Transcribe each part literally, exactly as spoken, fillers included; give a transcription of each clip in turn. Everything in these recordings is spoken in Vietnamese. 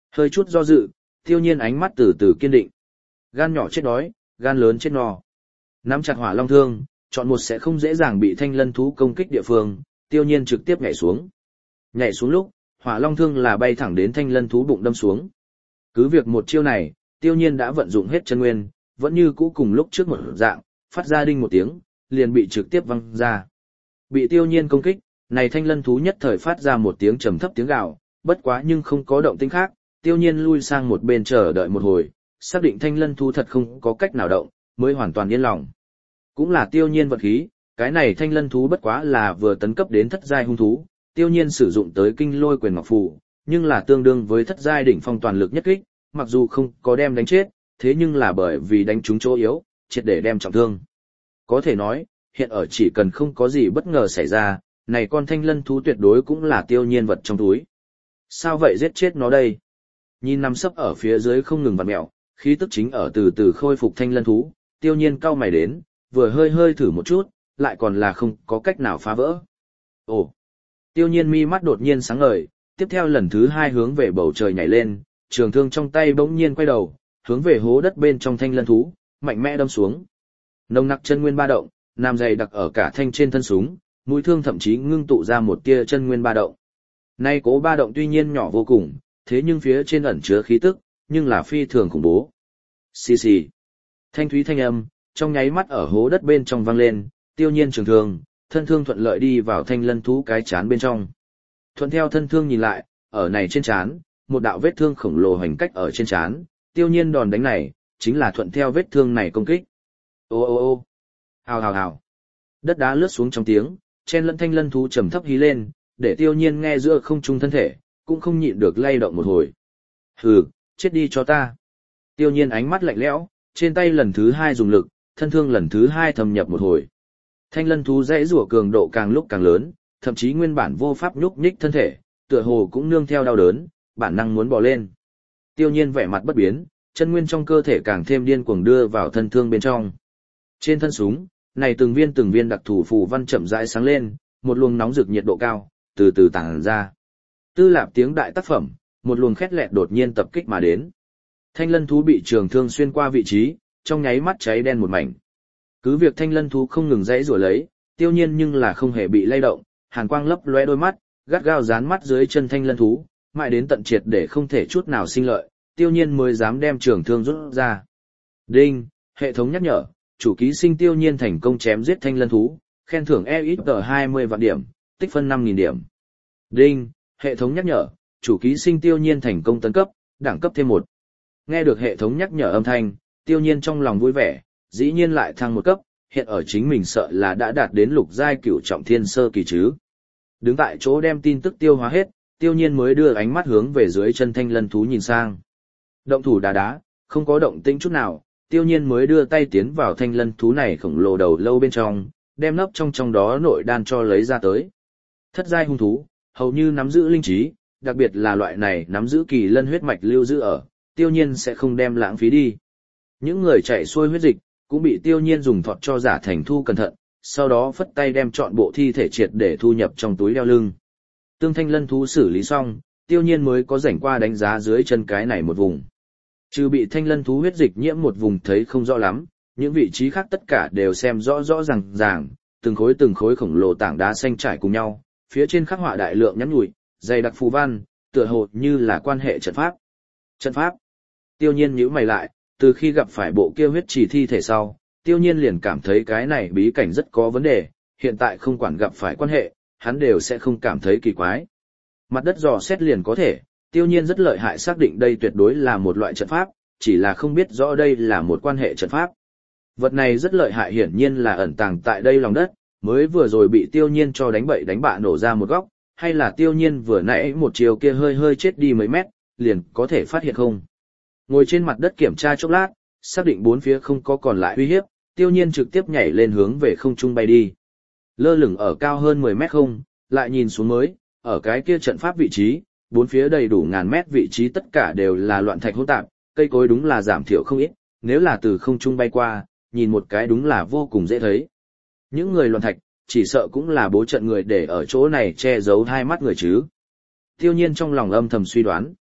Hơi chút do dự, Tiêu Nhiên ánh mắt từ từ kiên định. Gan nhỏ chết đói, gan lớn chết no. Nắm chặt Hỏa Long thương, chọn một sẽ không dễ dàng bị thanh lân thú công kích địa phương, Tiêu Nhiên trực tiếp nhảy xuống. Nhảy xuống lúc, Hỏa Long thương là bay thẳng đến thanh lân thú bụng đâm xuống. Cứ việc một chiêu này, Tiêu Nhiên đã vận dụng hết chân nguyên, vẫn như cũ cùng lúc trước một dạng, phát ra đinh một tiếng, liền bị trực tiếp văng ra. Bị Tiêu Nhiên công kích, này thanh lân thú nhất thời phát ra một tiếng trầm thấp tiếng gào, bất quá nhưng không có động tĩnh khác, Tiêu Nhiên lui sang một bên chờ đợi một hồi, xác định thanh lân thú thật không có cách nào động, mới hoàn toàn yên lòng. Cũng là Tiêu Nhiên vật khí, cái này thanh lân thú bất quá là vừa tấn cấp đến thất giai hung thú, Tiêu Nhiên sử dụng tới kinh lôi quyền ngọc phù, nhưng là tương đương với thất giai đỉnh phong toàn lực nhất kích, mặc dù không có đem đánh chết, thế nhưng là bởi vì đánh trúng chỗ yếu, triệt để đem trọng thương. Có thể nói, hiện ở chỉ cần không có gì bất ngờ xảy ra, này con thanh lân thú tuyệt đối cũng là Tiêu Nhiên vật trong túi. Sao vậy giết chết nó đây? Nhìn nằm sấp ở phía dưới không ngừng vặn mèo, khí tức chính ở từ từ khôi phục thanh lân thú, Tiêu Nhiên cau mày đến, vừa hơi hơi thử một chút, lại còn là không có cách nào phá vỡ. Ồ! Tiêu Nhiên mi mắt đột nhiên sáng ngời, tiếp theo lần thứ hai hướng về bầu trời nhảy lên, trường thương trong tay bỗng nhiên quay đầu, hướng về hố đất bên trong thanh lân thú, mạnh mẽ đâm xuống. Nồng nặc chân nguyên ba động, nam dày đặc ở cả thanh trên thân súng, mũi thương thậm chí ngưng tụ ra một tia chân nguyên ba động. Nay cố ba động tuy nhiên nhỏ vô cùng, thế nhưng phía trên ẩn chứa khí tức, nhưng là phi thường khủng bố. Xì xì. Thanh thúy thanh âm, trong nháy mắt ở hố đất bên trong vang lên, Tiêu Nhiên trường thương, thân thương thuận lợi đi vào thanh lân thú cái chán bên trong. Thuận theo thân thương nhìn lại, ở này trên chán, một đạo vết thương khổng lồ hành cách ở trên chán, Tiêu Nhiên đòn đánh này, chính là thuận theo vết thương này công kích. Ô ô ô. Hào hào hào. Đất đá lướt xuống trong tiếng, chen lẫn thanh lân thú trầm thấp hí lên, để Tiêu Nhiên nghe giữa không trung thân thể, cũng không nhịn được lay động một hồi. Hừ, chết đi cho ta. Tiêu Nhiên ánh mắt lạnh lẽo, trên tay lần thứ hai dùng lực, thân thương lần thứ hai thâm nhập một hồi. Thanh lân thú dãy rủa cường độ càng lúc càng lớn, thậm chí nguyên bản vô pháp nhúc nhích thân thể, tựa hồ cũng nương theo đau đớn, bản năng muốn bò lên. Tiêu Nhiên vẻ mặt bất biến, chân nguyên trong cơ thể càng thêm điên cuồng đưa vào thân thương bên trong. Trên thân súng, này từng viên từng viên đặc thủ phù văn chậm rãi sáng lên, một luồng nóng rực nhiệt độ cao, từ từ tản ra. Tư lạp tiếng đại tác phẩm, một luồng khét lẹt đột nhiên tập kích mà đến. Thanh lân thú bị trường thương xuyên qua vị trí, trong nháy mắt cháy đen một mảnh. Cứ việc thanh lân thú không ngừng dãy rủa lấy, Tiêu Nhiên nhưng là không hề bị lay động, hàn quang lấp lóe đôi mắt, gắt gao dán mắt dưới chân thanh lân thú, mãi đến tận triệt để không thể chút nào sinh lợi, Tiêu Nhiên mới dám đem trường thương rút ra. Đinh, hệ thống nhắc nhở, chủ ký sinh Tiêu Nhiên thành công chém giết thanh lân thú, khen thưởng e ít tờ hai mươi vạn điểm, tích phân năm nghìn điểm. Đinh, hệ thống nhắc nhở, chủ ký sinh Tiêu Nhiên thành công tấn cấp, đẳng cấp thêm một. Nghe được hệ thống nhắc nhở âm thanh, Tiêu Nhiên trong lòng vui vẻ, dĩ nhiên lại thăng một cấp, hiện ở chính mình sợ là đã đạt đến lục giai cửu trọng thiên sơ kỳ chứ. Đứng tại chỗ đem tin tức tiêu hóa hết, Tiêu Nhiên mới đưa ánh mắt hướng về dưới chân thanh lân thú nhìn sang. Động thủ đá đá, không có động tĩnh chút nào, Tiêu Nhiên mới đưa tay tiến vào thanh lân thú này khổng lồ đầu lâu bên trong, đem nấp trong trong đó nội đan cho lấy ra tới. Thất giai hung thú, hầu như nắm giữ linh trí, đặc biệt là loại này nắm giữ kỳ lân huyết mạch lưu giữ ở, Tiêu Nhiên sẽ không đem lãng phí đi. Những người chạy xuôi huyết dịch, cũng bị Tiêu Nhiên dùng thọt cho giả thành thu cẩn thận, sau đó phất tay đem trọn bộ thi thể triệt để thu nhập trong túi đeo lưng. Tương thanh lân thú xử lý xong, Tiêu Nhiên mới có rảnh qua đánh giá dưới chân cái này một vùng. Trừ bị thanh lân thú huyết dịch nhiễm một vùng thấy không rõ lắm, những vị trí khác tất cả đều xem rõ rõ ràng ràng, từng khối từng khối khổng lồ tảng đá xanh trải cùng nhau, phía trên khắc họa đại lượng nhắn nhủi, dày đặc phù văn, tựa hồ như là quan hệ trận pháp. Trận pháp? Tiêu Nhiên nhíu mày lại, từ khi gặp phải bộ kia huyết trì thi thể sau, Tiêu Nhiên liền cảm thấy cái này bí cảnh rất có vấn đề, hiện tại không quản gặp phải quan hệ, hắn đều sẽ không cảm thấy kỳ quái. Mặt đất dò xét liền có thể, Tiêu Nhiên rất lợi hại xác định đây tuyệt đối là một loại trận pháp, chỉ là không biết rõ đây là một quan hệ trận pháp. Vật này rất lợi hại hiển nhiên là ẩn tàng tại đây lòng đất, mới vừa rồi bị Tiêu Nhiên cho đánh bậy đánh bạ nổ ra một góc, hay là Tiêu Nhiên vừa nãy một chiều kia hơi hơi chết đi mấy mét, liền có thể phát hiện không. Ngồi trên mặt đất kiểm tra chốc lát, xác định bốn phía không có còn lại uy hiếp, Tiêu Nhiên trực tiếp nhảy lên hướng về không trung bay đi. Lơ lửng ở cao hơn mười mét không, lại nhìn xuống mới, ở cái kia trận pháp vị trí, bốn phía đầy đủ ngàn mét vị trí tất cả đều là loạn thạch hỗn tạp, cây cối đúng là giảm thiểu không ít, nếu là từ không trung bay qua, nhìn một cái đúng là vô cùng dễ thấy. Những người loạn thạch, chỉ sợ cũng là bố trận người để ở chỗ này che giấu hai mắt người chứ. Tiêu Nhiên trong lòng âm thầm suy đoán.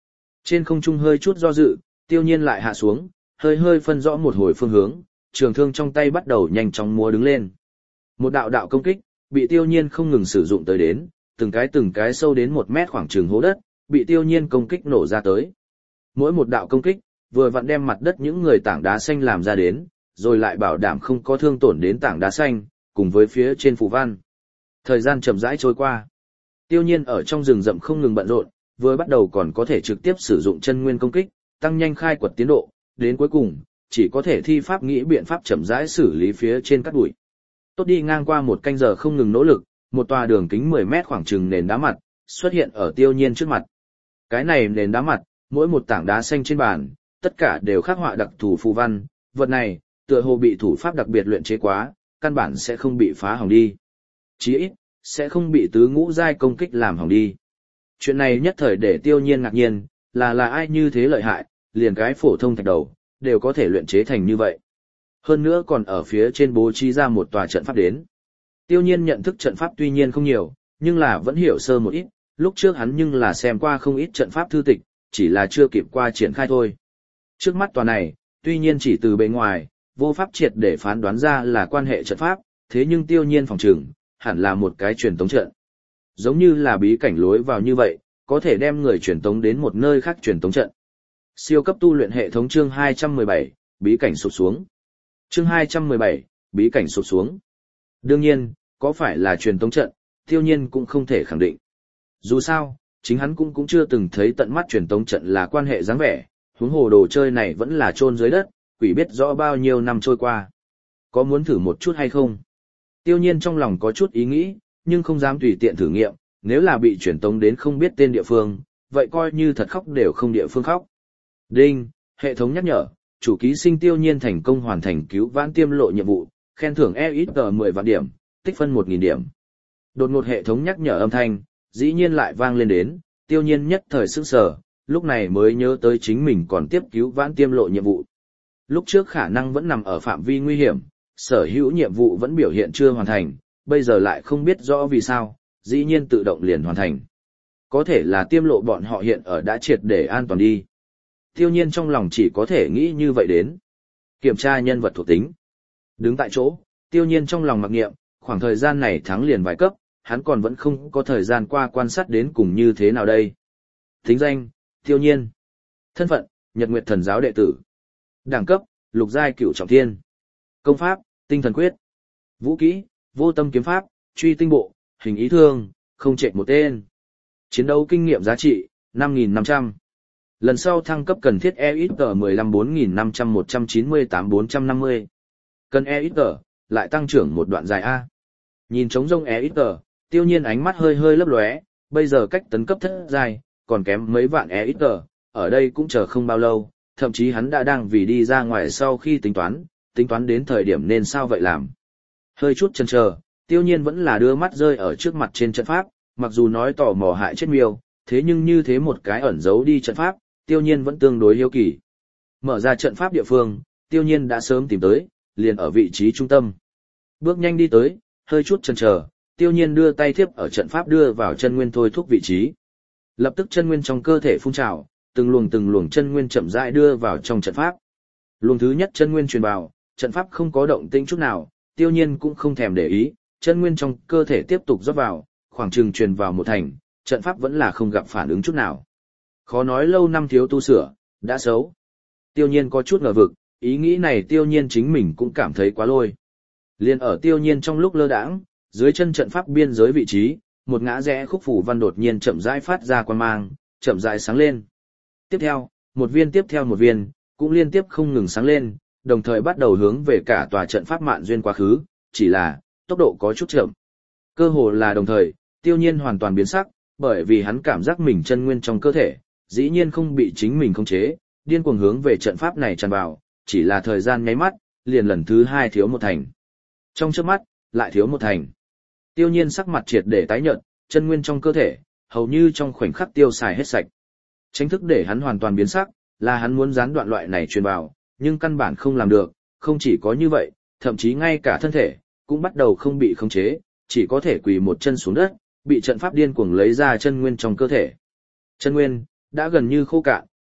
Trên không trung hơi chút do dự, Tiêu Nhiên lại hạ xuống, hơi hơi phân rõ một hồi phương hướng, trường thương trong tay bắt đầu nhanh chóng múa đứng lên. Một đạo đạo công kích, bị Tiêu Nhiên không ngừng sử dụng tới đến, từng cái từng cái sâu đến một mét khoảng trường hố đất, bị Tiêu Nhiên công kích nổ ra tới. Mỗi một đạo công kích, vừa vặn đem mặt đất những người tảng đá xanh làm ra đến, rồi lại bảo đảm không có thương tổn đến tảng đá xanh, cùng với phía trên phù văn. Thời gian chậm rãi trôi qua. Tiêu Nhiên ở trong rừng rậm không ngừng bận rộn, vừa bắt đầu còn có thể trực tiếp sử dụng chân nguyên công kích, tăng nhanh khai quật tiến độ, đến cuối cùng, chỉ có thể thi pháp nghĩ biện pháp chậm rãi xử lý phía trên cát bụi. Tốt đi ngang qua một canh giờ không ngừng nỗ lực, một tòa đường kính mười mét khoảng chừng nền đá mặt, xuất hiện ở Tiêu Nhiên trước mặt. Cái này nền đá mặt, mỗi một tảng đá xanh trên bàn, tất cả đều khắc họa đặc thù phù văn, vật này, tựa hồ bị thủ pháp đặc biệt luyện chế quá, căn bản sẽ không bị phá hỏng đi. Chí ít, sẽ không bị tứ ngũ giai công kích làm hỏng đi. Chuyện này nhất thời để Tiêu Nhiên ngạc nhiên, là là ai như thế lợi hại, liền cái phổ thông thạch đầu, đều có thể luyện chế thành như vậy. Hơn nữa còn ở phía trên bố trí ra một tòa trận pháp đến. Tiêu Nhiên nhận thức trận pháp tuy nhiên không nhiều, nhưng là vẫn hiểu sơ một ít, lúc trước hắn nhưng là xem qua không ít trận pháp thư tịch, chỉ là chưa kịp qua triển khai thôi. Trước mắt tòa này, tuy nhiên chỉ từ bề ngoài, vô pháp triệt để phán đoán ra là quan hệ trận pháp, thế nhưng Tiêu Nhiên phòng trừng, hẳn là một cái truyền tống trận. Giống như là bí cảnh lối vào như vậy, có thể đem người truyền tống đến một nơi khác truyền tống trận. Siêu cấp tu luyện hệ thống chương hai trăm mười bảy, bí cảnh sụp xuống. Chương hai trăm mười bảy, bí cảnh sụp xuống. Đương nhiên, có phải là truyền tống trận, Tiêu Nhiên cũng không thể khẳng định. Dù sao, chính hắn cũng cũng chưa từng thấy tận mắt truyền tống trận là quan hệ dáng vẻ, huống hồ đồ chơi này vẫn là chôn dưới đất, quỷ biết rõ bao nhiêu năm trôi qua. Có muốn thử một chút hay không? Tiêu Nhiên trong lòng có chút ý nghĩ, nhưng không dám tùy tiện thử nghiệm, nếu là bị truyền tống đến không biết tên địa phương, vậy coi như thật khóc đều không địa phương khóc. Đinh, hệ thống nhắc nhở, chủ ký sinh Tiêu Nhiên thành công hoàn thành cứu vãn tiêm lộ nhiệm vụ, khen thưởng e ít tờ mười vạn điểm, tích phân một nghìn điểm. Đột ngột hệ thống nhắc nhở âm thanh, dĩ nhiên lại vang lên đến, Tiêu Nhiên nhất thời sững sờ, lúc này mới nhớ tới chính mình còn tiếp cứu vãn tiêm lộ nhiệm vụ. Lúc trước khả năng vẫn nằm ở phạm vi nguy hiểm, sở hữu nhiệm vụ vẫn biểu hiện chưa hoàn thành, bây giờ lại không biết rõ vì sao, dĩ nhiên tự động liền hoàn thành. Có thể là tiêm lộ bọn họ hiện ở đã triệt để an toàn đi. Tiêu Nhiên trong lòng chỉ có thể nghĩ như vậy đến. Kiểm tra nhân vật thuộc tính. Đứng tại chỗ, Tiêu Nhiên trong lòng mặc niệm, khoảng thời gian này thắng liền vài cấp, hắn còn vẫn không có thời gian qua quan sát đến cùng như thế nào đây. Tính danh, Tiêu Nhiên. Thân phận, Nhật Nguyệt Thần Giáo đệ tử. Đẳng cấp, lục giai cửu trọng thiên. Công pháp, tinh thần quyết. Vũ kỹ, vô tâm kiếm pháp, truy tinh bộ, hình ý thương, không chệch một tên. Chiến đấu kinh nghiệm giá trị, năm nghìn năm trăm. Lần sau thăng cấp cần thiết e ít tờ mười lăm bốn nghìn năm trăm một trăm chín mươi tám bốn trăm năm mươi. Cần e ít tờ, lại tăng trưởng một đoạn dài A. Nhìn trống rông e ít tờ, Tiêu Nhiên ánh mắt hơi hơi lấp lóe, bây giờ cách tấn cấp thất giai, còn kém mấy vạn e ít tờ, ở đây cũng chờ không bao lâu, thậm chí hắn đã đang vì đi ra ngoài sau khi tính toán, tính toán đến thời điểm nên sao vậy làm. Hơi chút chần chờ, Tiêu Nhiên vẫn là đưa mắt rơi ở trước mặt trên trận pháp, mặc dù nói tò mò hại chết miêu, thế nhưng như thế một cái ẩn giấu đi trận pháp, Tiêu Nhiên vẫn tương đối hiếu kỳ. Mở ra trận pháp địa phương, Tiêu Nhiên đã sớm tìm tới, liền ở vị trí trung tâm. Bước nhanh đi tới, hơi chút chần chờ, Tiêu Nhiên đưa tay thiếp ở trận pháp đưa vào chân nguyên thôi thúc vị trí. Lập tức chân nguyên trong cơ thể phun trào, từng luồng từng luồng chân nguyên chậm rãi đưa vào trong trận pháp. Luồng thứ nhất chân nguyên truyền vào, trận pháp không có động tĩnh chút nào, Tiêu Nhiên cũng không thèm để ý, chân nguyên trong cơ thể tiếp tục rót vào, khoảng chừng truyền vào một thành, trận pháp vẫn là không gặp phản ứng chút nào. Khó nói lâu năm thiếu tu sửa, đã xấu. Tiêu Nhiên có chút ngờ vực, ý nghĩ này Tiêu Nhiên chính mình cũng cảm thấy quá lôi. Liên ở Tiêu Nhiên trong lúc lơ đãng, dưới chân trận pháp biên giới vị trí, một ngã rẽ khúc phủ văn đột nhiên chậm rãi phát ra quang mang, chậm rãi sáng lên. Tiếp theo, một viên tiếp theo một viên, cũng liên tiếp không ngừng sáng lên, đồng thời bắt đầu hướng về cả tòa trận pháp mạn duyên quá khứ, chỉ là, tốc độ có chút chậm. Cơ hồ là đồng thời, Tiêu Nhiên hoàn toàn biến sắc, bởi vì hắn cảm giác mình chân nguyên trong cơ thể, dĩ nhiên không bị chính mình khống chế, điên cuồng hướng về trận pháp này tràn vào, chỉ là thời gian nháy mắt, liền lần thứ hai thiếu một thành. Trong chớp mắt, lại thiếu một thành. Tiêu Nhiên sắc mặt triệt để tái nhợt, chân nguyên trong cơ thể, hầu như trong khoảnh khắc tiêu xài hết sạch. Tránh thức để hắn hoàn toàn biến sắc, là hắn muốn gián đoạn loại này truyền vào, nhưng căn bản không làm được, không chỉ có như vậy, thậm chí ngay cả thân thể, cũng bắt đầu không bị khống chế, chỉ có thể quỳ một chân xuống đất, bị trận pháp điên cuồng lấy ra chân nguyên trong cơ thể. Chân nguyên, đã gần như khô cạn,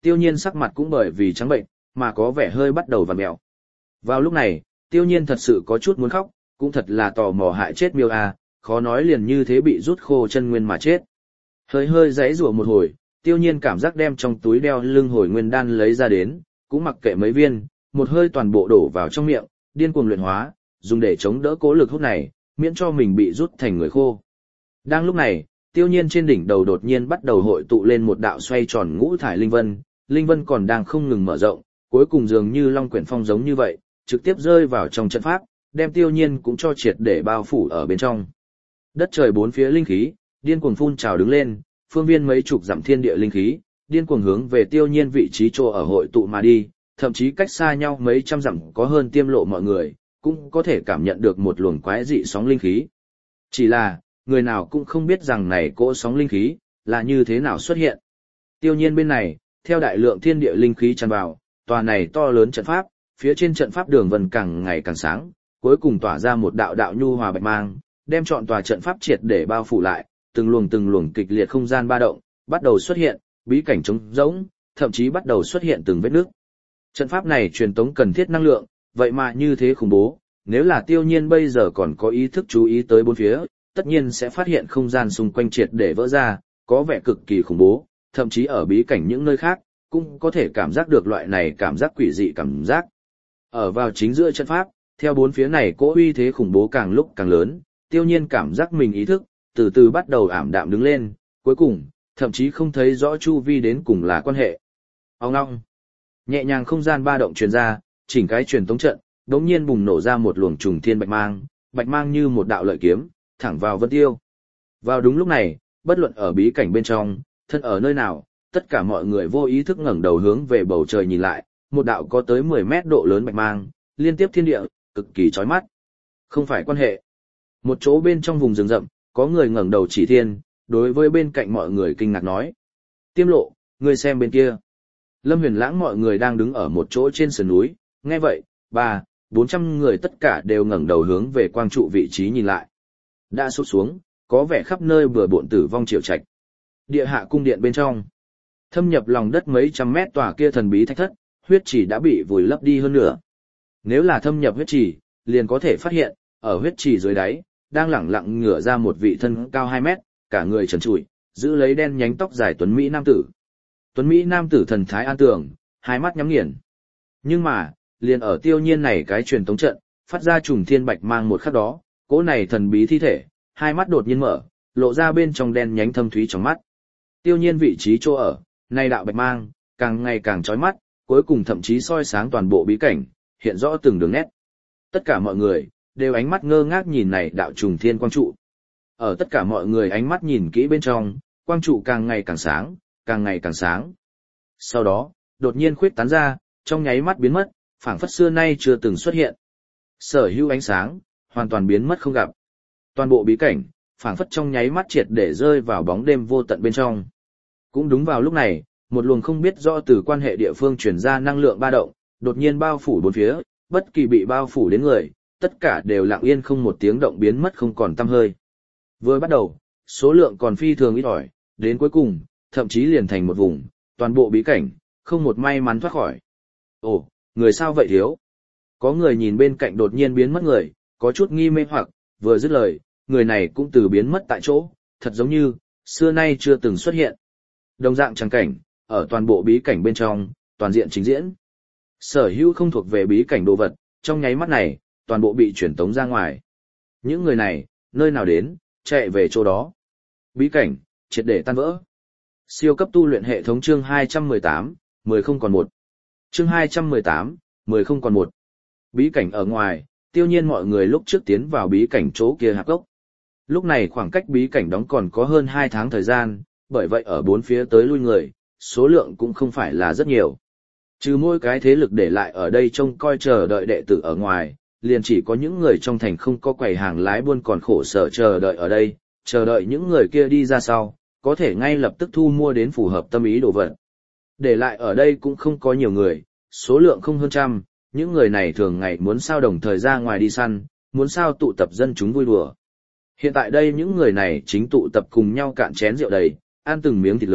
Tiêu Nhiên sắc mặt cũng bởi vì trắng bệnh, mà có vẻ hơi bắt đầu vặn mẹo. Vào lúc này, Tiêu Nhiên thật sự có chút muốn khóc, cũng thật là tò mò hại chết miêu a, khó nói liền như thế bị rút khô chân nguyên mà chết. Hơi hơi giãy giụa một hồi, Tiêu Nhiên cảm giác đem trong túi đeo lưng hồi nguyên đan lấy ra đến, cũng mặc kệ mấy viên, một hơi toàn bộ đổ vào trong miệng, điên cuồng luyện hóa, dùng để chống đỡ cố lực hút này, miễn cho mình bị rút thành người khô. Đang lúc này, Tiêu Nhiên trên đỉnh đầu đột nhiên bắt đầu hội tụ lên một đạo xoay tròn ngũ thải linh vân, linh vân còn đang không ngừng mở rộng, cuối cùng dường như long quyển phong giống như vậy, trực tiếp rơi vào trong trận pháp, đem Tiêu Nhiên cũng cho triệt để bao phủ ở bên trong. Đất trời bốn phía linh khí, điên cuồng phun trào đứng lên, phương viên mấy chục dặm thiên địa linh khí, điên cuồng hướng về Tiêu Nhiên vị trí chỗ ở hội tụ mà đi, thậm chí cách xa nhau mấy trăm dặm có hơn Tiêm Lộ mọi người, cũng có thể cảm nhận được một luồng quái dị sóng linh khí. Chỉ là, người nào cũng không biết rằng này cỗ sóng linh khí là như thế nào xuất hiện. Tiêu Nhiên bên này, theo đại lượng thiên địa linh khí tràn vào, tòa này to lớn trận pháp, phía trên trận pháp đường vân càng ngày càng sáng, cuối cùng tỏa ra một đạo đạo nhu hòa bạch mang, đem trọn tòa trận pháp triệt để bao phủ lại, từng luồng từng luồng kịch liệt không gian ba động, bắt đầu xuất hiện, bí cảnh trống rỗng, thậm chí bắt đầu xuất hiện từng vết nước. Trận pháp này truyền tống cần thiết năng lượng, vậy mà như thế khủng bố, nếu là Tiêu Nhiên bây giờ còn có ý thức chú ý tới bốn phía, tất nhiên sẽ phát hiện không gian xung quanh triệt để vỡ ra, có vẻ cực kỳ khủng bố, thậm chí ở bí cảnh những nơi khác, cũng có thể cảm giác được loại này cảm giác quỷ dị cảm giác. Ở vào chính giữa trận pháp, theo bốn phía này cỗ uy thế khủng bố càng lúc càng lớn, Tiêu Nhiên cảm giác mình ý thức, từ từ bắt đầu ảm đạm đứng lên, cuối cùng, thậm chí không thấy rõ chu vi đến cùng là quan hệ. Ông ngong, nhẹ nhàng không gian ba động truyền ra, chỉnh cái truyền tống trận, đống nhiên bùng nổ ra một luồng trùng thiên bạch mang, bạch mang như một đạo lợi kiếm, thẳng vào Vân Tiêu. Vào đúng lúc này, bất luận ở bí cảnh bên trong, thân ở nơi nào, tất cả mọi người vô ý thức ngẩng đầu hướng về bầu trời nhìn lại, một đạo có tới mười mét độ lớn bạch mang, liên tiếp thiên địa, cực kỳ chói mắt. Không phải quan hệ. Một chỗ bên trong vùng rừng rậm, có người ngẩng đầu chỉ thiên, đối với bên cạnh mọi người kinh ngạc nói. Tiêm Lộ, ngươi xem bên kia. Lâm Huyền Lãng mọi người đang đứng ở một chỗ trên sườn núi, nghe vậy, ba, bốn trăm người tất cả đều ngẩng đầu hướng về quang trụ vị trí nhìn lại. Đã sụp xuống, có vẻ khắp nơi bừa bộn tử vong triệu trạch. Địa hạ cung điện bên trong, thâm nhập lòng đất mấy trăm mét tòa kia thần bí thạch thất, huyết chỉ đã bị vùi lấp đi hơn nữa. Nếu là thâm nhập huyết chỉ, liền có thể phát hiện, ở huyết chỉ dưới đáy, đang lẳng lặng ngửa ra một vị thân cao hai mét, cả người trần trụi, giữ lấy đen nhánh tóc dài tuấn mỹ nam tử. Tuấn mỹ nam tử thần thái an tường, hai mắt nhắm nghiền. Nhưng mà, liền ở Tiêu Nhiên này cái truyền tống trận, phát ra trùng thiên bạch mang một khắc đó, cỗ này thần bí thi thể, hai mắt đột nhiên mở, lộ ra bên trong đen nhánh thâm thúy trong mắt. Tiêu Nhiên vị trí chỗ ở, nay đạo bạch mang, càng ngày càng chói mắt, cuối cùng thậm chí soi sáng toàn bộ bí cảnh, hiện rõ từng đường nét. Tất cả mọi người, đều ánh mắt ngơ ngác nhìn này đạo trùng thiên quang trụ. Ở tất cả mọi người ánh mắt nhìn kỹ bên trong, quang trụ càng ngày càng sáng, càng ngày càng sáng. Sau đó, đột nhiên khuyết tán ra, trong nháy mắt biến mất, phảng phất xưa nay chưa từng xuất hiện. Sở hữu ánh sáng, hoàn toàn biến mất không gặp. Toàn bộ bí cảnh, phảng phất trong nháy mắt triệt để rơi vào bóng đêm vô tận bên trong. Cũng đúng vào lúc này, một luồng không biết rõ từ quan hệ địa phương truyền ra năng lượng ba động, đột nhiên bao phủ bốn phía, bất kỳ bị bao phủ đến người, tất cả đều lặng yên không một tiếng động biến mất không còn tăm hơi. Vừa bắt đầu, số lượng còn phi thường ít ỏi, đến cuối cùng, thậm chí liền thành một vùng, toàn bộ bí cảnh, không một may mắn thoát khỏi. Ồ, người sao vậy thiếu? Có người nhìn bên cạnh đột nhiên biến mất người, có chút nghi mê hoặc, vừa dứt lời, người này cũng từ biến mất tại chỗ, thật giống như, xưa nay chưa từng xuất hiện. Đồng dạng tràng cảnh, ở toàn bộ bí cảnh bên trong, toàn diện trình diễn. Sở hữu không thuộc về bí cảnh đồ vật, trong nháy mắt này, toàn bộ bị chuyển tống ra ngoài. Những người này, nơi nào đến, chạy về chỗ đó. Bí cảnh, triệt để tan vỡ. Siêu cấp tu luyện hệ thống chương hai trăm mười tám, mười không còn một. Chương hai trăm mười tám, mười không còn một. Bí cảnh ở ngoài, Tiêu Nhiên mọi người lúc trước tiến vào bí cảnh chỗ kia hạp gốc. Lúc này khoảng cách bí cảnh đóng còn có hơn hai tháng thời gian, bởi vậy ở bốn phía tới lui người, số lượng cũng không phải là rất nhiều. Trừ mỗi cái thế lực để lại ở đây trông coi chờ đợi đệ tử ở ngoài, liền chỉ có những người trong thành không có quầy hàng lái buôn còn khổ sở chờ đợi ở đây, chờ đợi những người kia đi ra sau, có thể ngay lập tức thu mua đến phù hợp tâm ý đồ vật. Để lại ở đây cũng không có nhiều người, số lượng không hơn trăm, những người này thường ngày muốn sao đồng thời ra ngoài đi săn, muốn sao tụ tập dân chúng vui đùa. Hiện tại đây những người này chính tụ tập cùng nhau cạn chén rượu đầy, ăn từng miếng thịt lớn,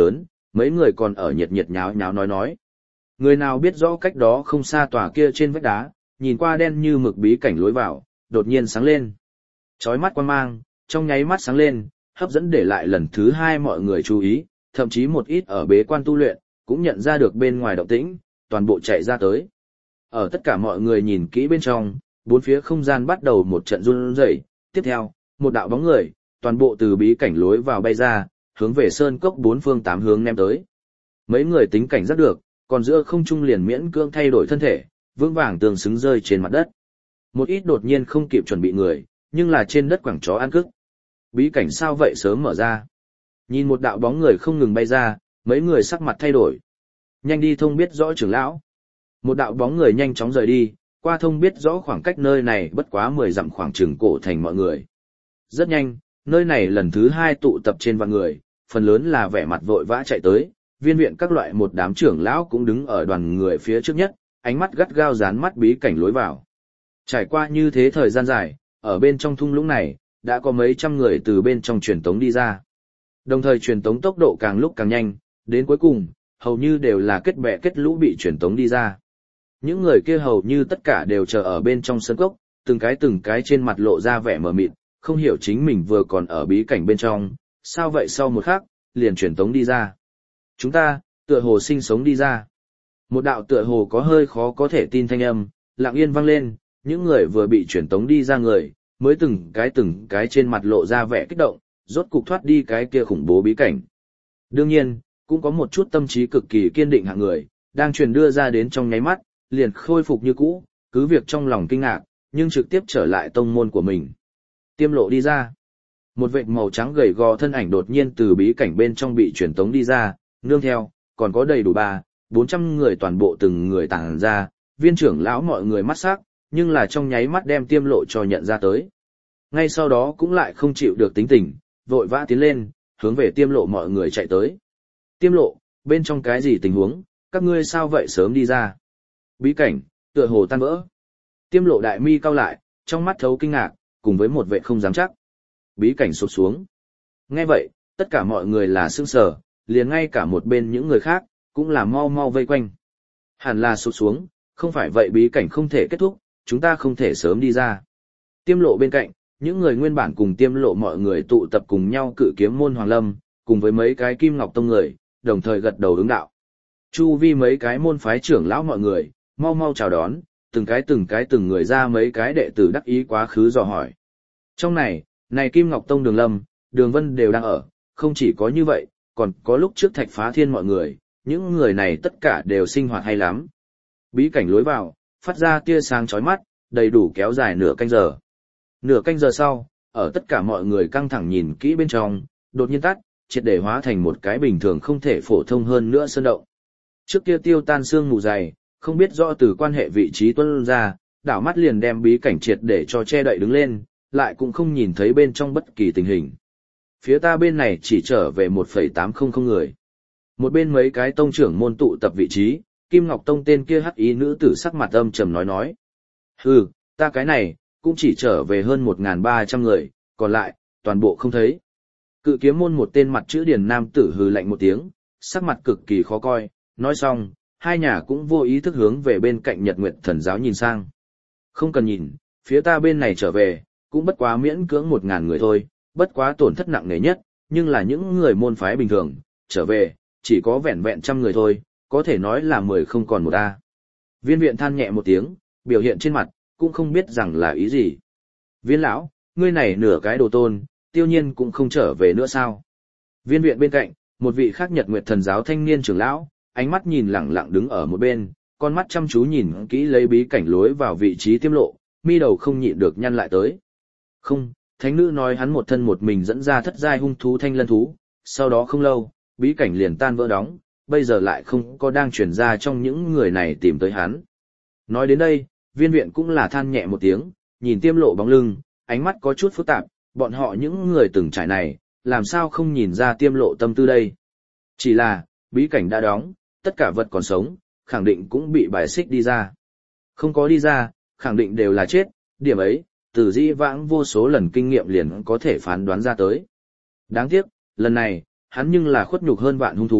mấy người còn ở nhiệt nhiệt nháo nháo nói nói. Người nào biết rõ cách đó không xa tòa kia trên vách đá, nhìn qua đen như mực bí cảnh lối vào, đột nhiên sáng lên. Chói mắt quan mang, trong nháy mắt sáng lên, hấp dẫn để lại lần thứ hai mọi người chú ý, thậm chí một ít ở bế quan tu luyện, cũng nhận ra được bên ngoài động tĩnh, toàn bộ chạy ra tới. Ở tất cả mọi người nhìn kỹ bên trong, bốn phía không gian bắt đầu một trận run rẩy, tiếp theo, một đạo bóng người, toàn bộ từ bí cảnh lối vào bay ra, hướng về sơn cốc bốn phương tám hướng ném tới. Mấy người tính cảnh giác được, còn giữa không trung liền miễn cưỡng thay đổi thân thể, vững vàng tương xứng rơi trên mặt đất. Một ít đột nhiên không kịp chuẩn bị người, nhưng là trên đất quẳng chó ăn cức. Bí cảnh sao vậy sớm mở ra. Nhìn một đạo bóng người không ngừng bay ra, mấy người sắc mặt thay đổi. Nhanh đi thông biết rõ trưởng lão. Một đạo bóng người nhanh chóng rời đi, qua thông biết rõ khoảng cách nơi này bất quá mười dặm khoảng chừng cổ thành mọi người. Rất nhanh, nơi này lần thứ hai tụ tập trên vạn người, phần lớn là vẻ mặt vội vã chạy tới, viên viện các loại một đám trưởng lão cũng đứng ở đoàn người phía trước nhất, ánh mắt gắt gao dán mắt bí cảnh lối vào. Trải qua như thế thời gian dài, ở bên trong thung lũng này, đã có mấy trăm người từ bên trong truyền tống đi ra. Đồng thời truyền tống tốc độ càng lúc càng nhanh, đến cuối cùng, hầu như đều là kết bè kết lũ bị truyền tống đi ra. Những người kia hầu như tất cả đều chờ ở bên trong sân cốc, từng cái từng cái trên mặt lộ ra vẻ mờ mịt, không hiểu chính mình vừa còn ở bí cảnh bên trong, sao vậy sau một khắc, liền truyền tống đi ra. Chúng ta, tựa hồ sinh sống đi ra. Một đạo tựa hồ có hơi khó có thể tin thanh âm, lặng yên vang lên, những người vừa bị truyền tống đi ra người, mới từng cái từng cái trên mặt lộ ra vẻ kích động, rốt cục thoát đi cái kia khủng bố bí cảnh. Đương nhiên, cũng có một chút tâm trí cực kỳ kiên định hạng người, đang truyền đưa ra đến trong nháy mắt, liền khôi phục như cũ, cứ việc trong lòng kinh ngạc, nhưng trực tiếp trở lại tông môn của mình. Tiêm lộ đi ra. Một vệt màu trắng gầy gò thân ảnh đột nhiên từ bí cảnh bên trong bị truyền tống đi ra, nương theo, còn có đầy đủ ba, bốn trăm người toàn bộ từng người tàng ra, viên trưởng lão mọi người mắt sắc, nhưng là trong nháy mắt đem tiêm lộ cho nhận ra tới. Ngay sau đó cũng lại không chịu được tính tình, vội vã tiến lên, hướng về tiêm lộ mọi người chạy tới. Tiêm lộ, bên trong cái gì tình huống, các ngươi sao vậy sớm đi ra? Bí cảnh, tựa hồ tan vỡ. Tiêm lộ đại mi cau lại, trong mắt thấu kinh ngạc, cùng với một vệ không dám chắc. Bí cảnh sụp xuống. Nghe vậy, tất cả mọi người là sững sờ, liền ngay cả một bên những người khác, cũng là mau mau vây quanh. Hẳn là sụp xuống, không phải vậy bí cảnh không thể kết thúc, chúng ta không thể sớm đi ra. Tiêm lộ bên cạnh, những người nguyên bản cùng tiêm lộ mọi người tụ tập cùng nhau cự kiếm môn Hoàng Lâm, cùng với mấy cái Kim Ngọc Tông người, đồng thời gật đầu ứng đạo. Chu vi mấy cái môn phái trưởng lão mọi người, mau mau chào đón, từng cái từng cái từng người ra mấy cái đệ tử đắc ý quá khứ dò hỏi. Trong này, này Kim Ngọc Tông Đường Lâm, Đường Vân đều đang ở, không chỉ có như vậy, còn có lúc trước Thạch Phá Thiên mọi người, những người này tất cả đều sinh hoạt hay lắm. Bí cảnh lối vào, phát ra tia sáng chói mắt, đầy đủ kéo dài nửa canh giờ. Nửa canh giờ sau, ở tất cả mọi người căng thẳng nhìn kỹ bên trong, đột nhiên tắt, triệt để hóa thành một cái bình thường không thể phổ thông hơn nữa sơn động. Trước kia tiêu tan xương mù dày, không biết rõ từ quan hệ vị trí tuân ra, đảo mắt liền đem bí cảnh triệt để cho che đậy đứng lên, lại cũng không nhìn thấy bên trong bất kỳ tình hình. Phía ta bên này chỉ trở về một phẩy tám không không người. Một bên mấy cái tông trưởng môn tụ tập vị trí, Kim Ngọc Tông tên kia hắc ý nữ tử sắc mặt âm trầm nói nói. Hừ, ta cái này, cũng chỉ trở về hơn một nghìn ba trăm người, còn lại, toàn bộ không thấy. Cự kiếm môn một tên mặt chữ điển nam tử hừ lạnh một tiếng, sắc mặt cực kỳ khó coi, nói xong, hai nhà cũng vô ý thức hướng về bên cạnh Nhật Nguyệt Thần giáo nhìn sang. Không cần nhìn, phía ta bên này trở về, cũng bất quá miễn cưỡng một ngàn người thôi, bất quá tổn thất nặng nề nhất, nhưng là những người môn phái bình thường, trở về, chỉ có vẹn vẹn trăm người thôi, có thể nói là mười không còn một a. Viên viện than nhẹ một tiếng, biểu hiện trên mặt, cũng không biết rằng là ý gì. Viên lão, ngươi này nửa cái đồ tôn, tiêu nhiên cũng không trở về nữa sao? Viên viện bên cạnh, một vị khác Nhật Nguyệt Thần giáo thanh niên trưởng lão, ánh mắt nhìn lẳng lặng đứng ở một bên, con mắt chăm chú nhìn kỹ lấy bí cảnh lối vào vị trí tiêm lộ, mi đầu không nhịn được nhăn lại tới. Không, thánh nữ nói hắn một thân một mình dẫn ra thất giai hung thú thanh lân thú, sau đó không lâu, bí cảnh liền tan vỡ đóng, bây giờ lại không có đang truyền ra trong những người này tìm tới hắn. Nói đến đây, viên viện cũng là than nhẹ một tiếng, nhìn tiêm lộ bóng lưng, ánh mắt có chút phức tạp, bọn họ những người từng trải này, làm sao không nhìn ra tiêm lộ tâm tư đây. Chỉ là, bí cảnh đã đóng, tất cả vật còn sống, khẳng định cũng bị bài xích đi ra. Không có đi ra, khẳng định đều là chết, điểm ấy, từ dĩ vãng vô số lần kinh nghiệm liền có thể phán đoán ra tới. Đáng tiếc, lần này, hắn nhưng là khuất nhục hơn vạn hung thú,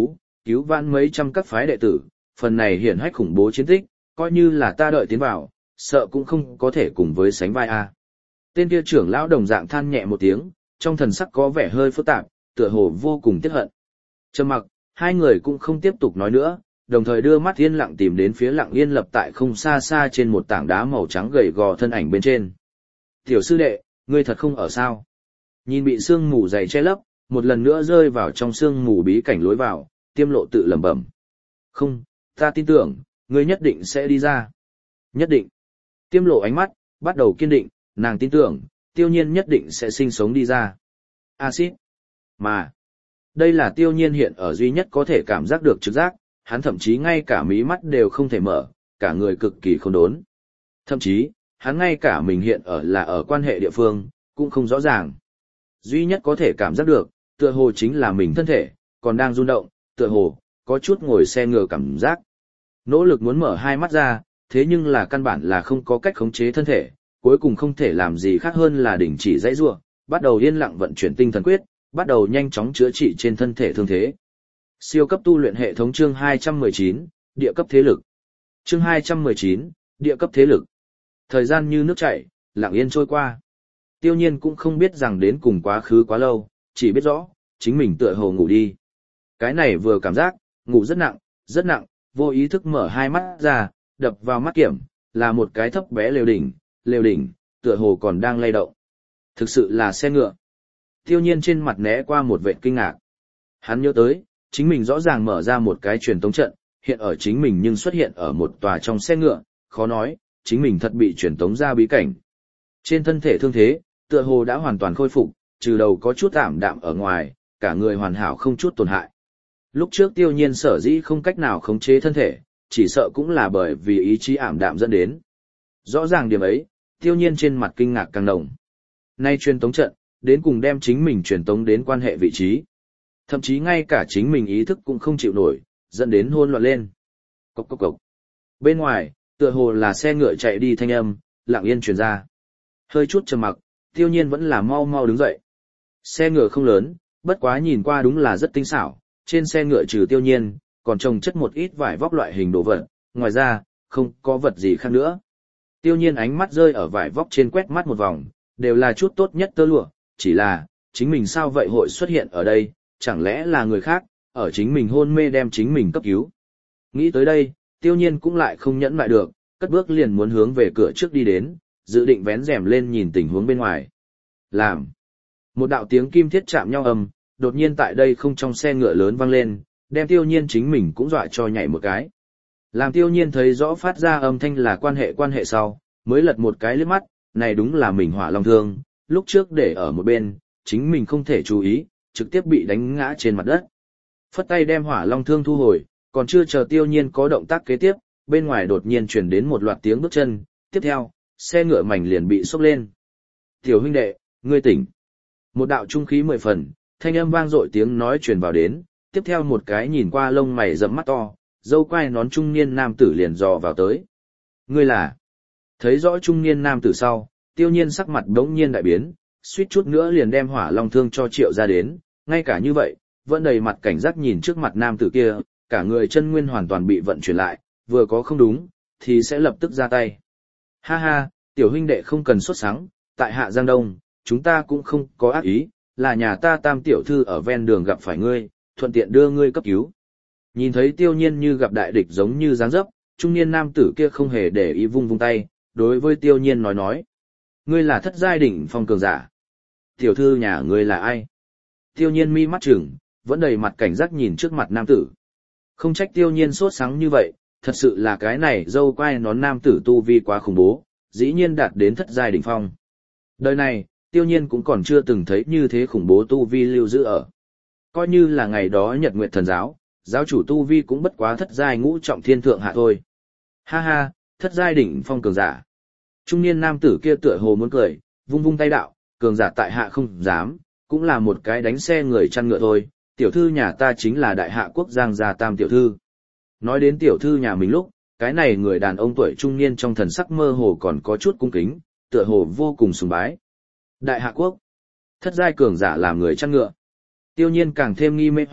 cứu vãn mấy trăm các phái đệ tử, phần này hiển hách khủng bố chiến tích, coi như là ta đợi tiến vào, sợ cũng không có thể cùng với sánh vai a. Tên kia trưởng lão đồng dạng than nhẹ một tiếng, trong thần sắc có vẻ hơi phức tạp, tựa hồ vô cùng tiếc hận. Trầm mặc, hai người cũng không tiếp tục nói nữa, đồng thời đưa mắt yên lặng tìm đến phía Lặng Yên lập tại không xa xa trên một tảng đá màu trắng gầy gò thân ảnh bên trên. Tiểu sư đệ, ngươi thật không ở sao? Nhìn bị sương mù dày che lấp, một lần nữa rơi vào trong sương mù bí cảnh lối vào, Tiêm Lộ tự lẩm bẩm. Không, ta tin tưởng, ngươi nhất định sẽ đi ra. Nhất định. Tiêm Lộ ánh mắt, bắt đầu kiên định, nàng tin tưởng, Tiêu Nhiên nhất định sẽ sinh sống đi ra. Acid. Mà. Đây là Tiêu Nhiên hiện ở duy nhất có thể cảm giác được trực giác, hắn thậm chí ngay cả mí mắt đều không thể mở, cả người cực kỳ khốn đốn. Thậm chí, hắn ngay cả mình hiện ở là ở quan hệ địa phương, cũng không rõ ràng. Duy nhất có thể cảm giác được, tựa hồ chính là mình thân thể, còn đang rung động, tựa hồ, có chút ngồi xe ngựa cảm giác. Nỗ lực muốn mở hai mắt ra, thế nhưng là căn bản là không có cách khống chế thân thể, cuối cùng không thể làm gì khác hơn là đình chỉ dãy rủa, bắt đầu yên lặng vận chuyển tinh thần quyết, bắt đầu nhanh chóng chữa trị trên thân thể thương thế. Siêu cấp tu luyện hệ thống chương hai trăm mười chín, địa cấp thế lực. Chương hai trăm mười chín, địa cấp thế lực. Thời gian như nước chảy, lặng yên trôi qua. Tiêu Nhiên cũng không biết rằng đến cùng quá khứ quá lâu, chỉ biết rõ, chính mình tựa hồ ngủ đi. Cái này vừa cảm giác, ngủ rất nặng, rất nặng, vô ý thức mở hai mắt ra, đập vào mắt kiểm, là một cái thấp bé lều đỉnh, lều đỉnh, tựa hồ còn đang lay động. Thực sự là xe ngựa. Tiêu Nhiên trên mặt né qua một vẻ kinh ngạc. Hắn nhớ tới, chính mình rõ ràng mở ra một cái truyền tống trận, hiện ở chính mình nhưng xuất hiện ở một tòa trong xe ngựa, khó nói, chính mình thật bị truyền tống ra bí cảnh. Trên thân thể thương thế, tựa hồ đã hoàn toàn khôi phục, trừ đầu có chút ảm đạm ở ngoài, cả người hoàn hảo không chút tổn hại. Lúc trước Tiêu Nhiên sở dĩ không cách nào khống chế thân thể, chỉ sợ cũng là bởi vì ý chí ảm đạm dẫn đến. Rõ ràng điểm ấy, Tiêu Nhiên trên mặt kinh ngạc càng nồng. Nay truyền tống trận, đến cùng đem chính mình truyền tống đến quan hệ vị trí. Thậm chí ngay cả chính mình ý thức cũng không chịu nổi, dẫn đến hỗn loạn lên. Cốc cốc cốc. Bên ngoài, tựa hồ là xe ngựa chạy đi thanh âm, lặng yên truyền ra. Hơi chút trầm mặc, Tiêu Nhiên vẫn là mau mau đứng dậy. Xe ngựa không lớn, bất quá nhìn qua đúng là rất tinh xảo, trên xe ngựa trừ Tiêu Nhiên, còn trồng chất một ít vải vóc loại hình đồ vật, ngoài ra, không có vật gì khác nữa. Tiêu Nhiên ánh mắt rơi ở vải vóc trên quét mắt một vòng, đều là chút tốt nhất tơ lụa, chỉ là, chính mình sao vậy hội xuất hiện ở đây, chẳng lẽ là người khác, ở chính mình hôn mê đem chính mình cấp cứu. Nghĩ tới đây, Tiêu Nhiên cũng lại không nhẫn lại được, cất bước liền muốn hướng về cửa trước đi đến, dự định vén rèm lên nhìn tình huống bên ngoài. Làm. Một đạo tiếng kim thiết chạm nhau ầm, đột nhiên tại đây không trong xe ngựa lớn vang lên, đem Tiêu Nhiên chính mình cũng dọa cho nhảy một cái. Làm Tiêu Nhiên thấy rõ phát ra âm thanh là quan hệ quan hệ sau, mới lật một cái liếc mắt, này đúng là mình Hỏa Long Thương, lúc trước để ở một bên, chính mình không thể chú ý, trực tiếp bị đánh ngã trên mặt đất. Phất tay đem Hỏa Long Thương thu hồi, còn chưa chờ Tiêu Nhiên có động tác kế tiếp, bên ngoài đột nhiên truyền đến một loạt tiếng bước chân, tiếp theo, xe ngựa mảnh liền bị xốc lên. Tiểu huynh đệ, ngươi tỉnh. Một đạo trung khí mười phần, thanh âm vang dội tiếng nói truyền vào đến, tiếp theo một cái nhìn qua lông mày rậm mắt to, dâu quai nón trung niên nam tử liền dò vào tới. Ngươi là? Thấy rõ trung niên nam tử sau, Tiêu Nhiên sắc mặt đống nhiên đại biến, suýt chút nữa liền đem Hỏa Long Thương cho Triệu ra đến, ngay cả như vậy, vẫn đầy mặt cảnh giác nhìn trước mặt nam tử kia, cả người chân nguyên hoàn toàn bị vận chuyển lại, vừa có không đúng, thì sẽ lập tức ra tay. Ha ha, tiểu huynh đệ không cần sốt sắng, tại Hạ Giang Đông, chúng ta cũng không có ác ý, là nhà ta Tam tiểu thư ở ven đường gặp phải ngươi, thuận tiện đưa ngươi cấp cứu. Nhìn thấy Tiêu Nhiên như gặp đại địch giống như dáng dấp, trung niên nam tử kia không hề để ý vung vung tay, đối với Tiêu Nhiên nói nói. Ngươi là thất giai đỉnh phong cường giả. Tiểu thư nhà ngươi là ai? Tiêu Nhiên mi mắt trừng, vẫn đầy mặt cảnh giác nhìn trước mặt nam tử. Không trách Tiêu Nhiên sốt sắng như vậy, thật sự là cái này dâu quai nón nam tử tu vi quá khủng bố, dĩ nhiên đạt đến thất giai đỉnh phong. Đời này, Tiêu Nhiên cũng còn chưa từng thấy như thế khủng bố tu vi lưu giữ ở. Coi như là ngày đó Nhật Nguyệt Thần Giáo, giáo chủ tu vi cũng bất quá thất giai ngũ trọng thiên thượng hạ thôi. Ha ha, thất giai đỉnh phong cường giả. Trung niên nam tử kia tựa hồ muốn cười, vung vung tay đạo, cường giả tại hạ không dám, cũng là một cái đánh xe người chăn ngựa thôi, tiểu thư nhà ta chính là đại hạ quốc Giang gia Tam tiểu thư. Nói đến tiểu thư nhà mình lúc, cái này người đàn ông tuổi trung niên trong thần sắc mơ hồ còn có chút cung kính, tựa hồ vô cùng sùng bái. Đại hạ quốc, thất giai cường giả làm người chăn ngựa. Tiêu Nhiên càng thêm nghi mê hoặc,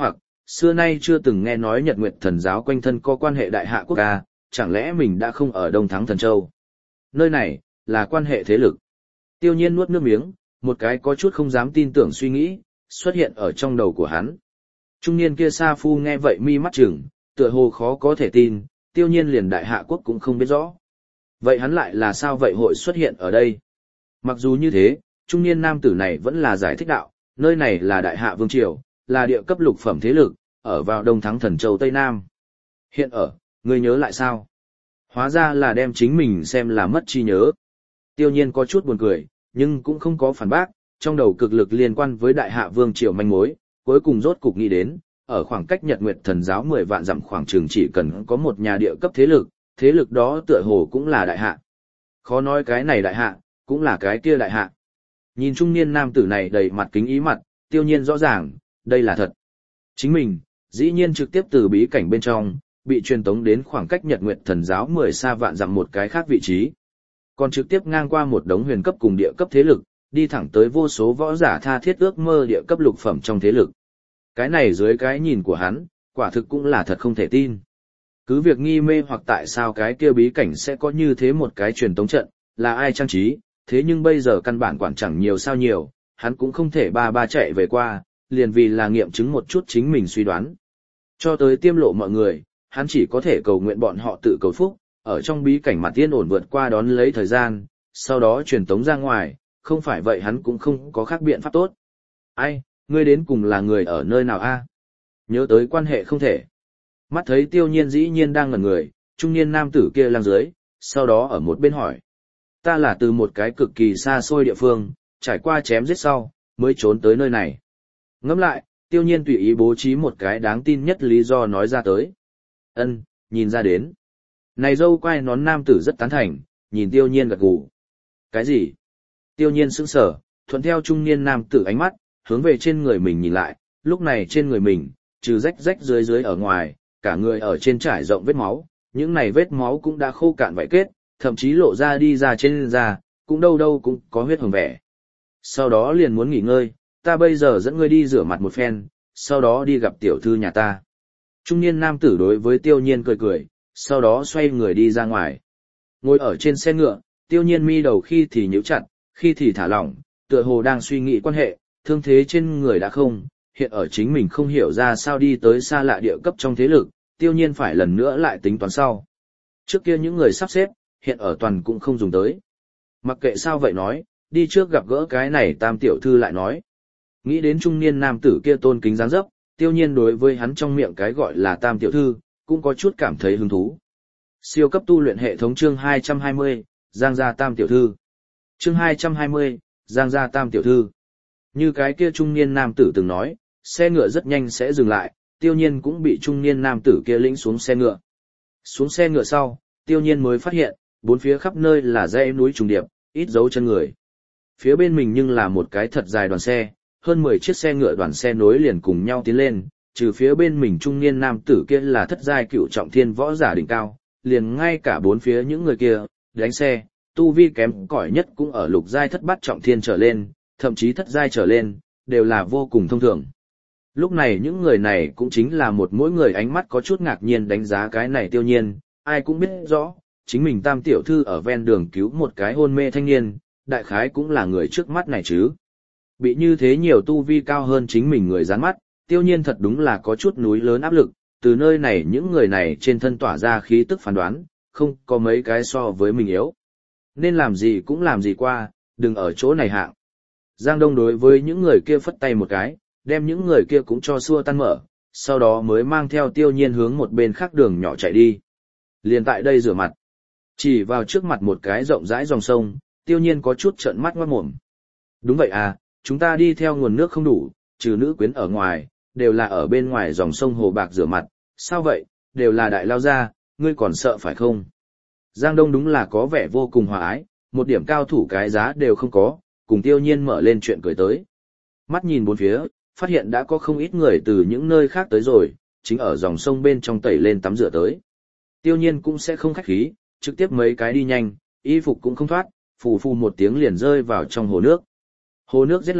xưa nay chưa từng nghe nói Nhật Nguyệt Thần giáo quanh thân có quan hệ đại hạ quốc ca, chẳng lẽ mình đã không ở Đông Thắng Thần Châu? Nơi này, là quan hệ thế lực. Tiêu nhiên nuốt nước miếng, một cái có chút không dám tin tưởng suy nghĩ, xuất hiện ở trong đầu của hắn. Trung niên kia Sa Phu nghe vậy mi mắt chừng, tựa hồ khó có thể tin, tiêu nhiên liền đại hạ quốc cũng không biết rõ. Vậy hắn lại là sao vậy hội xuất hiện ở đây? Mặc dù như thế, trung niên nam tử này vẫn là giải thích đạo, nơi này là đại hạ vương triều, là địa cấp lục phẩm thế lực, ở vào Đông Thắng Thần Châu Tây Nam. Hiện ở, ngươi nhớ lại sao? Hóa ra là đem chính mình xem là mất trí nhớ. Tiêu nhiên có chút buồn cười, nhưng cũng không có phản bác, trong đầu cực lực liên quan với đại hạ vương triều manh mối, cuối cùng rốt cục nghĩ đến, ở khoảng cách Nhật Nguyệt Thần giáo mười vạn dặm khoảng trường chỉ cần có một nhà địa cấp thế lực, thế lực đó tựa hồ cũng là đại hạ. Khó nói cái này đại hạ, cũng là cái kia đại hạ. Nhìn trung niên nam tử này đầy mặt kính ý mặt, tiêu nhiên rõ ràng, đây là thật. Chính mình, dĩ nhiên trực tiếp từ bí cảnh bên trong, bị truyền tống đến khoảng cách Nhật Nguyệt Thần giáo mười xa vạn dặm một cái khác vị trí. Còn trực tiếp ngang qua một đống huyền cấp cùng địa cấp thế lực, đi thẳng tới vô số võ giả tha thiết ước mơ địa cấp lục phẩm trong thế lực. Cái này dưới cái nhìn của hắn, quả thực cũng là thật không thể tin. Cứ việc nghi mê hoặc tại sao cái kia bí cảnh sẽ có như thế một cái truyền tống trận, là ai trang trí, thế nhưng bây giờ căn bản quản chẳng nhiều sao nhiều, hắn cũng không thể ba ba chạy về qua, liền vì là nghiệm chứng một chút chính mình suy đoán. Cho tới tiêm lộ mọi người, hắn chỉ có thể cầu nguyện bọn họ tự cầu phúc, ở trong bí cảnh mà tiên ổn vượt qua đón lấy thời gian, sau đó truyền tống ra ngoài, không phải vậy hắn cũng không có khác biện pháp tốt. Ai, ngươi đến cùng là người ở nơi nào a? Nhớ tới quan hệ không thể. Mắt thấy tiêu nhiên dĩ nhiên đang ngẩn người, trung niên nam tử kia lang dưới, sau đó ở một bên hỏi. Ta là từ một cái cực kỳ xa xôi địa phương, trải qua chém giết sau, mới trốn tới nơi này. Ngẫm lại, tiêu nhiên tùy ý bố trí một cái đáng tin nhất lý do nói ra tới. Ân, nhìn ra đến. Này dâu quai nón nam tử rất tán thành, nhìn tiêu nhiên gật gù. Cái gì? Tiêu nhiên sững sờ, thuận theo trung niên nam tử ánh mắt, hướng về trên người mình nhìn lại, lúc này trên người mình, trừ rách rách dưới dưới ở ngoài, cả người ở trên trải rộng vết máu, những này vết máu cũng đã khô cạn vảy kết, thậm chí lộ ra đi ra trên da, cũng đâu đâu cũng có huyết hồng vẻ. Sau đó liền muốn nghỉ ngơi, ta bây giờ dẫn ngươi đi rửa mặt một phen, sau đó đi gặp tiểu thư nhà ta. Trung niên nam tử đối với tiêu nhiên cười cười, sau đó xoay người đi ra ngoài. Ngồi ở trên xe ngựa, tiêu nhiên mi đầu khi thì nhíu chặt, khi thì thả lỏng, tựa hồ đang suy nghĩ quan hệ, thương thế trên người đã không, hiện ở chính mình không hiểu ra sao đi tới xa lạ địa cấp trong thế lực, tiêu nhiên phải lần nữa lại tính toán sau. Trước kia những người sắp xếp, hiện ở toàn cũng không dùng tới. Mặc kệ sao vậy nói, đi trước gặp gỡ cái này tam tiểu thư lại nói. Nghĩ đến trung niên nam tử kia tôn kính dáng dấp, tiêu nhiên đối với hắn trong miệng cái gọi là tam tiểu thư, cũng có chút cảm thấy hứng thú. Siêu cấp tu luyện hệ thống chương hai trăm hai mươi, Giang gia tam tiểu thư. Chương hai trăm hai mươi, Giang gia tam tiểu thư. Như cái kia trung niên nam tử từng nói, xe ngựa rất nhanh sẽ dừng lại, tiêu nhiên cũng bị trung niên nam tử kia lĩnh xuống xe ngựa. Xuống xe ngựa sau, tiêu nhiên mới phát hiện, bốn phía khắp nơi là dãy núi trùng điệp, ít dấu chân người. Phía bên mình nhưng là một cái thật dài đoàn xe, hơn mười chiếc xe ngựa đoàn xe nối liền cùng nhau tiến lên, trừ phía bên mình trung niên nam tử kia là thất giai cựu trọng thiên võ giả đỉnh cao, liền ngay cả bốn phía những người kia, đánh xe, tu vi kém cỏi nhất cũng ở lục giai thất bát trọng thiên trở lên, thậm chí thất giai trở lên, đều là vô cùng thông thường. Lúc này những người này cũng chính là một mỗi người ánh mắt có chút ngạc nhiên đánh giá cái này tiêu nhiên, ai cũng biết rõ, chính mình tam tiểu thư ở ven đường cứu một cái hôn mê thanh niên, đại khái cũng là người trước mắt này chứ. Bị như thế nhiều tu vi cao hơn chính mình người dán mắt, tiêu nhiên thật đúng là có chút núi lớn áp lực, từ nơi này những người này trên thân tỏa ra khí tức phán đoán, không có mấy cái so với mình yếu. Nên làm gì cũng làm gì qua, đừng ở chỗ này hạng. Giang Đông đối với những người kia phất tay một cái, đem những người kia cũng cho xua tan mở, sau đó mới mang theo tiêu nhiên hướng một bên khác đường nhỏ chạy đi. Liền tại đây rửa mặt. Chỉ vào trước mặt một cái rộng rãi dòng sông, tiêu nhiên có chút trợn mắt ngoát mồm. Đúng vậy à, chúng ta đi theo nguồn nước không đủ, trừ nữ quyến ở ngoài, đều là ở bên ngoài dòng sông Hồ Bạc rửa mặt, sao vậy, đều là đại lao gia, ngươi còn sợ phải không? Giang Đông đúng là có vẻ vô cùng hòa ái, một điểm cao thủ cái giá đều không có, cùng tiêu nhiên mở lên chuyện cười tới. Mắt nhìn bốn phía, phát hiện đã có không ít người từ những nơi khác tới rồi, chính ở dòng sông bên trong tẩy lên tắm rửa tới. Tiêu nhiên cũng sẽ không khách khí, trực tiếp mấy cái đi nhanh, y phục cũng không thoát, phù phù một tiếng liền rơi vào trong hồ nước. Hồ nước rất lạnh,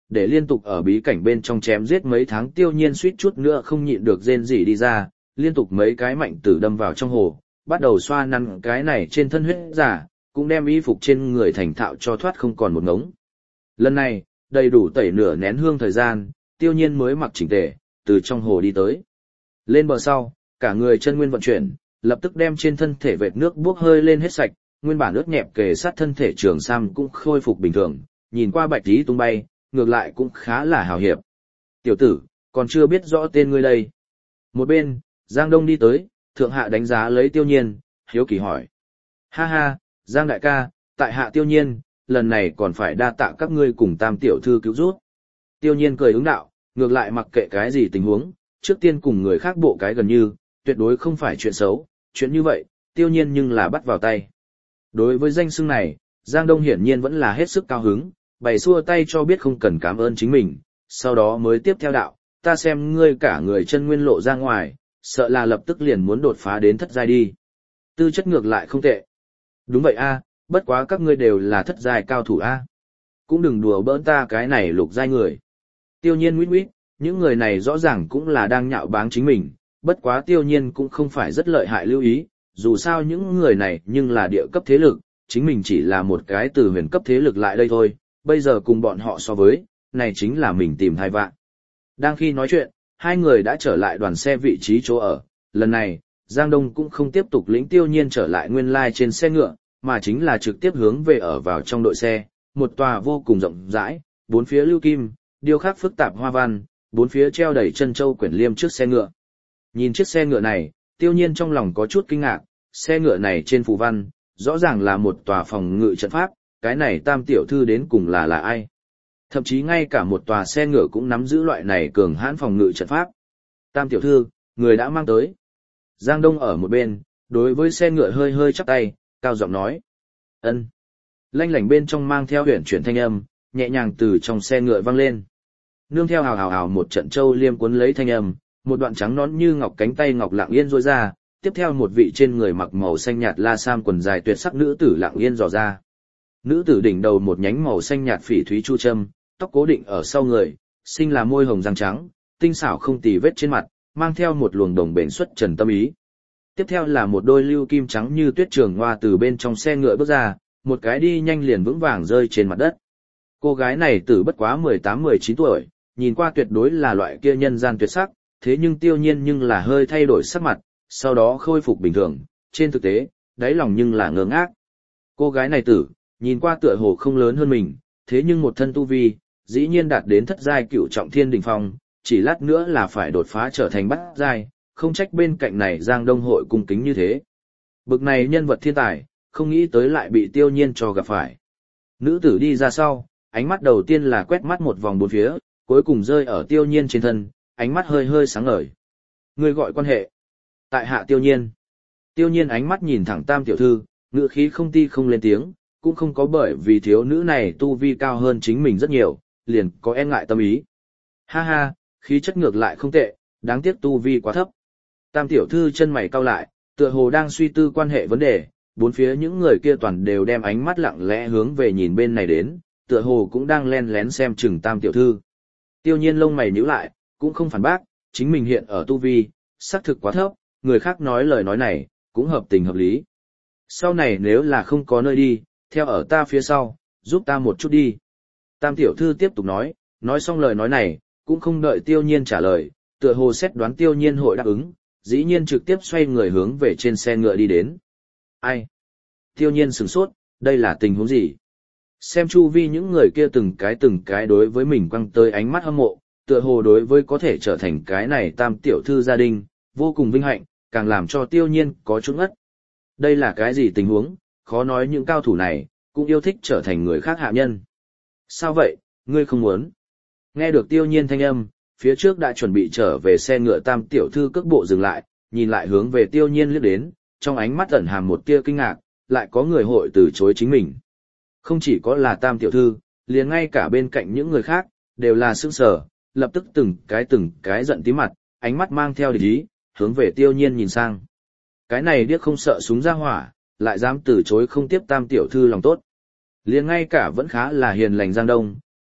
để liên tục ở bí cảnh bên trong chém giết mấy tháng Tiêu Nhiên suýt chút nữa không nhịn được rên rỉ đi ra, liên tục mấy cái mạnh tử đâm vào trong hồ, bắt đầu xoa nắn cái này trên thân huyết giả, cũng đem y phục trên người thành thạo cho thoát không còn một ngống. Lần này, đầy đủ tẩy nửa nén hương thời gian, Tiêu Nhiên mới mặc chỉnh tề, từ trong hồ đi tới. Lên bờ sau, cả người chân nguyên vận chuyển, lập tức đem trên thân thể vệt nước buốc hơi lên hết sạch, nguyên bản ướt nhẹp kề sát thân thể Trường Sam cũng khôi phục bình thường, nhìn qua bạch tí tung bay, ngược lại cũng khá là hào hiệp. Tiểu tử, còn chưa biết rõ tên ngươi đây. Một bên, Giang Đông đi tới, thượng hạ đánh giá lấy Tiêu Nhiên, hiếu kỳ hỏi. Ha ha, Giang đại ca, tại hạ Tiêu Nhiên, lần này còn phải đa tạ các ngươi cùng Tam tiểu thư cứu giúp. Tiêu Nhiên cười ứng đạo, ngược lại mặc kệ cái gì tình huống, trước tiên cùng người khác bộ cái gần như, tuyệt đối không phải chuyện xấu, chuyện như vậy, Tiêu Nhiên nhưng là bắt vào tay. Đối với danh xưng này, Giang Đông hiển nhiên vẫn là hết sức cao hứng, bày xua tay cho biết không cần cảm ơn chính mình, sau đó mới tiếp theo đạo, ta xem ngươi cả người chân nguyên lộ ra ngoài, sợ là lập tức liền muốn đột phá đến thất giai đi. Tư chất ngược lại không tệ. Đúng vậy a, bất quá các ngươi đều là thất giai cao thủ a. Cũng đừng đùa bỡn ta cái này lục giai người. Tiêu Nhiên nguýt nguýt, những người này rõ ràng cũng là đang nhạo báng chính mình, bất quá Tiêu Nhiên cũng không phải rất lợi hại lưu ý, dù sao những người này nhưng là địa cấp thế lực, chính mình chỉ là một cái từ huyền cấp thế lực lại đây thôi, bây giờ cùng bọn họ so với, này chính là mình tìm hai vạn. Đang khi nói chuyện, hai người đã trở lại đoàn xe vị trí chỗ ở, lần này, Giang Đông cũng không tiếp tục lĩnh Tiêu Nhiên trở lại nguyên lai trên xe ngựa, mà chính là trực tiếp hướng về ở vào trong đội xe, một tòa vô cùng rộng rãi, bốn phía lưu kim, điêu khắc phức tạp hoa văn, bốn phía treo đầy chân châu quyển liêm trước xe ngựa. Nhìn chiếc xe ngựa này, Tiêu Nhiên trong lòng có chút kinh ngạc, xe ngựa này trên phù văn, rõ ràng là một tòa phòng ngự trận pháp, cái này Tam tiểu thư đến cùng là là ai? Thậm chí ngay cả một tòa xe ngựa cũng nắm giữ loại này cường hãn phòng ngự trận pháp. Tam tiểu thư, người đã mang tới. Giang Đông ở một bên, đối với xe ngựa hơi hơi chắp tay, cao giọng nói. Ân. Lanh lảnh bên trong mang theo huyền chuyển thanh âm, nhẹ nhàng từ trong xe ngựa vang lên. Nương theo hào hào hào một trận châu liêm cuốn lấy thanh âm, một đoạn trắng nón như ngọc cánh tay ngọc lặng yên rối ra, tiếp theo một vị trên người mặc màu xanh nhạt la sam quần dài tuyệt sắc nữ tử lặng yên dò ra. Nữ tử đỉnh đầu một nhánh màu xanh nhạt phỉ thúy chu châm, tóc cố định ở sau người, xinh là môi hồng răng trắng, tinh xảo không tì vết trên mặt, mang theo một luồng đồng bền xuất trần tâm ý. Tiếp theo là một đôi lưu kim trắng như tuyết trường hoa từ bên trong xe ngựa bước ra, một cái đi nhanh liền vững vàng rơi trên mặt đất. Cô gái này tử bất quá mười tám mười chín tuổi, nhìn qua tuyệt đối là loại kia nhân gian tuyệt sắc, thế nhưng Tiêu Nhiên nhưng là hơi thay đổi sắc mặt, sau đó khôi phục bình thường, trên thực tế, đáy lòng nhưng là ngơ ngác. Cô gái này tử, nhìn qua tựa hồ không lớn hơn mình, thế nhưng một thân tu vi, dĩ nhiên đạt đến thất giai cựu trọng thiên đỉnh phong, chỉ lát nữa là phải đột phá trở thành bát giai, không trách bên cạnh này Giang Đông hội cung kính như thế. Bực này nhân vật thiên tài, không nghĩ tới lại bị Tiêu Nhiên cho gặp phải. Nữ tử đi ra sau, ánh mắt đầu tiên là quét mắt một vòng bốn phía, cuối cùng rơi ở Tiêu Nhiên trên thân, ánh mắt hơi hơi sáng ngời. Người gọi quan hệ. Tại hạ Tiêu Nhiên. Tiêu Nhiên ánh mắt nhìn thẳng Tam tiểu thư, ngữ khí không ti không lên tiếng, cũng không có bởi vì thiếu nữ này tu vi cao hơn chính mình rất nhiều, liền có e ngại tâm ý. Ha ha, khí chất ngược lại không tệ, đáng tiếc tu vi quá thấp. Tam tiểu thư chân mày cau lại, tựa hồ đang suy tư quan hệ vấn đề, bốn phía những người kia toàn đều đem ánh mắt lặng lẽ hướng về nhìn bên này đến, tựa hồ cũng đang len lén xem chừng Tam tiểu thư. Tiêu Nhiên lông mày nhíu lại, cũng không phản bác, chính mình hiện ở tu vi, xác thực quá thấp, người khác nói lời nói này, cũng hợp tình hợp lý. Sau này nếu là không có nơi đi, theo ở ta phía sau, giúp ta một chút đi. Tam tiểu thư tiếp tục nói, nói xong lời nói này, cũng không đợi Tiêu Nhiên trả lời, tựa hồ xét đoán Tiêu Nhiên hội đáp ứng, dĩ nhiên trực tiếp xoay người hướng về trên xe ngựa đi đến. Ai? Tiêu Nhiên sửng sốt, đây là tình huống gì? Xem chu vi những người kia từng cái từng cái đối với mình quăng tới ánh mắt hâm mộ, tựa hồ đối với có thể trở thành cái này Tam tiểu thư gia đình, vô cùng vinh hạnh, càng làm cho Tiêu Nhiên có chút ngất. Đây là cái gì tình huống, khó nói những cao thủ này, cũng yêu thích trở thành người khác hạ nhân. Sao vậy, ngươi không muốn? Nghe được Tiêu Nhiên thanh âm, phía trước đã chuẩn bị trở về xe ngựa Tam tiểu thư cước bộ dừng lại, nhìn lại hướng về Tiêu Nhiên liếc đến, trong ánh mắt ẩn hàm một tia kinh ngạc, lại có người hội từ chối chính mình. Không chỉ có là Tam tiểu thư, liền ngay cả bên cạnh những người khác, đều là sững sờ, lập tức từng cái từng cái giận tí mặt, ánh mắt mang theo địch ý, hướng về Tiêu Nhiên nhìn sang. Cái này điếc không sợ súng ra hỏa, lại dám từ chối không tiếp Tam tiểu thư lòng tốt. Liền ngay cả vẫn khá là hiền lành Giang Đông,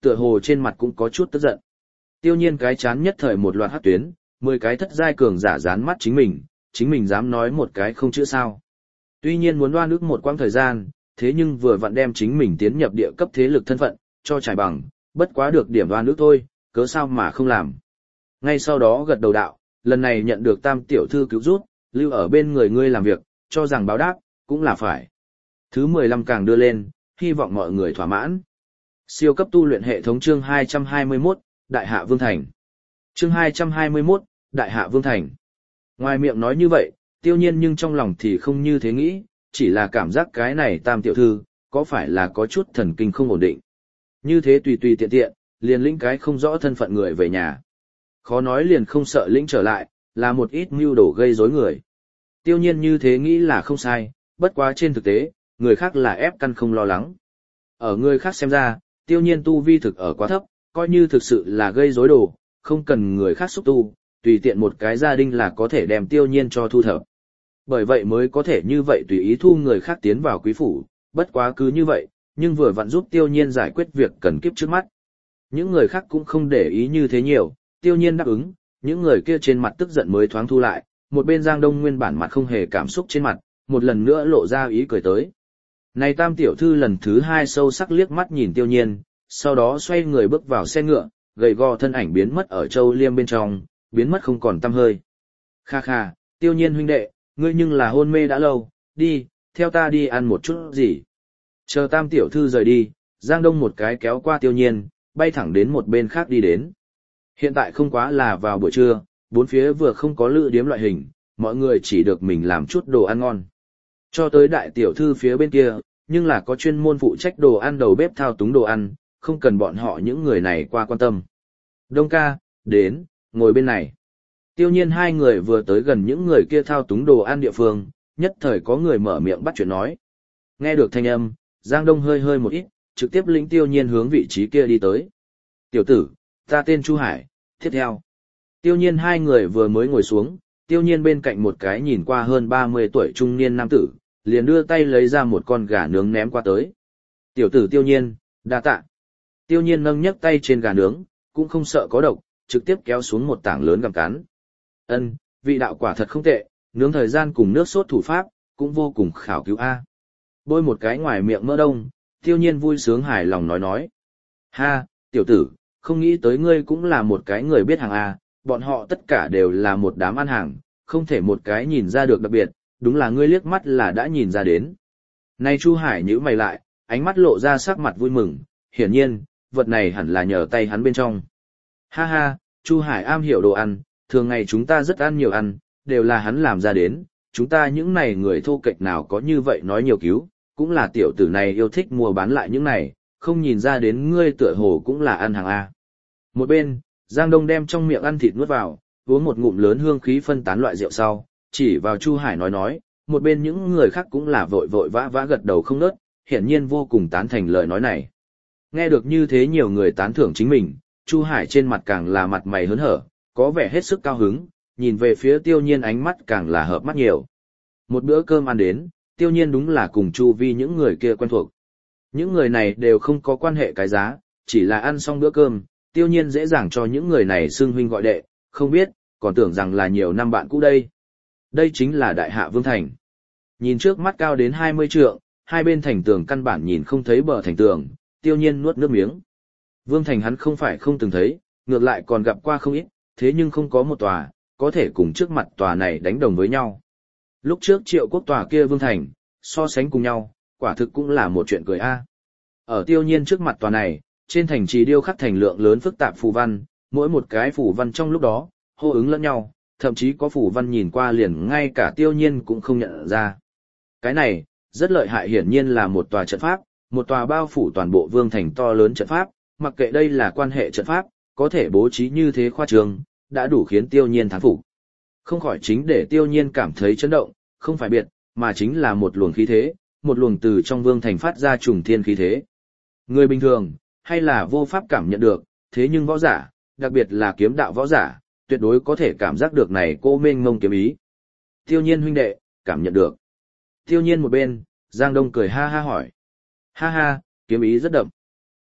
tựa hồ trên mặt cũng có chút tức giận. Tiêu nhiên cái chán nhất thời một loạt hắc tuyến, mười cái thất giai cường giả dán mắt chính mình, chính mình dám nói một cái không chữa sao. Tuy nhiên muốn đoan ước một quãng thời gian, thế nhưng vừa vặn đem chính mình tiến nhập địa cấp thế lực thân phận, cho trải bằng, bất quá được điểm đoan ước thôi, cớ sao mà không làm. Ngay sau đó gật đầu đạo, lần này nhận được tam tiểu thư cứu giúp, lưu ở bên người ngươi làm việc, cho rằng báo đáp, cũng là phải. Thứ mười lăm càng đưa lên, hy vọng mọi người thỏa mãn. Siêu cấp tu luyện hệ thống chương hai trăm hai mươi mốt, Đại Hạ Vương Thành. Chương hai trăm hai mươi mốt, Đại Hạ Vương Thành. Ngoài miệng nói như vậy, Tiêu Nhiên nhưng trong lòng thì không như thế nghĩ, chỉ là cảm giác cái này tam tiểu thư, có phải là có chút thần kinh không ổn định. Như thế tùy tùy tiện tiện, liền lĩnh cái không rõ thân phận người về nhà. Khó nói liền không sợ lĩnh trở lại, là một ít mưu đồ gây rối người. Tiêu Nhiên như thế nghĩ là không sai, bất quá trên thực tế, người khác là ép căn không lo lắng. Ở người khác xem ra, Tiêu Nhiên tu vi thực ở quá thấp, coi như thực sự là gây rối đồ, không cần người khác xúc tu, tùy tiện một cái gia đình là có thể đem Tiêu Nhiên cho thu thập. Bởi vậy mới có thể như vậy tùy ý thu người khác tiến vào quý phủ, bất quá cứ như vậy, nhưng vừa vặn giúp Tiêu Nhiên giải quyết việc cần kiếp trước mắt. Những người khác cũng không để ý như thế nhiều, Tiêu Nhiên đáp ứng, những người kia trên mặt tức giận mới thoáng thu lại, một bên Giang Đông nguyên bản mặt không hề cảm xúc trên mặt, một lần nữa lộ ra ý cười tới. Này tam tiểu thư lần thứ hai sâu sắc liếc mắt nhìn Tiêu Nhiên, sau đó xoay người bước vào xe ngựa, gầy gò thân ảnh biến mất ở châu liêm bên trong, biến mất không còn tăm hơi. Kha kha, Tiêu Nhiên huynh đệ, ngươi nhưng là hôn mê đã lâu, đi, theo ta đi ăn một chút gì. Chờ tam tiểu thư rời đi, Giang Đông một cái kéo qua Tiêu Nhiên, bay thẳng đến một bên khác đi đến. Hiện tại không quá là vào buổi trưa, bốn phía vừa không có lữ điếm loại hình, mọi người chỉ được mình làm chút đồ ăn ngon. Cho tới đại tiểu thư phía bên kia, nhưng là có chuyên môn phụ trách đồ ăn đầu bếp thao túng đồ ăn, không cần bọn họ những người này qua quan tâm. Đông ca, đến, ngồi bên này. Tiêu Nhiên hai người vừa tới gần những người kia thao túng đồ ăn địa phương, nhất thời có người mở miệng bắt chuyện nói. Nghe được thanh âm, Giang Đông hơi hơi một ít, trực tiếp lĩnh Tiêu Nhiên hướng vị trí kia đi tới. Tiểu tử, ta tên Chu Hải, tiếp theo. Tiêu Nhiên hai người vừa mới ngồi xuống, Tiêu Nhiên bên cạnh một cái nhìn qua hơn ba mươi tuổi trung niên nam tử, liền đưa tay lấy ra một con gà nướng ném qua tới. Tiểu tử Tiêu Nhiên, đa tạ. Tiêu Nhiên nâng nhấc tay trên gà nướng, cũng không sợ có độc, trực tiếp kéo xuống một tảng lớn gặm cắn. Ân, vị đạo quả thật không tệ, nướng thời gian cùng nước sốt thủ pháp, cũng vô cùng khảo cứu a. Bôi một cái ngoài miệng mỡ đông, Tiêu Nhiên vui sướng hài lòng nói nói. Ha, tiểu tử, không nghĩ tới ngươi cũng là một cái người biết hàng a, bọn họ tất cả đều là một đám ăn hàng, không thể một cái nhìn ra được đặc biệt, đúng là ngươi liếc mắt là đã nhìn ra đến. Này Chu Hải nhíu mày lại, ánh mắt lộ ra sắc mặt vui mừng, hiển nhiên, vật này hẳn là nhờ tay hắn bên trong. Ha ha, Chu Hải am hiểu đồ ăn, thường ngày chúng ta rất ăn nhiều ăn, đều là hắn làm ra đến, chúng ta những này người thô kệch nào có như vậy nói nhiều cứu, cũng là tiểu tử này yêu thích mua bán lại những này, không nhìn ra đến ngươi tựa hồ cũng là ăn hàng A. Một bên, Giang Đông đem trong miệng ăn thịt nuốt vào, uống một ngụm lớn hương khí phân tán loại rượu sau, chỉ vào Chu Hải nói nói, một bên những người khác cũng là vội vội vã vã gật đầu không ngớt, hiển nhiên vô cùng tán thành lời nói này. Nghe được như thế nhiều người tán thưởng chính mình, Chu Hải trên mặt càng là mặt mày hớn hở, có vẻ hết sức cao hứng, nhìn về phía Tiêu Nhiên ánh mắt càng là hợp mắt nhiều. Một bữa cơm ăn đến, Tiêu Nhiên đúng là cùng chu vi những người kia quen thuộc. Những người này đều không có quan hệ cái giá, chỉ là ăn xong bữa cơm, Tiêu Nhiên dễ dàng cho những người này xưng huynh gọi đệ, không biết, còn tưởng rằng là nhiều năm bạn cũ đây. Đây chính là Đại Hạ Vương Thành. Nhìn trước mắt cao đến hai mươi trượng, hai bên thành tường căn bản nhìn không thấy bờ thành tường, Tiêu Nhiên nuốt nước miếng. Vương Thành hắn không phải không từng thấy, ngược lại còn gặp qua không ít, thế nhưng không có một tòa, có thể cùng trước mặt tòa này đánh đồng với nhau. Lúc trước Triệu Quốc tòa kia Vương Thành, so sánh cùng nhau, quả thực cũng là một chuyện cười a. Ở Tiêu Nhiên trước mặt tòa này, trên thành trì điêu khắc thành lượng lớn phức tạp phù văn, mỗi một cái phù văn trong lúc đó, hô ứng lẫn nhau, thậm chí có phù văn nhìn qua liền ngay cả Tiêu Nhiên cũng không nhận ra. Cái này, rất lợi hại, hiển nhiên là một tòa trận pháp, một tòa bao phủ toàn bộ Vương Thành to lớn trận pháp, mặc kệ đây là quan hệ trận pháp, có thể bố trí như thế khoa trương, đã đủ khiến Tiêu Nhiên thán phục. Không khỏi chính để Tiêu Nhiên cảm thấy chấn động, không phải biệt, mà chính là một luồng khí thế, một luồng từ trong Vương Thành phát ra trùng thiên khí thế. Người bình thường, hay là vô pháp cảm nhận được, thế nhưng võ giả, đặc biệt là kiếm đạo võ giả, tuyệt đối có thể cảm giác được này cô mênh mông kiếm ý. Tiêu Nhiên huynh đệ, cảm nhận được. Tiêu Nhiên một bên, Giang Đông cười ha ha hỏi. Ha ha, kiếm ý rất đậm.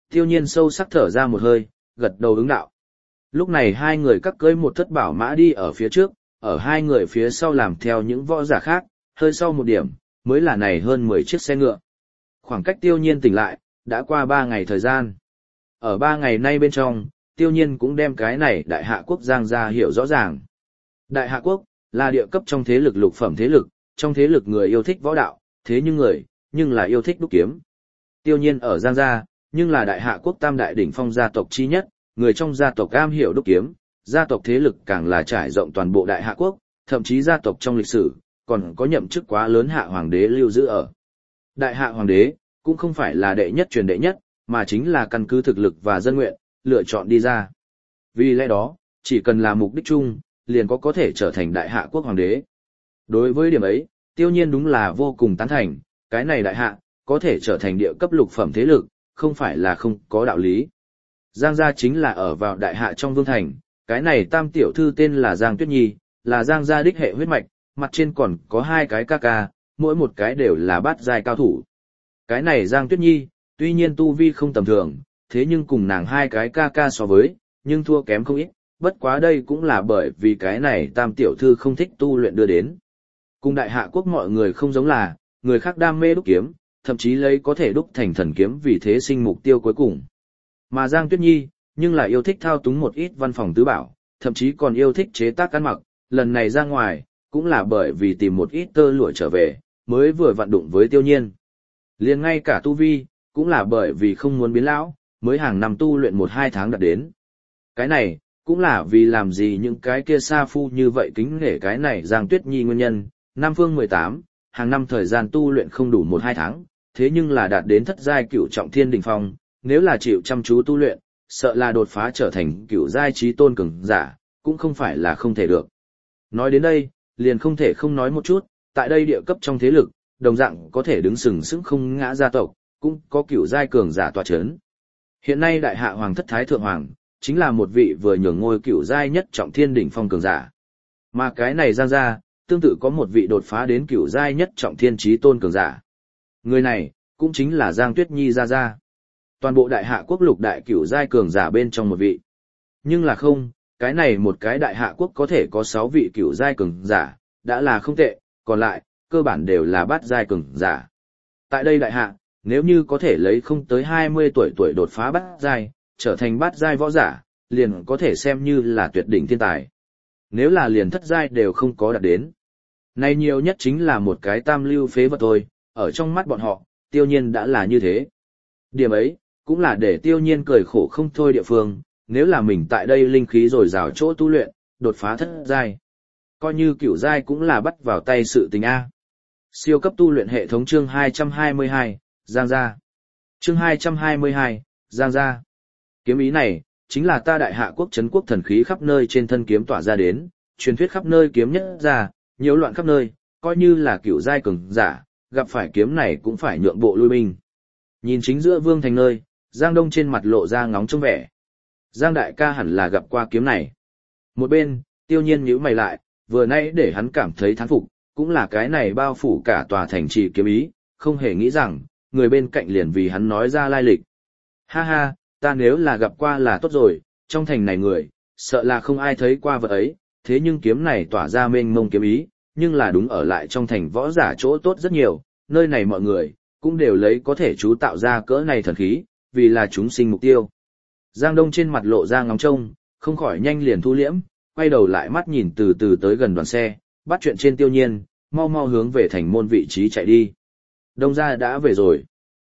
Tiêu nhiên sâu sắc thở ra một hơi, gật đầu ứng đạo. Lúc này hai người cắt cưỡi một thất bảo mã đi ở phía trước, ở hai người phía sau làm theo những võ giả khác, hơi sau một điểm, mới là này hơn mười chiếc xe ngựa. Khoảng cách tiêu nhiên tỉnh lại, đã qua ba ngày thời gian. Ở ba ngày nay bên trong, tiêu nhiên cũng đem cái này đại hạ quốc Giang gia hiểu rõ ràng. Đại hạ quốc, là địa cấp trong thế lực lục phẩm thế lực, trong thế lực người yêu thích võ đạo, thế nhưng người, nhưng là yêu thích đúc kiếm. Tiêu nhiên ở Giang gia, nhưng là đại hạ quốc tam đại đỉnh phong gia tộc chi nhất, người trong gia tộc am hiểu đúc kiếm, gia tộc thế lực càng là trải rộng toàn bộ đại hạ quốc, thậm chí gia tộc trong lịch sử, còn có nhậm chức quá lớn hạ hoàng đế lưu giữ ở. Đại hạ hoàng đế, cũng không phải là đệ nhất truyền đệ nhất, mà chính là căn cứ thực lực và dân nguyện, lựa chọn đi ra. Vì lẽ đó, chỉ cần là mục đích chung, liền có có thể trở thành đại hạ quốc hoàng đế. Đối với điểm ấy, tiêu nhiên đúng là vô cùng tán thành, cái này đại hạ, có thể trở thành địa cấp lục phẩm thế lực, không phải là không có đạo lý. Giang gia chính là ở vào đại hạ trong vương thành, cái này tam tiểu thư tên là Giang Tuyết Nhi, là Giang gia đích hệ huyết mạch, mặt trên còn có hai cái ca ca, mỗi một cái đều là bát giai cao thủ. Cái này Giang Tuyết Nhi, tuy nhiên tu vi không tầm thường, thế nhưng cùng nàng hai cái ca ca so với, nhưng thua kém không ít, bất quá đây cũng là bởi vì cái này tam tiểu thư không thích tu luyện đưa đến. Cùng đại hạ quốc mọi người không giống là, người khác đam mê đúc kiếm, thậm chí lấy có thể đúc thành thần kiếm vì thế sinh mục tiêu cuối cùng. Mà Giang Tuyết Nhi, nhưng lại yêu thích thao túng một ít văn phòng tứ bảo, thậm chí còn yêu thích chế tác ăn mặc, lần này ra ngoài, cũng là bởi vì tìm một ít tơ lụa trở về, mới vừa vặn đụng với tiêu nhiên. Liền ngay cả tu vi, cũng là bởi vì không muốn biến lão, mới hàng năm tu luyện một hai tháng đạt đến. Cái này, cũng là vì làm gì những cái kia sa phu như vậy kính nể cái này Giang Tuyết Nhi nguyên nhân, Nam Phương mười tám, hàng năm thời gian tu luyện không đủ một hai tháng, thế nhưng là đạt đến thất giai cửu trọng thiên đỉnh phong, nếu là chịu chăm chú tu luyện, sợ là đột phá trở thành cửu giai chí tôn cường giả, cũng không phải là không thể được. Nói đến đây, liền không thể không nói một chút, tại đây địa cấp trong thế lực, đồng dạng có thể đứng sừng sững không ngã gia tộc, cũng có cửu giai cường giả tọa chấn. Hiện nay đại hạ hoàng thất thái thượng hoàng, chính là một vị vừa nhường ngôi cửu giai nhất trọng thiên đỉnh phong cường giả. Mà cái này Giang gia, tương tự có một vị đột phá đến cửu giai nhất trọng thiên chí tôn cường giả. Người này, cũng chính là Giang Tuyết Nhi gia gia. Toàn bộ đại hạ quốc lục đại cửu giai cường giả bên trong một vị. Nhưng là không, cái này một cái đại hạ quốc có thể có sáu vị cửu giai cường giả, đã là không tệ, còn lại, cơ bản đều là bát giai cường giả. Tại đây đại hạ, nếu như có thể lấy không tới hai mươi tuổi tuổi đột phá bát giai, trở thành bát giai võ giả, liền có thể xem như là tuyệt đỉnh thiên tài. Nếu là liền thất giai đều không có đạt đến. Này nhiều nhất chính là một cái tam lưu phế vật thôi, ở trong mắt bọn họ, tiêu nhiên đã là như thế. Điểm ấy, cũng là để tiêu nhiên cười khổ không thôi địa phương, nếu là mình tại đây linh khí rồi rào chỗ tu luyện, đột phá thất giai. Coi như cửu giai cũng là bắt vào tay sự tình A. Siêu cấp tu luyện hệ thống chương hai trăm hai mươi hai, Giang gia. Chương hai trăm hai mươi hai, Giang gia. Kiếm ý này, chính là ta đại hạ quốc trấn quốc thần khí khắp nơi trên thân kiếm tỏa ra đến, truyền thuyết khắp nơi kiếm nhất ra, nhiễu loạn khắp nơi, coi như là cửu giai cường giả, gặp phải kiếm này cũng phải nhượng bộ lui binh. Nhìn chính giữa vương thành nơi, Giang Đông trên mặt lộ ra ngóng trông vẻ. Giang đại ca hẳn là gặp qua kiếm này. Một bên, tiêu nhiên nhíu mày lại, vừa nãy để hắn cảm thấy thán phục, cũng là cái này bao phủ cả tòa thành trì kiếm ý, không hề nghĩ rằng, người bên cạnh liền vì hắn nói ra lai lịch. Ha ha, ta nếu là gặp qua là tốt rồi, trong thành này người, sợ là không ai thấy qua vật ấy, thế nhưng kiếm này tỏa ra mênh mông kiếm ý, nhưng là đúng ở lại trong thành võ giả chỗ tốt rất nhiều, nơi này mọi người, cũng đều lấy có thể chú tạo ra cỡ này thần khí, vì là chúng sinh mục tiêu. Giang Đông trên mặt lộ ra ngóng trông, không khỏi nhanh liền thu liễm, quay đầu lại mắt nhìn từ từ tới gần đoàn xe, bắt chuyện trên tiêu nhiên, mau mau hướng về thành môn vị trí chạy đi. Đông gia đã về rồi.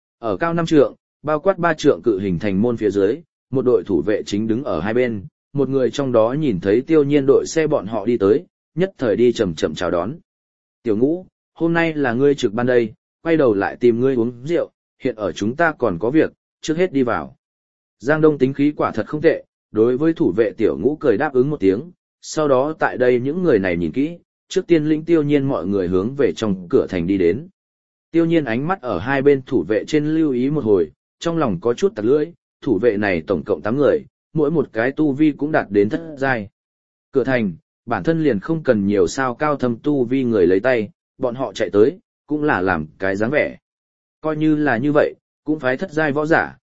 Ở cao năm trượng, bao quát ba trượng cự hình thành môn phía dưới, một đội thủ vệ chính đứng ở hai bên, một người trong đó nhìn thấy tiêu nhiên đội xe bọn họ đi tới, nhất thời đi chậm chậm chào đón. Tiểu Ngũ, hôm nay là ngươi trực ban đây, quay đầu lại tìm ngươi uống rượu, hiện ở chúng ta còn có việc, trước hết đi vào. Giang Đông tính khí quả thật không tệ, đối với thủ vệ Tiểu Ngũ cười đáp ứng một tiếng, sau đó tại đây những người này nhìn kỹ, trước tiên lĩnh tiêu nhiên mọi người hướng về trong cửa thành đi đến. Tiêu nhiên ánh mắt ở hai bên thủ vệ trên lưu ý một hồi, trong lòng có chút tặc lưỡi, thủ vệ này tổng cộng tám người, mỗi một cái tu vi cũng đạt đến thất giai. Cửa thành, bản thân liền không cần nhiều sao cao thâm tu vi người lấy tay, bọn họ chạy tới, cũng là làm cái dáng vẻ. Coi như là như vậy, cũng phải thất giai võ giả,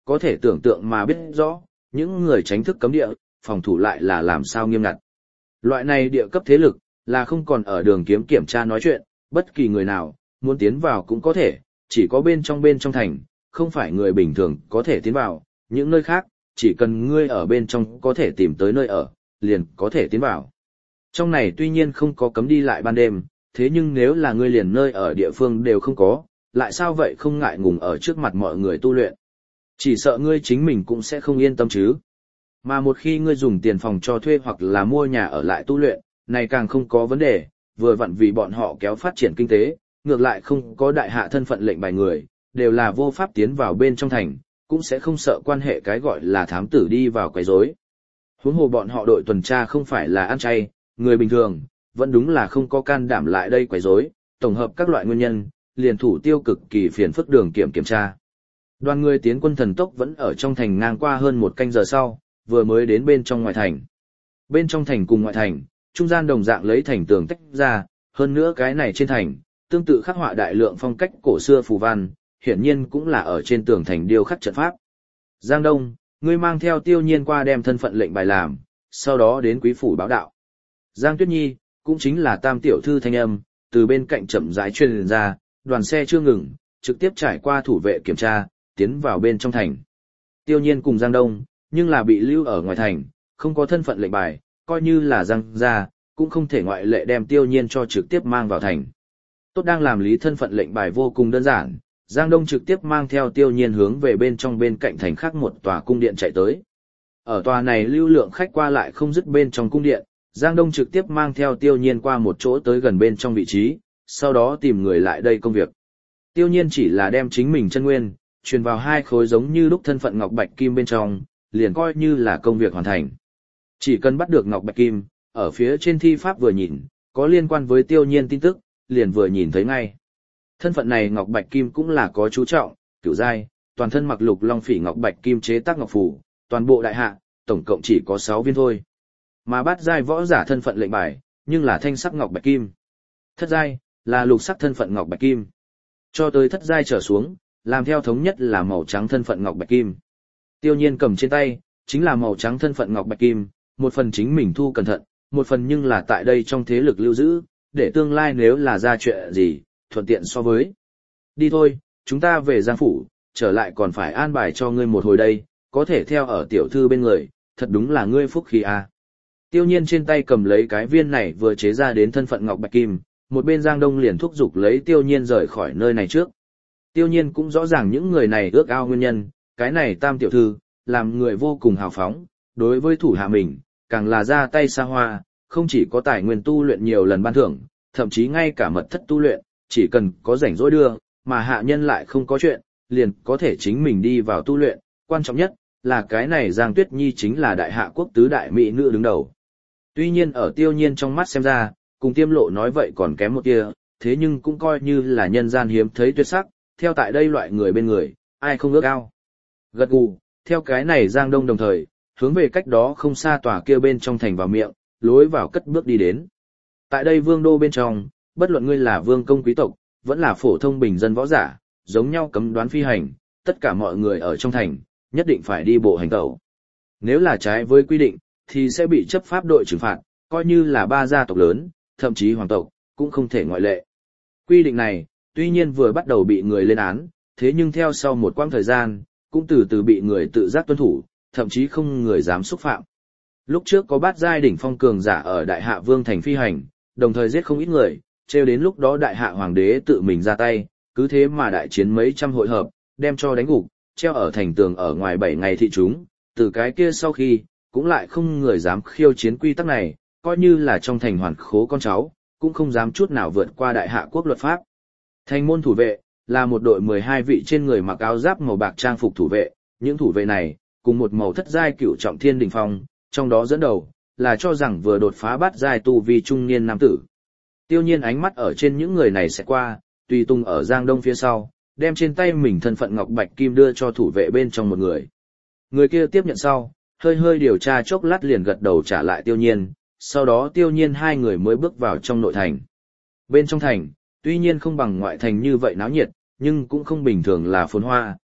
có thể tưởng tượng mà biết rõ, những người tránh thức cấm địa, phòng thủ lại là làm sao nghiêm ngặt. Loại này địa cấp thế lực, là không còn ở đường kiếm kiểm tra nói chuyện, bất kỳ người nào, muốn tiến vào cũng có thể, chỉ có bên trong bên trong thành, không phải người bình thường có thể tiến vào, những nơi khác, chỉ cần ngươi ở bên trong có thể tìm tới nơi ở, liền có thể tiến vào. Trong này tuy nhiên không có cấm đi lại ban đêm, thế nhưng nếu là ngươi liền nơi ở địa phương đều không có, lại sao vậy không ngại ngùng ở trước mặt mọi người tu luyện. Chỉ sợ ngươi chính mình cũng sẽ không yên tâm chứ. Mà một khi ngươi dùng tiền phòng cho thuê hoặc là mua nhà ở lại tu luyện, này càng không có vấn đề, vừa vặn vì bọn họ kéo phát triển kinh tế, ngược lại không có đại hạ thân phận lệnh bài người, đều là vô pháp tiến vào bên trong thành, cũng sẽ không sợ quan hệ cái gọi là thám tử đi vào quấy rối. Huống hồ bọn họ đội tuần tra không phải là ăn chay, người bình thường, vẫn đúng là không có can đảm lại đây quấy rối, tổng hợp các loại nguyên nhân, liền thủ tiêu cực kỳ phiền phức đường kiểm kiểm tra. Đoàn người tiến quân thần tốc vẫn ở trong thành ngang qua hơn một canh giờ sau, vừa mới đến bên trong ngoài thành. Bên trong thành cùng ngoại thành, trung gian đồng dạng lấy thành tường tách ra, hơn nữa cái này trên thành, tương tự khắc họa đại lượng phong cách cổ xưa phù văn, hiển nhiên cũng là ở trên tường thành điêu khắc trận pháp. Giang Đông, ngươi mang theo Tiêu Nhiên qua đem thân phận lệnh bài làm, sau đó đến quý phủ báo đạo. Giang Tuyết Nhi, cũng chính là tam tiểu thư thanh âm, từ bên cạnh chậm rãi truyền ra, đoàn xe chưa ngừng, trực tiếp trải qua thủ vệ kiểm tra, tiến vào bên trong thành. Tiêu Nhiên cùng Giang Đông, nhưng là bị lưu ở ngoài thành, không có thân phận lệnh bài, coi như là Giang gia, cũng không thể ngoại lệ đem Tiêu Nhiên cho trực tiếp mang vào thành. Tốt đang làm lý thân phận lệnh bài vô cùng đơn giản, Giang Đông trực tiếp mang theo Tiêu Nhiên hướng về bên trong bên cạnh thành khác một tòa cung điện chạy tới. Ở tòa này lưu lượng khách qua lại không dứt bên trong cung điện, Giang Đông trực tiếp mang theo Tiêu Nhiên qua một chỗ tới gần bên trong vị trí, sau đó tìm người lại đây công việc. Tiêu Nhiên chỉ là đem chính mình chân nguyên, truyền vào hai khối giống như lúc thân phận ngọc bạch kim bên trong, liền coi như là công việc hoàn thành. Chỉ cần bắt được ngọc bạch kim, ở phía trên thi pháp vừa nhìn, có liên quan với Tiêu Nhiên tin tức, liền vừa nhìn thấy ngay. Thân phận này ngọc bạch kim cũng là có chú trọng, cửu giai, toàn thân mặc lục long phỉ ngọc bạch kim chế tác ngọc phù, toàn bộ đại hạ, tổng cộng chỉ có sáu viên thôi. Mà bát giai võ giả thân phận lệnh bài, nhưng là thanh sắc ngọc bạch kim. Thất giai là lục sắc thân phận ngọc bạch kim. Cho tới thất giai trở xuống, làm theo thống nhất là màu trắng thân phận ngọc bạch kim. Tiêu Nhiên cầm trên tay, chính là màu trắng thân phận ngọc bạch kim, một phần chính mình thu cẩn thận, một phần nhưng là tại đây trong thế lực lưu giữ, để tương lai nếu là ra chuyện gì, thuận tiện so với. Đi thôi, chúng ta về Giang phủ, trở lại còn phải an bài cho ngươi một hồi đây, có thể theo ở tiểu thư bên người, thật đúng là ngươi phúc khí à. Tiêu Nhiên trên tay cầm lấy cái viên này vừa chế ra đến thân phận ngọc bạch kim, một bên Giang Đông liền thúc giục lấy Tiêu Nhiên rời khỏi nơi này trước. Tiêu Nhiên cũng rõ ràng những người này ước ao nguyên nhân, cái này tam tiểu thư, làm người vô cùng hào phóng, đối với thủ hạ mình, càng là ra tay xa hoa, không chỉ có tài nguyên tu luyện nhiều lần ban thưởng, thậm chí ngay cả mật thất tu luyện, chỉ cần có rảnh rỗi đưa, mà hạ nhân lại không có chuyện, liền có thể chính mình đi vào tu luyện, quan trọng nhất là cái này Giang Tuyết Nhi chính là đại hạ quốc tứ đại mỹ nữ đứng đầu. Tuy nhiên ở Tiêu Nhiên trong mắt xem ra, cùng Tiêm Lộ nói vậy còn kém một tia, thế nhưng cũng coi như là nhân gian hiếm thấy tuyệt sắc, theo tại đây loại người bên người, ai không ước ao. Gật gù, theo cái này Giang Đông đồng thời, hướng về cách đó không xa tòa kia bên trong thành vào miệng, lối vào cất bước đi đến. Tại đây vương đô bên trong, bất luận ngươi là vương công quý tộc, vẫn là phổ thông bình dân võ giả, giống nhau cấm đoán phi hành, tất cả mọi người ở trong thành, nhất định phải đi bộ hành tẩu. Nếu là trái với quy định, thì sẽ bị chấp pháp đội trừng phạt, coi như là ba gia tộc lớn, thậm chí hoàng tộc, cũng không thể ngoại lệ. Quy định này, tuy nhiên vừa bắt đầu bị người lên án, thế nhưng theo sau một quãng thời gian, cũng từ từ bị người tự giác tuân thủ, thậm chí không người dám xúc phạm. Lúc trước có bát giai đỉnh phong cường giả ở đại hạ vương thành phi hành, đồng thời giết không ít người, trêu đến lúc đó đại hạ hoàng đế tự mình ra tay, cứ thế mà đại chiến mấy trăm hội hợp, đem cho đánh gục, treo ở thành tường ở ngoài bảy ngày thị chúng, từ cái kia sau khi, cũng lại không người dám khiêu chiến quy tắc này, coi như là trong thành hoàn khố con cháu, cũng không dám chút nào vượt qua đại hạ quốc luật pháp. Thành môn thủ vệ, là một đội mười hai vị trên người mặc áo giáp màu bạc trang phục thủ vệ, những thủ vệ này, cùng một màu thất giai cửu trọng thiên đỉnh phong, trong đó dẫn đầu, là cho rằng vừa đột phá bát giai tu vi trung niên nam tử. Tiêu Nhiên ánh mắt ở trên những người này sẽ qua, tùy tung ở Giang Đông phía sau, đem trên tay mình thân phận ngọc bạch kim đưa cho thủ vệ bên trong một người. Người kia tiếp nhận sau, hơi hơi điều tra chốc lát liền gật đầu trả lại Tiêu Nhiên, sau đó Tiêu Nhiên hai người mới bước vào trong nội thành. Bên trong thành, tuy nhiên không bằng ngoại thành như vậy náo nhiệt, nhưng cũng không bình thường là phồn hoa,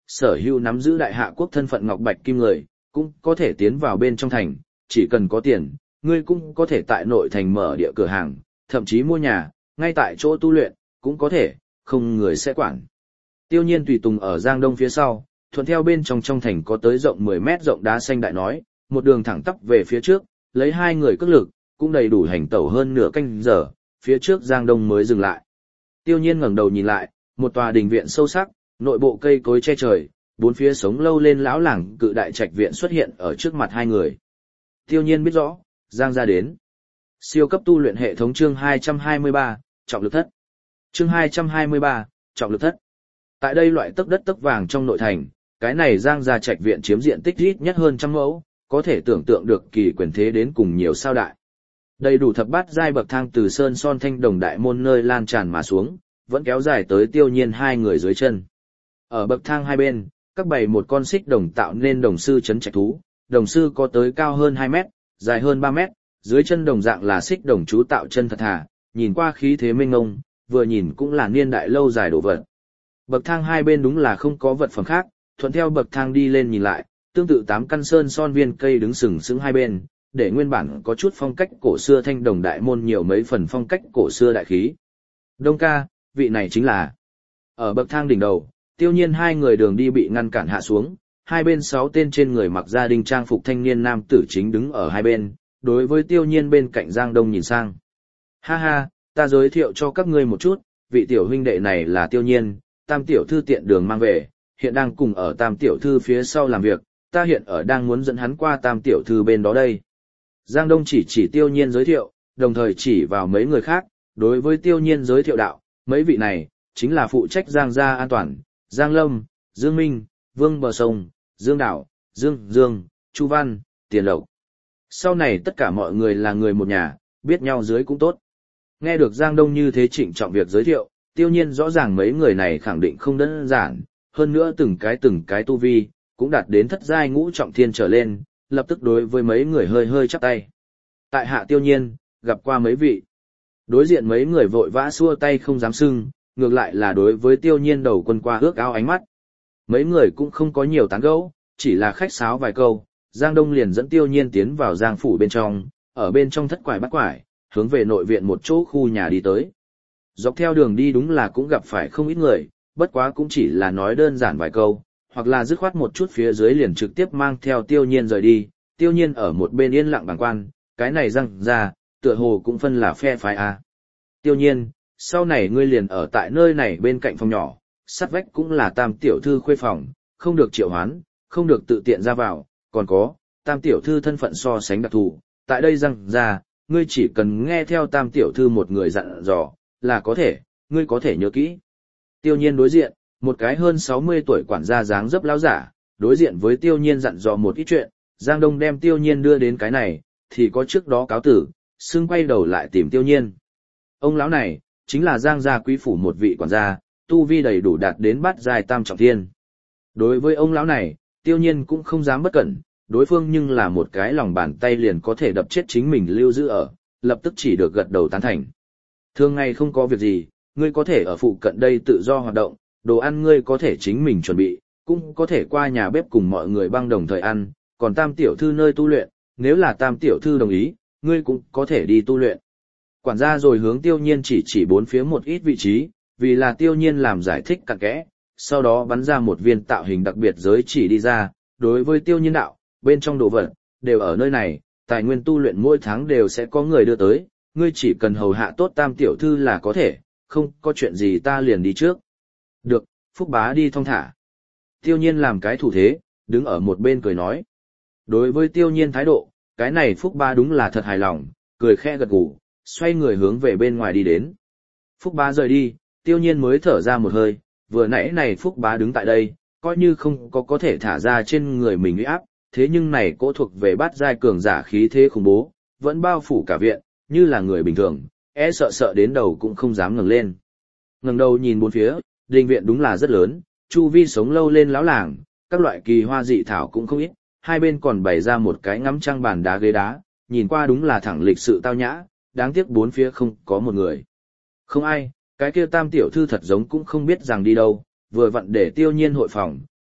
sở hữu nắm giữ đại hạ quốc thân phận ngọc bạch kim người, cũng có thể tiến vào bên trong thành, chỉ cần có tiền, ngươi cũng có thể tại nội thành mở địa cửa hàng, thậm chí mua nhà, ngay tại chỗ tu luyện, cũng có thể, không người sẽ quản. Tiêu Nhiên tùy tùng ở Giang Đông phía sau, thuận theo bên trong trong thành có tới rộng mười mét rộng đá xanh đại nói, một đường thẳng tắp về phía trước, lấy hai người cước lực, cũng đầy đủ hành tẩu hơn nửa canh giờ, phía trước Giang Đông mới dừng lại. Tiêu Nhiên ngẩng đầu nhìn lại, một tòa đình viện sâu sắc, nội bộ cây cối che trời, bốn phía sống lâu lên lão làng cự đại trạch viện xuất hiện ở trước mặt hai người. Tiêu Nhiên biết rõ, Giang gia đến. Siêu cấp tu luyện hệ thống chương hai trăm hai mươi ba, trọng lực thất. Chương hai trăm hai mươi ba, trọng lực thất. Tại đây loại tấc đất tấc vàng trong nội thành, cái này Giang gia trạch viện chiếm diện tích ít nhất hơn trăm mẫu, có thể tưởng tượng được kỳ quyền thế đến cùng nhiều sao đại. Đầy đủ thập bát giai bậc thang từ sơn son thanh đồng đại môn nơi lan tràn mà xuống, vẫn kéo dài tới Tiêu Nhiên hai người dưới chân. Ở bậc thang hai bên, các bày một con xích đồng tạo nên đồng sư chấn trạch thú, đồng sư có tới cao hơn hai mét, dài hơn ba mét, dưới chân đồng dạng là xích đồng chú tạo chân thật thà, nhìn qua khí thế mênh ngông, vừa nhìn cũng là niên đại lâu dài đổ vật. Bậc thang hai bên đúng là không có vật phẩm khác, thuận theo bậc thang đi lên nhìn lại, tương tự tám căn sơn son viên cây đứng sừng sững hai bên, để nguyên bản có chút phong cách cổ xưa thanh đồng đại môn nhiều mấy phần phong cách cổ xưa đại khí. Đông ca, vị này chính là. Ở bậc thang đỉnh đầu, Tiêu Nhiên hai người đường đi bị ngăn cản hạ xuống, hai bên sáu tên trên người mặc gia đình trang phục thanh niên nam tử chính đứng ở hai bên, đối với Tiêu Nhiên bên cạnh Giang Đông nhìn sang. Ha ha, ta giới thiệu cho các ngươi một chút, vị tiểu huynh đệ này là Tiêu Nhiên, Tam tiểu thư tiện đường mang về, hiện đang cùng ở Tam tiểu thư phía sau làm việc, ta hiện ở đang muốn dẫn hắn qua Tam tiểu thư bên đó đây. Giang Đông chỉ chỉ Tiêu Nhiên giới thiệu, đồng thời chỉ vào mấy người khác, đối với Tiêu Nhiên giới thiệu đạo, mấy vị này, chính là phụ trách Giang gia an toàn, Giang Lâm, Dương Minh, Vương Bờ Sông, Dương Đạo, Dương Dương, Chu Văn, Tiền Lộc. Sau này tất cả mọi người là người một nhà, biết nhau dưới cũng tốt. Nghe được Giang Đông như thế trịnh trọng việc giới thiệu, Tiêu Nhiên rõ ràng mấy người này khẳng định không đơn giản, hơn nữa từng cái từng cái tu vi, cũng đạt đến thất giai ngũ trọng thiên trở lên, lập tức đối với mấy người hơi hơi chắp tay. Tại hạ Tiêu Nhiên, gặp qua mấy vị. Đối diện mấy người vội vã xua tay không dám xưng, ngược lại là đối với Tiêu Nhiên đầu quân qua ước ao ánh mắt. Mấy người cũng không có nhiều tán gẫu, chỉ là khách sáo vài câu, Giang Đông liền dẫn Tiêu Nhiên tiến vào Giang phủ bên trong, ở bên trong thất quải bắt quải, hướng về nội viện một chỗ khu nhà đi tới. Dọc theo đường đi đúng là cũng gặp phải không ít người, bất quá cũng chỉ là nói đơn giản vài câu, hoặc là dứt khoát một chút phía dưới liền trực tiếp mang theo Tiêu Nhiên rời đi. Tiêu Nhiên ở một bên yên lặng bàng quan, cái này Giang ra, tựa hồ cũng phân là phe phái a. Tiêu Nhiên, sau này ngươi liền ở tại nơi này bên cạnh phòng nhỏ, sát vách cũng là Tam tiểu thư khuê phòng, không được triệu hoán, không được tự tiện ra vào, còn có, Tam tiểu thư thân phận so sánh đặc thù, tại đây Giang ra, ngươi chỉ cần nghe theo Tam tiểu thư một người dặn dò, là có thể, ngươi có thể nhớ kỹ. Tiêu Nhiên đối diện, một cái hơn sáu mươi tuổi quản gia dáng dấp lão giả, đối diện với Tiêu Nhiên dặn dò một ít chuyện, Giang Đông đem Tiêu Nhiên đưa đến cái này, thì có trước đó cáo tử, xưng quay đầu lại tìm Tiêu Nhiên. Ông lão này, chính là Giang gia quý phủ một vị quản gia, tu vi đầy đủ đạt đến bát giai tam trọng thiên. Đối với ông lão này, Tiêu Nhiên cũng không dám bất cẩn, đối phương nhưng là một cái lòng bàn tay liền có thể đập chết chính mình lưu giữ ở, lập tức chỉ được gật đầu tán thành. Thường ngày không có việc gì, ngươi có thể ở phụ cận đây tự do hoạt động, đồ ăn ngươi có thể chính mình chuẩn bị, cũng có thể qua nhà bếp cùng mọi người băng đồng thời ăn, còn Tam tiểu thư nơi tu luyện, nếu là Tam tiểu thư đồng ý, ngươi cũng có thể đi tu luyện. Quản gia rồi hướng Tiêu Nhiên chỉ chỉ bốn phía một ít vị trí, vì là Tiêu Nhiên làm giải thích cặn kẽ, sau đó bắn ra một viên tạo hình đặc biệt giới chỉ đi ra, đối với Tiêu Nhiên đạo, bên trong đồ vật, đều ở nơi này, tài nguyên tu luyện mỗi tháng đều sẽ có người đưa tới, ngươi chỉ cần hầu hạ tốt Tam tiểu thư là có thể, không có chuyện gì ta liền đi trước. Được, Phúc bá đi thong thả. Tiêu Nhiên làm cái thủ thế, đứng ở một bên cười nói. Đối với Tiêu Nhiên thái độ, cái này Phúc bá đúng là thật hài lòng, cười khẽ gật gù, xoay người hướng về bên ngoài đi đến. Phúc bá rời đi, Tiêu Nhiên mới thở ra một hơi, vừa nãy này Phúc bá đứng tại đây, coi như không có có thể thả ra trên người mình uy áp, thế nhưng này cỗ thuộc về bát giai cường giả khí thế khủng bố, vẫn bao phủ cả viện, như là người bình thường, e sợ sợ đến đầu cũng không dám ngẩng lên. Ngẩng đầu nhìn bốn phía, đình viện đúng là rất lớn, chu vi sống lâu lên lão làng, các loại kỳ hoa dị thảo cũng không ít, hai bên còn bày ra một cái ngắm trăng bàn đá ghế đá, nhìn qua đúng là thẳng lịch sự tao nhã, đáng tiếc bốn phía không có một người. Không ai, cái kia Tam tiểu thư thật giống cũng không biết rằng đi đâu, vừa vặn để Tiêu Nhiên hội phòng,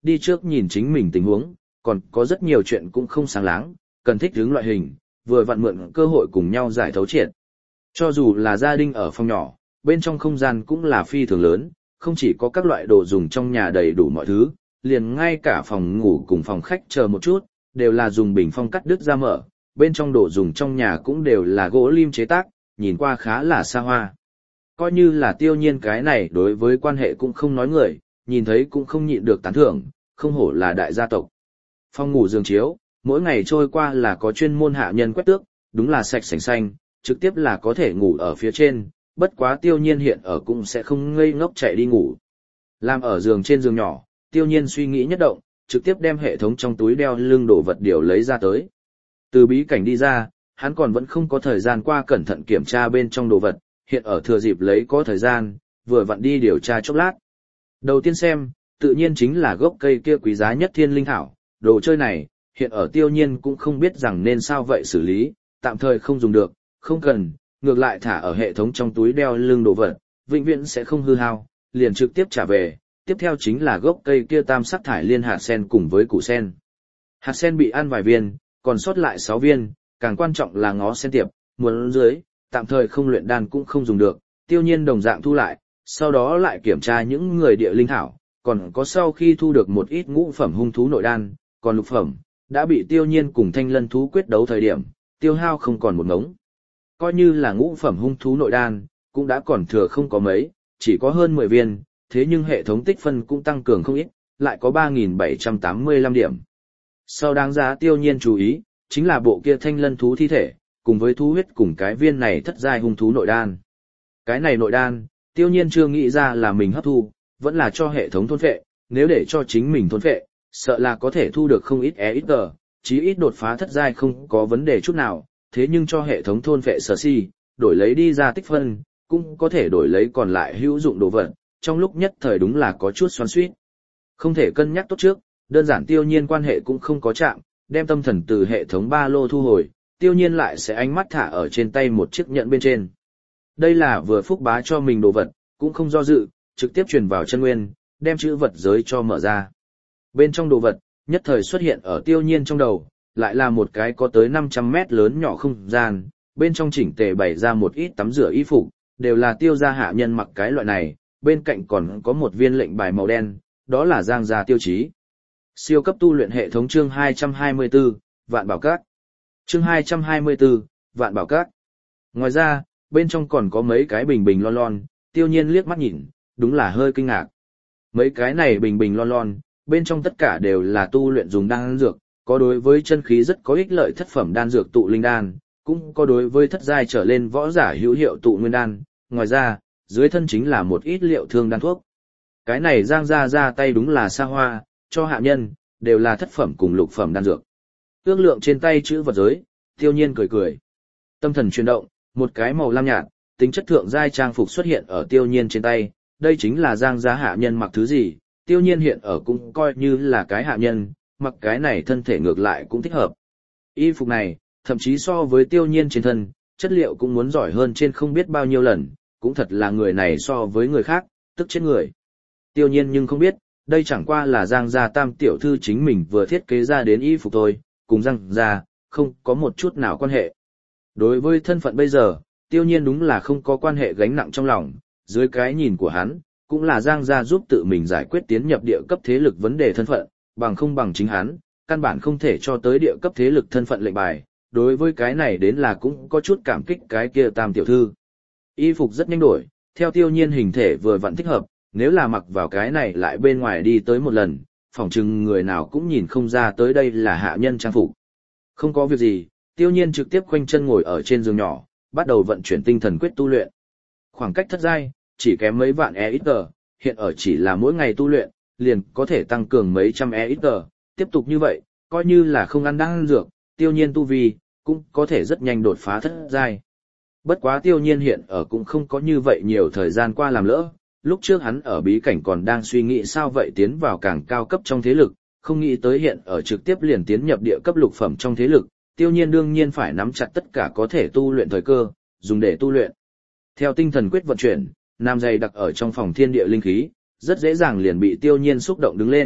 đi trước nhìn chính mình tình huống, còn có rất nhiều chuyện cũng không sáng láng, cần thích ứng loại hình, vừa vặn mượn cơ hội cùng nhau giải thấu triệt. Cho dù là gia đình ở phòng nhỏ, bên trong không gian cũng là phi thường lớn, không chỉ có các loại đồ dùng trong nhà đầy đủ mọi thứ, liền ngay cả phòng ngủ cùng phòng khách chờ một chút, đều là dùng bình phong cắt đứt ra mở, bên trong đồ dùng trong nhà cũng đều là gỗ lim chế tác, nhìn qua khá là xa hoa. Coi như là Tiêu Nhiên cái này đối với quan hệ cũng không nói người, nhìn thấy cũng không nhịn được tán thưởng, không hổ là đại gia tộc. Phòng ngủ giường chiếu, mỗi ngày trôi qua là có chuyên môn hạ nhân quét tước, đúng là sạch sành xanh, trực tiếp là có thể ngủ ở phía trên, bất quá Tiêu Nhiên hiện ở cũng sẽ không ngây ngốc chạy đi ngủ. Làm ở giường trên giường nhỏ, Tiêu Nhiên suy nghĩ nhất động, trực tiếp đem hệ thống trong túi đeo lưng đồ vật điều lấy ra tới. Từ bí cảnh đi ra, hắn còn vẫn không có thời gian qua cẩn thận kiểm tra bên trong đồ vật, hiện ở thừa dịp lấy có thời gian, vừa vặn đi điều tra chốc lát. Đầu tiên xem, tự nhiên chính là gốc cây kia quý giá nhất thiên linh thảo, đồ chơi này, hiện ở Tiêu Nhiên cũng không biết rằng nên sao vậy xử lý, tạm thời không dùng được, không cần, ngược lại thả ở hệ thống trong túi đeo lưng đồ vật, vĩnh viễn sẽ không hư hao, liền trực tiếp trả về. Tiếp theo chính là gốc cây kia tam sắc thải liên hạt sen cùng với củ sen. Hạt sen bị ăn vài viên, còn sót lại sáu viên, càng quan trọng là ngó sen tiệp, muốn dưới, tạm thời không luyện đan cũng không dùng được, Tiêu Nhiên đồng dạng thu lại, sau đó lại kiểm tra những người địa linh thảo, còn có sau khi thu được một ít ngũ phẩm hung thú nội đan, còn lục phẩm, đã bị Tiêu Nhiên cùng thanh lân thú quyết đấu thời điểm, tiêu hao không còn một ngống. Coi như là ngũ phẩm hung thú nội đan, cũng đã còn thừa không có mấy, chỉ có hơn mười viên, thế nhưng hệ thống tích phân cũng tăng cường không ít, lại có ba nghìn bảy trăm tám mươi lăm điểm. Sau đáng giá Tiêu Nhiên chú ý, chính là bộ kia thanh lân thú thi thể, cùng với thú huyết cùng cái viên này thất giai hung thú nội đan. Cái này nội đan, Tiêu Nhiên chưa nghĩ ra là mình hấp thu, vẫn là cho hệ thống thôn phệ, nếu để cho chính mình thôn phệ, sợ là có thể thu được không ít e ít tờ, chí ít đột phá thất giai không có vấn đề chút nào, thế nhưng cho hệ thống thôn phệ sở si, đổi lấy đi ra tích phân, cũng có thể đổi lấy còn lại hữu dụng đồ vật, trong lúc nhất thời đúng là có chút xoắn xuýt. Không thể cân nhắc tốt trước, đơn giản Tiêu Nhiên quan hệ cũng không có chạm, đem tâm thần từ hệ thống ba lô thu hồi, Tiêu Nhiên lại sẽ ánh mắt thả ở trên tay một chiếc nhẫn bên trên. Đây là vừa phúc bá cho mình đồ vật, cũng không do dự, trực tiếp truyền vào chân nguyên, đem chữ vật giới cho mở ra. Bên trong đồ vật, nhất thời xuất hiện ở Tiêu Nhiên trong đầu, lại là một cái có tới năm trăm mét lớn nhỏ không gian, bên trong chỉnh tề bày ra một ít tắm rửa y phục, đều là Tiêu gia hạ nhân mặc cái loại này, bên cạnh còn có một viên lệnh bài màu đen, đó là Giang gia tiêu chí. Siêu cấp tu luyện hệ thống chương hai trăm hai mươi tư, Vạn Bảo Các. Chương hai trăm hai mươi tư, Vạn Bảo Các. Ngoài ra, bên trong còn có mấy cái bình bình lon lon, Tiêu Nhiên liếc mắt nhìn, đúng là hơi kinh ngạc. Mấy cái này bình bình lon lon, bên trong tất cả đều là tu luyện dùng đan dược, có đối với chân khí rất có ích lợi thất phẩm đan dược tụ linh đan, cũng có đối với thất giai trở lên võ giả hữu hiệu tụ nguyên đan, ngoài ra, dưới thân chính là một ít liệu thương đan thuốc. Cái này Giang gia ra tay đúng là xa hoa, cho hạ nhân, đều là thất phẩm cùng lục phẩm đan dược. Ước lượng trên tay chữ vật giới, Tiêu Nhiên cười cười. Tâm thần chuyển động, một cái màu lam nhạt, tính chất thượng giai trang phục xuất hiện ở Tiêu Nhiên trên tay, đây chính là Giang gia hạ nhân mặc thứ gì, Tiêu Nhiên hiện ở cũng coi như là cái hạ nhân, mặc cái này thân thể ngược lại cũng thích hợp. Y phục này, thậm chí so với Tiêu Nhiên trên thân, chất liệu cũng muốn giỏi hơn trên không biết bao nhiêu lần, cũng thật là người này so với người khác, tức chết người. Tiêu Nhiên nhưng không biết, đây chẳng qua là Giang gia tam tiểu thư chính mình vừa thiết kế ra đến y phục thôi, cùng Giang gia, không có một chút nào quan hệ. Đối với thân phận bây giờ, Tiêu Nhiên đúng là không có quan hệ gánh nặng trong lòng, dưới cái nhìn của hắn, cũng là Giang gia giúp tự mình giải quyết tiến nhập địa cấp thế lực vấn đề thân phận, bằng không bằng chính hắn, căn bản không thể cho tới địa cấp thế lực thân phận lệnh bài, đối với cái này đến là cũng có chút cảm kích cái kia tam tiểu thư. Y phục rất nhanh đổi, theo Tiêu Nhiên hình thể vừa vặn thích hợp, nếu là mặc vào cái này lại bên ngoài đi tới một lần, phỏng chừng người nào cũng nhìn không ra tới đây là hạ nhân trang phục. Không có việc gì, Tiêu Nhiên trực tiếp khoanh chân ngồi ở trên giường nhỏ, bắt đầu vận chuyển tinh thần quyết tu luyện. Khoảng cách thất giai, chỉ kém mấy vạn e ít tờ, hiện ở chỉ là mỗi ngày tu luyện, liền có thể tăng cường mấy trăm e ít tờ, tiếp tục như vậy, coi như là không ăn đan dược, Tiêu Nhiên tu vi, cũng có thể rất nhanh đột phá thất giai. Bất quá Tiêu Nhiên hiện ở cũng không có như vậy nhiều thời gian qua làm lỡ, lúc trước hắn ở bí cảnh còn đang suy nghĩ sao vậy tiến vào càng cao cấp trong thế lực, không nghĩ tới hiện ở trực tiếp liền tiến nhập địa cấp lục phẩm trong thế lực, Tiêu Nhiên đương nhiên phải nắm chặt tất cả có thể tu luyện thời cơ, dùng để tu luyện. Theo tinh thần quyết vận chuyển, nam dày đặc ở trong phòng thiên địa linh khí, rất dễ dàng liền bị Tiêu Nhiên xúc động đứng lên,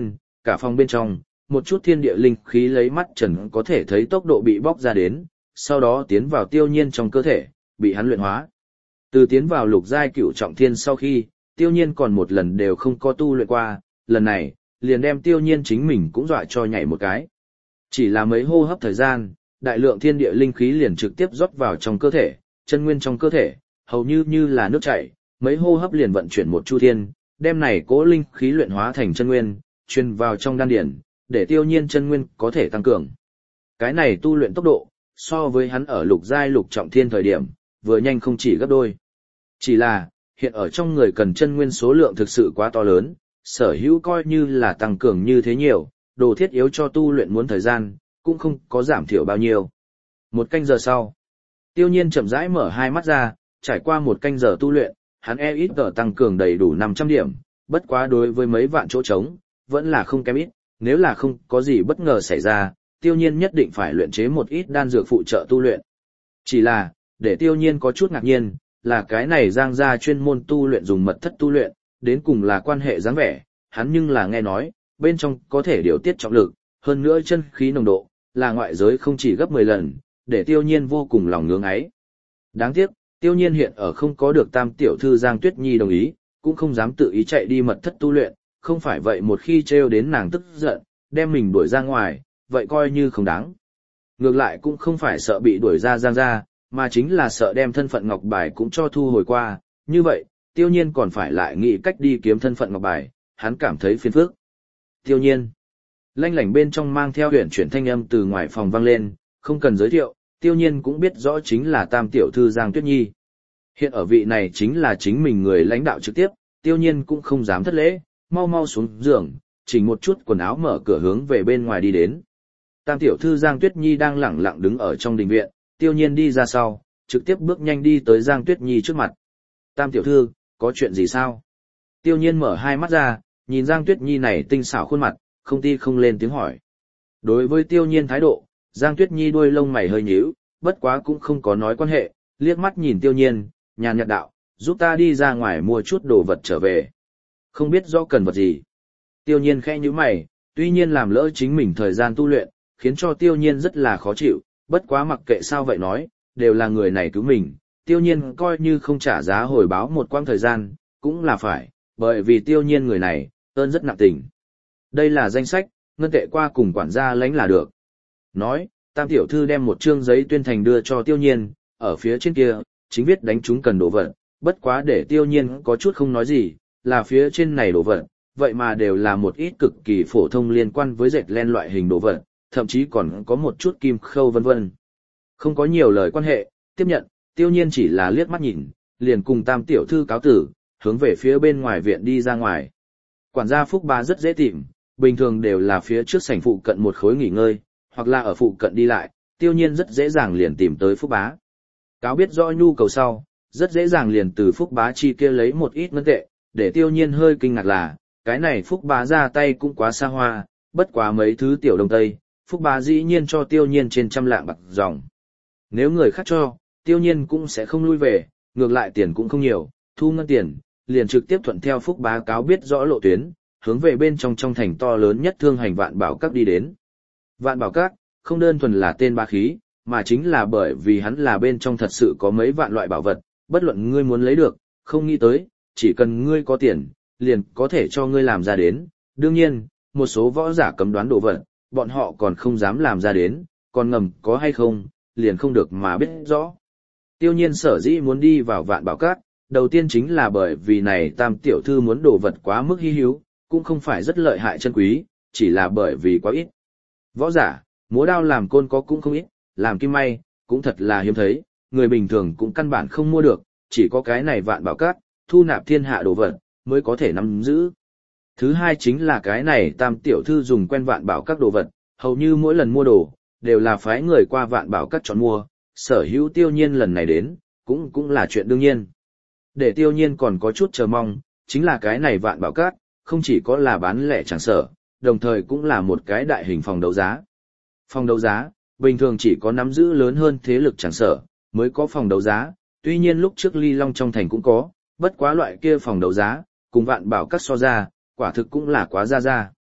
cả phòng bên trong, một chút thiên địa linh khí lấy mắt trần có thể thấy tốc độ bị bóc ra đến, sau đó tiến vào tiêu nhiên trong cơ thể, bị hắn luyện hóa. Từ tiến vào lục giai cửu trọng thiên sau khi, tiêu nhiên còn một lần đều không có tu luyện qua, lần này, liền đem tiêu nhiên chính mình cũng dọa cho nhảy một cái. Chỉ là mấy hô hấp thời gian, đại lượng thiên địa linh khí liền trực tiếp rót vào trong cơ thể, chân nguyên trong cơ thể, hầu như như là nước chảy, mấy hô hấp liền vận chuyển một chu thiên, đem này cố linh khí luyện hóa thành chân nguyên, truyền vào trong đan điển, để tiêu nhiên chân nguyên có thể tăng cường. Cái này tu luyện tốc độ, so với hắn ở lục giai lục trọng thiên thời điểm, vừa nhanh không chỉ gấp đôi. Chỉ là, hiện ở trong người cần chân nguyên số lượng thực sự quá to lớn, sở hữu coi như là tăng cường như thế nhiều, đồ thiết yếu cho tu luyện muốn thời gian, cũng không có giảm thiểu bao nhiêu. Một canh giờ sau, tiêu nhiên chậm rãi mở hai mắt ra, trải qua một canh giờ tu luyện, hắn e ít tờ tăng cường đầy đủ năm trăm điểm, bất quá đối với mấy vạn chỗ trống, vẫn là không kém ít, nếu là không có gì bất ngờ xảy ra, tiêu nhiên nhất định phải luyện chế một ít đan dược phụ trợ tu luyện. Chỉ là, để tiêu nhiên có chút ngạc nhiên, là cái này Giang gia chuyên môn tu luyện dùng mật thất tu luyện, đến cùng là quan hệ dáng vẻ, hắn nhưng là nghe nói, bên trong có thể điều tiết trọng lực, hơn nữa chân khí nồng độ, là ngoại giới không chỉ gấp mười lần, để tiêu nhiên vô cùng lòng ngưỡng ấy. Đáng tiếc, tiêu nhiên hiện ở không có được tam tiểu thư Giang Tuyết Nhi đồng ý, cũng không dám tự ý chạy đi mật thất tu luyện, không phải vậy một khi trêu đến nàng tức giận, đem mình đuổi ra ngoài, vậy coi như không đáng. Ngược lại cũng không phải sợ bị đuổi ra Giang gia, mà chính là sợ đem thân phận ngọc bài cũng cho thu hồi qua, như vậy, tiêu nhiên còn phải lại nghĩ cách đi kiếm thân phận ngọc bài, hắn cảm thấy phiền phức. Tiêu nhiên, lanh lảnh bên trong mang theo huyền chuyển thanh âm từ ngoài phòng vang lên, không cần giới thiệu, tiêu nhiên cũng biết rõ chính là tam tiểu thư Giang Tuyết Nhi. Hiện ở vị này chính là chính mình người lãnh đạo trực tiếp, tiêu nhiên cũng không dám thất lễ, mau mau xuống giường, chỉnh một chút quần áo mở cửa hướng về bên ngoài đi đến. Tam tiểu thư Giang Tuyết Nhi đang lẳng lặng đứng ở trong đình viện, tiêu nhiên đi ra sau, trực tiếp bước nhanh đi tới Giang Tuyết Nhi trước mặt. Tam tiểu thư, có chuyện gì sao? Tiêu nhiên mở hai mắt ra, nhìn Giang Tuyết Nhi này tinh xảo khuôn mặt, không ti không lên tiếng hỏi. Đối với tiêu nhiên thái độ, Giang Tuyết Nhi đuôi lông mày hơi nhíu, bất quá cũng không có nói quan hệ, liếc mắt nhìn tiêu nhiên, nhàn nhạt đạo, giúp ta đi ra ngoài mua chút đồ vật trở về. Không biết rõ cần vật gì. Tiêu nhiên khẽ nhíu mày, tuy nhiên làm lỡ chính mình thời gian tu luyện, khiến cho tiêu nhiên rất là khó chịu, bất quá mặc kệ sao vậy nói, đều là người này cứu mình, tiêu nhiên coi như không trả giá hồi báo một quãng thời gian, cũng là phải, bởi vì tiêu nhiên người này, ơn rất nặng tình. Đây là danh sách, ngân tệ qua cùng quản gia lãnh là được. Nói, tam tiểu thư đem một trương giấy tuyên thành đưa cho tiêu nhiên, ở phía trên kia, chính viết đánh chúng cần đồ vật, bất quá để tiêu nhiên có chút không nói gì, là phía trên này đồ vật, vậy mà đều là một ít cực kỳ phổ thông liên quan với dệt len loại hình đồ vật, thậm chí còn có một chút kim khâu vân vân. Không có nhiều lời quan hệ, tiếp nhận, tiêu nhiên chỉ là liếc mắt nhìn, liền cùng tam tiểu thư cáo tử, hướng về phía bên ngoài viện đi ra ngoài. Quản gia Phúc Bá rất dễ tìm, bình thường đều là phía trước sảnh phụ cận một khối nghỉ ngơi, hoặc là ở phụ cận đi lại, tiêu nhiên rất dễ dàng liền tìm tới Phúc Bá. Cáo biết rõ nhu cầu sau, rất dễ dàng liền từ Phúc Bá chi kia lấy một ít ngân tệ, để tiêu nhiên hơi kinh ngạc là, cái này Phúc Bá ra tay cũng quá xa hoa, bất quá mấy thứ tiểu đông tây, Phúc Bá dĩ nhiên cho tiêu nhiên trên trăm lạng bạc dòng. Nếu người khác cho, tiêu nhiên cũng sẽ không lui về, ngược lại tiền cũng không nhiều, thu ngân tiền, liền trực tiếp thuận theo Phúc Bá cáo biết rõ lộ tuyến, hướng về bên trong trong thành to lớn nhất thương hành Vạn Bảo Các đi đến. Vạn Bảo Các, không đơn thuần là tên bá khí, mà chính là bởi vì hắn là bên trong thật sự có mấy vạn loại bảo vật, bất luận ngươi muốn lấy được, không nghĩ tới, chỉ cần ngươi có tiền, liền có thể cho ngươi làm ra đến. Đương nhiên, một số võ giả cấm đoán đồ vật, bọn họ còn không dám làm ra đến, còn ngầm có hay không, liền không được mà biết rõ. Tiêu nhiên sở dĩ muốn đi vào Vạn Bảo Các, đầu tiên chính là bởi vì này tam tiểu thư muốn đồ vật quá mức hi hữu, cũng không phải rất lợi hại chân quý, chỉ là bởi vì quá ít. Võ giả, múa đao làm côn có cũng không ít, làm kim may, cũng thật là hiếm thấy, người bình thường cũng căn bản không mua được, chỉ có cái này Vạn Bảo Các, thu nạp thiên hạ đồ vật, mới có thể nắm giữ. Thứ hai chính là cái này tam tiểu thư dùng quen Vạn Bảo Các đồ vật, hầu như mỗi lần mua đồ, đều là phái người qua Vạn Bảo Các chọn mua, sở hữu tiêu nhiên lần này đến, cũng cũng là chuyện đương nhiên. Để tiêu nhiên còn có chút chờ mong, chính là cái này Vạn Bảo Các, không chỉ có là bán lẻ chẳng sở, đồng thời cũng là một cái đại hình phòng đấu giá. Phòng đấu giá, bình thường chỉ có nắm giữ lớn hơn thế lực chẳng sở, mới có phòng đấu giá, tuy nhiên lúc trước Ly Long trong thành cũng có, bất quá loại kia phòng đấu giá, cùng Vạn Bảo Các so ra, quả thực cũng là quá ra ra.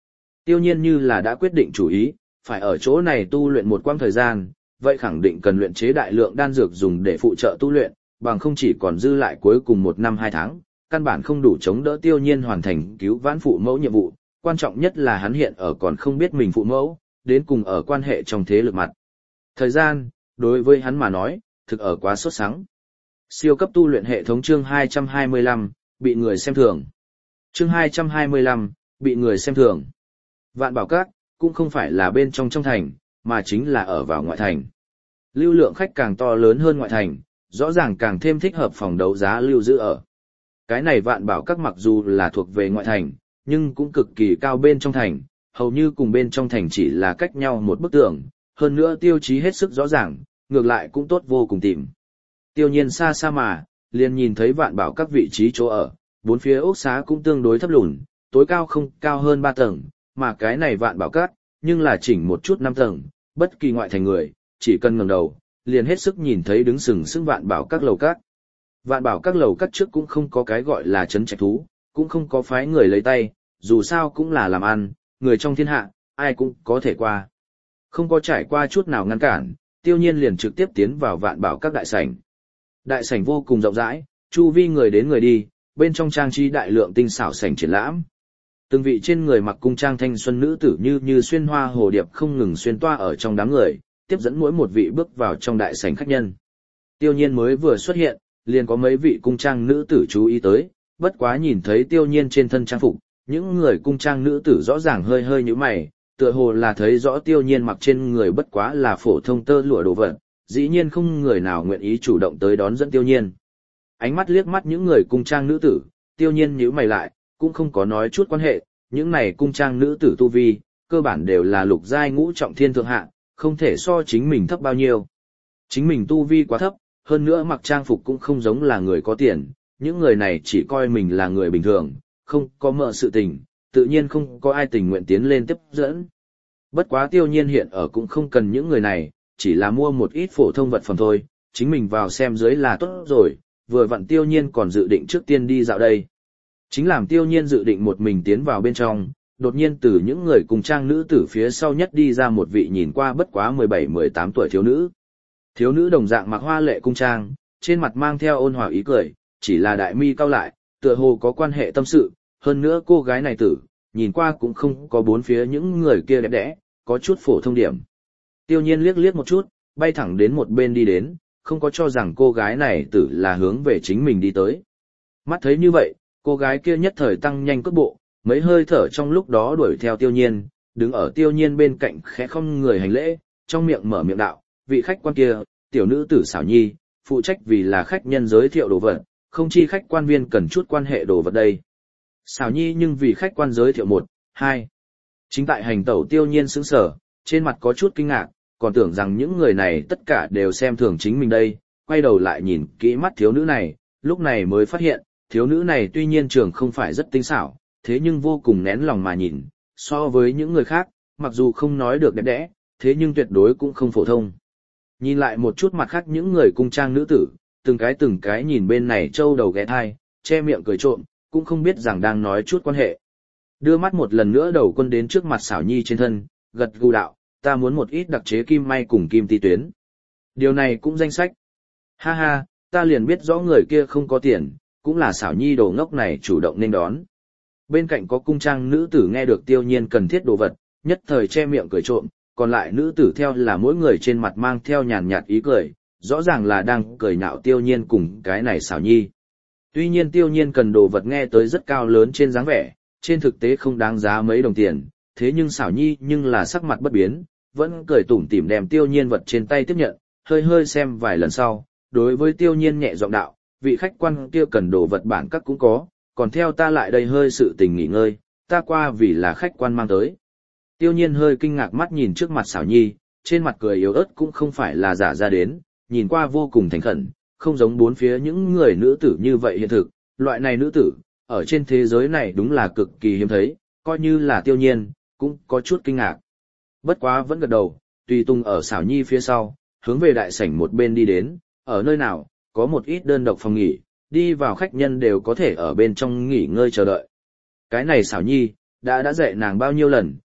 Tiêu nhiên như là đã quyết định chủ ý, phải ở chỗ này tu luyện một quãng thời gian, vậy khẳng định cần luyện chế đại lượng đan dược dùng để phụ trợ tu luyện, bằng không chỉ còn dư lại cuối cùng một năm hai tháng, căn bản không đủ chống đỡ tiêu nhiên hoàn thành cứu vãn phụ mẫu nhiệm vụ, quan trọng nhất là hắn hiện ở còn không biết mình phụ mẫu, đến cùng ở quan hệ trong thế lực mặt. Thời gian, đối với hắn mà nói, thực ở quá sốt sắng. Siêu cấp tu luyện hệ thống chương hai trăm hai mươi lăm, bị người xem thường. Chương hai trăm hai mươi lăm, bị người xem thường. Vạn Bảo Các, cũng không phải là bên trong trong thành, mà chính là ở vào ngoại thành. Lưu lượng khách càng to lớn hơn ngoại thành, rõ ràng càng thêm thích hợp phòng đấu giá lưu giữ ở. Cái này Vạn Bảo Các mặc dù là thuộc về ngoại thành, nhưng cũng cực kỳ cao bên trong thành, hầu như cùng bên trong thành chỉ là cách nhau một bức tường, hơn nữa tiêu chí hết sức rõ ràng, ngược lại cũng tốt vô cùng tìm. Tiêu nhiên xa xa mà, liền nhìn thấy Vạn Bảo Các vị trí chỗ ở, bốn phía ốc xá cũng tương đối thấp lùn, tối cao không cao hơn ba tầng, mà cái này Vạn Bảo Các, nhưng là chỉnh một chút năm tầng, bất kỳ ngoại thành người, chỉ cần ngẩng đầu, liền hết sức nhìn thấy đứng sừng sững Vạn Bảo Các lầu các. Vạn Bảo Các lầu các trước cũng không có cái gọi là trấn trạch thú, cũng không có phái người lấy tay, dù sao cũng là làm ăn, người trong thiên hạ, ai cũng có thể qua. Không có trải qua chút nào ngăn cản, Tiêu nhiên liền trực tiếp tiến vào Vạn Bảo Các đại sảnh. Đại sảnh vô cùng rộng rãi, chu vi người đến người đi, bên trong trang trí đại lượng tinh xảo sảnh triển lãm. Từng vị trên người mặc cung trang thanh xuân nữ tử như như xuyên hoa hồ điệp không ngừng xuyên toa ở trong đám người, tiếp dẫn mỗi một vị bước vào trong đại sảnh khách nhân. Tiêu nhiên mới vừa xuất hiện, liền có mấy vị cung trang nữ tử chú ý tới, bất quá nhìn thấy tiêu nhiên trên thân trang phục, những người cung trang nữ tử rõ ràng hơi hơi nhíu mày, tựa hồ là thấy rõ tiêu nhiên mặc trên người bất quá là phổ thông tơ lụa đồ vật, dĩ nhiên không người nào nguyện ý chủ động tới đón dẫn tiêu nhiên. Ánh mắt liếc mắt những người cung trang nữ tử, tiêu nhiên nhíu mày lại, cũng không có nói chút quan hệ, những này cung trang nữ tử tu vi, cơ bản đều là lục giai ngũ trọng thiên thượng hạ, không thể so chính mình thấp bao nhiêu. Chính mình tu vi quá thấp, hơn nữa mặc trang phục cũng không giống là người có tiền, những người này chỉ coi mình là người bình thường, không có mợ sự tình, tự nhiên không có ai tình nguyện tiến lên tiếp dẫn. Bất quá tiêu nhiên hiện ở cũng không cần những người này, chỉ là mua một ít phổ thông vật phẩm thôi, chính mình vào xem dưới là tốt rồi, vừa vặn tiêu nhiên còn dự định trước tiên đi dạo đây. Chính làm tiêu nhiên dự định một mình tiến vào bên trong, đột nhiên từ những người cùng trang nữ tử phía sau nhất đi ra một vị nhìn qua bất quá mười bảy mười tám tuổi thiếu nữ. Thiếu nữ đồng dạng mặc hoa lệ cung trang, trên mặt mang theo ôn hòa ý cười, chỉ là đại mi cau lại, tựa hồ có quan hệ tâm sự, hơn nữa cô gái này tử, nhìn qua cũng không có bốn phía những người kia đẹp đẽ, có chút phổ thông điểm. Tiêu nhiên liếc liếc một chút, bay thẳng đến một bên đi đến, không có cho rằng cô gái này tử là hướng về chính mình đi tới. Mắt thấy như vậy, cô gái kia nhất thời tăng nhanh cước bộ, mấy hơi thở trong lúc đó đuổi theo tiêu nhiên, đứng ở tiêu nhiên bên cạnh khẽ không người hành lễ, trong miệng mở miệng đạo, vị khách quan kia, tiểu nữ tử xảo nhi, phụ trách vì là khách nhân giới thiệu đồ vật, không chi khách quan viên cần chút quan hệ đồ vật đây. Xảo nhi nhưng vì khách quan giới thiệu một, hai. Chính tại hành tẩu tiêu nhiên sững sờ, trên mặt có chút kinh ngạc, còn tưởng rằng những người này tất cả đều xem thường chính mình đây, quay đầu lại nhìn kỹ mắt thiếu nữ này, lúc này mới phát hiện, thiếu nữ này tuy nhiên trường không phải rất tinh xảo, thế nhưng vô cùng nén lòng mà nhìn, so với những người khác, mặc dù không nói được đẹp đẽ, thế nhưng tuyệt đối cũng không phổ thông. Nhìn lại một chút mặt khác những người cung trang nữ tử, từng cái từng cái nhìn bên này trâu đầu ghé thai, che miệng cười trộm, cũng không biết rằng đang nói chút quan hệ. Đưa mắt một lần nữa đầu quân đến trước mặt xảo nhi trên thân, gật gù đạo, ta muốn một ít đặc chế kim may cùng kim ti tuyến. Điều này cũng danh sách. Ha ha, ta liền biết rõ người kia không có tiền, cũng là xảo nhi đồ ngốc này chủ động nên đón. Bên cạnh có cung trang nữ tử nghe được tiêu nhiên cần thiết đồ vật, nhất thời che miệng cười trộm, còn lại nữ tử theo là mỗi người trên mặt mang theo nhàn nhạt ý cười, rõ ràng là đang cười nhạo tiêu nhiên cùng cái này xảo nhi. Tuy nhiên tiêu nhiên cần đồ vật nghe tới rất cao lớn trên dáng vẻ, trên thực tế không đáng giá mấy đồng tiền, thế nhưng xảo nhi nhưng là sắc mặt bất biến, vẫn cười tủm tỉm đem tiêu nhiên vật trên tay tiếp nhận, hơi hơi xem vài lần sau, đối với tiêu nhiên nhẹ giọng đạo, vị khách quan kia cần đồ vật bản các cũng có, còn theo ta lại đây hơi sự tình nghỉ ngơi, ta qua vì là khách quan mang tới. Tiêu nhiên hơi kinh ngạc mắt nhìn trước mặt xảo nhi, trên mặt cười yếu ớt cũng không phải là giả ra đến, nhìn qua vô cùng thành khẩn, không giống bốn phía những người nữ tử như vậy hiện thực, loại này nữ tử, ở trên thế giới này đúng là cực kỳ hiếm thấy, coi như là tiêu nhiên, cũng có chút kinh ngạc. Bất quá vẫn gật đầu, tùy tung ở xảo nhi phía sau, hướng về đại sảnh một bên đi đến, ở nơi nào, có một ít đơn độc phòng nghỉ, đi vào khách nhân đều có thể ở bên trong nghỉ ngơi chờ đợi. Cái này xảo nhi, đã đã dạy nàng bao nhiêu lần,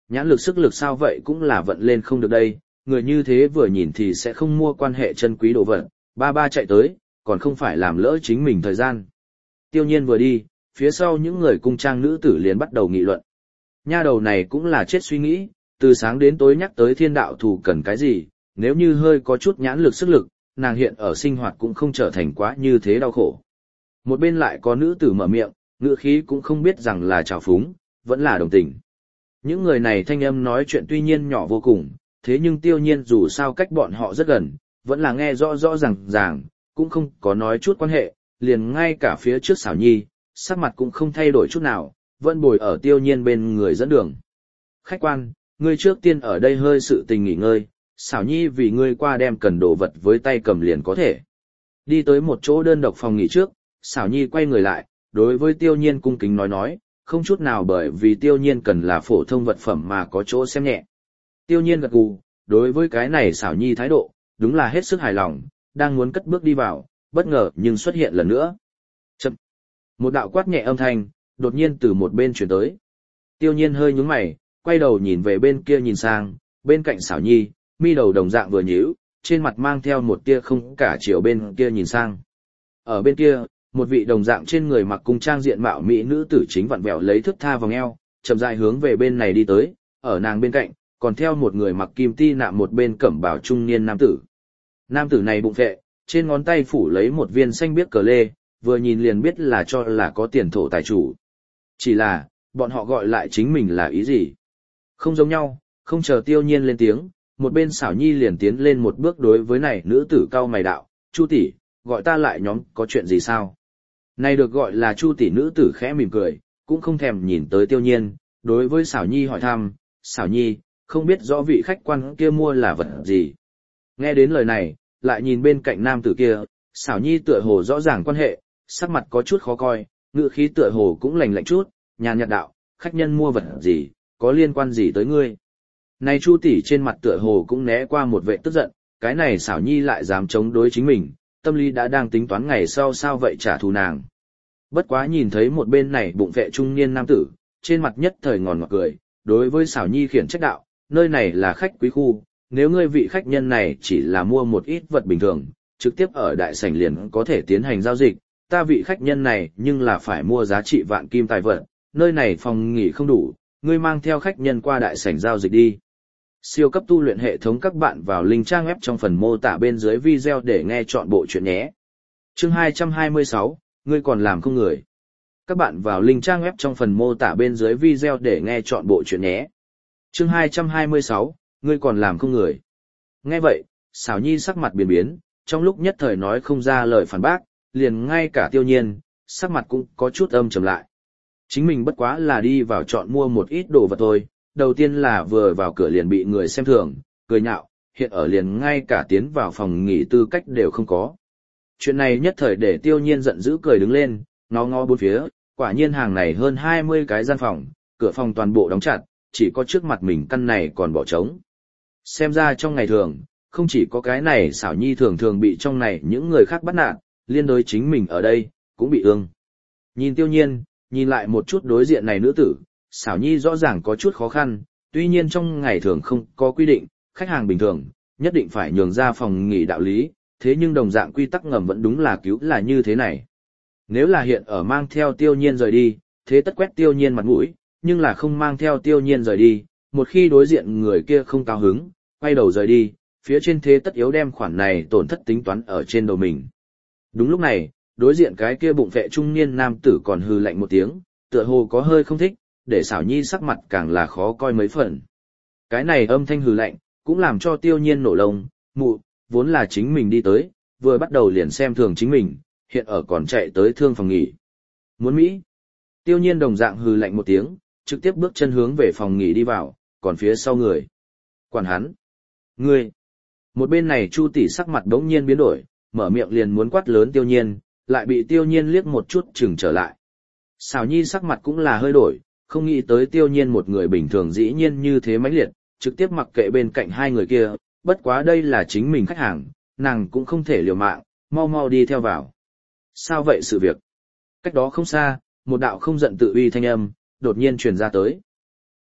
Nhãn lực sức lực sao vậy cũng là vận lên không được đây, người như thế vừa nhìn thì sẽ không mua quan hệ chân quý đồ vật, ba ba chạy tới, còn không phải làm lỡ chính mình thời gian. Tiêu nhiên vừa đi, phía sau những người cung trang nữ tử liền bắt đầu nghị luận. Nha đầu này cũng là chết suy nghĩ, từ sáng đến tối nhắc tới thiên đạo thù cần cái gì, nếu như hơi có chút nhãn lực sức lực, nàng hiện ở sinh hoạt cũng không trở thành quá như thế đau khổ. Một bên lại có nữ tử mở miệng, ngữ khí cũng không biết rằng là trào phúng, vẫn là đồng tình. Những người này thanh âm nói chuyện tuy nhiên nhỏ vô cùng, thế nhưng tiêu nhiên dù sao cách bọn họ rất gần, vẫn là nghe rõ rõ ràng ràng, cũng không có nói chút quan hệ, liền ngay cả phía trước xảo nhi, sắc mặt cũng không thay đổi chút nào, vẫn bồi ở tiêu nhiên bên người dẫn đường. Khách quan, ngươi trước tiên ở đây hơi sự tình nghỉ ngơi, xảo nhi vì ngươi qua đem cần đồ vật với tay cầm liền có thể. Đi tới một chỗ đơn độc phòng nghỉ trước, xảo nhi quay người lại, đối với tiêu nhiên cung kính nói nói, không chút nào bởi vì tiêu nhiên cần là phổ thông vật phẩm mà có chỗ xem nhẹ. Tiêu nhiên gật gù, đối với cái này xảo nhi thái độ, đúng là hết sức hài lòng, đang muốn cất bước đi vào, bất ngờ nhưng xuất hiện lần nữa. Chậm. Một đạo quát nhẹ âm thanh, đột nhiên từ một bên chuyển tới. Tiêu nhiên hơi nhướng mày, quay đầu nhìn về bên kia nhìn sang, bên cạnh xảo nhi, mi đầu đồng dạng vừa nhíu, trên mặt mang theo một tia không cả chiều bên kia nhìn sang. Ở bên kia, một vị đồng dạng trên người mặc cung trang diện mạo mỹ nữ tử chính vặn vẹo lấy thước tha vòng eo, chậm rãi hướng về bên này đi tới, ở nàng bên cạnh, còn theo một người mặc kim ti nạm một bên cẩm bào trung niên nam tử. Nam tử này bụng vệ, trên ngón tay phủ lấy một viên xanh biếc cờ lê, vừa nhìn liền biết là cho là có tiền thổ tài chủ. Chỉ là, bọn họ gọi lại chính mình là ý gì? Không giống nhau, không chờ tiêu nhiên lên tiếng, một bên xảo nhi liền tiến lên một bước đối với này nữ tử cao mày đạo, Chu tỷ, gọi ta lại nhóm có chuyện gì sao? Này được gọi là Chu tỷ nữ tử khẽ mỉm cười, cũng không thèm nhìn tới tiêu nhiên, đối với xảo nhi hỏi thăm, xảo nhi, không biết rõ vị khách quan kia mua là vật gì. Nghe đến lời này, lại nhìn bên cạnh nam tử kia, xảo nhi tựa hồ rõ ràng quan hệ, sắc mặt có chút khó coi, ngữ khí tựa hồ cũng lạnh lạnh chút, nhàn nhạt đạo, khách nhân mua vật gì, có liên quan gì tới ngươi. Này Chu tỷ trên mặt tựa hồ cũng né qua một vệ tức giận, cái này xảo nhi lại dám chống đối chính mình, tâm lý đã đang tính toán ngày sau sao vậy trả thù nàng. Bất quá nhìn thấy một bên này bụng vệ trung niên nam tử, trên mặt nhất thời ngòn ngọt cười, đối với xảo nhi khiển trách đạo, nơi này là khách quý khu, nếu ngươi vị khách nhân này chỉ là mua một ít vật bình thường, trực tiếp ở đại sảnh liền có thể tiến hành giao dịch, ta vị khách nhân này nhưng là phải mua giá trị vạn kim tài vật, nơi này phòng nghỉ không đủ, ngươi mang theo khách nhân qua đại sảnh giao dịch đi. Siêu cấp tu luyện hệ thống các bạn vào link trang web trong phần mô tả bên dưới video để nghe chọn bộ chuyện nhé. Chương hai trăm hai mươi sáu, ngươi còn làm không người. Các bạn vào link trang web trong phần mô tả bên dưới video để nghe chọn bộ chuyện nhé. Chương hai trăm hai mươi sáu, ngươi còn làm không người. Nghe vậy, xảo nhi sắc mặt biến biến, trong lúc nhất thời nói không ra lời phản bác, liền ngay cả tiêu nhiên, sắc mặt cũng có chút âm trầm lại. Chính mình bất quá là đi vào chọn mua một ít đồ vật thôi, đầu tiên là vừa vào cửa liền bị người xem thường, cười nhạo, hiện ở liền ngay cả tiến vào phòng nghỉ tư cách đều không có. Chuyện này nhất thời để tiêu nhiên giận dữ cười đứng lên, ngó ngó bốn phía, quả nhiên hàng này hơn hai mươi cái gian phòng, cửa phòng toàn bộ đóng chặt, chỉ có trước mặt mình căn này còn bỏ trống. Xem ra trong ngày thường, không chỉ có cái này xảo nhi thường thường bị trong này những người khác bắt nạt, liên đối chính mình ở đây, cũng bị ương. Nhìn tiêu nhiên, nhìn lại một chút đối diện này nữ tử, xảo nhi rõ ràng có chút khó khăn, tuy nhiên trong ngày thường không có quy định, khách hàng bình thường, nhất định phải nhường ra phòng nghỉ đạo lý, thế nhưng đồng dạng quy tắc ngầm vẫn đúng là cứu là như thế này. Nếu là hiện ở mang theo tiêu nhiên rời đi, thế tất quét tiêu nhiên mặt mũi, nhưng là không mang theo tiêu nhiên rời đi, một khi đối diện người kia không cao hứng, quay đầu rời đi, phía trên thế tất yếu đem khoản này tổn thất tính toán ở trên đầu mình. Đúng lúc này, đối diện cái kia bụng vệ trung niên nam tử còn hừ lạnh một tiếng, tựa hồ có hơi không thích, để xảo nhi sắc mặt càng là khó coi mấy phần. Cái này âm thanh hừ lạnh, cũng làm cho tiêu nhiên nổ lông, mụ, vốn là chính mình đi tới, vừa bắt đầu liền xem thường chính mình, hiện ở còn chạy tới thương phòng nghỉ. Muốn Mỹ? Tiêu nhiên đồng dạng hừ lạnh một tiếng, trực tiếp bước chân hướng về phòng nghỉ đi vào, còn phía sau người. Quản hắn. Ngươi. Một bên này Chu tỷ sắc mặt đống nhiên biến đổi, mở miệng liền muốn quát lớn tiêu nhiên, lại bị tiêu nhiên liếc một chút chừng trở lại. Xảo nhi sắc mặt cũng là hơi đổi, không nghĩ tới tiêu nhiên một người bình thường dĩ nhiên như thế mãnh liệt, trực tiếp mặc kệ bên cạnh hai người kia, bất quá đây là chính mình khách hàng, nàng cũng không thể liều mạng, mau mau đi theo vào. Sao vậy sự việc? Cách đó không xa, một đạo không giận tự uy thanh âm, đột nhiên truyền ra tới.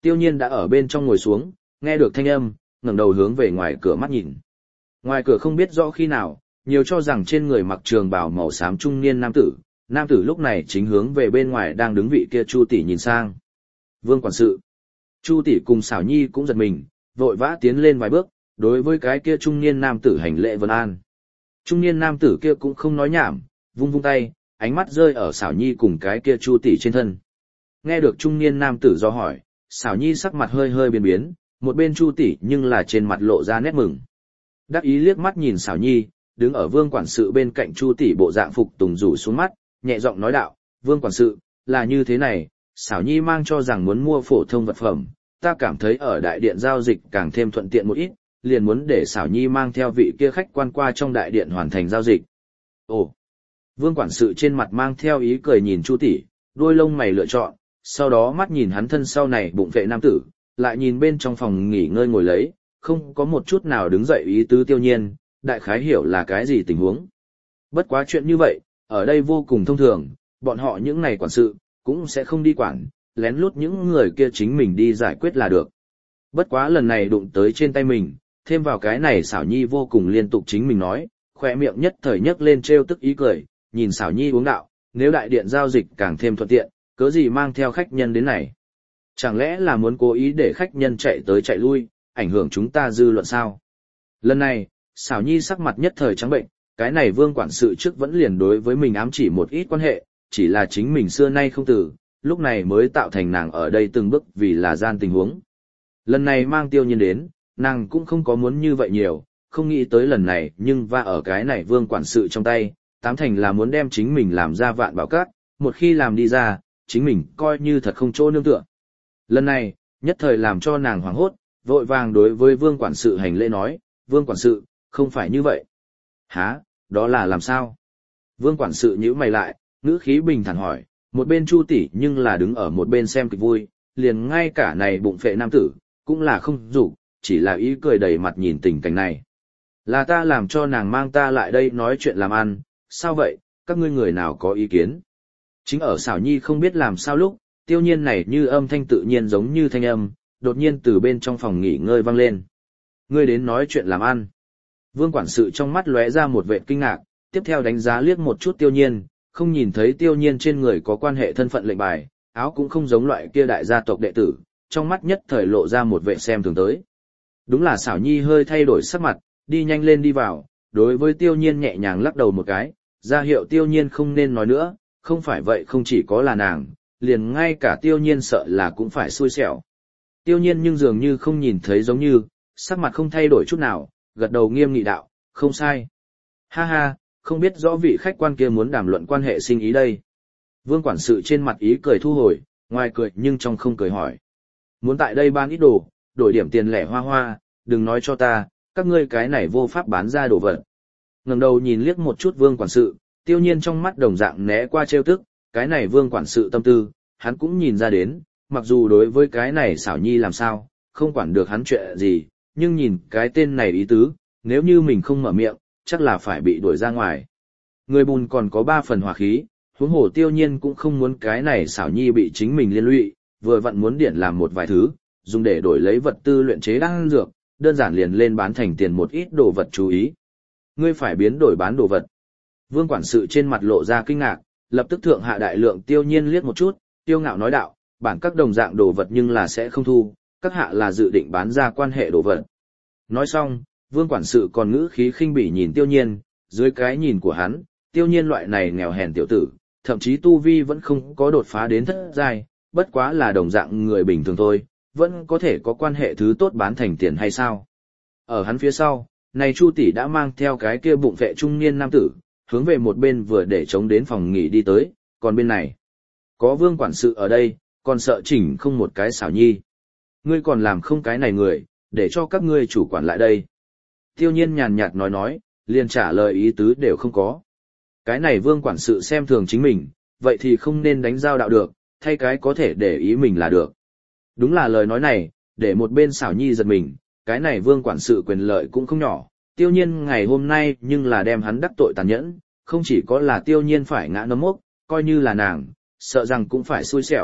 Tiêu nhiên đã ở bên trong ngồi xuống, nghe được thanh âm, ngẩng đầu hướng về ngoài cửa mắt nhìn. Ngoài cửa không biết rõ khi nào, nhiều cho rằng trên người mặc trường bào màu xám trung niên nam tử, nam tử lúc này chính hướng về bên ngoài đang đứng vị kia Chu tỷ nhìn sang. Vương quản sự. Chu tỷ cùng Sảo Nhi cũng giật mình, vội vã tiến lên vài bước, đối với cái kia trung niên nam tử hành lễ vân an. Trung niên nam tử kia cũng không nói nhảm, vung vung tay, ánh mắt rơi ở Sảo Nhi cùng cái kia Chu tỷ trên thân. Nghe được trung niên nam tử do hỏi, Sảo Nhi sắc mặt hơi hơi biến biến, một bên Chu tỷ nhưng là trên mặt lộ ra nét mừng. Đắc ý liếc mắt nhìn Sảo Nhi, đứng ở Vương quản sự bên cạnh Chu tỷ bộ dạng phục tùng rủ xuống mắt, nhẹ giọng nói đạo, Vương quản sự, là như thế này, Sảo Nhi mang cho rằng muốn mua phổ thông vật phẩm, ta cảm thấy ở đại điện giao dịch càng thêm thuận tiện một ít, liền muốn để Sảo Nhi mang theo vị kia khách quan qua trong đại điện hoàn thành giao dịch. Ồ! Vương quản sự trên mặt mang theo ý cười nhìn Chu tỷ, đôi lông mày lựa chọn, sau đó mắt nhìn hắn thân sau này bụng vệ nam tử, lại nhìn bên trong phòng nghỉ ngơi ngồi lấy, không có một chút nào đứng dậy ý tứ Tiêu Nhiên, đại khái hiểu là cái gì tình huống. Bất quá chuyện như vậy, ở đây vô cùng thông thường, bọn họ những này quản sự, cũng sẽ không đi quản, lén lút những người kia chính mình đi giải quyết là được. Bất quá lần này đụng tới trên tay mình, thêm vào cái này Sảo Nhi vô cùng liên tục chính mình nói, khỏe miệng nhất thời nhấc lên trêu tức ý cười, nhìn Sảo Nhi uống đạo, nếu đại điện giao dịch càng thêm thuận tiện, cớ gì mang theo khách nhân đến này? Chẳng lẽ là muốn cố ý để khách nhân chạy tới chạy lui, ảnh hưởng chúng ta dư luận sao? Lần này, Sảo Nhi sắc mặt nhất thời trắng bệnh, cái này Vương quản sự trước vẫn liền đối với mình ám chỉ một ít quan hệ, chỉ là chính mình xưa nay không từ, lúc này mới tạo thành nàng ở đây từng bước vì là gian tình huống. Lần này mang Tiêu Nhiên đến, nàng cũng không có muốn như vậy nhiều, không nghĩ tới lần này nhưng va ở cái này Vương quản sự trong tay, tám thành là muốn đem chính mình làm ra vạn bảo cát, một khi làm đi ra, chính mình coi như thật không chỗ nương tựa. Lần này, nhất thời làm cho nàng hoảng hốt, vội vàng đối với Vương quản sự hành lễ nói, Vương quản sự, không phải như vậy. Hả, đó là làm sao? Vương quản sự nhíu mày lại, ngữ khí bình thản hỏi, một bên Chu tỷ nhưng là đứng ở một bên xem kịch vui, liền ngay cả này bụng phệ nam tử, cũng là không rủ, chỉ là ý cười đầy mặt nhìn tình cảnh này. Là ta làm cho nàng mang ta lại đây nói chuyện làm ăn, sao vậy, các ngươi người nào có ý kiến? Chính ở Sảo Nhi không biết làm sao lúc, Tiêu Nhiên này như âm thanh tự nhiên giống như thanh âm, đột nhiên từ bên trong phòng nghỉ ngơi vang lên. Ngươi đến nói chuyện làm ăn. Vương quản sự trong mắt lóe ra một vẻ kinh ngạc, tiếp theo đánh giá liếc một chút Tiêu Nhiên, không nhìn thấy Tiêu Nhiên trên người có quan hệ thân phận lệnh bài, áo cũng không giống loại kia đại gia tộc đệ tử, trong mắt nhất thời lộ ra một vẻ xem thường tới. Đúng là Sảo Nhi hơi thay đổi sắc mặt, đi nhanh lên đi vào, đối với Tiêu Nhiên nhẹ nhàng lắc đầu một cái, ra hiệu Tiêu Nhiên không nên nói nữa, không phải vậy không chỉ có là nàng, liền ngay cả Tiêu Nhiên sợ là cũng phải xui xẻo. Tiêu Nhiên nhưng dường như không nhìn thấy giống như, sắc mặt không thay đổi chút nào, gật đầu nghiêm nghị đạo, không sai. Ha ha, không biết rõ vị khách quan kia muốn đàm luận quan hệ sinh ý đây. Vương quản sự trên mặt ý cười thu hồi, ngoài cười nhưng trong không cười hỏi. Muốn tại đây bán ít đồ, đổi điểm tiền lẻ hoa hoa, đừng nói cho ta, các ngươi cái này vô pháp bán ra đồ vật. Ngẩng đầu nhìn liếc một chút Vương quản sự, Tiêu Nhiên trong mắt đồng dạng né qua trêu tức, cái này Vương quản sự tâm tư, hắn cũng nhìn ra đến, mặc dù đối với cái này Sảo Nhi làm sao, không quản được hắn chuyện gì, nhưng nhìn cái tên này ý tứ, nếu như mình không mở miệng, chắc là phải bị đuổi ra ngoài. Người bùn còn có ba phần hỏa khí, huống hồ Tiêu Nhiên cũng không muốn cái này Sảo Nhi bị chính mình liên lụy, vừa vặn muốn điển làm một vài thứ, dùng để đổi lấy vật tư luyện chế đan dược, đơn giản liền lên bán thành tiền một ít đồ vật chú ý. Ngươi phải biến đổi bán đồ vật. Vương quản sự trên mặt lộ ra kinh ngạc, lập tức thượng hạ đại lượng Tiêu Nhiên liếc một chút, tiêu ngạo nói đạo, bản các đồng dạng đồ vật nhưng là sẽ không thu, các hạ là dự định bán ra quan hệ đồ vật. Nói xong, Vương quản sự còn ngữ khí khinh bỉ nhìn Tiêu Nhiên, dưới cái nhìn của hắn, Tiêu Nhiên loại này nghèo hèn tiểu tử, thậm chí tu vi vẫn không có đột phá đến thất giai, bất quá là đồng dạng người bình thường thôi, vẫn có thể có quan hệ thứ tốt bán thành tiền hay sao? Ở hắn phía sau, này Chu tỷ đã mang theo cái kia bụng vệ trung niên nam tử, hướng về một bên vừa để chống đến phòng nghỉ đi tới, còn bên này, có Vương quản sự ở đây, còn sợ chỉnh không một cái Sảo Nhi. Ngươi còn làm không cái này người, để cho các ngươi chủ quản lại đây. Tiêu Nhiên nhàn nhạt nói nói, liền trả lời ý tứ đều không có. Cái này Vương quản sự xem thường chính mình, vậy thì không nên đánh giao đạo được, thay cái có thể để ý mình là được. Đúng là lời nói này, để một bên Sảo Nhi giật mình, cái này Vương quản sự quyền lợi cũng không nhỏ, Tiêu Nhiên ngày hôm nay nhưng là đem hắn đắc tội tàn nhẫn, không chỉ có là Tiêu Nhiên phải ngã nấm mốc, coi như là nàng, sợ rằng cũng phải xui xẻo,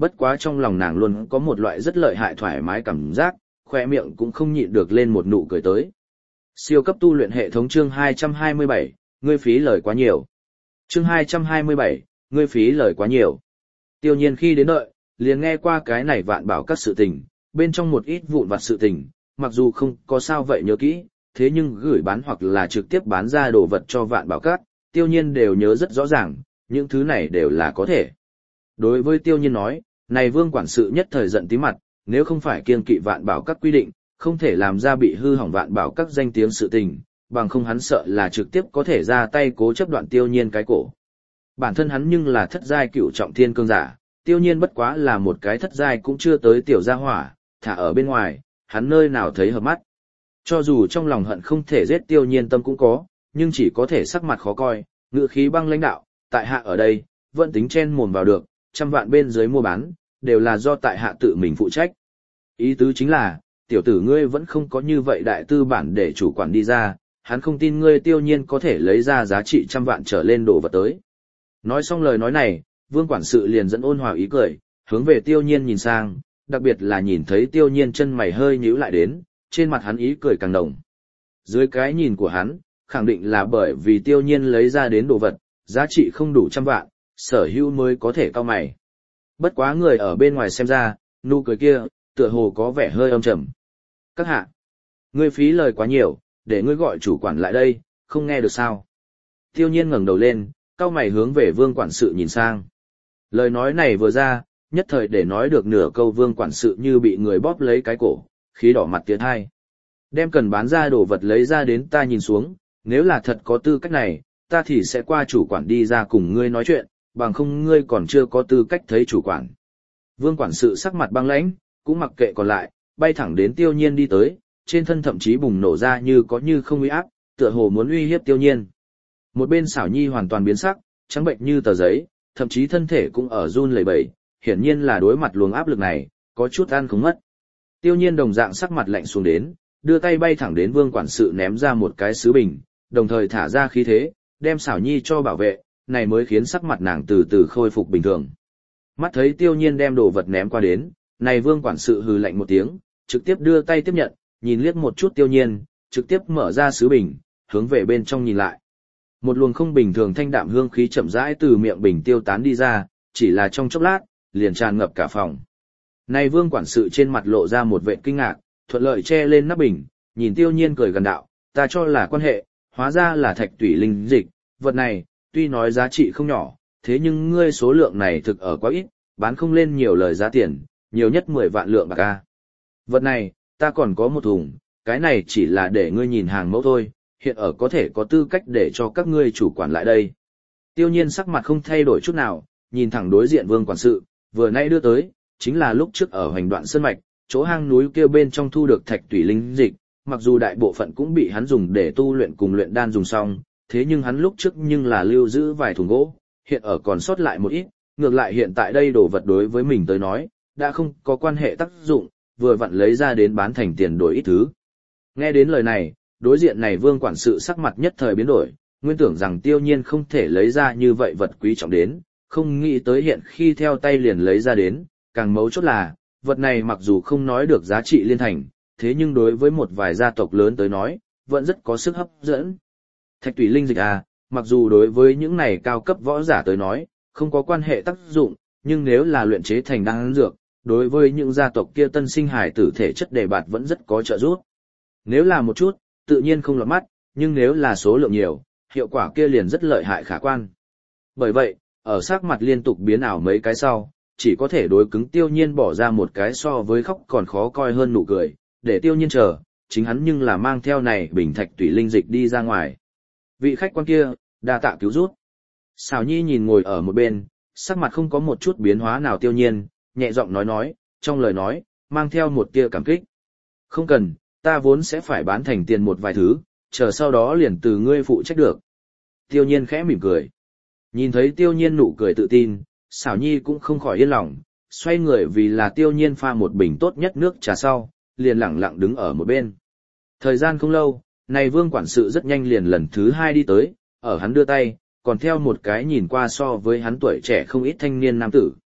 bất quá trong lòng nàng luôn có một loại rất lợi hại thoải mái cảm giác, khoe miệng cũng không nhịn được lên một nụ cười tới. Siêu cấp tu luyện hệ thống chương hai trăm hai mươi bảy, ngươi phí lời quá nhiều. Chương hai trăm hai mươi bảy, ngươi phí lời quá nhiều. Tiêu nhiên khi đến đợi, liền nghe qua cái này vạn bảo các sự tình, bên trong một ít vụn vặt sự tình, mặc dù không có sao vậy nhớ kỹ, thế nhưng gửi bán hoặc là trực tiếp bán ra đồ vật cho vạn bảo các, tiêu nhiên đều nhớ rất rõ ràng, những thứ này đều là có thể. Đối với tiêu nhiên nói, này vương quản sự nhất thời giận tí mặt, nếu không phải kiêng kỵ vạn bảo các quy định, không thể làm ra bị hư hỏng vạn bảo các danh tiếng sự tình, bằng không hắn sợ là trực tiếp có thể ra tay cố chấp đoạn tiêu nhiên cái cổ. Bản thân hắn nhưng là thất giai cựu trọng thiên cương giả, tiêu nhiên bất quá là một cái thất giai cũng chưa tới tiểu gia hỏa, thả ở bên ngoài, hắn nơi nào thấy hợp mắt. Cho dù trong lòng hận không thể giết tiêu nhiên tâm cũng có, nhưng chỉ có thể sắc mặt khó coi, ngựa khí băng lãnh đạo, tại hạ ở đây, vẫn tính chen mồm vào được, trăm vạn bên dưới mua bán, đều là do tại hạ tự mình phụ trách. Ý tứ chính là, tiểu tử ngươi vẫn không có như vậy đại tư bản để chủ quản đi ra, hắn không tin ngươi tiêu nhiên có thể lấy ra giá trị trăm vạn trở lên đồ vật tới. Nói xong lời nói này, vương quản sự liền dẫn ôn hòa ý cười, hướng về tiêu nhiên nhìn sang, đặc biệt là nhìn thấy tiêu nhiên chân mày hơi nhíu lại đến, trên mặt hắn ý cười càng đồng. Dưới cái nhìn của hắn, khẳng định là bởi vì tiêu nhiên lấy ra đến đồ vật, giá trị không đủ trăm vạn, sở hữu mới có thể cao mày. Bất quá người ở bên ngoài xem ra, nụ cười kia, tựa hồ có vẻ hơi âm trầm. Các hạ, ngươi phí lời quá nhiều, để ngươi gọi chủ quản lại đây, không nghe được sao? Tiêu nhiên ngẩng đầu lên, cau mày hướng về vương quản sự nhìn sang. Lời nói này vừa ra, nhất thời để nói được nửa câu vương quản sự như bị người bóp lấy cái cổ, khí đỏ mặt tiến hai. Đem cần bán ra đồ vật lấy ra đến ta nhìn xuống, nếu là thật có tư cách này, ta thì sẽ qua chủ quản đi ra cùng ngươi nói chuyện, bằng không ngươi còn chưa có tư cách thấy chủ quản. Vương quản sự sắc mặt băng lãnh, cũng mặc kệ còn lại, bay thẳng đến tiêu nhiên đi tới, trên thân thậm chí bùng nổ ra như có như không uy áp, tựa hồ muốn uy hiếp tiêu nhiên. Một bên xảo nhi hoàn toàn biến sắc, trắng bệnh như tờ giấy, thậm chí thân thể cũng ở run lẩy bẩy, hiển nhiên là đối mặt luồng áp lực này, có chút ăn không mất. Tiêu nhiên đồng dạng sắc mặt lạnh xuống đến, đưa tay bay thẳng đến vương quản sự ném ra một cái sứ bình, đồng thời thả ra khí thế, đem xảo nhi cho bảo vệ, này mới khiến sắc mặt nàng từ từ khôi phục bình thường. Mắt thấy tiêu nhiên đem đồ vật ném qua đến, này vương quản sự hừ lạnh một tiếng, trực tiếp đưa tay tiếp nhận, nhìn liếc một chút tiêu nhiên, trực tiếp mở ra sứ bình, hướng về bên trong nhìn lại. Một luồng không bình thường thanh đạm hương khí chậm rãi từ miệng bình tiêu tán đi ra, chỉ là trong chốc lát, liền tràn ngập cả phòng. Này vương quản sự trên mặt lộ ra một vẻ kinh ngạc, thuận lợi che lên nắp bình, nhìn tiêu nhiên cười gần đạo, ta cho là quan hệ, hóa ra là thạch tủy linh dịch, vật này, tuy nói giá trị không nhỏ, thế nhưng ngươi số lượng này thực ở quá ít, bán không lên nhiều lời giá tiền, nhiều nhất mười vạn lượng bạc a. Vật này, ta còn có một thùng, cái này chỉ là để ngươi nhìn hàng mẫu thôi, hiện ở có thể có tư cách để cho các ngươi chủ quản lại đây. Tiêu nhiên sắc mặt không thay đổi chút nào, nhìn thẳng đối diện vương quản sự, vừa nãy đưa tới, chính là lúc trước ở hoành đoạn sơn mạch, chỗ hang núi kia bên trong thu được thạch tủy linh dịch, mặc dù đại bộ phận cũng bị hắn dùng để tu luyện cùng luyện đan dùng xong, thế nhưng hắn lúc trước nhưng là lưu giữ vài thùng gỗ, hiện ở còn sót lại một ít, ngược lại hiện tại đây đồ vật đối với mình tới nói, đã không có quan hệ tác dụng, vừa vặn lấy ra đến bán thành tiền đổi ít thứ. Nghe đến lời này, đối diện này vương quản sự sắc mặt nhất thời biến đổi, nguyên tưởng rằng tiêu nhiên không thể lấy ra như vậy vật quý trọng đến, không nghĩ tới hiện khi theo tay liền lấy ra đến, càng mấu chốt là, vật này mặc dù không nói được giá trị liên thành, thế nhưng đối với một vài gia tộc lớn tới nói, vẫn rất có sức hấp dẫn. Thạch tủy linh dịch à, mặc dù đối với những này cao cấp võ giả tới nói, không có quan hệ tác dụng, nhưng nếu là luyện chế thành đan dược, đối với những gia tộc kia tân sinh hải tử thể chất đề bạt vẫn rất có trợ giúp. Nếu là một chút, tự nhiên không lọt mắt, nhưng nếu là số lượng nhiều, hiệu quả kia liền rất lợi hại khả quan. Bởi vậy, ở sắc mặt liên tục biến ảo mấy cái sau, chỉ có thể đối cứng tiêu nhiên bỏ ra một cái so với khóc còn khó coi hơn nụ cười, để tiêu nhiên chờ, chính hắn nhưng là mang theo này bình thạch tủy linh dịch đi ra ngoài. Vị khách quan kia, đa tạ cứu rút. Xảo Nhi nhìn ngồi ở một bên, sắc mặt không có một chút biến hóa nào tiêu nhiên, nhẹ giọng nói nói, trong lời nói, mang theo một tia cảm kích. Không cần, ta vốn sẽ phải bán thành tiền một vài thứ, chờ sau đó liền từ ngươi phụ trách được. Tiêu nhiên khẽ mỉm cười. Nhìn thấy tiêu nhiên nụ cười tự tin, Xảo Nhi cũng không khỏi yên lòng, xoay người vì là tiêu nhiên pha một bình tốt nhất nước trà sau, liền lẳng lặng đứng ở một bên. Thời gian không lâu, này vương quản sự rất nhanh liền lần thứ hai đi tới, ở hắn đưa tay, còn theo một cái nhìn qua so với hắn tuổi trẻ không ít thanh niên nam tử.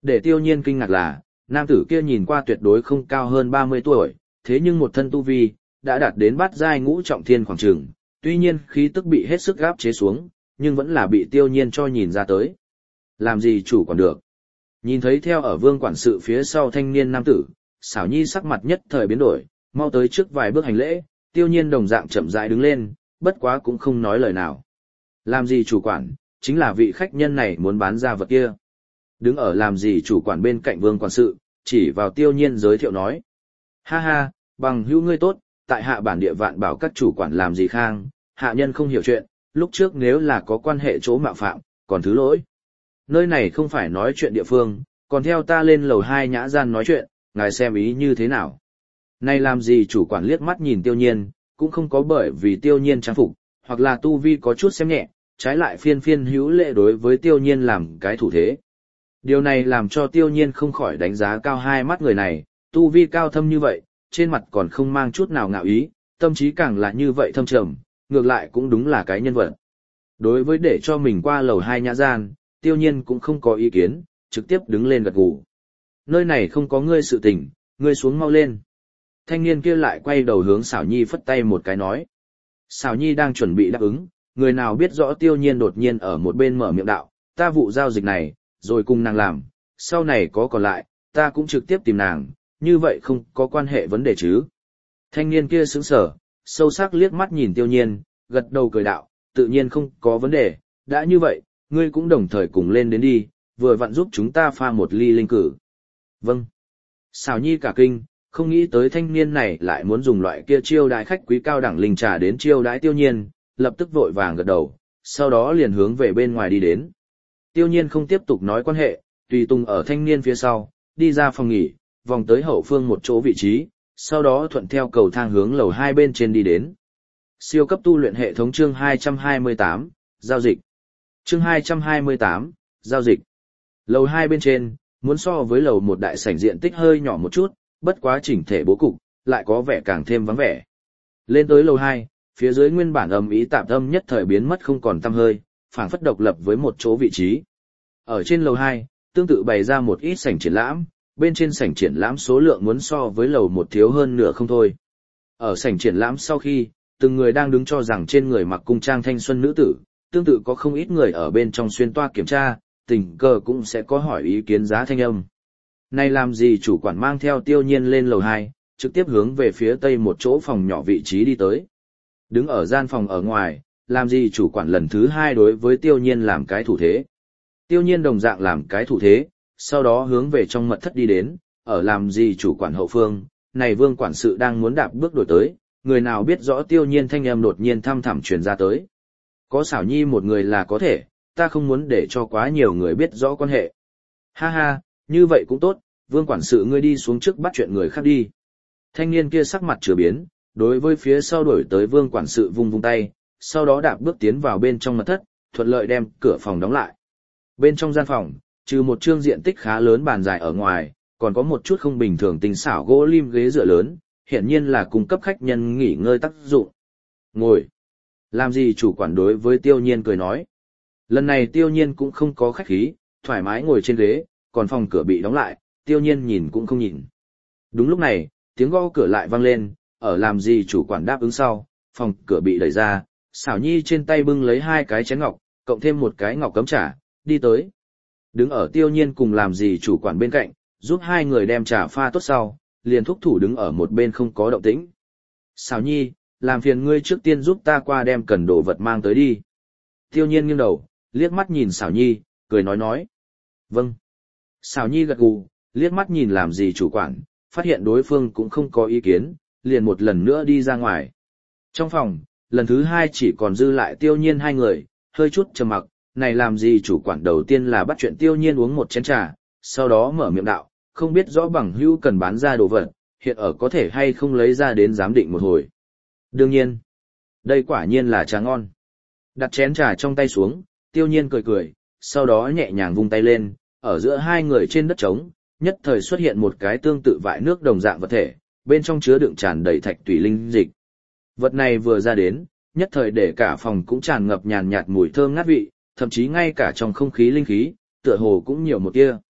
Để Tiêu Nhiên kinh ngạc là, nam tử kia nhìn qua tuyệt đối không cao hơn ba mươi tuổi, thế nhưng một thân tu vi, đã đạt đến bát giai ngũ trọng thiên khoảng trường, tuy nhiên khí tức bị hết sức gáp chế xuống, nhưng vẫn là bị Tiêu Nhiên cho nhìn ra tới. Làm gì chủ quản được? Nhìn thấy theo ở Vương quản sự phía sau thanh niên nam tử, Xảo Nhi sắc mặt nhất thời biến đổi, mau tới trước vài bước hành lễ, Tiêu Nhiên đồng dạng chậm rãi đứng lên, bất quá cũng không nói lời nào. Làm gì chủ quản, chính là vị khách nhân này muốn bán ra vật kia. Đứng ở làm gì chủ quản bên cạnh Vương quản sự, chỉ vào Tiêu Nhiên giới thiệu nói. Ha ha, bằng hữu ngươi tốt, tại hạ bản địa vạn bảo các chủ quản làm gì khang, hạ nhân không hiểu chuyện, lúc trước nếu là có quan hệ chỗ mạo phạm, còn thứ lỗi. Nơi này không phải nói chuyện địa phương, còn theo ta lên lầu hai nhã gian nói chuyện, ngài xem ý như thế nào. Này làm gì chủ quản liếc mắt nhìn Tiêu Nhiên, cũng không có bởi vì Tiêu Nhiên trang phục, hoặc là tu vi có chút xem nhẹ, trái lại phiên phiên hữu lệ đối với Tiêu Nhiên làm cái thủ thế. Điều này làm cho Tiêu Nhiên không khỏi đánh giá cao hai mắt người này, tu vi cao thâm như vậy, trên mặt còn không mang chút nào ngạo ý, tâm trí càng là như vậy thâm trầm, ngược lại cũng đúng là cái nhân vật. Đối với để cho mình qua lầu hai nhã gian, Tiêu Nhiên cũng không có ý kiến, trực tiếp đứng lên gật gù. Nơi này không có ngươi sự tình, ngươi xuống mau lên. Thanh niên kia lại quay đầu hướng Xảo Nhi phất tay một cái nói. Xảo Nhi đang chuẩn bị đáp ứng, người nào biết rõ Tiêu Nhiên đột nhiên ở một bên mở miệng đạo, ta vụ giao dịch này, rồi cùng nàng làm, sau này có còn lại, ta cũng trực tiếp tìm nàng, như vậy không có quan hệ vấn đề chứ. Thanh niên kia sững sờ, sâu sắc liếc mắt nhìn Tiêu Nhiên, gật đầu cười đạo, tự nhiên không có vấn đề, đã như vậy, ngươi cũng đồng thời cùng lên đến đi, vừa vặn giúp chúng ta pha một ly linh cử. Vâng. Xảo Nhi cả kinh, không nghĩ tới thanh niên này lại muốn dùng loại kia chiêu đãi khách quý cao đẳng linh trà đến chiêu đãi Tiêu Nhiên, lập tức vội vàng gật đầu, sau đó liền hướng về bên ngoài đi đến. Tiêu Nhiên không tiếp tục nói quan hệ, tùy tùng ở thanh niên phía sau, đi ra phòng nghỉ, vòng tới hậu phương một chỗ vị trí, sau đó thuận theo cầu thang hướng lầu hai bên trên đi đến. Siêu cấp tu luyện hệ thống chương hai trăm hai mươi tám, giao dịch. Chương hai trăm hai mươi tám, giao dịch. Lầu hai bên trên, muốn so với lầu một đại sảnh diện tích hơi nhỏ một chút, bất quá chỉnh thể bố cục, lại có vẻ càng thêm vắng vẻ. Lên tới lầu hai, phía dưới nguyên bản ầm ĩ tạp âm nhất thời biến mất không còn tăm hơi, phảng phất độc lập với một chỗ vị trí. Ở trên lầu hai, tương tự bày ra một ít sảnh triển lãm, bên trên sảnh triển lãm số lượng muốn so với lầu một thiếu hơn nửa không thôi. Ở sảnh triển lãm sau khi, từng người đang đứng cho rằng trên người mặc cung trang thanh xuân nữ tử, tương tự có không ít người ở bên trong xuyên toa kiểm tra, tình cờ cũng sẽ có hỏi ý kiến giá thanh âm. Này làm gì chủ quản mang theo Tiêu Nhiên lên lầu hai, trực tiếp hướng về phía tây một chỗ phòng nhỏ vị trí đi tới. Đứng ở gian phòng ở ngoài, làm gì chủ quản lần thứ hai đối với Tiêu Nhiên làm cái thủ thế. Tiêu Nhiên đồng dạng làm cái thủ thế, sau đó hướng về trong mật thất đi đến, ở làm gì chủ quản hậu phương, này Vương quản sự đang muốn đạp bước đổi tới, người nào biết rõ Tiêu Nhiên thanh âm đột nhiên thăm thẳm truyền ra tới. Có Xảo Nhi một người là có thể, ta không muốn để cho quá nhiều người biết rõ quan hệ. Ha ha, như vậy cũng tốt, Vương quản sự ngươi đi xuống trước bắt chuyện người khác đi. Thanh niên kia sắc mặt chửa biến, đối với phía sau đổi tới Vương quản sự vung vung tay, sau đó đạp bước tiến vào bên trong mật thất, thuận lợi đem cửa phòng đóng lại. Bên trong gian phòng, trừ một trương diện tích khá lớn bàn dài ở ngoài, còn có một chút không bình thường tinh xảo gỗ lim ghế dựa lớn, hiển nhiên là cung cấp khách nhân nghỉ ngơi tác dụng. Ngồi. Làm gì chủ quản đối với Tiêu Nhiên cười nói. Lần này Tiêu Nhiên cũng không có khách khí, thoải mái ngồi trên ghế, còn phòng cửa bị đóng lại, Tiêu Nhiên nhìn cũng không nhìn. Đúng lúc này, tiếng gõ cửa lại vang lên, ở làm gì chủ quản đáp ứng sau, phòng cửa bị đẩy ra, Xảo Nhi trên tay bưng lấy hai cái chén ngọc, cộng thêm một cái ngọc cấm trà, đi tới. Đứng ở Tiêu Nhiên cùng làm gì chủ quản bên cạnh, giúp hai người đem trà pha tốt sau, liền thúc thủ đứng ở một bên không có động tĩnh. Xảo Nhi, làm phiền ngươi trước tiên giúp ta qua đem cần đồ vật mang tới đi. Tiêu Nhiên nghiêng đầu, liếc mắt nhìn Xảo Nhi, cười nói nói. Vâng. Xảo Nhi gật gù, liếc mắt nhìn làm gì chủ quản, phát hiện đối phương cũng không có ý kiến, liền một lần nữa đi ra ngoài. Trong phòng, lần thứ hai chỉ còn dư lại Tiêu Nhiên hai người, hơi chút trầm mặc, này làm gì chủ quản đầu tiên là bắt chuyện Tiêu Nhiên uống một chén trà, sau đó mở miệng đạo, không biết rõ bằng hữu cần bán ra đồ vật, hiện ở có thể hay không lấy ra đến giám định một hồi. Đương nhiên, đây quả nhiên là trà ngon. Đặt chén trà trong tay xuống, Tiêu Nhiên cười cười, sau đó nhẹ nhàng vung tay lên, ở giữa hai người trên đất trống, nhất thời xuất hiện một cái tương tự vại nước đồng dạng vật thể, bên trong chứa đựng tràn đầy thạch tùy linh dịch. Vật này vừa ra đến, nhất thời để cả phòng cũng tràn ngập nhàn nhạt mùi thơm ngát vị, thậm chí ngay cả trong không khí linh khí, tựa hồ cũng nhiều một tia.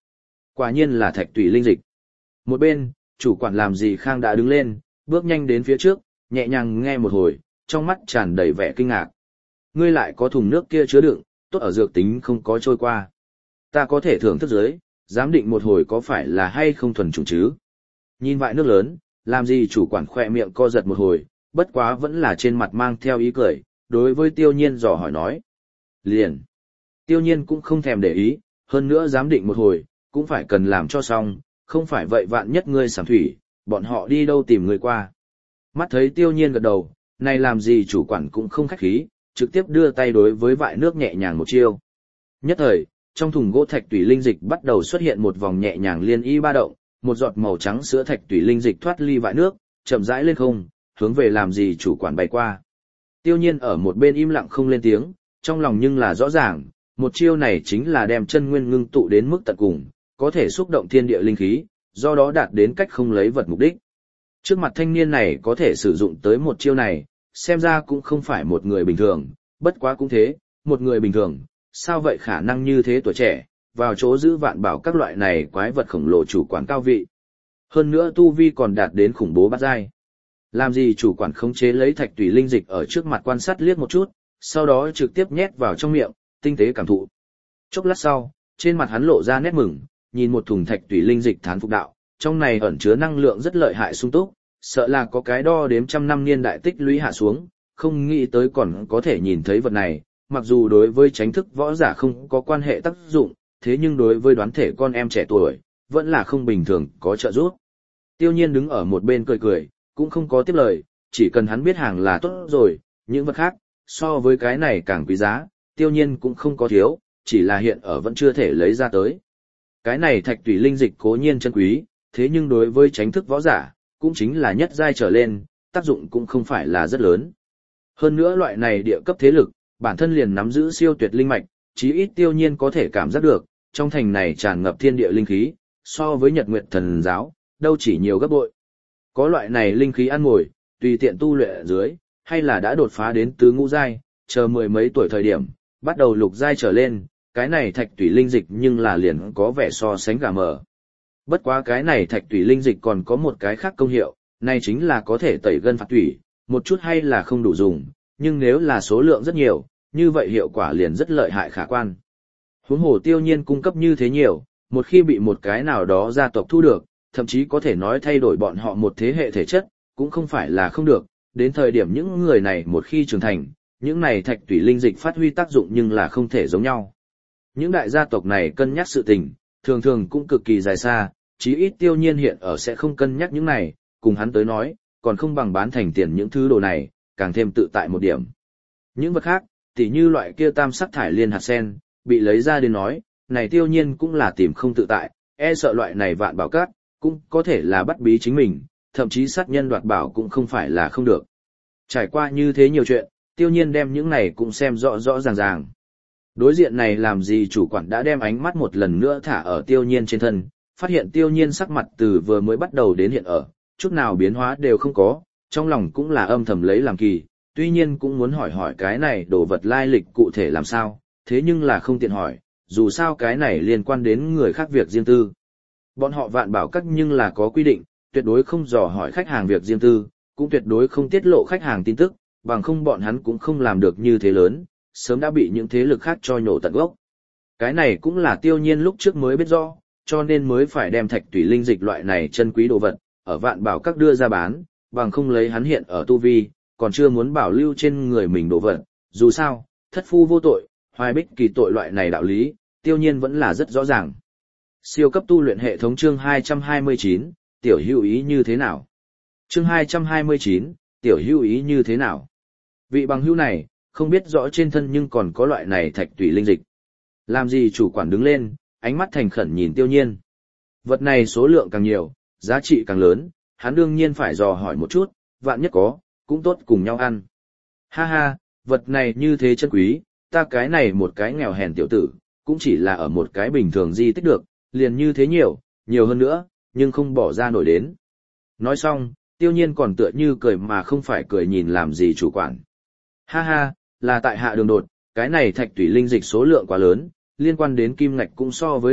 Quả nhiên là thạch tủy linh dịch. Một bên, chủ quản làm gì Khang đã đứng lên, bước nhanh đến phía trước, nhẹ nhàng nghe một hồi, trong mắt tràn đầy vẻ kinh ngạc. Ngươi lại có thùng nước kia chứa đựng, tốt ở dược tính không có trôi qua. Ta có thể thưởng thức dưới, giám định một hồi có phải là hay không thuần chủng chứ. Nhìn vại nước lớn, làm gì chủ quản khỏe miệng co giật một hồi, bất quá vẫn là trên mặt mang theo ý cười, đối với tiêu nhiên dò hỏi nói. Liền. Tiêu nhiên cũng không thèm để ý, hơn nữa giám định một hồi, cũng phải cần làm cho xong, không phải vậy vạn nhất ngươi sảm thủy, bọn họ đi đâu tìm người qua. Mắt thấy tiêu nhiên gật đầu, này làm gì chủ quản cũng không khách khí, trực tiếp đưa tay đối với vại nước nhẹ nhàng một chiêu. Nhất thời, trong thùng gỗ thạch tủy linh dịch bắt đầu xuất hiện một vòng nhẹ nhàng liên y ba động, một giọt màu trắng sữa thạch tủy linh dịch thoát ly vại nước, chậm rãi lên không, hướng về làm gì chủ quản bay qua. Tiêu nhiên ở một bên im lặng không lên tiếng, trong lòng nhưng là rõ ràng, một chiêu này chính là đem chân nguyên ngưng tụ đến mức tận cùng, có thể xúc động thiên địa linh khí, do đó đạt đến cách không lấy vật mục đích. Trước mặt thanh niên này có thể sử dụng tới một chiêu này, xem ra cũng không phải một người bình thường, bất quá cũng thế, một người bình thường, sao vậy khả năng như thế tuổi trẻ, vào chỗ giữ vạn bảo các loại này quái vật khổng lồ chủ quản cao vị. Hơn nữa tu vi còn đạt đến khủng bố bát giai. Làm gì chủ quản khống chế lấy thạch tủy linh dịch ở trước mặt quan sát liếc một chút, sau đó trực tiếp nhét vào trong miệng, tinh tế cảm thụ. Chốc lát sau, trên mặt hắn lộ ra nét mừng, nhìn một thùng thạch tủy linh dịch thán phục đạo, trong này ẩn chứa năng lượng rất lợi hại sung túc, sợ là có cái đo đếm trăm năm niên đại tích lũy hạ xuống, không nghĩ tới còn có thể nhìn thấy vật này, mặc dù đối với tránh thức võ giả không có quan hệ tác dụng, thế nhưng đối với đoán thể con em trẻ tuổi, vẫn là không bình thường có trợ giúp. Tiêu nhiên đứng ở một bên cười cười, cũng không có tiếp lời, chỉ cần hắn biết hàng là tốt rồi, những vật khác, so với cái này càng quý giá, tiêu nhiên cũng không có thiếu, chỉ là hiện ở vẫn chưa thể lấy ra tới. Cái này thạch tủy linh dịch cố nhiên chân quý, thế nhưng đối với tránh thức võ giả, cũng chính là nhất giai trở lên, tác dụng cũng không phải là rất lớn. Hơn nữa loại này địa cấp thế lực, bản thân liền nắm giữ siêu tuyệt linh mạch, chí ít tiêu nhiên có thể cảm giác được, trong thành này tràn ngập thiên địa linh khí, so với Nhật Nguyệt Thần giáo, đâu chỉ nhiều gấp bội. Có loại này linh khí ăn ngồi, tùy tiện tu luyện ở dưới, hay là đã đột phá đến tứ ngũ giai, chờ mười mấy tuổi thời điểm, bắt đầu lục giai trở lên, cái này thạch tủy linh dịch nhưng là liền có vẻ so sánh gà mờ. Bất quá cái này thạch tủy linh dịch còn có một cái khác công hiệu, này chính là có thể tẩy gân phạt tủy, một chút hay là không đủ dùng, nhưng nếu là số lượng rất nhiều, như vậy hiệu quả liền rất lợi hại khả quan. Huống hồ tiêu nhiên cung cấp như thế nhiều, một khi bị một cái nào đó gia tộc thu được, thậm chí có thể nói thay đổi bọn họ một thế hệ thể chất, cũng không phải là không được, đến thời điểm những người này một khi trưởng thành, những này thạch tủy linh dịch phát huy tác dụng nhưng là không thể giống nhau. Những đại gia tộc này cân nhắc sự tình, thường thường cũng cực kỳ dài xa, chí ít tiêu nhiên hiện ở sẽ không cân nhắc những này, cùng hắn tới nói, còn không bằng bán thành tiền những thứ đồ này, càng thêm tự tại một điểm. Những vật khác, tỉ như loại kia tam sắc thải liên hạt sen, bị lấy ra đến nói, này tiêu nhiên cũng là tìm không tự tại, e sợ loại này vạn bảo cát, cũng có thể là bắt bí chính mình, thậm chí sát nhân đoạt bảo cũng không phải là không được. Trải qua như thế nhiều chuyện, tiêu nhiên đem những này cũng xem rõ rõ ràng ràng. Đối diện này làm gì chủ quản đã đem ánh mắt một lần nữa thả ở tiêu nhiên trên thân, phát hiện tiêu nhiên sắc mặt từ vừa mới bắt đầu đến hiện ở, chút nào biến hóa đều không có, trong lòng cũng là âm thầm lấy làm kỳ, tuy nhiên cũng muốn hỏi hỏi cái này đồ vật lai lịch cụ thể làm sao, thế nhưng là không tiện hỏi, dù sao cái này liên quan đến người khác việc riêng tư. Bọn họ vạn bảo các nhưng là có quy định, tuyệt đối không dò hỏi khách hàng việc riêng tư, cũng tuyệt đối không tiết lộ khách hàng tin tức, bằng không bọn hắn cũng không làm được như thế lớn, sớm đã bị những thế lực khác cho nhổ tận gốc. Cái này cũng là tiêu nhiên lúc trước mới biết rõ, cho nên mới phải đem thạch tủy linh dịch loại này chân quý đồ vật, ở vạn bảo các đưa ra bán, bằng không lấy hắn hiện ở tu vi, còn chưa muốn bảo lưu trên người mình đồ vật, dù sao, thất phu vô tội, hoài bích kỳ tội loại này đạo lý, tiêu nhiên vẫn là rất rõ ràng. Siêu cấp tu luyện hệ thống chương hai trăm hai mươi chín, tiểu hữu ý như thế nào? Chương hai trăm hai mươi chín, tiểu hữu ý như thế nào? Vị bằng hữu này, không biết rõ trên thân nhưng còn có loại này thạch tủy linh dịch. Làm gì chủ quản đứng lên, ánh mắt thành khẩn nhìn tiêu nhiên. Vật này số lượng càng nhiều, giá trị càng lớn, hắn đương nhiên phải dò hỏi một chút, vạn nhất có, cũng tốt cùng nhau ăn. Ha ha, vật này như thế chân quý, ta cái này một cái nghèo hèn tiểu tử, cũng chỉ là ở một cái bình thường di tích được, liền như thế nhiều, nhiều hơn nữa, nhưng không bỏ ra nổi đến. Nói xong, tiêu nhiên còn tựa như cười mà không phải cười nhìn làm gì chủ quản. Ha ha, là tại hạ đường đột, cái này thạch tủy linh dịch số lượng quá lớn, liên quan đến kim ngạch cũng so với đại,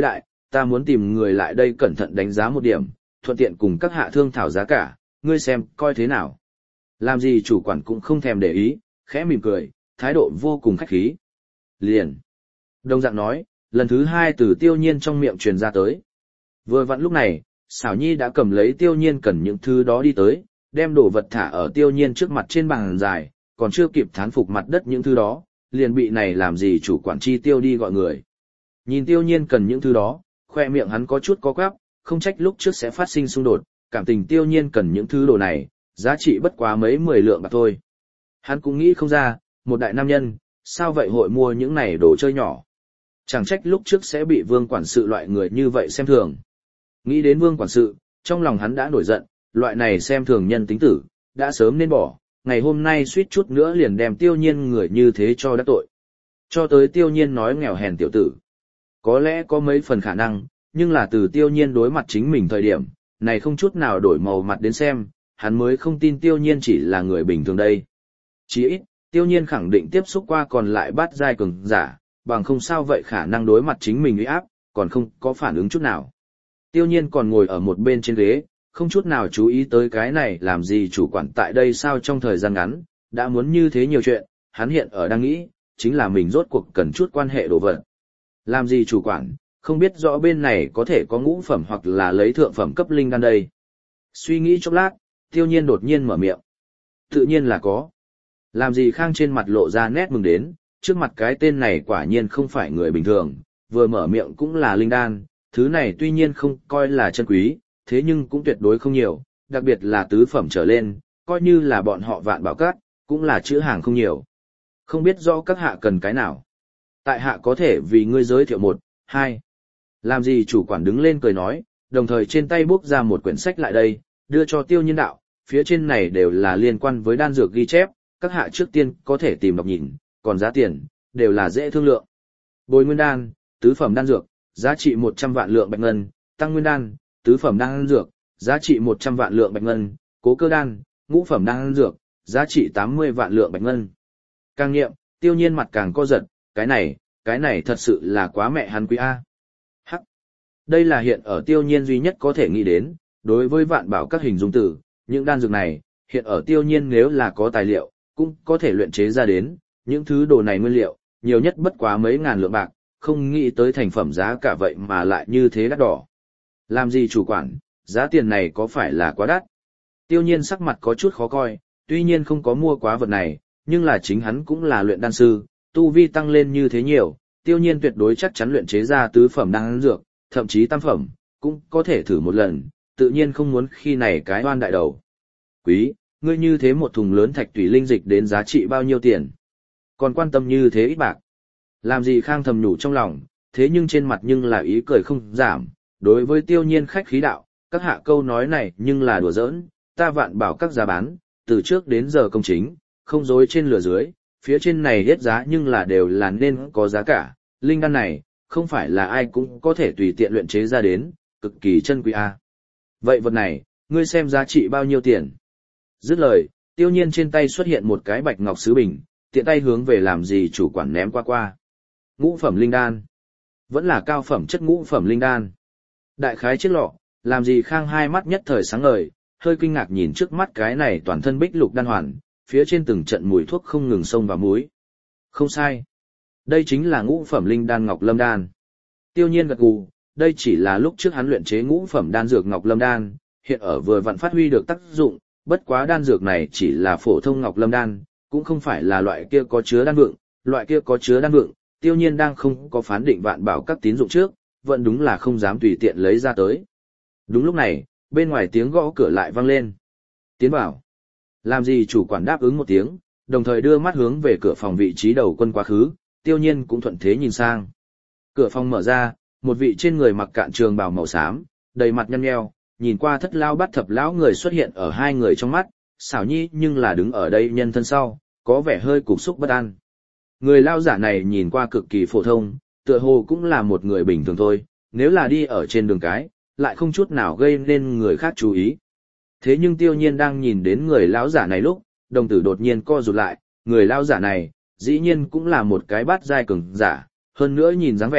ta muốn tìm người lại đây cẩn thận đánh giá một điểm, thuận tiện cùng các hạ thương thảo giá cả, ngươi xem coi thế nào. Làm gì chủ quản cũng không thèm để ý, khẽ mỉm cười, thái độ vô cùng khách khí. Liền. Đồng dạng nói, lần thứ hai từ Tiêu Nhiên trong miệng truyền ra tới. Vừa vặn lúc này, Xảo Nhi đã cầm lấy Tiêu Nhiên cần những thứ đó đi tới, đem đồ vật thả ở Tiêu Nhiên trước mặt trên bàn dài, còn chưa kịp thán phục mặt đất những thứ đó, liền bị này làm gì chủ quản chi Tiêu đi gọi người. Nhìn Tiêu Nhiên cần những thứ đó, khoe miệng hắn có chút có quắp, không trách lúc trước sẽ phát sinh xung đột, cảm tình Tiêu Nhiên cần những thứ đồ này, giá trị bất quá mấy mười lượng bạc thôi. Hắn cũng nghĩ không ra, một đại nam nhân, sao vậy hội mua những này đồ chơi nhỏ. Chẳng trách lúc trước sẽ bị Vương quản sự loại người như vậy xem thường. Nghĩ đến Vương quản sự, trong lòng hắn đã nổi giận, loại này xem thường nhân tính tử, đã sớm nên bỏ, ngày hôm nay suýt chút nữa liền đem Tiêu Nhiên người như thế cho đắc tội. Cho tới Tiêu Nhiên nói nghèo hèn tiểu tử. Có lẽ có mấy phần khả năng, nhưng là từ Tiêu Nhiên đối mặt chính mình thời điểm, này không chút nào đổi màu mặt đến xem, hắn mới không tin Tiêu Nhiên chỉ là người bình thường đây. Chỉ ít, Tiêu Nhiên khẳng định tiếp xúc qua còn lại bát giai cường giả, bằng không sao vậy khả năng đối mặt chính mình uy áp, còn không có phản ứng chút nào. Tiêu Nhiên còn ngồi ở một bên trên ghế, không chút nào chú ý tới cái này làm gì chủ quản tại đây sao trong thời gian ngắn, đã muốn như thế nhiều chuyện, hắn hiện ở đang nghĩ, chính là mình rốt cuộc cần chút quan hệ đồ vật. Làm gì chủ quản, không biết rõ bên này có thể có ngũ phẩm hoặc là lấy thượng phẩm cấp linh đan đây. Suy nghĩ chốc lát, Tiêu Nhiên đột nhiên mở miệng. Tự nhiên là có. Làm gì Khang trên mặt lộ ra nét mừng đến, trước mặt cái tên này quả nhiên không phải người bình thường, vừa mở miệng cũng là linh đan, thứ này tuy nhiên không coi là chân quý, thế nhưng cũng tuyệt đối không nhiều, đặc biệt là tứ phẩm trở lên, coi như là bọn họ Vạn Bảo Các, cũng là chữ hàng không nhiều. Không biết rõ các hạ cần cái nào. Tại hạ có thể vì ngươi giới thiệu một, hai. Làm gì chủ quản đứng lên cười nói, đồng thời trên tay bốc ra một quyển sách lại đây, đưa cho Tiêu Nhiên đạo, phía trên này đều là liên quan với đan dược ghi chép, các hạ trước tiên có thể tìm đọc nhìn, còn giá tiền, đều là dễ thương lượng. Bồi nguyên đan, tứ phẩm đan dược, giá trị một trăm vạn lượng bạch ngân, tăng nguyên đan, tứ phẩm đan dược, giá trị một trăm vạn lượng bạch ngân, cố cơ đan, ngũ phẩm đan dược, giá trị tám mươi vạn lượng bạch ngân. Càng nghiệm, Tiêu Nhiên mặt càng co giật, cái này, cái này thật sự là quá mẹ hắn quý A. Hắc. Đây là hiện ở Tiêu Nhiên duy nhất có thể nghĩ đến, đối với Vạn Bảo các hình dung tử, những đan dược này, hiện ở Tiêu Nhiên nếu là có tài liệu, cũng có thể luyện chế ra đến, những thứ đồ này nguyên liệu, nhiều nhất bất quá mấy ngàn lượng bạc, không nghĩ tới thành phẩm giá cả vậy mà lại như thế đắt đỏ. Làm gì chủ quản, giá tiền này có phải là quá đắt? Tiêu Nhiên sắc mặt có chút khó coi, tuy nhiên không có mua quá vật này, nhưng là chính hắn cũng là luyện đan sư, tu vi tăng lên như thế nhiều, Tiêu Nhiên tuyệt đối chắc chắn luyện chế ra tứ phẩm đan dược, thậm chí tam phẩm, cũng có thể thử một lần, tự nhiên không muốn khi này cái oan đại đầu. Quý, ngươi như thế một thùng lớn thạch tùy linh dịch đến giá trị bao nhiêu tiền? Còn quan tâm như thế ít bạc. Làm gì Khang thầm nhủ trong lòng, thế nhưng trên mặt nhưng là ý cười không giảm, đối với Tiêu Nhiên khách khí đạo, các hạ câu nói này nhưng là đùa giỡn, ta Vạn Bảo các giá bán, từ trước đến giờ công chính, không dối trên lửa dưới, phía trên này hết giá nhưng là đều là nên có giá cả, linh đan này, không phải là ai cũng có thể tùy tiện luyện chế ra đến, cực kỳ chân quý a. Vậy vật này, ngươi xem giá trị bao nhiêu tiền? Dứt lời, Tiêu Nhiên trên tay xuất hiện một cái bạch ngọc sứ bình, tiện tay hướng về làm gì chủ quản ném qua qua. Ngũ phẩm linh đan. Vẫn là cao phẩm chất ngũ phẩm linh đan. Đại khái chiếc lọ, làm gì Khang hai mắt nhất thời sáng ngời, hơi kinh ngạc nhìn trước mắt cái này toàn thân bích lục đan hoàn, phía trên từng trận mùi thuốc không ngừng xông vào mũi. Không sai. Đây chính là ngũ phẩm linh đan Ngọc Lâm đan. Tiêu Nhiên gật gù, đây chỉ là lúc trước hắn luyện chế ngũ phẩm đan dược Ngọc Lâm đan, hiện ở vừa vặn phát huy được tác dụng, bất quá đan dược này chỉ là phổ thông Ngọc Lâm đan, cũng không phải là loại kia có chứa đan vượng, loại kia có chứa đan vượng, Tiêu Nhiên đang không có phán định Vạn Bảo các tín dụng trước, vẫn đúng là không dám tùy tiện lấy ra tới. Đúng lúc này, bên ngoài tiếng gõ cửa lại vang lên. Tiến vào. Làm gì chủ quản đáp ứng một tiếng, đồng thời đưa mắt hướng về cửa phòng vị trí đầu quân quá khứ, Tiêu Nhiên cũng thuận thế nhìn sang. Cửa phòng mở ra, một vị trên người mặc cạn trường bào màu xám, đầy mặt nhăn nheo, nhìn qua thất lao bắt thập lão người xuất hiện ở hai người trong mắt, xảo nhi nhưng là đứng ở đây nhân thân sau, có vẻ hơi cục xúc bất an. Người lao giả này nhìn qua cực kỳ phổ thông, tựa hồ cũng là một người bình thường thôi, nếu là đi ở trên đường cái, lại không chút nào gây nên người khác chú ý. Thế nhưng Tiêu Nhiên đang nhìn đến người lão giả này lúc, đồng tử đột nhiên co rụt lại, người lão giả này, dĩ nhiên cũng là một cái bát giai cường giả, hơn nữa nhìn dáng vẻ,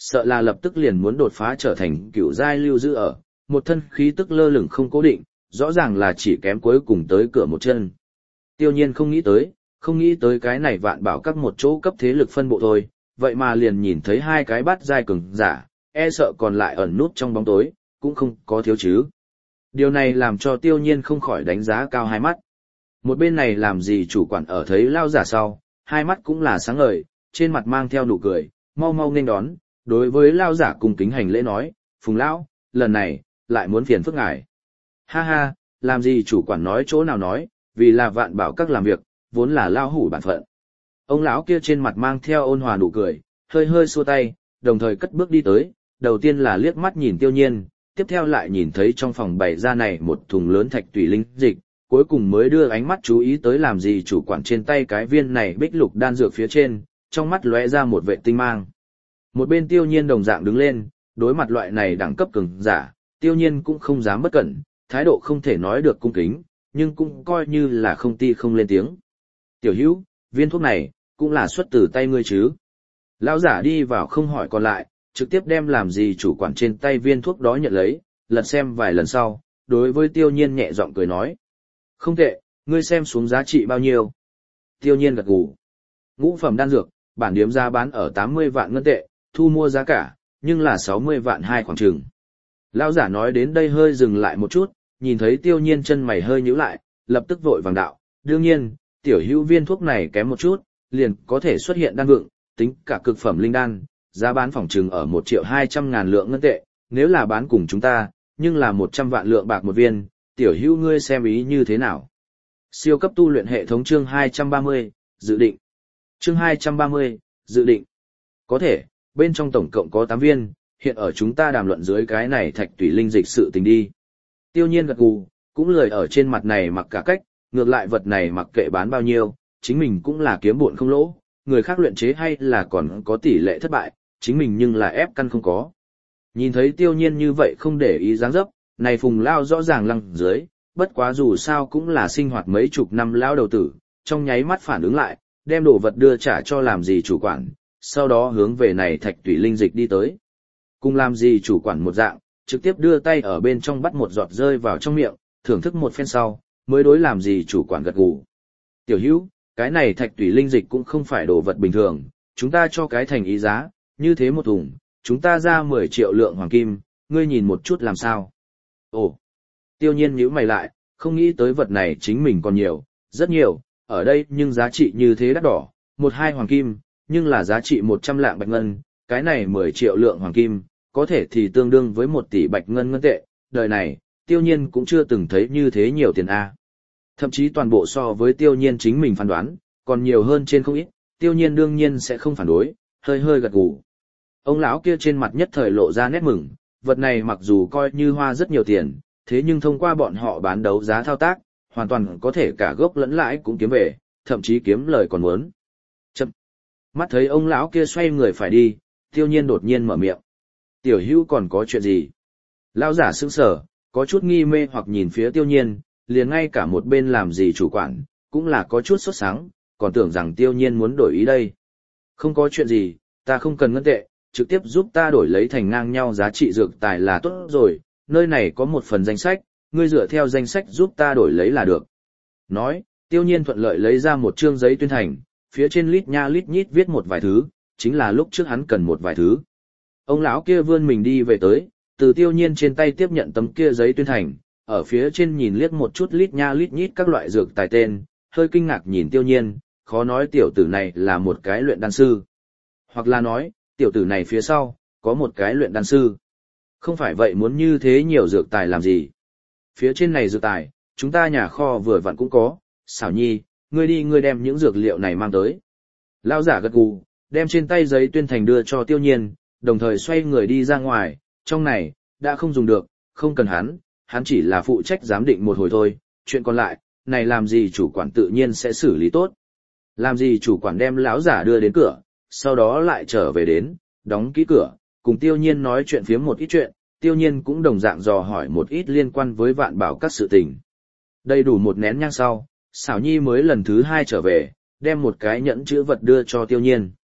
sợ là lập tức liền muốn đột phá trở thành cựu giai lưu giữ ở, một thân khí tức lơ lửng không cố định, rõ ràng là chỉ kém cuối cùng tới cửa một chân. Tiêu nhiên không nghĩ tới, không nghĩ tới cái này vạn bảo các một chỗ cấp thế lực phân bộ thôi, vậy mà liền nhìn thấy hai cái bát giai cường giả, e sợ còn lại ẩn nút trong bóng tối, cũng không có thiếu chứ. Điều này làm cho tiêu nhiên không khỏi đánh giá cao hai mắt. Một bên này làm gì chủ quản ở thấy lao giả sau, hai mắt cũng là sáng ngời, trên mặt mang theo nụ cười, mau mau nên đón, đối với lao giả cùng kính hành lễ nói, Phùng lão, lần này, lại muốn phiền phức ngài. Ha ha, làm gì chủ quản nói chỗ nào nói, vì là vạn bảo các làm việc, vốn là lao hủ bản phận. Ông lão kia trên mặt mang theo ôn hòa nụ cười, hơi hơi xua tay, đồng thời cất bước đi tới, đầu tiên là liếc mắt nhìn tiêu nhiên, tiếp theo lại nhìn thấy trong phòng bày ra này một thùng lớn thạch tùy linh dịch, cuối cùng mới đưa ánh mắt chú ý tới làm gì chủ quản trên tay cái viên này bích lục đan dược phía trên, trong mắt lóe ra một vệ tinh mang. Một bên tiêu nhiên đồng dạng đứng lên, đối mặt loại này đẳng cấp cường giả, tiêu nhiên cũng không dám bất cẩn, thái độ không thể nói được cung kính, nhưng cũng coi như là không ti không lên tiếng. Tiểu hữu, viên thuốc này, cũng là xuất từ tay ngươi chứ. Lão giả đi vào không hỏi còn lại, trực tiếp đem làm gì chủ quản trên tay viên thuốc đó nhận lấy, lật xem vài lần sau, đối với tiêu nhiên nhẹ giọng cười nói. Không tệ, ngươi xem xuống giá trị bao nhiêu. Tiêu nhiên gật gù. Ngũ phẩm đan dược, bản điếm giá bán ở tám mươi vạn ngân tệ, thu mua giá cả, nhưng là sáu mươi vạn hai khoảng chừng. Lão giả nói đến đây hơi dừng lại một chút, nhìn thấy tiêu nhiên chân mày hơi nhíu lại, lập tức vội vàng đạo. Đương nhiên, tiểu hữu viên thuốc này kém một chút, liền có thể xuất hiện đan vượng, tính cả cực phẩm linh đan, giá bán phòng trừng ở một triệu hai trăm ngàn lượng ngân tệ, nếu là bán cùng chúng ta, nhưng là một trăm vạn lượng bạc một viên, tiểu hữu ngươi xem ý như thế nào. Siêu cấp tu luyện hệ thống chương hai trăm ba mươi, dự định. Chương hai trăm ba mươi, dự định. Có thể, bên trong tổng cộng có tám viên, hiện ở chúng ta đàm luận dưới cái này thạch tùy linh dịch sự tình đi. Tiêu nhiên gật gù, cũng lười ở trên mặt này mặc cả cách, ngược lại vật này mặc kệ bán bao nhiêu, chính mình cũng là kiếm bộn không lỗ, người khác luyện chế hay là còn có tỷ lệ thất bại, chính mình nhưng là ép căn không có. Nhìn thấy tiêu nhiên như vậy không để ý dáng dấp, này Phùng lao rõ ràng lăng dưới, bất quá dù sao cũng là sinh hoạt mấy chục năm lao đầu tử, trong nháy mắt phản ứng lại, đem đồ vật đưa trả cho làm gì chủ quản, sau đó hướng về này thạch tùy linh dịch đi tới. Cùng làm gì chủ quản một dạng, trực tiếp đưa tay ở bên trong bắt một giọt rơi vào trong miệng, thưởng thức một phen sau, mới đối làm gì chủ quản gật gù. Tiểu hữu, cái này thạch tùy linh dịch cũng không phải đồ vật bình thường, chúng ta cho cái thành ý giá, như thế một thùng, chúng ta ra mười triệu lượng hoàng kim, ngươi nhìn một chút làm sao. Ồ, tiêu nhiên nhíu mày lại, không nghĩ tới vật này chính mình còn nhiều, rất nhiều, ở đây nhưng giá trị như thế đắt đỏ, một hai hoàng kim, nhưng là giá trị một trăm lạng bạch ngân, cái này mười triệu lượng hoàng kim, có thể thì tương đương với một tỷ bạch ngân ngân tệ, đời này, tiêu nhiên cũng chưa từng thấy như thế nhiều tiền A. Thậm chí toàn bộ so với tiêu nhiên chính mình phán đoán, còn nhiều hơn trên không ít, tiêu nhiên đương nhiên sẽ không phản đối, hơi hơi gật gù. Ông lão kia trên mặt nhất thời lộ ra nét mừng, vật này mặc dù coi như hoa rất nhiều tiền, thế nhưng thông qua bọn họ bán đấu giá thao tác, hoàn toàn có thể cả gốc lẫn lãi cũng kiếm về, thậm chí kiếm lời còn muốn. Chậm. Mắt thấy ông lão kia xoay người phải đi, tiêu nhiên đột nhiên mở miệng. Tiểu hữu còn có chuyện gì? Lão giả sững sờ, có chút nghi mê hoặc nhìn phía tiêu nhiên, liền ngay cả một bên làm gì chủ quản, cũng là có chút sốt sắng, còn tưởng rằng tiêu nhiên muốn đổi ý đây. Không có chuyện gì, ta không cần ngân tệ, trực tiếp giúp ta đổi lấy thành ngang nhau giá trị dược tài là tốt rồi, nơi này có một phần danh sách, ngươi dựa theo danh sách giúp ta đổi lấy là được. Nói, tiêu nhiên thuận lợi lấy ra một trương giấy tuyên thành, phía trên lít nha lít nhít viết một vài thứ, chính là lúc trước hắn cần một vài thứ. Ông lão kia vươn mình đi về tới, từ tiêu nhiên trên tay tiếp nhận tấm kia giấy tuyên thành, ở phía trên nhìn liếc một chút lít nha lít nhít các loại dược tài tên, hơi kinh ngạc nhìn tiêu nhiên, khó nói tiểu tử này là một cái luyện đan sư. Hoặc là nói, tiểu tử này phía sau, có một cái luyện đan sư. Không phải vậy muốn như thế nhiều dược tài làm gì. Phía trên này dược tài, chúng ta nhà kho vừa vặn cũng có, xảo nhi, ngươi đi ngươi đem những dược liệu này mang tới. Lão giả gật gù, đem trên tay giấy tuyên thành đưa cho tiêu nhiên, đồng thời xoay người đi ra ngoài, trong này, đã không dùng được, không cần hắn, hắn chỉ là phụ trách giám định một hồi thôi, chuyện còn lại, này làm gì chủ quản tự nhiên sẽ xử lý tốt. Làm gì chủ quản đem lão giả đưa đến cửa, sau đó lại trở về đến, đóng kỹ cửa, cùng tiêu nhiên nói chuyện phiếm một ít chuyện, tiêu nhiên cũng đồng dạng dò hỏi một ít liên quan với vạn bảo các sự tình. Đầy đủ một nén nhang sau, xảo nhi mới lần thứ hai trở về, đem một cái nhẫn chữ vật đưa cho tiêu nhiên.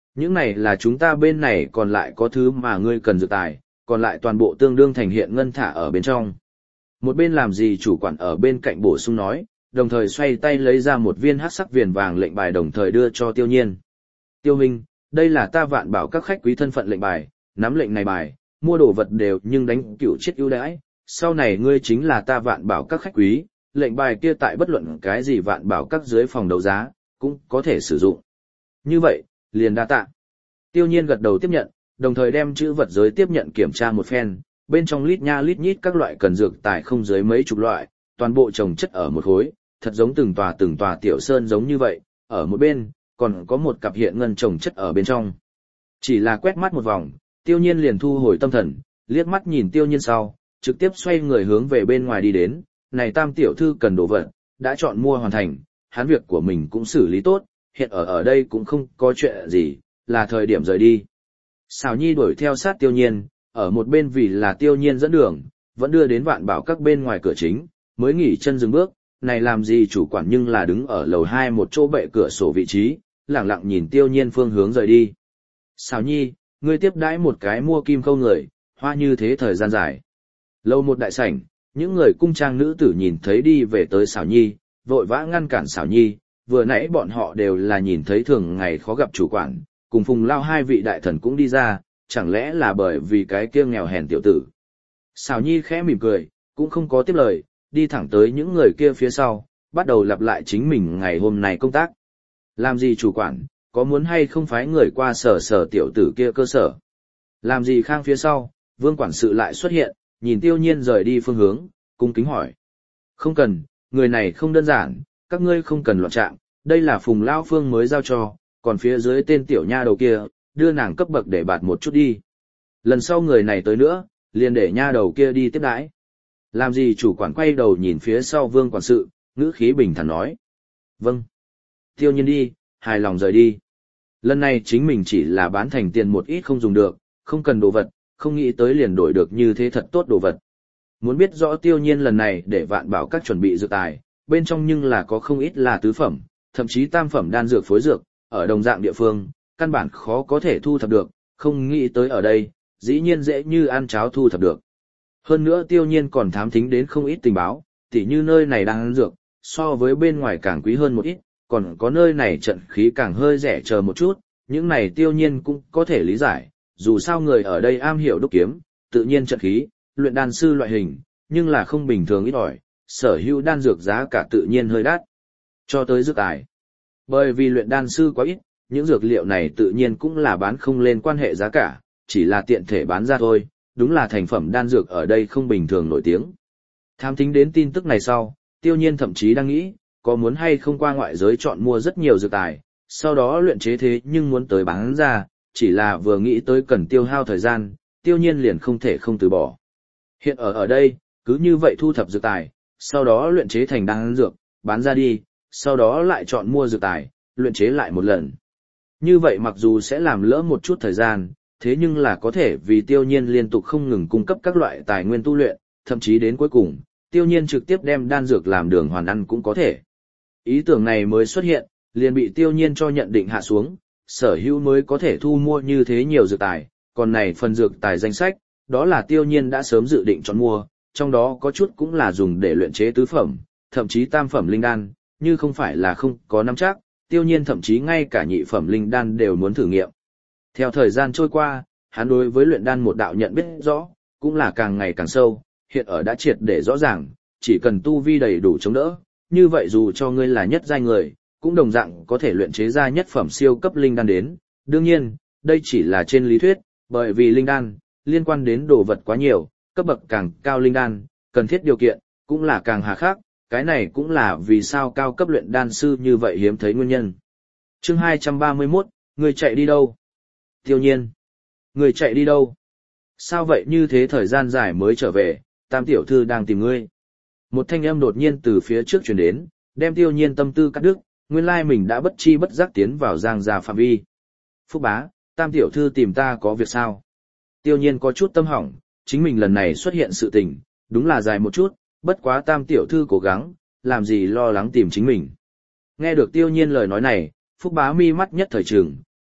Những này là chúng ta bên này còn lại có thứ mà ngươi cần dược tài, còn lại toàn bộ tương đương thành hiện ngân thả ở bên trong. Một bên làm gì chủ quản ở bên cạnh bổ sung nói, đồng thời xoay tay lấy ra một viên hắc sắc viền vàng lệnh bài đồng thời đưa cho Tiêu Nhiên. Tiêu huynh, đây là ta Vạn Bảo các khách quý thân phận lệnh bài, nắm lệnh này bài, mua đồ vật đều nhưng đánh cửu chết ưu đãi, sau này ngươi chính là ta Vạn Bảo các khách quý, lệnh bài kia tại bất luận cái gì Vạn Bảo các dưới phòng đấu giá, cũng có thể sử dụng. Như vậy, liền đa tạ. Tiêu Nhiên gật đầu tiếp nhận, đồng thời đem chữ vật giới tiếp nhận kiểm tra một phen, bên trong lít nha lít nhít các loại cần dược tài không dưới mấy chục loại, toàn bộ chồng chất ở một khối, thật giống từng tòa từng tòa tiểu sơn giống như vậy, ở một bên, còn có một cặp hiện ngân chồng chất ở bên trong. Chỉ là quét mắt một vòng, Tiêu Nhiên liền thu hồi tâm thần, liếc mắt nhìn Tiêu Nhiên sau, trực tiếp xoay người hướng về bên ngoài đi đến, này Tam tiểu thư cần đồ vật, đã chọn mua hoàn thành, hắn việc của mình cũng xử lý tốt, hiện ở ở đây cũng không có chuyện gì, là thời điểm rời đi. Xảo Nhi đuổi theo sát Tiêu Nhiên, ở một bên vì là Tiêu Nhiên dẫn đường, vẫn đưa đến Vạn Bảo các bên ngoài cửa chính, mới nghỉ chân dừng bước, này làm gì chủ quản nhưng là đứng ở lầu hai một chỗ bệ cửa sổ vị trí, lẳng lặng nhìn Tiêu Nhiên phương hướng rời đi. Xảo Nhi, ngươi tiếp đãi một cái mua kim khâu người, hoa như thế thời gian dài. Lâu một đại sảnh, những người cung trang nữ tử nhìn thấy đi về tới Xảo Nhi, vội vã ngăn cản Xảo Nhi, vừa nãy bọn họ đều là nhìn thấy thường ngày khó gặp chủ quản, cùng Phùng Lao hai vị đại thần cũng đi ra, chẳng lẽ là bởi vì cái kia nghèo hèn tiểu tử. Xảo Nhi khẽ mỉm cười, cũng không có tiếp lời, đi thẳng tới những người kia phía sau, bắt đầu lặp lại chính mình ngày hôm nay công tác. Làm gì chủ quản, có muốn hay không phái người qua sở sở tiểu tử kia cơ sở. Làm gì khang phía sau, Vương quản sự lại xuất hiện, nhìn Tiêu Nhiên rời đi phương hướng, cung kính hỏi. Không cần, người này không đơn giản, các ngươi không cần loạn trạng, đây là Phùng Lao Phương mới giao cho, còn phía dưới tên tiểu nha đầu kia, đưa nàng cấp bậc để bạt một chút đi. Lần sau người này tới nữa, liền để nha đầu kia đi tiếp đãi. Làm gì chủ quản quay đầu nhìn phía sau Vương quản sự, ngữ khí bình thản nói. Vâng. Tiêu Nhiên đi, hài lòng rời đi. Lần này chính mình chỉ là bán thành tiền một ít không dùng được, không cần đồ vật, không nghĩ tới liền đổi được như thế thật tốt đồ vật. Muốn biết rõ Tiêu Nhiên lần này để Vạn Bảo các chuẩn bị dược tài, bên trong nhưng là có không ít là tứ phẩm, thậm chí tam phẩm đan dược phối dược, ở đồng dạng địa phương, căn bản khó có thể thu thập được, không nghĩ tới ở đây, dĩ nhiên dễ như ăn cháo thu thập được. Hơn nữa Tiêu Nhiên còn thám thính đến không ít tình báo, tỉ như nơi này đang ăn dược, so với bên ngoài càng quý hơn một ít, còn có nơi này trận khí càng hơi rẻ chờ một chút, những này Tiêu Nhiên cũng có thể lý giải, dù sao người ở đây am hiểu đúc kiếm, tự nhiên trận khí, luyện đan sư loại hình, nhưng là không bình thường ít ỏi, sở hữu đan dược giá cả tự nhiên hơi đắt. Cho tới dược tài. Bởi vì luyện đan sư quá ít, những dược liệu này tự nhiên cũng là bán không lên quan hệ giá cả, chỉ là tiện thể bán ra thôi, đúng là thành phẩm đan dược ở đây không bình thường nổi tiếng. Tham thính đến tin tức này sau, Tiêu Nhiên thậm chí đang nghĩ, có muốn hay không qua ngoại giới chọn mua rất nhiều dược tài, sau đó luyện chế thế nhưng muốn tới bán ra, chỉ là vừa nghĩ tới cần tiêu hao thời gian, Tiêu Nhiên liền không thể không từ bỏ. Hiện ở ở đây, cứ như vậy thu thập dược tài, sau đó luyện chế thành đan dược, bán ra đi, sau đó lại chọn mua dược tài, luyện chế lại một lần. Như vậy mặc dù sẽ làm lỡ một chút thời gian, thế nhưng là có thể vì Tiêu Nhiên liên tục không ngừng cung cấp các loại tài nguyên tu luyện, thậm chí đến cuối cùng, Tiêu Nhiên trực tiếp đem đan dược làm đường hoàn ăn cũng có thể. Ý tưởng này mới xuất hiện, liền bị Tiêu Nhiên cho nhận định hạ xuống, sở hữu mới có thể thu mua như thế nhiều dược tài, còn này phần dược tài danh sách, đó là Tiêu Nhiên đã sớm dự định chọn mua, trong đó có chút cũng là dùng để luyện chế tứ phẩm, thậm chí tam phẩm linh đan, như không phải là không có nắm chắc, Tiêu Nhiên thậm chí ngay cả nhị phẩm linh đan đều muốn thử nghiệm. Theo thời gian trôi qua, hắn đối với luyện đan một đạo nhận biết rõ, cũng là càng ngày càng sâu, hiện ở đã triệt để rõ ràng, chỉ cần tu vi đầy đủ chống đỡ, như vậy dù cho ngươi là nhất giai người, cũng đồng dạng có thể luyện chế ra nhất phẩm siêu cấp linh đan đến. Đương nhiên, đây chỉ là trên lý thuyết, bởi vì linh đan liên quan đến đồ vật quá nhiều, cấp bậc càng cao linh đan, cần thiết điều kiện cũng là càng hà khắc, cái này cũng là vì sao cao cấp luyện đan sư như vậy hiếm thấy nguyên nhân. Chương hai trăm ba mươi mốt, người chạy đi đâu? Tiêu Nhiên, người chạy đi đâu? Sao vậy như thế thời gian dài mới trở về, Tam tiểu thư đang tìm ngươi. Một thanh âm đột nhiên từ phía trước truyền đến, đem Tiêu Nhiên tâm tư cắt đứt, nguyên lai mình đã bất chi bất giác tiến vào Giang gia phạm vi. Phúc bá, Tam tiểu thư tìm ta có việc sao? Tiêu Nhiên có chút tâm hỏng, chính mình lần này xuất hiện sự tình, đúng là dài một chút, bất quá Tam tiểu thư cố gắng, làm gì lo lắng tìm chính mình. Nghe được Tiêu Nhiên lời nói này, Phúc bá mi mắt nhất thời trừng,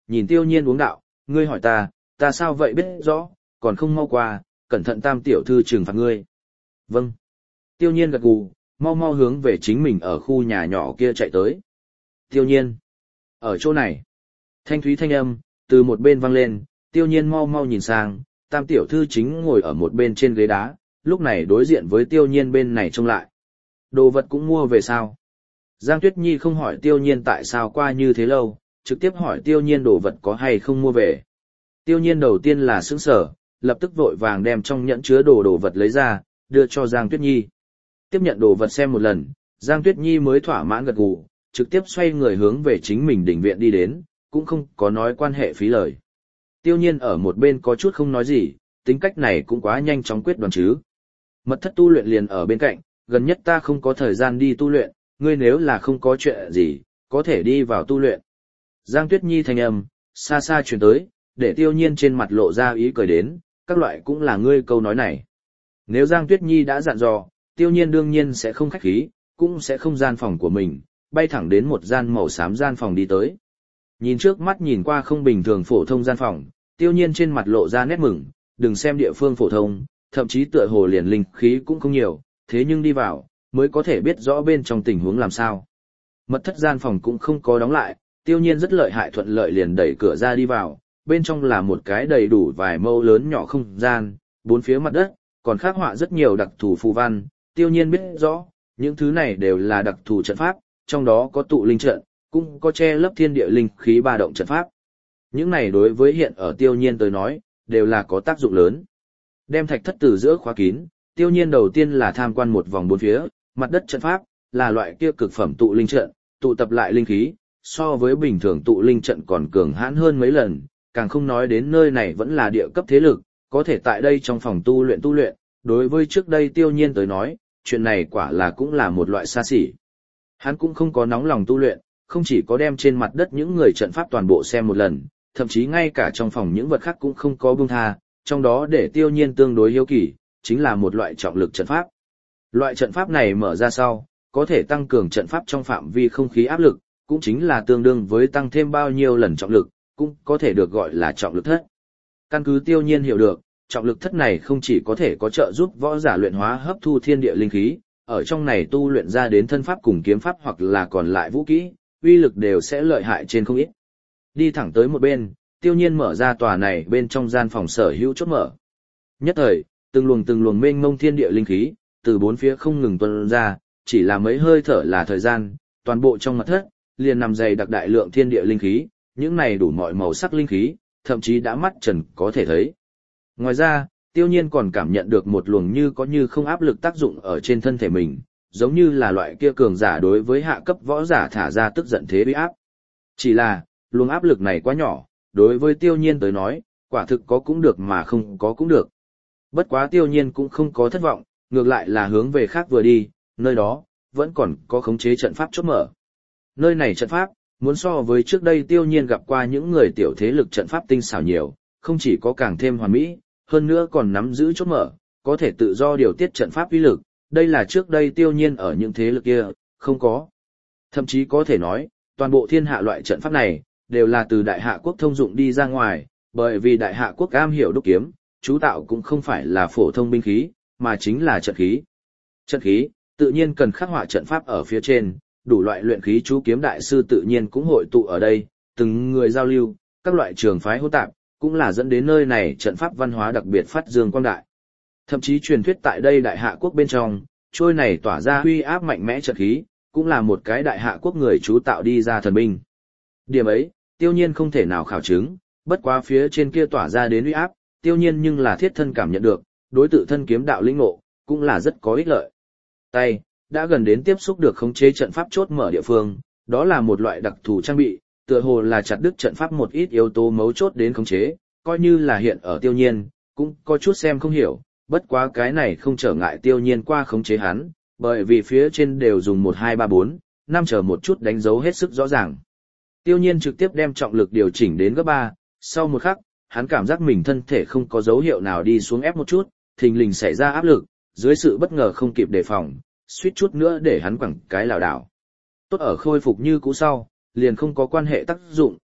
nhìn Tiêu Nhiên uống đạo, ngươi hỏi ta, ta sao vậy biết rõ, còn không mau qua, cẩn thận Tam tiểu thư trừng phạt ngươi. Vâng. Tiêu Nhiên gật gù, mau mau hướng về chính mình ở khu nhà nhỏ kia chạy tới. Tiêu Nhiên. Ở chỗ này. Thanh thúy thanh âm, từ một bên vang lên, Tiêu Nhiên mau mau nhìn sang, Tam tiểu thư chính ngồi ở một bên trên ghế đá, lúc này đối diện với Tiêu Nhiên bên này trông lại. Đồ vật cũng mua về sao? Giang Tuyết Nhi không hỏi Tiêu Nhiên tại sao qua như thế lâu, trực tiếp hỏi Tiêu Nhiên đồ vật có hay không mua về. Tiêu Nhiên đầu tiên là sững sờ, lập tức vội vàng đem trong nhẫn chứa đồ đồ vật lấy ra, đưa cho Giang Tuyết Nhi. Tiếp nhận đồ vật xem một lần, Giang Tuyết Nhi mới thỏa mãn gật gù, trực tiếp xoay người hướng về chính mình đỉnh viện đi đến, cũng không có nói quan hệ phí lời. Tiêu Nhiên ở một bên có chút không nói gì, tính cách này cũng quá nhanh chóng quyết đoán chứ. Mật thất tu luyện liền ở bên cạnh, gần nhất ta không có thời gian đi tu luyện, ngươi nếu là không có chuyện gì, có thể đi vào tu luyện. Giang Tuyết Nhi thanh âm, xa xa truyền tới, để Tiêu Nhiên trên mặt lộ ra ý cười đến, các loại cũng là ngươi câu nói này. Nếu Giang Tuyết Nhi đã dặn dò, Tiêu Nhiên đương nhiên sẽ không khách khí, cũng sẽ không gian phòng của mình, bay thẳng đến một gian màu xám gian phòng đi tới. Nhìn trước mắt nhìn qua không bình thường phổ thông gian phòng, Tiêu Nhiên trên mặt lộ ra nét mừng, đừng xem địa phương phổ thông, thậm chí tựa hồ liền linh khí cũng không nhiều, thế nhưng đi vào, mới có thể biết rõ bên trong tình huống làm sao. Mật thất gian phòng cũng không có đóng lại, Tiêu Nhiên rất lợi hại thuận lợi liền đẩy cửa ra đi vào, bên trong là một cái đầy đủ vài mâu lớn nhỏ không gian, bốn phía mặt đất, còn khắc họa rất nhiều đặc thù phù văn, Tiêu Nhiên biết rõ, những thứ này đều là đặc thù trận pháp, trong đó có tụ linh trận, cũng có che lấp thiên địa linh khí ba động trận pháp. Những này đối với hiện ở Tiêu Nhiên tới nói, đều là có tác dụng lớn. Đem thạch thất từ giữa khóa kín, Tiêu Nhiên đầu tiên là tham quan một vòng bốn phía, mặt đất trận pháp, là loại kia cực phẩm tụ linh trận, tụ tập lại linh khí, so với bình thường tụ linh trận còn cường hãn hơn mấy lần, càng không nói đến nơi này vẫn là địa cấp thế lực, có thể tại đây trong phòng tu luyện tu luyện, đối với trước đây Tiêu Nhiên tới nói, chuyện này quả là cũng là một loại xa xỉ. Hắn cũng không có nóng lòng tu luyện, không chỉ có đem trên mặt đất những người trận pháp toàn bộ xem một lần, thậm chí ngay cả trong phòng những vật khác cũng không có buông tha, trong đó để Tiêu Nhiên tương đối hiếu kỳ, chính là một loại trọng lực trận pháp. Loại trận pháp này mở ra sau, có thể tăng cường trận pháp trong phạm vi không khí áp lực, cũng chính là tương đương với tăng thêm bao nhiêu lần trọng lực, cũng có thể được gọi là trọng lực thất. Căn cứ Tiêu Nhiên hiểu được, trọng lực thất này không chỉ có thể có trợ giúp võ giả luyện hóa hấp thu thiên địa linh khí, ở trong này tu luyện ra đến thân pháp cùng kiếm pháp hoặc là còn lại vũ kỹ, uy lực đều sẽ lợi hại trên không ít. Đi thẳng tới một bên, Tiêu Nhiên mở ra tòa này bên trong gian phòng sở hữu chốt mở. Nhất thời, từng luồng từng luồng mênh mông thiên địa linh khí, từ bốn phía không ngừng tuôn ra, chỉ là mấy hơi thở là thời gian, toàn bộ trong mật thất, liền nằm dày đặc đại lượng thiên địa linh khí, những này đủ mọi màu sắc linh khí, thậm chí đã mắt trần có thể thấy. Ngoài ra, Tiêu Nhiên còn cảm nhận được một luồng như có như không áp lực tác dụng ở trên thân thể mình, giống như là loại kia cường giả đối với hạ cấp võ giả thả ra tức giận thế uy áp. Chỉ là, luồng áp lực này quá nhỏ, đối với Tiêu Nhiên tới nói, quả thực có cũng được mà không có cũng được. Bất quá Tiêu Nhiên cũng không có thất vọng, ngược lại là hướng về khác vừa đi, nơi đó, vẫn còn có khống chế trận pháp chốt mở. Nơi này trận pháp, muốn so với trước đây Tiêu Nhiên gặp qua những người tiểu thế lực trận pháp tinh xảo nhiều, không chỉ có càng thêm hoàn mỹ, hơn nữa còn nắm giữ chốt mở, có thể tự do điều tiết trận pháp uy lực, đây là trước đây Tiêu Nhiên ở những thế lực kia, không có. Thậm chí có thể nói, toàn bộ thiên hạ loại trận pháp này, đều là từ Đại Hạ Quốc thông dụng đi ra ngoài, bởi vì Đại Hạ Quốc am hiểu đúc kiếm, chú tạo cũng không phải là phổ thông binh khí, mà chính là trận khí. Trận khí, tự nhiên cần khắc họa trận pháp ở phía trên, đủ loại luyện khí chú kiếm đại sư tự nhiên cũng hội tụ ở đây, từng người giao lưu, các loại trường phái hỗn tạp, cũng là dẫn đến nơi này trận pháp văn hóa đặc biệt phát dương quang đại. Thậm chí truyền thuyết tại đây Đại Hạ Quốc bên trong, trôi này tỏa ra uy áp mạnh mẽ trận khí, cũng là một cái Đại Hạ Quốc người chú tạo đi ra thần binh. Điểm ấy, Tiêu Nhiên không thể nào khảo chứng, bất quá phía trên kia tỏa ra đến uy áp, Tiêu Nhiên nhưng là thiết thân cảm nhận được, đối tự thân kiếm đạo lĩnh ngộ, cũng là rất có ích lợi. Tay, đã gần đến tiếp xúc được khống chế trận pháp chốt mở địa phương, đó là một loại đặc thù trang bị, tựa hồ là chặt đứt trận pháp một ít yếu tố mấu chốt đến khống chế, coi như là hiện ở Tiêu Nhiên, cũng có chút xem không hiểu, bất quá cái này không trở ngại Tiêu Nhiên qua khống chế hắn, bởi vì phía trên đều dùng một hai ba bốn, năm chờ một chút đánh dấu hết sức rõ ràng. Tiêu Nhiên trực tiếp đem trọng lực điều chỉnh đến gấp ba, sau một khắc, hắn cảm giác mình thân thể không có dấu hiệu nào đi xuống ép một chút, thình lình xảy ra áp lực, dưới sự bất ngờ không kịp đề phòng, suýt chút nữa để hắn quẳng cái lảo đảo. Tốt ở khôi phục như cũ sau, liền không có quan hệ tác dụng,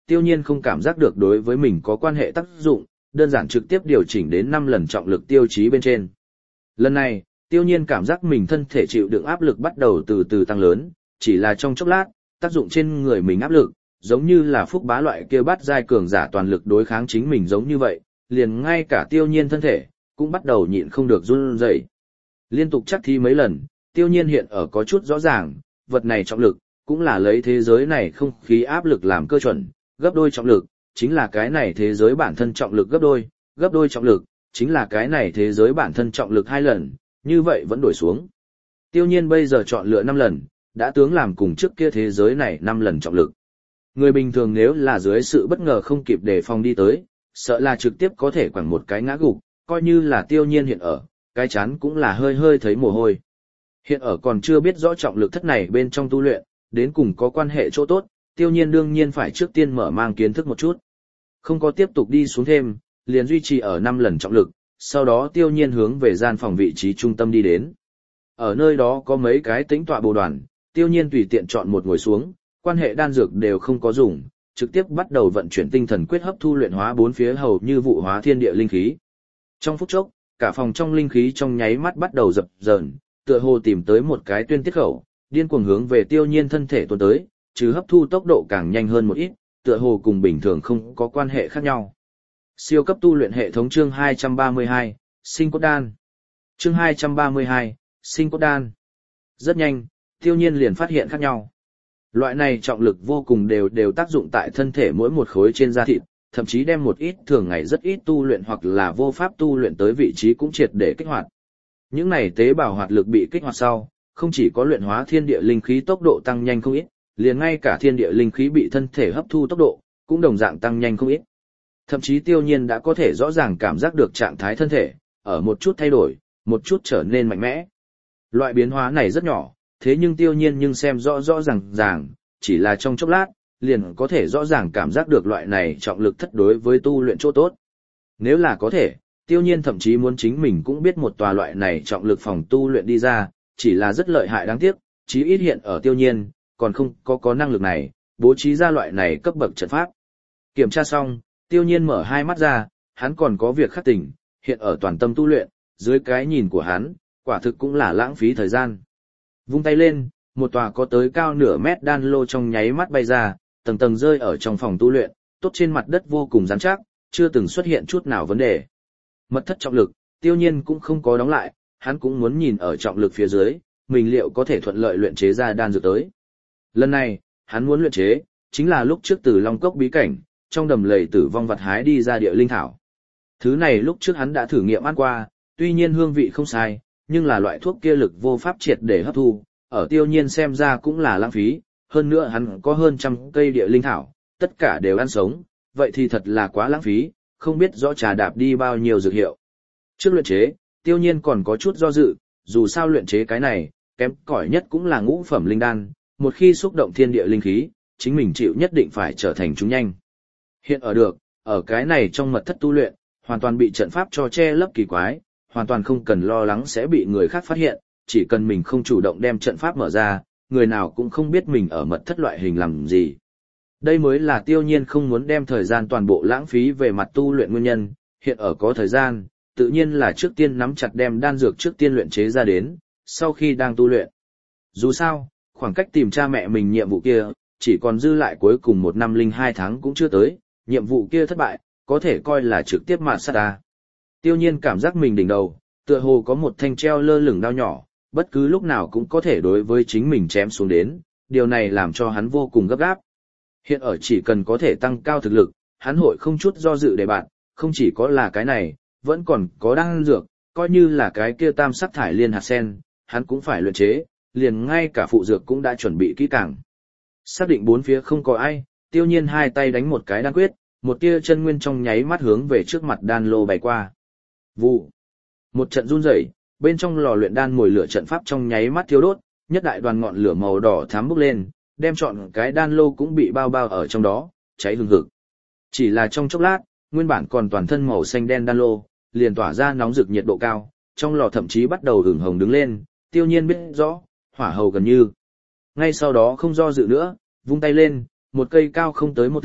tiêu nhiên không cảm giác được đối với mình có quan hệ tác dụng, đơn giản trực tiếp điều chỉnh đến năm lần trọng lực tiêu chí bên trên. Lần này, tiêu nhiên cảm giác mình thân thể chịu đựng áp lực bắt đầu từ từ tăng lớn, chỉ là trong chốc lát, tác dụng trên người mình áp lực, giống như là phúc bá loại kia bắt giai cường giả toàn lực đối kháng chính mình giống như vậy, liền ngay cả tiêu nhiên thân thể, cũng bắt đầu nhịn không được run rẩy. Liên tục chắc thi mấy lần, tiêu nhiên hiện ở có chút rõ ràng, vật này trọng lực, cũng là lấy thế giới này không khí áp lực làm cơ chuẩn, gấp đôi trọng lực, chính là cái này thế giới bản thân trọng lực gấp đôi, gấp đôi trọng lực, chính là cái này thế giới bản thân trọng lực hai lần, như vậy vẫn đổi xuống. Tiêu nhiên bây giờ chọn lựa năm lần, đã tướng làm cùng trước kia thế giới này năm lần trọng lực. Người bình thường nếu là dưới sự bất ngờ không kịp đề phòng đi tới, sợ là trực tiếp có thể quẳng một cái ngã gục, coi như là tiêu nhiên hiện ở, cái chán cũng là hơi hơi thấy mồ hôi. Hiện ở còn chưa biết rõ trọng lực thất này bên trong tu luyện, đến cùng có quan hệ chỗ tốt, tiêu nhiên đương nhiên phải trước tiên mở mang kiến thức một chút. Không có tiếp tục đi xuống thêm, liền duy trì ở năm lần trọng lực, sau đó tiêu nhiên hướng về gian phòng vị trí trung tâm đi đến. Ở nơi đó có mấy cái tĩnh tọa bồ đoàn, tiêu nhiên tùy tiện chọn một ngồi xuống, quan hệ đan dược đều không có dùng, trực tiếp bắt đầu vận chuyển tinh thần quyết hấp thu luyện hóa bốn phía hầu như vụ hóa thiên địa linh khí. Trong phút chốc, cả phòng trong linh khí trong nháy mắt bắt đầu dập dờn, tựa hồ tìm tới một cái tuyên tiết khẩu, điên cuồng hướng về tiêu nhiên thân thể tuôn tới, trừ hấp thu tốc độ càng nhanh hơn một ít, tựa hồ cùng bình thường không có quan hệ khác nhau. Siêu cấp tu luyện hệ thống chương hai trăm ba mươi hai, sinh cốt đan. Chương hai trăm ba mươi hai, sinh cốt đan. Rất nhanh, tiêu nhiên liền phát hiện khác nhau. Loại này trọng lực vô cùng đều đều tác dụng tại thân thể mỗi một khối trên da thịt, thậm chí đem một ít thường ngày rất ít tu luyện hoặc là vô pháp tu luyện tới vị trí cũng triệt để kích hoạt. Những này tế bào hoạt lực bị kích hoạt sau, không chỉ có luyện hóa thiên địa linh khí tốc độ tăng nhanh không ít, liền ngay cả thiên địa linh khí bị thân thể hấp thu tốc độ, cũng đồng dạng tăng nhanh không ít. Thậm chí tiêu nhiên đã có thể rõ ràng cảm giác được trạng thái thân thể, ở một chút thay đổi, một chút trở nên mạnh mẽ. Loại biến hóa này rất nhỏ, thế nhưng tiêu nhiên nhưng xem rõ rõ ràng ràng, chỉ là trong chốc lát, liền có thể rõ ràng cảm giác được loại này trọng lực thất đối với tu luyện chỗ tốt. Nếu là có thể, tiêu nhiên thậm chí muốn chính mình cũng biết một tòa loại này trọng lực phòng tu luyện đi ra, chỉ là rất lợi hại đáng tiếc, chí ít hiện ở tiêu nhiên, còn không có có năng lực này, bố trí ra loại này cấp bậc trận pháp. Kiểm tra xong, tiêu nhiên mở hai mắt ra, hắn còn có việc khắc tỉnh, hiện ở toàn tâm tu luyện, dưới cái nhìn của hắn, quả thực cũng là lãng phí thời gian. Vung tay lên, một tòa có tới cao nửa mét đan lô trong nháy mắt bay ra, tầng tầng rơi ở trong phòng tu luyện, tốt trên mặt đất vô cùng rắn chắc, chưa từng xuất hiện chút nào vấn đề. Mật thất trọng lực, tiêu nhiên cũng không có đóng lại, hắn cũng muốn nhìn ở trọng lực phía dưới, mình liệu có thể thuận lợi luyện chế ra đan dược tới. Lần này, hắn muốn luyện chế, chính là lúc trước từ Long Cốc bí cảnh, trong đầm lầy tử vong vật hái đi ra địa linh thảo. Thứ này lúc trước hắn đã thử nghiệm ăn qua, tuy nhiên hương vị không sai, nhưng là loại thuốc kia lực vô pháp triệt để hấp thu, ở tiêu nhiên xem ra cũng là lãng phí, hơn nữa hắn có hơn trăm cây địa linh thảo, tất cả đều ăn sống, vậy thì thật là quá lãng phí, không biết rõ trà đạp đi bao nhiêu dược hiệu. Trước luyện chế, tiêu nhiên còn có chút do dự, dù sao luyện chế cái này, kém cỏi nhất cũng là ngũ phẩm linh đan, một khi xúc động thiên địa linh khí, chính mình chịu nhất định phải trở thành chúng nhanh. Hiện ở được, ở cái này trong mật thất tu luyện, hoàn toàn bị trận pháp cho che lấp kỳ quái, hoàn toàn không cần lo lắng sẽ bị người khác phát hiện, chỉ cần mình không chủ động đem trận pháp mở ra, người nào cũng không biết mình ở mật thất loại hình làm gì. Đây mới là tiêu nhiên không muốn đem thời gian toàn bộ lãng phí về mặt tu luyện nguyên nhân, hiện ở có thời gian, tự nhiên là trước tiên nắm chặt đem đan dược trước tiên luyện chế ra đến, sau khi đang tu luyện. Dù sao, khoảng cách tìm cha mẹ mình nhiệm vụ kia, chỉ còn dư lại cuối cùng một năm linh hai tháng cũng chưa tới, nhiệm vụ kia thất bại, có thể coi là trực tiếp mạt sát ta. Tiêu nhiên cảm giác mình đỉnh đầu, tựa hồ có một thanh treo lơ lửng đao nhỏ, bất cứ lúc nào cũng có thể đối với chính mình chém xuống đến, điều này làm cho hắn vô cùng gấp gáp. Hiện ở chỉ cần có thể tăng cao thực lực, hắn hội không chút do dự để bạn, không chỉ có là cái này, vẫn còn có đan dược, coi như là cái kia tam sắc thải liên hạt sen, hắn cũng phải luyện chế, liền ngay cả phụ dược cũng đã chuẩn bị kỹ càng. Xác định bốn phía không có ai, tiêu nhiên hai tay đánh một cái đan quyết, một tia chân nguyên trong nháy mắt hướng về trước mặt đan lô bay qua. Vụ. Một trận run rẩy, bên trong lò luyện đan mồi lửa trận pháp trong nháy mắt thiêu đốt, nhất đại đoàn ngọn lửa màu đỏ thắm bốc lên, đem trọn cái đan lô cũng bị bao bao ở trong đó, cháy hừng hực. Chỉ là trong chốc lát, nguyên bản còn toàn thân màu xanh đen đan lô, liền tỏa ra nóng rực nhiệt độ cao, trong lò thậm chí bắt đầu hừng hồng đứng lên, tiêu nhiên biết rõ, hỏa hầu gần như. Ngay sau đó không do dự nữa, vung tay lên, một cây cao không tới một thước,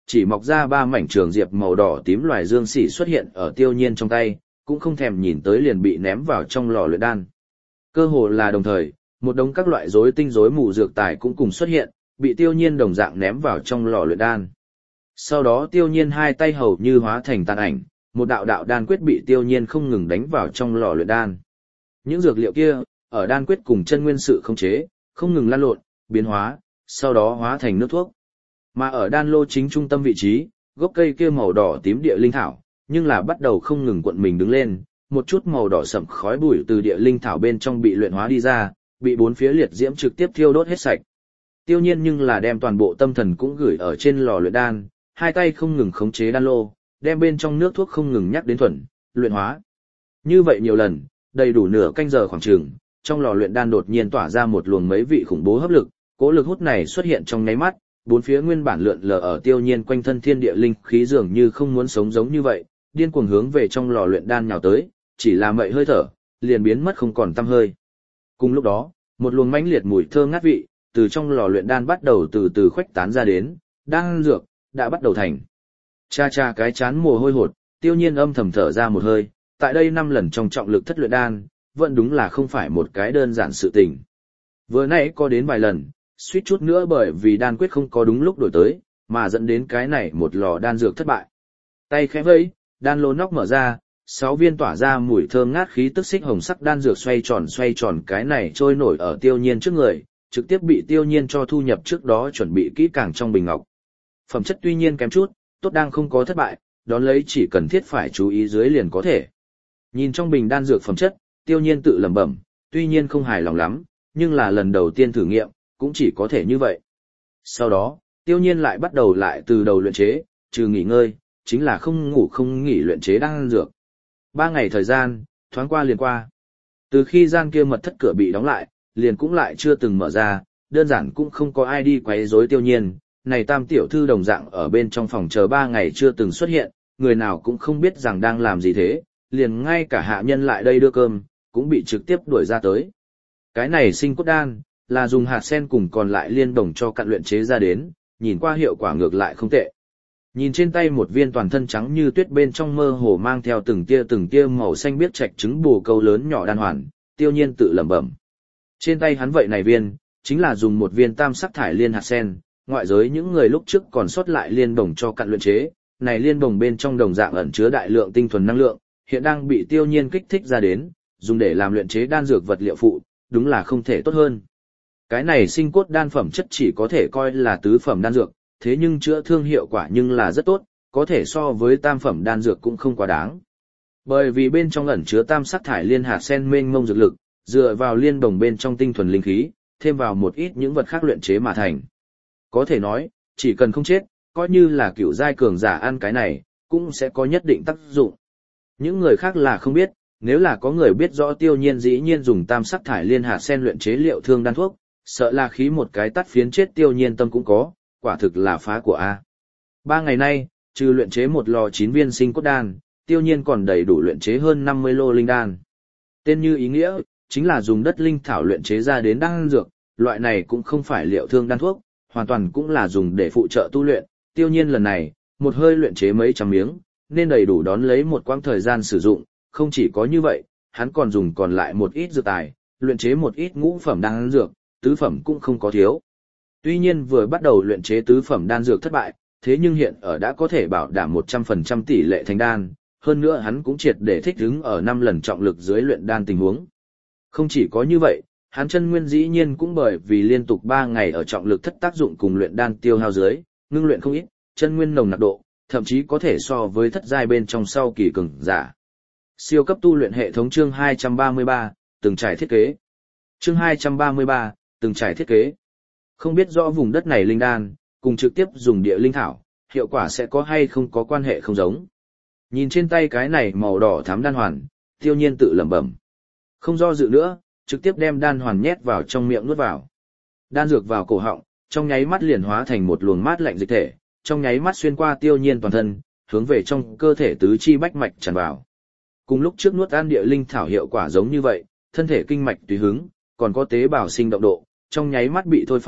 Chỉ mọc ra ba mảnh trường diệp màu đỏ tím loài dương sỉ xuất hiện ở Tiêu Nhiên trong tay, cũng không thèm nhìn tới liền bị ném vào trong lò luyện đan. Cơ hồ là đồng thời, một đống các loại rối tinh rối mù dược tài cũng cùng xuất hiện, bị Tiêu Nhiên đồng dạng ném vào trong lò luyện đan. Sau đó Tiêu Nhiên hai tay hầu như hóa thành tàn ảnh, một đạo đạo đan quyết bị Tiêu Nhiên không ngừng đánh vào trong lò luyện đan. Những dược liệu kia, ở đan quyết cùng chân nguyên sự khống chế, không ngừng lan lộn, biến hóa, sau đó hóa thành nước thuốc. Mà ở đan lô chính trung tâm vị trí, gốc cây kia màu đỏ tím địa linh thảo, nhưng là bắt đầu không ngừng cuộn mình đứng lên, một chút màu đỏ sẫm khói bụi từ địa linh thảo bên trong bị luyện hóa đi ra, bị bốn phía liệt diễm trực tiếp thiêu đốt hết sạch. Tiêu Nhiên nhưng là đem toàn bộ tâm thần cũng gửi ở trên lò luyện đan, hai tay không ngừng khống chế đan lô, đem bên trong nước thuốc không ngừng nhắc đến thuần, luyện hóa. Như vậy nhiều lần, đầy đủ nửa canh giờ khoảng chừng, trong lò luyện đan đột nhiên tỏa ra một luồng mấy vị khủng bố hấp lực, cỗ lực hút này xuất hiện trong nháy mắt, bốn phía nguyên bản lượn lờ ở Tiêu Nhiên quanh thân thiên địa linh khí dường như không muốn sống giống như vậy, điên cuồng hướng về trong lò luyện đan nhào tới, chỉ là mậy hơi thở, liền biến mất không còn tăm hơi. Cùng lúc đó, một luồng mãnh liệt mùi thơm ngát vị từ trong lò luyện đan bắt đầu từ từ khuếch tán ra đến, đan dược đã bắt đầu thành. Cha cha cái chán mồ hôi hột, Tiêu Nhiên âm thầm thở ra một hơi, tại đây năm lần trong trọng lực thất luyện đan, vẫn đúng là không phải một cái đơn giản sự tình. Vừa nãy có đến vài lần, suýt chút nữa bởi vì đan quyết không có đúng lúc đổi tới, mà dẫn đến cái này một lò đan dược thất bại. Tay khẽ vẫy, đan lô nóc mở ra, sáu viên tỏa ra mùi thơm ngát khí tức xích hồng sắc đan dược xoay tròn xoay tròn cái này trôi nổi ở Tiêu Nhiên trước người, trực tiếp bị Tiêu Nhiên cho thu nhập trước đó chuẩn bị kỹ càng trong bình ngọc. Phẩm chất tuy nhiên kém chút, tốt đang không có thất bại, đón lấy chỉ cần thiết phải chú ý dưới liền có thể. Nhìn trong bình đan dược phẩm chất, Tiêu Nhiên tự lẩm bẩm, tuy nhiên không hài lòng lắm, nhưng là lần đầu tiên thử nghiệm, cũng chỉ có thể như vậy. Sau đó, Tiêu Nhiên lại bắt đầu lại từ đầu luyện chế, trừ nghỉ ngơi, chính là không ngủ không nghỉ luyện chế đan dược. Ba ngày thời gian, thoáng qua liền qua. Từ khi gian kia mật thất cửa bị đóng lại, liền cũng lại chưa từng mở ra, đơn giản cũng không có ai đi quấy rối Tiêu Nhiên. Này tam tiểu thư đồng dạng ở bên trong phòng chờ ba ngày chưa từng xuất hiện, người nào cũng không biết rằng đang làm gì thế, liền ngay cả hạ nhân lại đây đưa cơm, cũng bị trực tiếp đuổi ra tới. Cái này sinh cốt đan, là dùng hạt sen cùng còn lại liên đồng cho cặn luyện chế ra đến, nhìn qua hiệu quả ngược lại không tệ. Nhìn trên tay một viên toàn thân trắng như tuyết bên trong mơ hồ mang theo từng tia từng tia màu xanh biếc trạch trứng bồ câu lớn nhỏ đan hoàn, Tiêu Nhiên tự lẩm bẩm. Trên tay hắn vậy này viên, chính là dùng một viên tam sắc thải liên hạt sen, ngoại giới những người lúc trước còn sót lại liên đồng cho cặn luyện chế, này liên đồng bên trong đồng dạng ẩn chứa đại lượng tinh thuần năng lượng, hiện đang bị Tiêu Nhiên kích thích ra đến, dùng để làm luyện chế đan dược vật liệu phụ, đúng là không thể tốt hơn. Cái này sinh cốt đan phẩm chất chỉ có thể coi là tứ phẩm đan dược, thế nhưng chữa thương hiệu quả nhưng là rất tốt, có thể so với tam phẩm đan dược cũng không quá đáng. Bởi vì bên trong ẩn chứa tam sắc thải liên hạt sen mênh mông dược lực, dựa vào liên đồng bên trong tinh thuần linh khí, thêm vào một ít những vật khác luyện chế mà thành. Có thể nói, chỉ cần không chết, coi như là cựu giai cường giả ăn cái này, cũng sẽ có nhất định tác dụng. Những người khác là không biết, nếu là có người biết rõ Tiêu Nhiên dĩ nhiên dùng tam sắc thải liên hạt sen luyện chế liệu thương đan thuốc, sợ là khí một cái tắt phiến chết Tiêu Nhiên tâm cũng có, quả thực là phá của A. Ba ngày nay, trừ luyện chế một lò chín viên sinh cốt đan, Tiêu Nhiên còn đầy đủ luyện chế hơn năm mươi lô linh đan. Tên như ý nghĩa, chính là dùng đất linh thảo luyện chế ra đến đan dược, loại này cũng không phải liệu thương đan thuốc, hoàn toàn cũng là dùng để phụ trợ tu luyện. Tiêu Nhiên lần này, một hơi luyện chế mấy trăm miếng, nên đầy đủ đón lấy một quãng thời gian sử dụng, không chỉ có như vậy, hắn còn dùng còn lại một ít dược tài, luyện chế một ít ngũ phẩm đan dược, tứ phẩm cũng không có thiếu. Tuy nhiên vừa bắt đầu luyện chế tứ phẩm đan dược thất bại, thế nhưng hiện ở đã có thể bảo đảm một trăm phần trăm tỷ lệ thành đan, hơn nữa hắn cũng triệt để thích ứng ở năm lần trọng lực dưới luyện đan tình huống. Không chỉ có như vậy, hắn chân nguyên dĩ nhiên cũng bởi vì liên tục ba ngày ở trọng lực thất tác dụng cùng luyện đan tiêu hao dưới, ngưng luyện không ít, chân nguyên nồng nặc độ, thậm chí có thể so với thất giai bên trong sau kỳ cường giả. Siêu cấp tu luyện hệ thống chương hai trăm ba mươi ba, từng trải thiết kế. Chương hai trăm ba mươi ba, từng trải thiết kế. Không biết rõ vùng đất này linh đan, cùng trực tiếp dùng địa linh thảo, hiệu quả sẽ có hay không có quan hệ không giống. Nhìn trên tay cái này màu đỏ thắm đan hoàn, Tiêu Nhiên tự lẩm bẩm. Không do dự nữa, trực tiếp đem đan hoàn nhét vào trong miệng nuốt vào. Đan dược vào cổ họng, trong nháy mắt liền hóa thành một luồng mát lạnh dịch thể, trong nháy mắt xuyên qua Tiêu Nhiên toàn thân, hướng về trong cơ thể tứ chi bách mạch tràn vào. Cùng lúc trước nuốt ăn địa linh thảo hiệu quả giống như vậy, thân thể kinh mạch tùy hứng, còn có tế bào sinh động độ, trong nháy mắt bị thôi phát,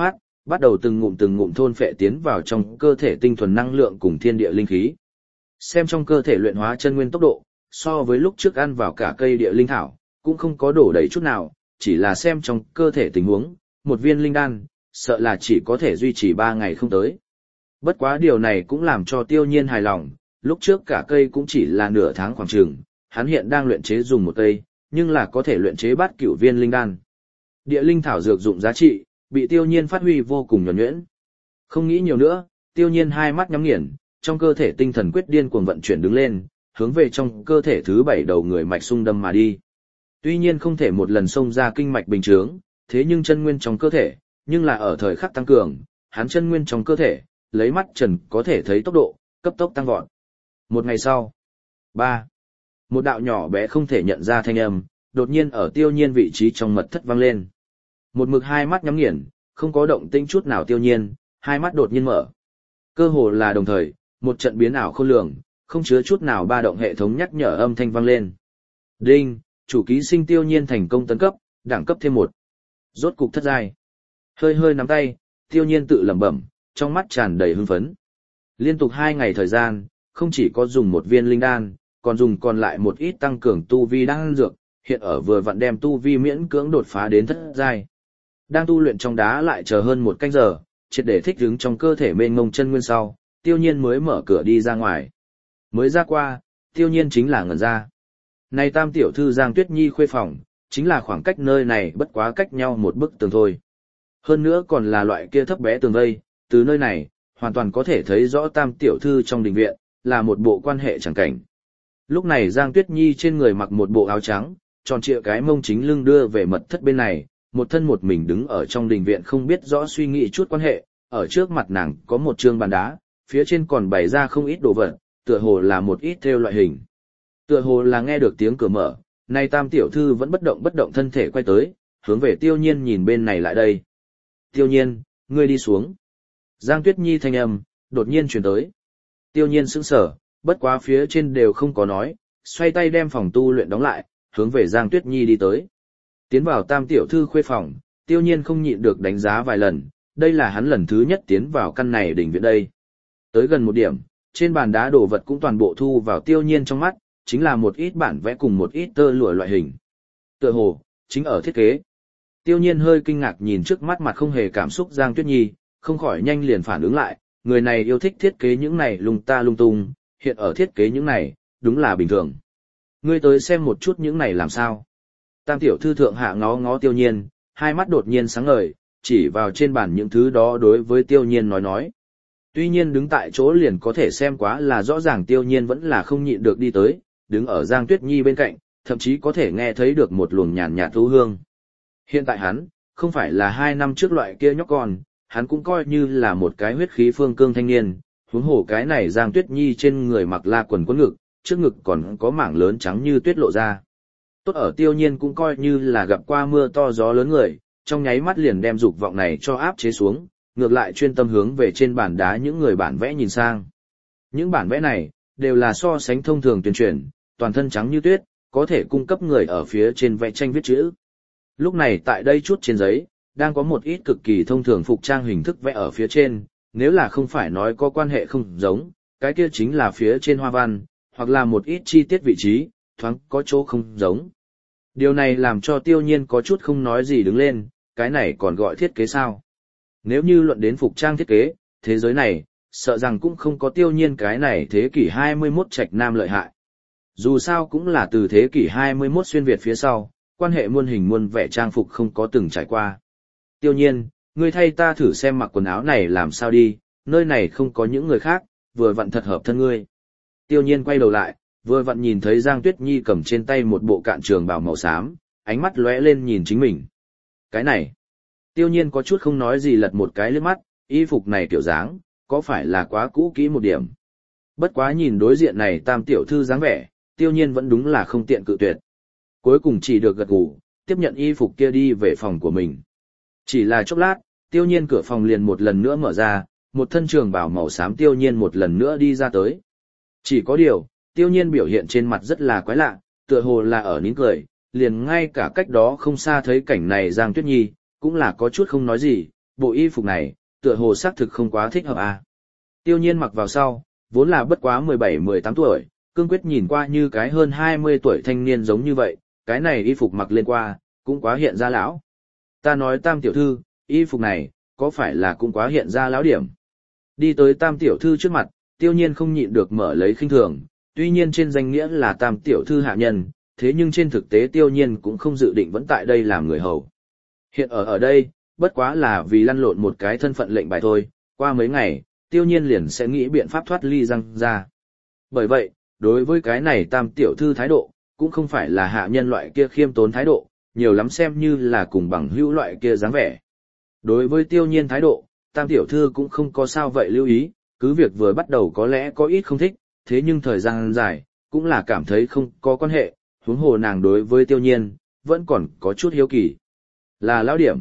bắt đầu từng ngụm từng ngụm thôn phệ tiến vào trong cơ thể tinh thuần năng lượng cùng thiên địa linh khí. Xem trong cơ thể luyện hóa chân nguyên tốc độ, so với lúc trước ăn vào cả cây địa linh thảo, cũng không có đổ đầy chút nào, chỉ là xem trong cơ thể tình huống, một viên linh đan, sợ là chỉ có thể duy trì ba ngày không tới. Bất quá điều này cũng làm cho Tiêu Nhiên hài lòng, lúc trước cả cây cũng chỉ là nửa tháng khoảng chừng, hắn hiện đang luyện chế dùng một cây, nhưng là có thể luyện chế bát cửu viên linh đan. Địa linh thảo dược dụng giá trị, bị Tiêu Nhiên phát huy vô cùng nhuần nhuyễn. Không nghĩ nhiều nữa, Tiêu Nhiên hai mắt nhắm nghiền, trong cơ thể tinh thần quyết điên cuồng vận chuyển đứng lên, hướng về trong cơ thể thứ bảy đầu người mạch xung đâm mà đi. Tuy nhiên không thể một lần xông ra kinh mạch bình chướng, thế nhưng chân nguyên trong cơ thể, nhưng là ở thời khắc tăng cường, hắn chân nguyên trong cơ thể, lấy mắt trần có thể thấy tốc độ, cấp tốc tăng vọt. Một ngày sau, ba, một đạo nhỏ bé không thể nhận ra thanh âm, đột nhiên ở Tiêu Nhiên vị trí trong mật thất vang lên. Một mực hai mắt nhắm nghiền, không có động tĩnh chút nào Tiêu Nhiên, hai mắt đột nhiên mở. Cơ hồ là đồng thời, một trận biến ảo khôn lường, không chứa chút nào ba động hệ thống nhắc nhở âm thanh vang lên. Đinh, chủ ký sinh Tiêu Nhiên thành công tấn cấp, đẳng cấp thêm một. Rốt cục thất giai. Hơi hơi nắm tay, Tiêu Nhiên tự lẩm bẩm, trong mắt tràn đầy hưng phấn. Liên tục hai ngày thời gian, không chỉ có dùng một viên linh đan, còn dùng còn lại một ít tăng cường tu vi đan dược, hiện ở vừa vặn đem tu vi miễn cưỡng đột phá đến thất giai. Đang tu luyện trong đá lại chờ hơn một canh giờ, triệt để thích ứng trong cơ thể mênh mông chân nguyên sau, Tiêu Nhiên mới mở cửa đi ra ngoài. Mới ra qua, Tiêu Nhiên chính là ngẩn ra. Này tam tiểu thư Giang Tuyết Nhi khuê phòng, chính là khoảng cách nơi này bất quá cách nhau một bức tường thôi. Hơn nữa còn là loại kia thấp bé tường vây, từ nơi này, hoàn toàn có thể thấy rõ tam tiểu thư trong đình viện, là một bộ quan hệ chẳng cảnh. Lúc này Giang Tuyết Nhi trên người mặc một bộ áo trắng, tròn trịa cái mông chính lưng đưa về mật thất bên này, một thân một mình đứng ở trong đình viện không biết rõ suy nghĩ chút quan hệ, ở trước mặt nàng có một trương bàn đá, phía trên còn bày ra không ít đồ vật, tựa hồ là một ít theo loại hình. Tựa hồ là nghe được tiếng cửa mở, nay tam tiểu thư vẫn bất động bất động thân thể quay tới, hướng về Tiêu Nhiên nhìn bên này lại đây. Tiêu Nhiên, ngươi đi xuống. Giang Tuyết Nhi thanh âm, đột nhiên truyền tới. Tiêu Nhiên sững sờ, bất quá phía trên đều không có nói, xoay tay đem phòng tu luyện đóng lại, hướng về Giang Tuyết Nhi đi tới. Tiến vào tam tiểu thư khuê phòng, Tiêu Nhiên không nhịn được đánh giá vài lần, đây là hắn lần thứ nhất tiến vào căn này đỉnh viện đây. Tới gần một điểm, trên bàn đá đồ vật cũng toàn bộ thu vào Tiêu Nhiên trong mắt, chính là một ít bản vẽ cùng một ít tơ lụa loại hình. Tựa hồ, chính ở thiết kế. Tiêu Nhiên hơi kinh ngạc nhìn trước mắt mặt không hề cảm xúc Giang Tuyết Nhi, không khỏi nhanh liền phản ứng lại, người này yêu thích thiết kế những này lung ta lung tung, hiện ở thiết kế những này, đúng là bình thường. Ngươi tới xem một chút những này làm sao. Tam tiểu thư thượng hạ ngó ngó Tiêu Nhiên, hai mắt đột nhiên sáng ngời, chỉ vào trên bàn những thứ đó đối với Tiêu Nhiên nói nói. Tuy nhiên đứng tại chỗ liền có thể xem quá là rõ ràng Tiêu Nhiên vẫn là không nhịn được đi tới, đứng ở Giang Tuyết Nhi bên cạnh, thậm chí có thể nghe thấy được một luồng nhàn nhạt thú hương. Hiện tại hắn, không phải là hai năm trước loại kia nhóc con, hắn cũng coi như là một cái huyết khí phương cương thanh niên, huống hồ cái này Giang Tuyết Nhi trên người mặc la quần quấn ngực, trước ngực còn có mảng lớn trắng như tuyết lộ ra. Tốt ở Tiêu Nhiên cũng coi như là gặp qua mưa to gió lớn người, trong nháy mắt liền đem dục vọng này cho áp chế xuống, ngược lại chuyên tâm hướng về trên bàn đá những người bản vẽ nhìn sang. Những bản vẽ này, đều là so sánh thông thường tuyên truyền, toàn thân trắng như tuyết, có thể cung cấp người ở phía trên vẽ tranh viết chữ. Lúc này tại đây chút trên giấy, đang có một ít cực kỳ thông thường phục trang hình thức vẽ ở phía trên, nếu là không phải nói có quan hệ không giống, cái kia chính là phía trên hoa văn, hoặc là một ít chi tiết vị trí, thoáng có chỗ không giống. Điều này làm cho Tiêu Nhiên có chút không nói gì đứng lên, cái này còn gọi thiết kế sao? Nếu như luận đến phục trang thiết kế, thế giới này, sợ rằng cũng không có Tiêu Nhiên cái này thế kỷ hai mươi mốt trạch nam lợi hại. Dù sao cũng là từ thế kỷ hai mươi mốt xuyên Việt phía sau, quan hệ muôn hình muôn vẻ trang phục không có từng trải qua. Tiêu Nhiên, ngươi thay ta thử xem mặc quần áo này làm sao đi, nơi này không có những người khác, vừa vặn thật hợp thân ngươi. Tiêu Nhiên quay đầu lại, vừa vặn nhìn thấy Giang Tuyết Nhi cầm trên tay một bộ cạn trường bào màu xám, ánh mắt lóe lên nhìn chính mình. Cái này, Tiêu Nhiên có chút không nói gì lật một cái liếc mắt, y phục này kiểu dáng, có phải là quá cũ kỹ một điểm. Bất quá nhìn đối diện này tam tiểu thư dáng vẻ, Tiêu Nhiên vẫn đúng là không tiện cự tuyệt. Cuối cùng chỉ được gật gù, tiếp nhận y phục kia đi về phòng của mình. Chỉ là chốc lát, Tiêu Nhiên cửa phòng liền một lần nữa mở ra, một thân trường bào màu xám Tiêu Nhiên một lần nữa đi ra tới. Chỉ có điều, Tiêu Nhiên biểu hiện trên mặt rất là quái lạ, tựa hồ là ở nín cười, liền ngay cả cách đó không xa thấy cảnh này Giang Tuyết Nhi, cũng là có chút không nói gì, bộ y phục này, tựa hồ xác thực không quá thích hợp à. Tiêu nhiên mặc vào sau, vốn là bất quá mười bảy mười tám tuổi, cương quyết nhìn qua như cái hơn hai mươi tuổi thanh niên giống như vậy, cái này y phục mặc lên qua, cũng quá hiện ra lão. Ta nói Tam tiểu thư, y phục này, có phải là cũng quá hiện ra lão điểm. Đi tới Tam tiểu thư trước mặt, Tiêu nhiên không nhịn được mở lấy khinh thường, tuy nhiên trên danh nghĩa là Tam tiểu thư hạ nhân, thế nhưng trên thực tế Tiêu nhiên cũng không dự định vẫn tại đây làm người hầu. Hiện ở ở đây, bất quá là vì lăn lộn một cái thân phận lệnh bài thôi, qua mấy ngày, Tiêu nhiên liền sẽ nghĩ biện pháp thoát ly răng ra. Bởi vậy, đối với cái này Tam tiểu thư thái độ, cũng không phải là hạ nhân loại kia khiêm tốn thái độ, nhiều lắm xem như là cùng bằng hữu loại kia dáng vẻ. Đối với Tiêu nhiên thái độ, Tam tiểu thư cũng không có sao vậy lưu ý, cứ việc vừa bắt đầu có lẽ có ít không thích, thế nhưng thời gian dài, cũng là cảm thấy không có quan hệ, huống hồ nàng đối với Tiêu nhiên, vẫn còn có chút hiếu kỳ. Là lão điểm.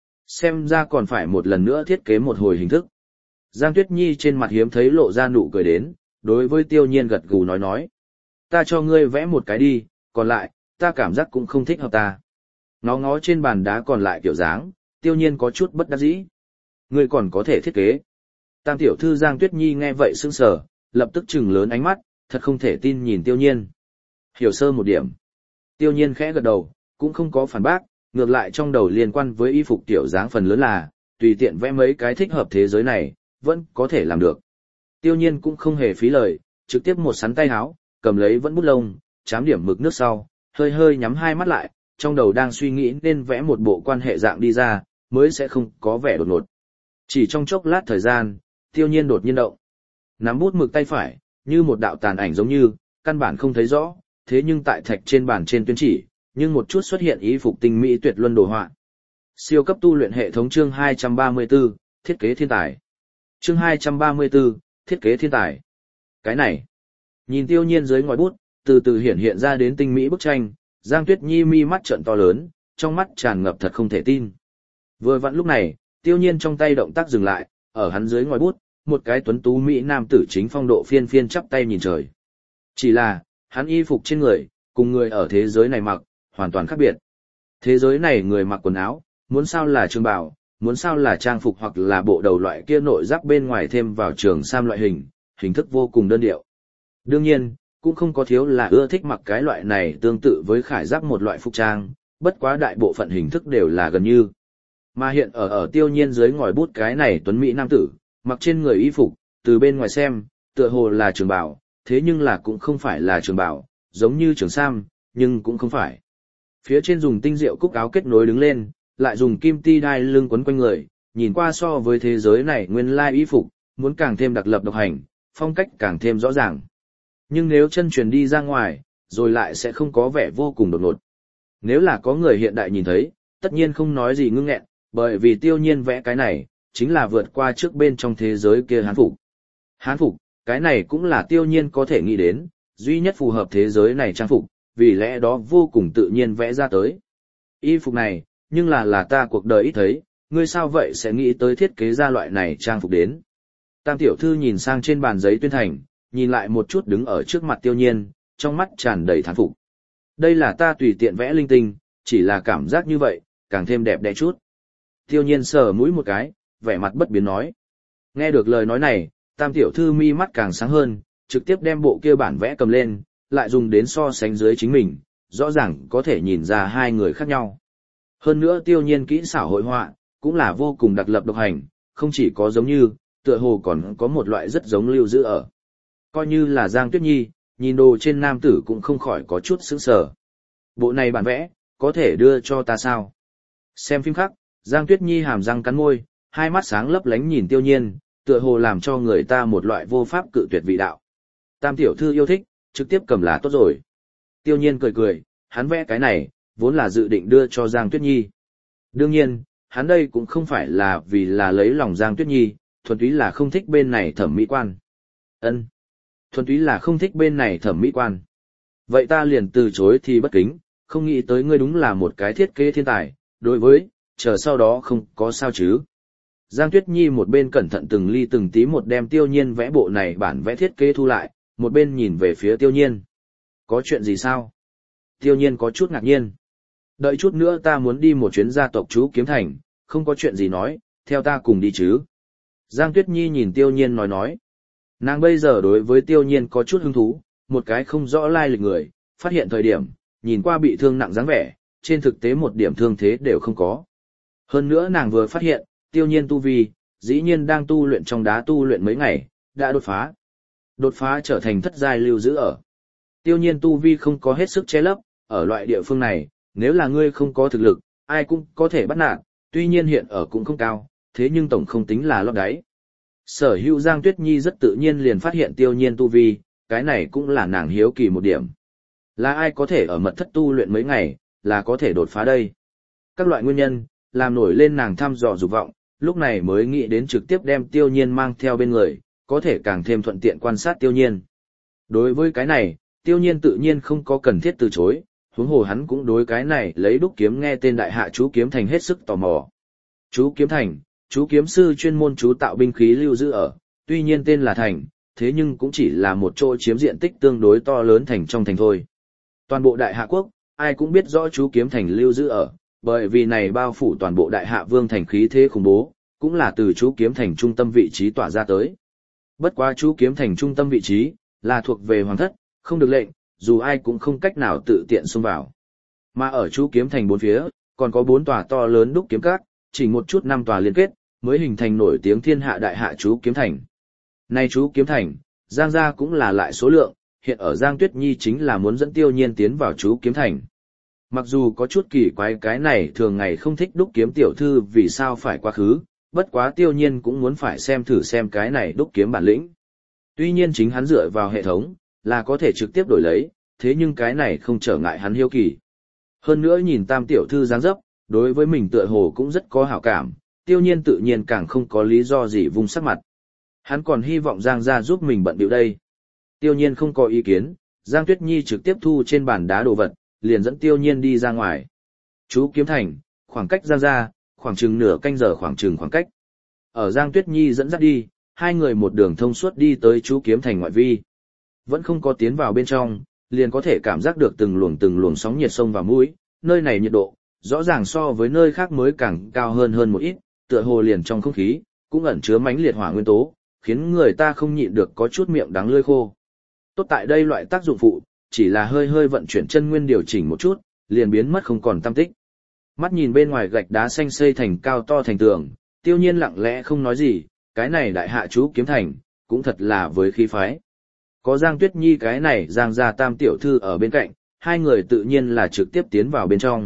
Xem ra còn phải một lần nữa thiết kế một hồi hình thức. Giang Tuyết Nhi trên mặt hiếm thấy lộ ra nụ cười đến, đối với Tiêu nhiên gật gù nói nói. Ta cho ngươi vẽ một cái đi, còn lại, ta cảm giác cũng không thích hợp ta. Ngó ngó trên bàn đá còn lại kiểu dáng, Tiêu nhiên có chút bất đắc dĩ. Ngươi còn có thể thiết kế. Tam tiểu thư Giang Tuyết Nhi nghe vậy sững sờ, lập tức trừng lớn ánh mắt, thật không thể tin nhìn Tiêu nhiên. Hiểu sơ một điểm. Tiêu nhiên khẽ gật đầu, cũng không có phản bác, ngược lại trong đầu liên quan với y phục tiểu dáng phần lớn là, tùy tiện vẽ mấy cái thích hợp thế giới này, vẫn có thể làm được. Tiêu nhiên cũng không hề phí lời, trực tiếp một sắn tay háo, cầm lấy vẫn bút lông, chám điểm mực nước sau, hơi hơi nhắm hai mắt lại, trong đầu đang suy nghĩ nên vẽ một bộ quan hệ dạng đi ra, mới sẽ không có vẻ đột ngột. Chỉ trong chốc lát thời gian, Tiêu nhiên đột nhiên động. Nắm bút mực tay phải, như một đạo tàn ảnh giống như, căn bản không thấy rõ, thế nhưng tại thạch trên bàn trên tuyến chỉ, nhưng một chút xuất hiện ý phục tinh mỹ tuyệt luân đồ họa. Siêu cấp tu luyện hệ thống chương hai trăm ba mươi tư, thiết kế thiên tài. Chương hai trăm ba mươi tư, thiết kế thiên tài. Cái này, nhìn Tiêu nhiên dưới ngòi bút, từ từ hiện hiện ra đến tinh mỹ bức tranh, Giang Tuyết Nhi mi mắt trợn to lớn, trong mắt tràn ngập thật không thể tin. Vừa vặn lúc này, Tiêu nhiên trong tay động tác dừng lại, ở hắn dưới ngòi bút, một cái tuấn tú mỹ nam tử chính phong độ phiên phiên chắp tay nhìn trời. Chỉ là, hắn y phục trên người, cùng người ở thế giới này mặc, hoàn toàn khác biệt. Thế giới này người mặc quần áo, muốn sao là trường bào, muốn sao là trang phục hoặc là bộ đầu loại kia nội giáp bên ngoài thêm vào trường sam loại hình, hình thức vô cùng đơn điệu. Đương nhiên, cũng không có thiếu là ưa thích mặc cái loại này tương tự với khải giáp một loại phục trang, bất quá đại bộ phận hình thức đều là gần như. Mà hiện ở ở Tiêu nhiên dưới ngòi bút cái này tuấn mỹ nam tử, mặc trên người y phục, từ bên ngoài xem, tựa hồ là trường bào, thế nhưng là cũng không phải là trường bào, giống như trường sam, nhưng cũng không phải. Phía trên dùng tinh diệu cúc áo kết nối đứng lên, lại dùng kim ti đai lưng quấn quanh người, nhìn qua so với thế giới này nguyên lai y phục, muốn càng thêm đặc lập độc hành, phong cách càng thêm rõ ràng. Nhưng nếu chân truyền đi ra ngoài, rồi lại sẽ không có vẻ vô cùng đột ngột. Nếu là có người hiện đại nhìn thấy, tất nhiên không nói gì ngưng nghẹn, bởi vì Tiêu nhiên vẽ cái này, chính là vượt qua trước bên trong thế giới kia hán phục. Hán phục, cái này cũng là Tiêu nhiên có thể nghĩ đến, duy nhất phù hợp thế giới này trang phục, vì lẽ đó vô cùng tự nhiên vẽ ra tới. Y phục này, nhưng là là ta cuộc đời ít thấy, ngươi sao vậy sẽ nghĩ tới thiết kế ra loại này trang phục đến. Tam tiểu thư nhìn sang trên bàn giấy tuyên thành, nhìn lại một chút đứng ở trước mặt Tiêu nhiên, trong mắt tràn đầy thán phục. Đây là ta tùy tiện vẽ linh tinh, chỉ là cảm giác như vậy, càng thêm đẹp đẽ chút. Tiêu nhiên sờ mũi một cái, vẻ mặt bất biến nói. Nghe được lời nói này, Tam tiểu thư mi mắt càng sáng hơn, trực tiếp đem bộ kia bản vẽ cầm lên, lại dùng đến so sánh dưới chính mình, rõ ràng có thể nhìn ra hai người khác nhau. Hơn nữa Tiêu nhiên kỹ xảo hội họa, cũng là vô cùng đặc lập độc hành, không chỉ có giống như, tựa hồ còn có một loại rất giống lưu giữ ở. Coi như là Giang Tuyết Nhi, nhìn đồ trên nam tử cũng không khỏi có chút sững sờ. Bộ này bản vẽ, có thể đưa cho ta sao? Xem phim khác, Giang Tuyết Nhi hàm răng cắn môi, hai mắt sáng lấp lánh nhìn Tiêu nhiên, tựa hồ làm cho người ta một loại vô pháp cự tuyệt vị đạo. Tam tiểu thư yêu thích, trực tiếp cầm là tốt rồi. Tiêu nhiên cười cười, hắn vẽ cái này, vốn là dự định đưa cho Giang Tuyết Nhi. Đương nhiên, hắn đây cũng không phải là vì là lấy lòng Giang Tuyết Nhi, thuần túy là không thích bên này thẩm mỹ quan. Ân, thuần túy là không thích bên này thẩm mỹ quan. Vậy ta liền từ chối thì bất kính, không nghĩ tới ngươi đúng là một cái thiết kế thiên tài, đối với, chờ sau đó không có sao chứ. Giang Tuyết Nhi một bên cẩn thận từng ly từng tí một đem Tiêu nhiên vẽ bộ này bản vẽ thiết kế thu lại, một bên nhìn về phía Tiêu nhiên. Có chuyện gì sao? Tiêu nhiên có chút ngạc nhiên. Đợi chút nữa ta muốn đi một chuyến gia tộc chú Kiếm Thành, không có chuyện gì nói, theo ta cùng đi chứ. Giang Tuyết Nhi nhìn Tiêu Nhiên nói nói. Nàng bây giờ đối với Tiêu Nhiên có chút hứng thú, một cái không rõ lai lịch người, phát hiện thời điểm, nhìn qua bị thương nặng dáng vẻ, trên thực tế một điểm thương thế đều không có. Hơn nữa nàng vừa phát hiện, Tiêu Nhiên tu vi, dĩ nhiên đang tu luyện trong đá tu luyện mấy ngày, đã đột phá. Đột phá trở thành thất giai lưu giữ ở. Tiêu Nhiên tu vi không có hết sức che lấp, ở loại địa phương này, nếu là ngươi không có thực lực, ai cũng có thể bắt nạt, tuy nhiên hiện ở cũng không cao, thế nhưng tổng không tính là lót đáy. Sở hữu Giang Tuyết Nhi rất tự nhiên liền phát hiện Tiêu Nhiên tu vi, cái này cũng là nàng hiếu kỳ một điểm. Là ai có thể ở mật thất tu luyện mấy ngày, là có thể đột phá đây. Các loại nguyên nhân, làm nổi lên nàng thăm dò dục vọng, lúc này mới nghĩ đến trực tiếp đem Tiêu Nhiên mang theo bên người, có thể càng thêm thuận tiện quan sát Tiêu Nhiên. Đối với cái này, Tiêu Nhiên tự nhiên không có cần thiết từ chối, huống hồ hắn cũng đối cái này lấy đúc kiếm nghe tên đại hạ chú kiếm thành hết sức tò mò. Chú kiếm thành, chú kiếm sư chuyên môn chú tạo binh khí lưu giữ ở, tuy nhiên tên là thành, thế nhưng cũng chỉ là một chỗ chiếm diện tích tương đối to lớn thành trong thành thôi. Toàn bộ đại hạ quốc, ai cũng biết rõ chú kiếm thành lưu giữ ở, bởi vì này bao phủ toàn bộ đại hạ vương thành khí thế khủng bố, cũng là từ chú kiếm thành trung tâm vị trí tỏa ra tới. Bất quá chú kiếm thành trung tâm vị trí, là thuộc về hoàng thất, không được lệnh, dù ai cũng không cách nào tự tiện xông vào. Mà ở chú kiếm thành bốn phía, còn có bốn tòa to lớn đúc kiếm các, chỉ một chút năm tòa liên kết, mới hình thành nổi tiếng thiên hạ đại hạ chú kiếm thành. Nay chú kiếm thành, Giang gia cũng là lại số lượng, hiện ở Giang Tuyết Nhi chính là muốn dẫn Tiêu Nhiên tiến vào chú kiếm thành. Mặc dù có chút kỳ quái cái này thường ngày không thích đúc kiếm tiểu thư vì sao phải quá khứ, bất quá Tiêu Nhiên cũng muốn phải xem thử xem cái này đúc kiếm bản lĩnh. Tuy nhiên chính hắn dựa vào hệ thống, là có thể trực tiếp đổi lấy, thế nhưng cái này không trở ngại hắn hiếu kỳ. Hơn nữa nhìn tam tiểu thư dáng dấp, đối với mình tựa hồ cũng rất có hảo cảm, Tiêu Nhiên tự nhiên càng không có lý do gì vung sắc mặt. Hắn còn hy vọng Giang gia giúp mình bận bịu đây. Tiêu Nhiên không có ý kiến, Giang Tuyết Nhi trực tiếp thu trên bàn đá đồ vật, liền dẫn Tiêu Nhiên đi ra ngoài. Chú kiếm thành, khoảng cách Giang gia, khoảng chừng nửa canh giờ khoảng chừng khoảng cách. Ở Giang Tuyết Nhi dẫn dắt đi, hai người một đường thông suốt đi tới chú kiếm thành ngoại vi. Vẫn không có tiến vào bên trong, liền có thể cảm giác được từng luồng từng luồng sóng nhiệt sông vào mũi, nơi này nhiệt độ, rõ ràng so với nơi khác mới càng cao hơn hơn một ít, tựa hồ liền trong không khí, cũng ẩn chứa mãnh liệt hỏa nguyên tố, khiến người ta không nhịn được có chút miệng đắng lưỡi khô. Tốt tại đây loại tác dụng phụ, chỉ là hơi hơi vận chuyển chân nguyên điều chỉnh một chút, liền biến mất không còn tăm tích. Mắt nhìn bên ngoài gạch đá xanh xây thành cao to thành tường, Tiêu Nhiên lặng lẽ không nói gì, cái này đại hạ chú kiếm thành, cũng thật là với khí phái. Có Giang Tuyết Nhi cái này Giang gia tam tiểu thư ở bên cạnh, hai người tự nhiên là trực tiếp tiến vào bên trong.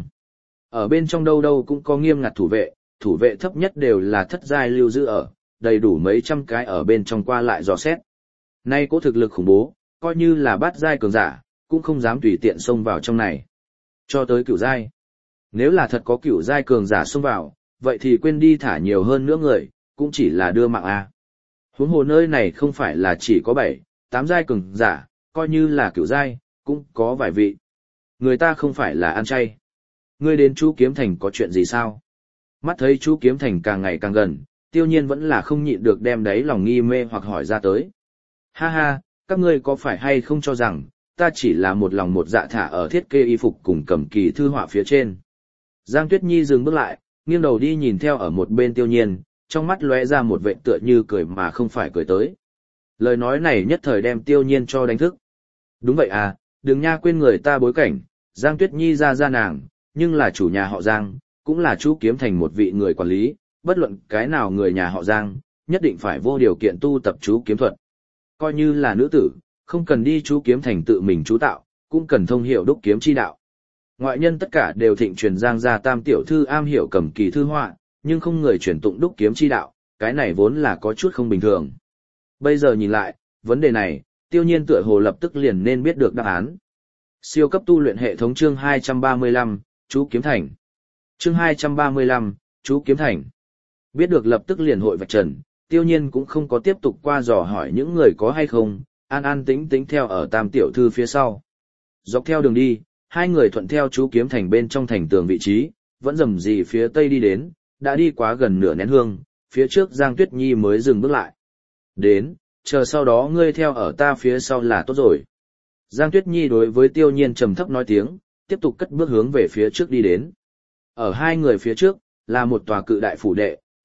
Ở bên trong đâu đâu cũng có nghiêm ngặt thủ vệ, thủ vệ thấp nhất đều là thất giai lưu giữ ở, đầy đủ mấy trăm cái ở bên trong qua lại dò xét. Nay có thực lực khủng bố, coi như là bát giai cường giả, cũng không dám tùy tiện xông vào trong này. Cho tới cửu giai. Nếu là thật có cửu giai cường giả xông vào, vậy thì quên đi thả nhiều hơn nữa người, cũng chỉ là đưa mạng a. Huống hồ nơi này không phải là chỉ có bảy, tám giai cường giả, coi như là cửu giai, cũng có vài vị. Người ta không phải là ăn chay. Ngươi đến chú kiếm thành có chuyện gì sao? Mắt thấy chú kiếm thành càng ngày càng gần, Tiêu Nhiên vẫn là không nhịn được đem đấy lòng nghi mê hoặc hỏi ra tới. Ha ha, các ngươi có phải hay không cho rằng, ta chỉ là một lòng một dạ thả ở thiết kế y phục cùng cầm kỳ thư họa phía trên. Giang Tuyết Nhi dừng bước lại, nghiêng đầu đi nhìn theo ở một bên Tiêu Nhiên, trong mắt lóe ra một vẻ tựa như cười mà không phải cười tới. Lời nói này nhất thời đem Tiêu Nhiên cho đánh thức. Đúng vậy à, đừng nha quên người ta bối cảnh, Giang Tuyết Nhi ra ra nàng, nhưng là chủ nhà họ Giang, cũng là chú kiếm thành một vị người quản lý, bất luận cái nào người nhà họ Giang, nhất định phải vô điều kiện tu tập chú kiếm thuật. Coi như là nữ tử, không cần đi chú kiếm thành tự mình chú tạo, cũng cần thông hiểu đúc kiếm chi đạo. Ngoại nhân tất cả đều thịnh truyền Giang gia tam tiểu thư am hiểu cầm kỳ thư họa, nhưng không người truyền tụng đúc kiếm chi đạo, cái này vốn là có chút không bình thường. Bây giờ nhìn lại, vấn đề này, Tiêu Nhiên tựa hồ lập tức liền nên biết được đáp án. Siêu cấp tu luyện hệ thống chương hai trăm ba mươi lăm, chú kiếm thành. Chương hai trăm ba mươi lăm, chú kiếm thành. Biết được lập tức liền hội vạch trần, Tiêu Nhiên cũng không có tiếp tục qua dò hỏi những người có hay không, an an tĩnh tĩnh theo ở tam tiểu thư phía sau. Dọc theo đường đi, hai người thuận theo chú kiếm thành bên trong thành tường vị trí, vẫn rầm rì phía tây đi đến, đã đi quá gần nửa nén hương, phía trước Giang Tuyết Nhi mới dừng bước lại. Đến, chờ sau đó ngươi theo ở ta phía sau là tốt rồi. Giang Tuyết Nhi đối với Tiêu Nhiên trầm thấp nói tiếng, tiếp tục cất bước hướng về phía trước đi đến. Ở hai người phía trước, là một tòa cự đại phủ đệ,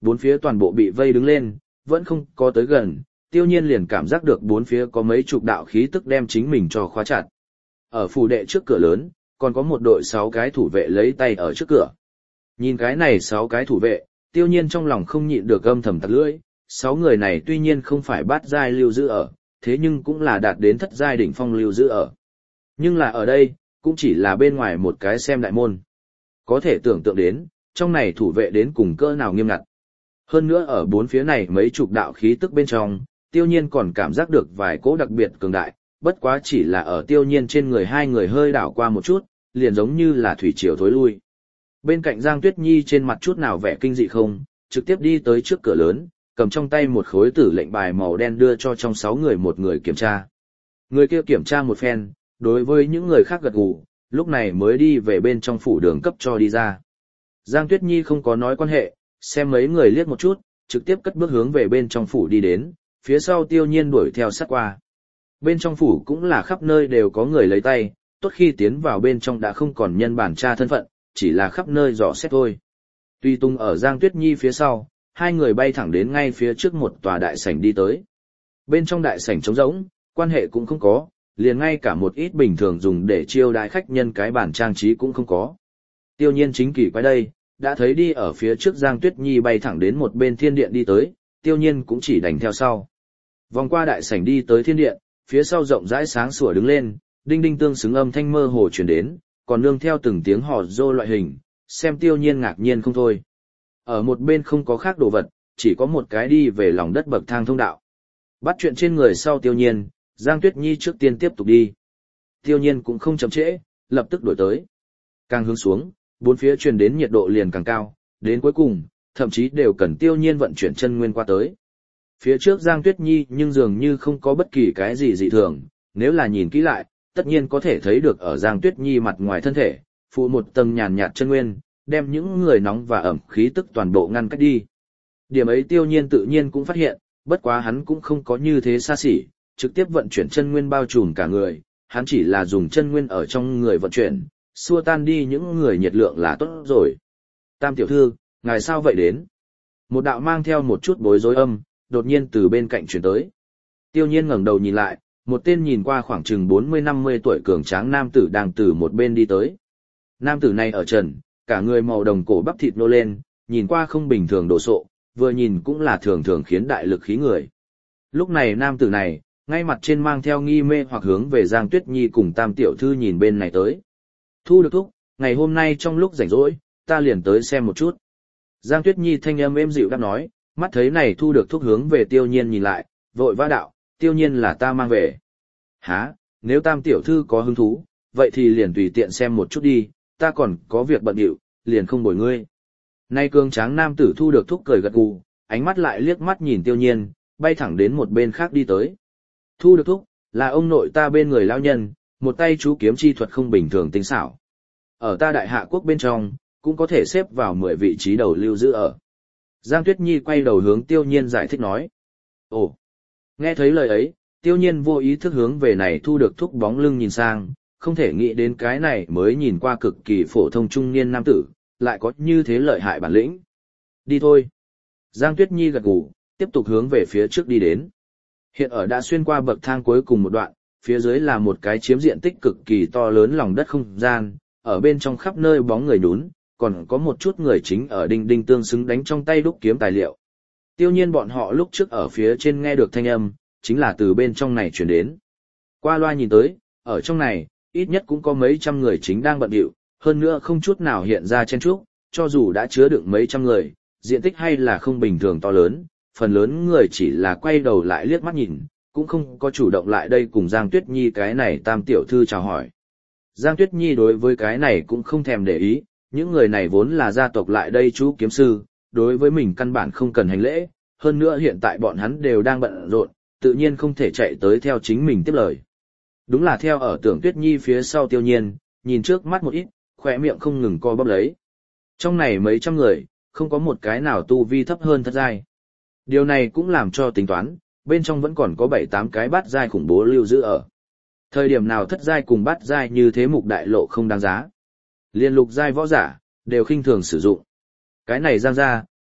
bốn phía toàn bộ bị vây đứng lên, vẫn không có tới gần, tiêu nhiên liền cảm giác được bốn phía có mấy chục đạo khí tức đem chính mình cho khóa chặt. Ở phủ đệ trước cửa lớn, còn có một đội sáu cái thủ vệ lấy tay ở trước cửa. Nhìn cái này sáu cái thủ vệ, tiêu nhiên trong lòng không nhịn được âm thầm tặc lưỡi, sáu người này tuy nhiên không phải bát giai lưu giữ ở, thế nhưng cũng là đạt đến thất giai đỉnh phong lưu giữ ở. Nhưng là ở đây, cũng chỉ là bên ngoài một cái xem đại môn. Có thể tưởng tượng đến, trong này thủ vệ đến cùng cỡ nào nghiêm ngặt. Hơn nữa ở bốn phía này mấy chục đạo khí tức bên trong, tiêu nhiên còn cảm giác được vài cỗ đặc biệt cường đại, bất quá chỉ là ở tiêu nhiên trên người hai người hơi đảo qua một chút, liền giống như là thủy triều thối lui. Bên cạnh Giang Tuyết Nhi trên mặt chút nào vẻ kinh dị không, trực tiếp đi tới trước cửa lớn, cầm trong tay một khối tử lệnh bài màu đen đưa cho trong sáu người một người kiểm tra. Người kia kiểm tra một phen, đối với những người khác gật gù, lúc này mới đi về bên trong phủ đường cấp cho đi ra. Giang Tuyết Nhi không có nói quan hệ, xem mấy người liếc một chút, trực tiếp cất bước hướng về bên trong phủ đi đến, phía sau tiêu nhiên đuổi theo sát qua. Bên trong phủ cũng là khắp nơi đều có người lấy tay, tốt khi tiến vào bên trong đã không còn nhân bản tra thân phận, chỉ là khắp nơi dò xét thôi. Tuy tung ở Giang Tuyết Nhi phía sau, hai người bay thẳng đến ngay phía trước một tòa đại sảnh đi tới. Bên trong đại sảnh trống rỗng, quan hệ cũng không có, liền ngay cả một ít bình thường dùng để chiêu đãi khách nhân cái bản trang trí cũng không có. Tiêu nhiên chính kỳ quái đây, đã thấy đi ở phía trước Giang Tuyết Nhi bay thẳng đến một bên thiên điện đi tới, tiêu nhiên cũng chỉ đành theo sau. Vòng qua đại sảnh đi tới thiên điện, phía sau rộng rãi sáng sủa đứng lên, đinh đinh tương xứng âm thanh mơ hồ truyền đến, còn nương theo từng tiếng hò rô loại hình, xem tiêu nhiên ngạc nhiên không thôi. Ở một bên không có khác đồ vật, chỉ có một cái đi về lòng đất bậc thang thông đạo. Bắt chuyện trên người sau tiêu nhiên, Giang Tuyết Nhi trước tiên tiếp tục đi. Tiêu nhiên cũng không chậm trễ, lập tức đổi tới. Càng hướng xuống, bốn phía truyền đến nhiệt độ liền càng cao, đến cuối cùng, thậm chí đều cần tiêu nhiên vận chuyển chân nguyên qua tới. Phía trước Giang Tuyết Nhi nhưng dường như không có bất kỳ cái gì dị thường, nếu là nhìn kỹ lại, tất nhiên có thể thấy được ở Giang Tuyết Nhi mặt ngoài thân thể, phụ một tầng nhàn nhạt chân nguyên, đem những người nóng và ẩm khí tức toàn bộ ngăn cách đi. Điểm ấy tiêu nhiên tự nhiên cũng phát hiện, bất quá hắn cũng không có như thế xa xỉ, trực tiếp vận chuyển chân nguyên bao trùm cả người, hắn chỉ là dùng chân nguyên ở trong người vận chuyển, xua tan đi những người nhiệt lượng là tốt rồi. Tam tiểu thư, ngài sao vậy đến? Một đạo mang theo một chút bối rối âm, đột nhiên từ bên cạnh chuyển tới. Tiêu nhiên ngẩng đầu nhìn lại, một tên nhìn qua khoảng chừng bốn mươi năm mươi tuổi cường tráng nam tử đang từ một bên đi tới. Nam tử này ở trần, cả người màu đồng cổ bắp thịt nô lên, nhìn qua không bình thường đồ sộ, vừa nhìn cũng là thường thường khiến đại lực khí người. Lúc này nam tử này, ngay mặt trên mang theo nghi mê hoặc hướng về Giang Tuyết Nhi cùng Tam tiểu thư nhìn bên này tới. Thu được thúc, ngày hôm nay trong lúc rảnh rỗi, ta liền tới xem một chút. Giang Tuyết Nhi thanh âm êm dịu đáp nói, mắt thấy này thu được thúc hướng về tiêu nhiên nhìn lại, vội vã đạo, tiêu nhiên là ta mang về. Hả, nếu Tam tiểu thư có hứng thú, vậy thì liền tùy tiện xem một chút đi, ta còn có việc bận điệu, liền không bồi ngươi. Nay cường tráng nam tử thu được thúc cười gật gù, ánh mắt lại liếc mắt nhìn tiêu nhiên, bay thẳng đến một bên khác đi tới. Thu được thúc, là ông nội ta bên người lão nhân, một tay chú kiếm chi thuật không bình thường tinh xảo. Ở ta đại hạ quốc bên trong, cũng có thể xếp vào mười vị trí đầu lưu giữ ở. Giang Tuyết Nhi quay đầu hướng tiêu nhiên giải thích nói. Ồ, nghe thấy lời ấy, tiêu nhiên vô ý thức hướng về này thu được thúc bóng lưng nhìn sang, không thể nghĩ đến cái này mới nhìn qua cực kỳ phổ thông trung niên nam tử, lại có như thế lợi hại bản lĩnh. Đi thôi. Giang Tuyết Nhi gật gù, tiếp tục hướng về phía trước đi đến. Hiện ở đã xuyên qua bậc thang cuối cùng một đoạn, phía dưới là một cái chiếm diện tích cực kỳ to lớn lòng đất không gian, ở bên trong khắp nơi bóng người nhún, còn có một chút người chính ở đinh đinh tương xứng đánh trong tay đúc kiếm tài liệu. Tiêu nhiên bọn họ lúc trước ở phía trên nghe được thanh âm, chính là từ bên trong này truyền đến. Qua loa nhìn tới, ở trong này, ít nhất cũng có mấy trăm người chính đang bận rộn, hơn nữa không chút nào hiện ra chen chúc, cho dù đã chứa đựng mấy trăm người, diện tích hay là không bình thường to lớn, phần lớn người chỉ là quay đầu lại liếc mắt nhìn, cũng không có chủ động lại đây cùng Giang Tuyết Nhi cái này Tam tiểu thư chào hỏi. Giang Tuyết Nhi đối với cái này cũng không thèm để ý, những người này vốn là gia tộc lại đây chú kiếm sư, đối với mình căn bản không cần hành lễ, hơn nữa hiện tại bọn hắn đều đang bận rộn, tự nhiên không thể chạy tới theo chính mình tiếp lời. Đúng là theo ở Tưởng Tuyết Nhi phía sau Tiêu Nhiên, nhìn trước mắt một ít, khỏe miệng không ngừng co bóp lấy. Trong này mấy trăm người, không có một cái nào tu vi thấp hơn thất giai. Điều này cũng làm cho tính toán, bên trong vẫn còn có bảy tám cái bát giai khủng bố lưu giữ ở. Thời điểm nào thất giai cùng bát giai như thế mục đại lộ không đáng giá. Liên lục giai võ giả, đều khinh thường sử dụng. Cái này Giang gia,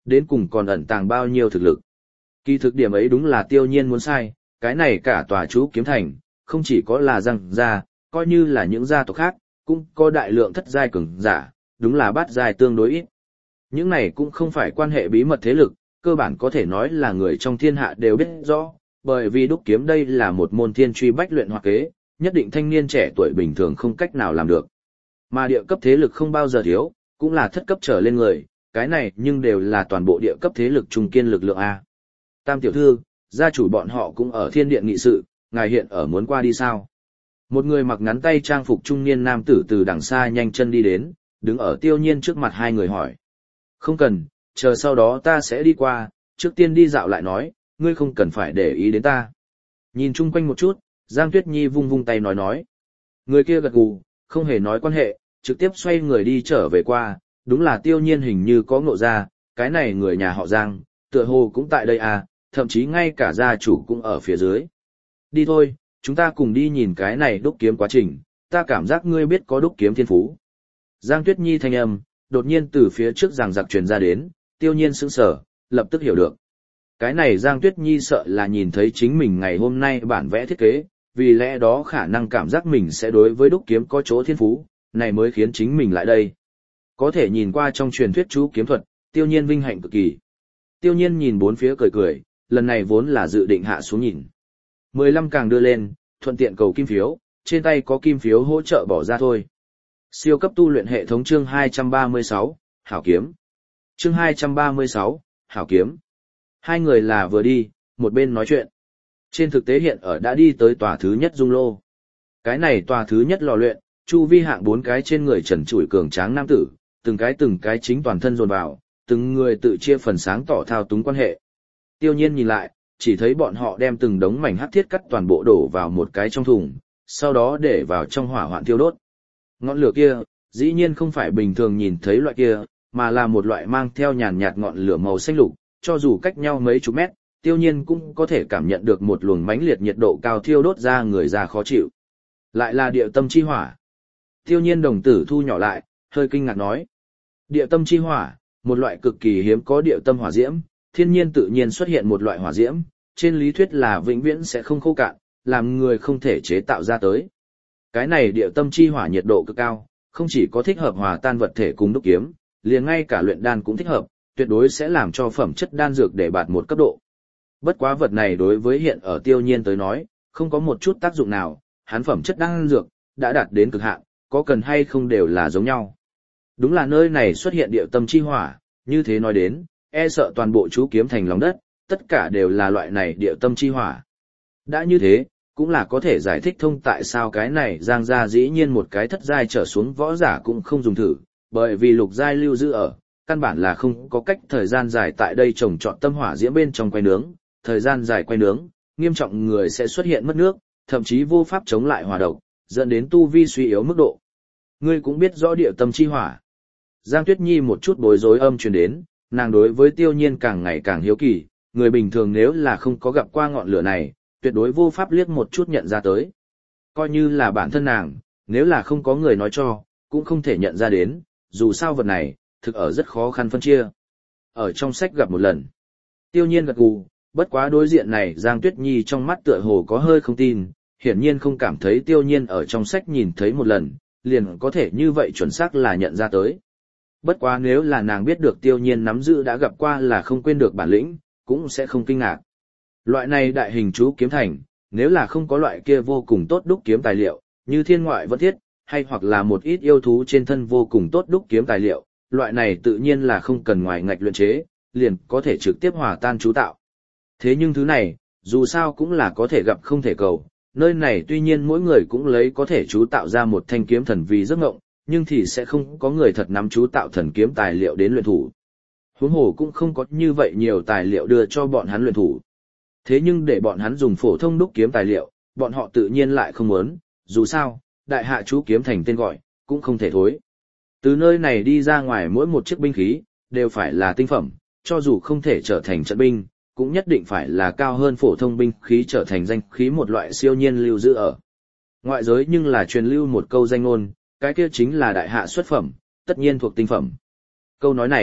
đến cùng còn ẩn tàng bao nhiêu thực lực. Kỳ thực điểm ấy đúng là Tiêu Nhiên muốn sai, cái này cả tòa chú kiếm thành, không chỉ có là Giang gia, coi như là những gia tộc khác, cũng có đại lượng thất giai cường giả, đúng là bát giai tương đối ít. Những này cũng không phải quan hệ bí mật thế lực, cơ bản có thể nói là người trong thiên hạ đều biết rõ, bởi vì đúc kiếm đây là một môn thiên truy bách luyện hoặc kế, nhất định thanh niên trẻ tuổi bình thường không cách nào làm được. Mà địa cấp thế lực không bao giờ thiếu, cũng là thất cấp trở lên người, cái này nhưng đều là toàn bộ địa cấp thế lực trung kiên lực lượng A. Tam tiểu thư, gia chủ bọn họ cũng ở thiên điện nghị sự, ngài hiện ở muốn qua đi sao? Một người mặc ngắn tay trang phục trung niên nam tử từ đằng xa nhanh chân đi đến, đứng ở Tiêu Nhiên trước mặt hai người hỏi. Không cần, chờ sau đó ta sẽ đi qua, trước tiên đi dạo lại nói, ngươi không cần phải để ý đến ta. Nhìn chung quanh một chút, Giang Tuyết Nhi vung vung tay nói nói. Người kia gật gù, không hề nói quan hệ, trực tiếp xoay người đi trở về qua, đúng là Tiêu Nhiên hình như có ngộ ra, cái này người nhà họ Giang, tựa hồ cũng tại đây à, thậm chí ngay cả gia chủ cũng ở phía dưới. Đi thôi, chúng ta cùng đi nhìn cái này đúc kiếm quá trình, ta cảm giác ngươi biết có đúc kiếm thiên phú. Giang Tuyết Nhi thanh âm, đột nhiên từ phía trước giằng giặc truyền ra đến, Tiêu Nhiên sững sờ, lập tức hiểu được. Cái này Giang Tuyết Nhi sợ là nhìn thấy chính mình ngày hôm nay bản vẽ thiết kế, vì lẽ đó khả năng cảm giác mình sẽ đối với đúc kiếm có chỗ thiên phú, này mới khiến chính mình lại đây. Có thể nhìn qua trong truyền thuyết chú kiếm thuật, Tiêu Nhiên vinh hạnh cực kỳ. Tiêu Nhiên nhìn bốn phía cười cười, lần này vốn là dự định hạ xuống nhìn. mười lăm càng đưa lên, thuận tiện cầu kim phiếu, trên tay có kim phiếu hỗ trợ bỏ ra thôi. Siêu cấp tu luyện hệ thống chương hai trăm ba mươi sáu, Hảo kiếm. Chương hai trăm ba mươi sáu, Hảo kiếm. Hai người là vừa đi, một bên nói chuyện. Trên thực tế hiện ở đã đi tới tòa thứ nhất dung lô. Cái này tòa thứ nhất lò luyện, chu vi hạng bốn cái trên người trần trụi cường tráng nam tử, từng cái từng cái chính toàn thân dồn vào, từng người tự chia phần sáng tỏ thao túng quan hệ. Tiêu Nhiên nhìn lại, chỉ thấy bọn họ đem từng đống mảnh hắc thiết cắt toàn bộ đổ vào một cái trong thùng, sau đó để vào trong hỏa hoạn thiêu đốt. Ngọn lửa kia, dĩ nhiên không phải bình thường nhìn thấy loại kia, mà là một loại mang theo nhàn nhạt ngọn lửa màu xanh lục, cho dù cách nhau mấy chục mét, Tiêu Nhiên cũng có thể cảm nhận được một luồng mãnh liệt nhiệt độ cao thiêu đốt ra người ra khó chịu. Lại là địa tâm chi hỏa. Tiêu Nhiên đồng tử thu nhỏ lại, hơi kinh ngạc nói. Địa tâm chi hỏa, một loại cực kỳ hiếm có địa tâm hỏa diễm, thiên nhiên tự nhiên xuất hiện một loại hỏa diễm, trên lý thuyết là vĩnh viễn sẽ không khô cạn, làm người không thể chế tạo ra tới. Cái này địa tâm chi hỏa nhiệt độ cực cao, không chỉ có thích hợp hòa tan vật thể cùng đúc kiếm, liền ngay cả luyện đan cũng thích hợp, tuyệt đối sẽ làm cho phẩm chất đan dược để đạt một cấp độ. Bất quá vật này đối với hiện ở Tiêu Nhiên tới nói, không có một chút tác dụng nào, hắn phẩm chất đan dược đã đạt đến cực hạn, có cần hay không đều là giống nhau. Đúng là nơi này xuất hiện địa tâm chi hỏa, như thế nói đến, e sợ toàn bộ chú kiếm thành lòng đất, tất cả đều là loại này địa tâm chi hỏa. Đã như thế, cũng là có thể giải thích thông tại sao cái này Giang gia dĩ nhiên một cái thất giai trở xuống võ giả cũng không dùng thử, bởi vì lục giai lưu giữ ở, căn bản là không có cách thời gian dài tại đây trồng trọt tâm hỏa diễm bên trong quay nướng, thời gian dài quay nướng, nghiêm trọng người sẽ xuất hiện mất nước, thậm chí vô pháp chống lại hỏa độc, dẫn đến tu vi suy yếu mức độ. Ngươi cũng biết rõ địa tâm chi hỏa. Giang Tuyết Nhi một chút bối rối âm truyền đến, nàng đối với Tiêu Nhiên càng ngày càng hiếu kỳ, người bình thường nếu là không có gặp qua ngọn lửa này, tuyệt đối vô pháp liếc một chút nhận ra tới. Coi như là bản thân nàng, nếu là không có người nói cho, cũng không thể nhận ra đến, dù sao vật này, thực ở rất khó khăn phân chia. Ở trong sách gặp một lần, Tiêu Nhiên gật gù, bất quá đối diện này Giang Tuyết Nhi trong mắt tựa hồ có hơi không tin, hiển nhiên không cảm thấy Tiêu Nhiên ở trong sách nhìn thấy một lần, liền có thể như vậy chuẩn xác là nhận ra tới. Bất quá nếu là nàng biết được Tiêu Nhiên nắm giữ đã gặp qua là không quên được bản lĩnh, cũng sẽ không kinh ngạc. Loại này đại hình chú kiếm thành, nếu là không có loại kia vô cùng tốt đúc kiếm tài liệu, như thiên ngoại vẫn thiết, hay hoặc là một ít yêu thú trên thân vô cùng tốt đúc kiếm tài liệu, loại này tự nhiên là không cần ngoài ngạch luyện chế, liền có thể trực tiếp hòa tan chú tạo. Thế nhưng thứ này, dù sao cũng là có thể gặp không thể cầu, nơi này tuy nhiên mỗi người cũng lấy có thể chú tạo ra một thanh kiếm thần vì giấc ngộng, nhưng thì sẽ không có người thật nắm chú tạo thần kiếm tài liệu đến luyện thủ. Huống hồ cũng không có như vậy nhiều tài liệu đưa cho bọn hắn luyện thủ. Thế nhưng để bọn hắn dùng phổ thông đúc kiếm tài liệu, bọn họ tự nhiên lại không muốn, dù sao, đại hạ chú kiếm thành tên gọi, cũng không thể thối. Từ nơi này đi ra ngoài mỗi một chiếc binh khí, đều phải là tinh phẩm, cho dù không thể trở thành trận binh, cũng nhất định phải là cao hơn phổ thông binh khí trở thành danh khí một loại siêu nhiên lưu giữ ở. Ngoại giới nhưng là truyền lưu một câu danh ngôn, cái kia chính là đại hạ xuất phẩm, tất nhiên thuộc tinh phẩm. Câu nói này,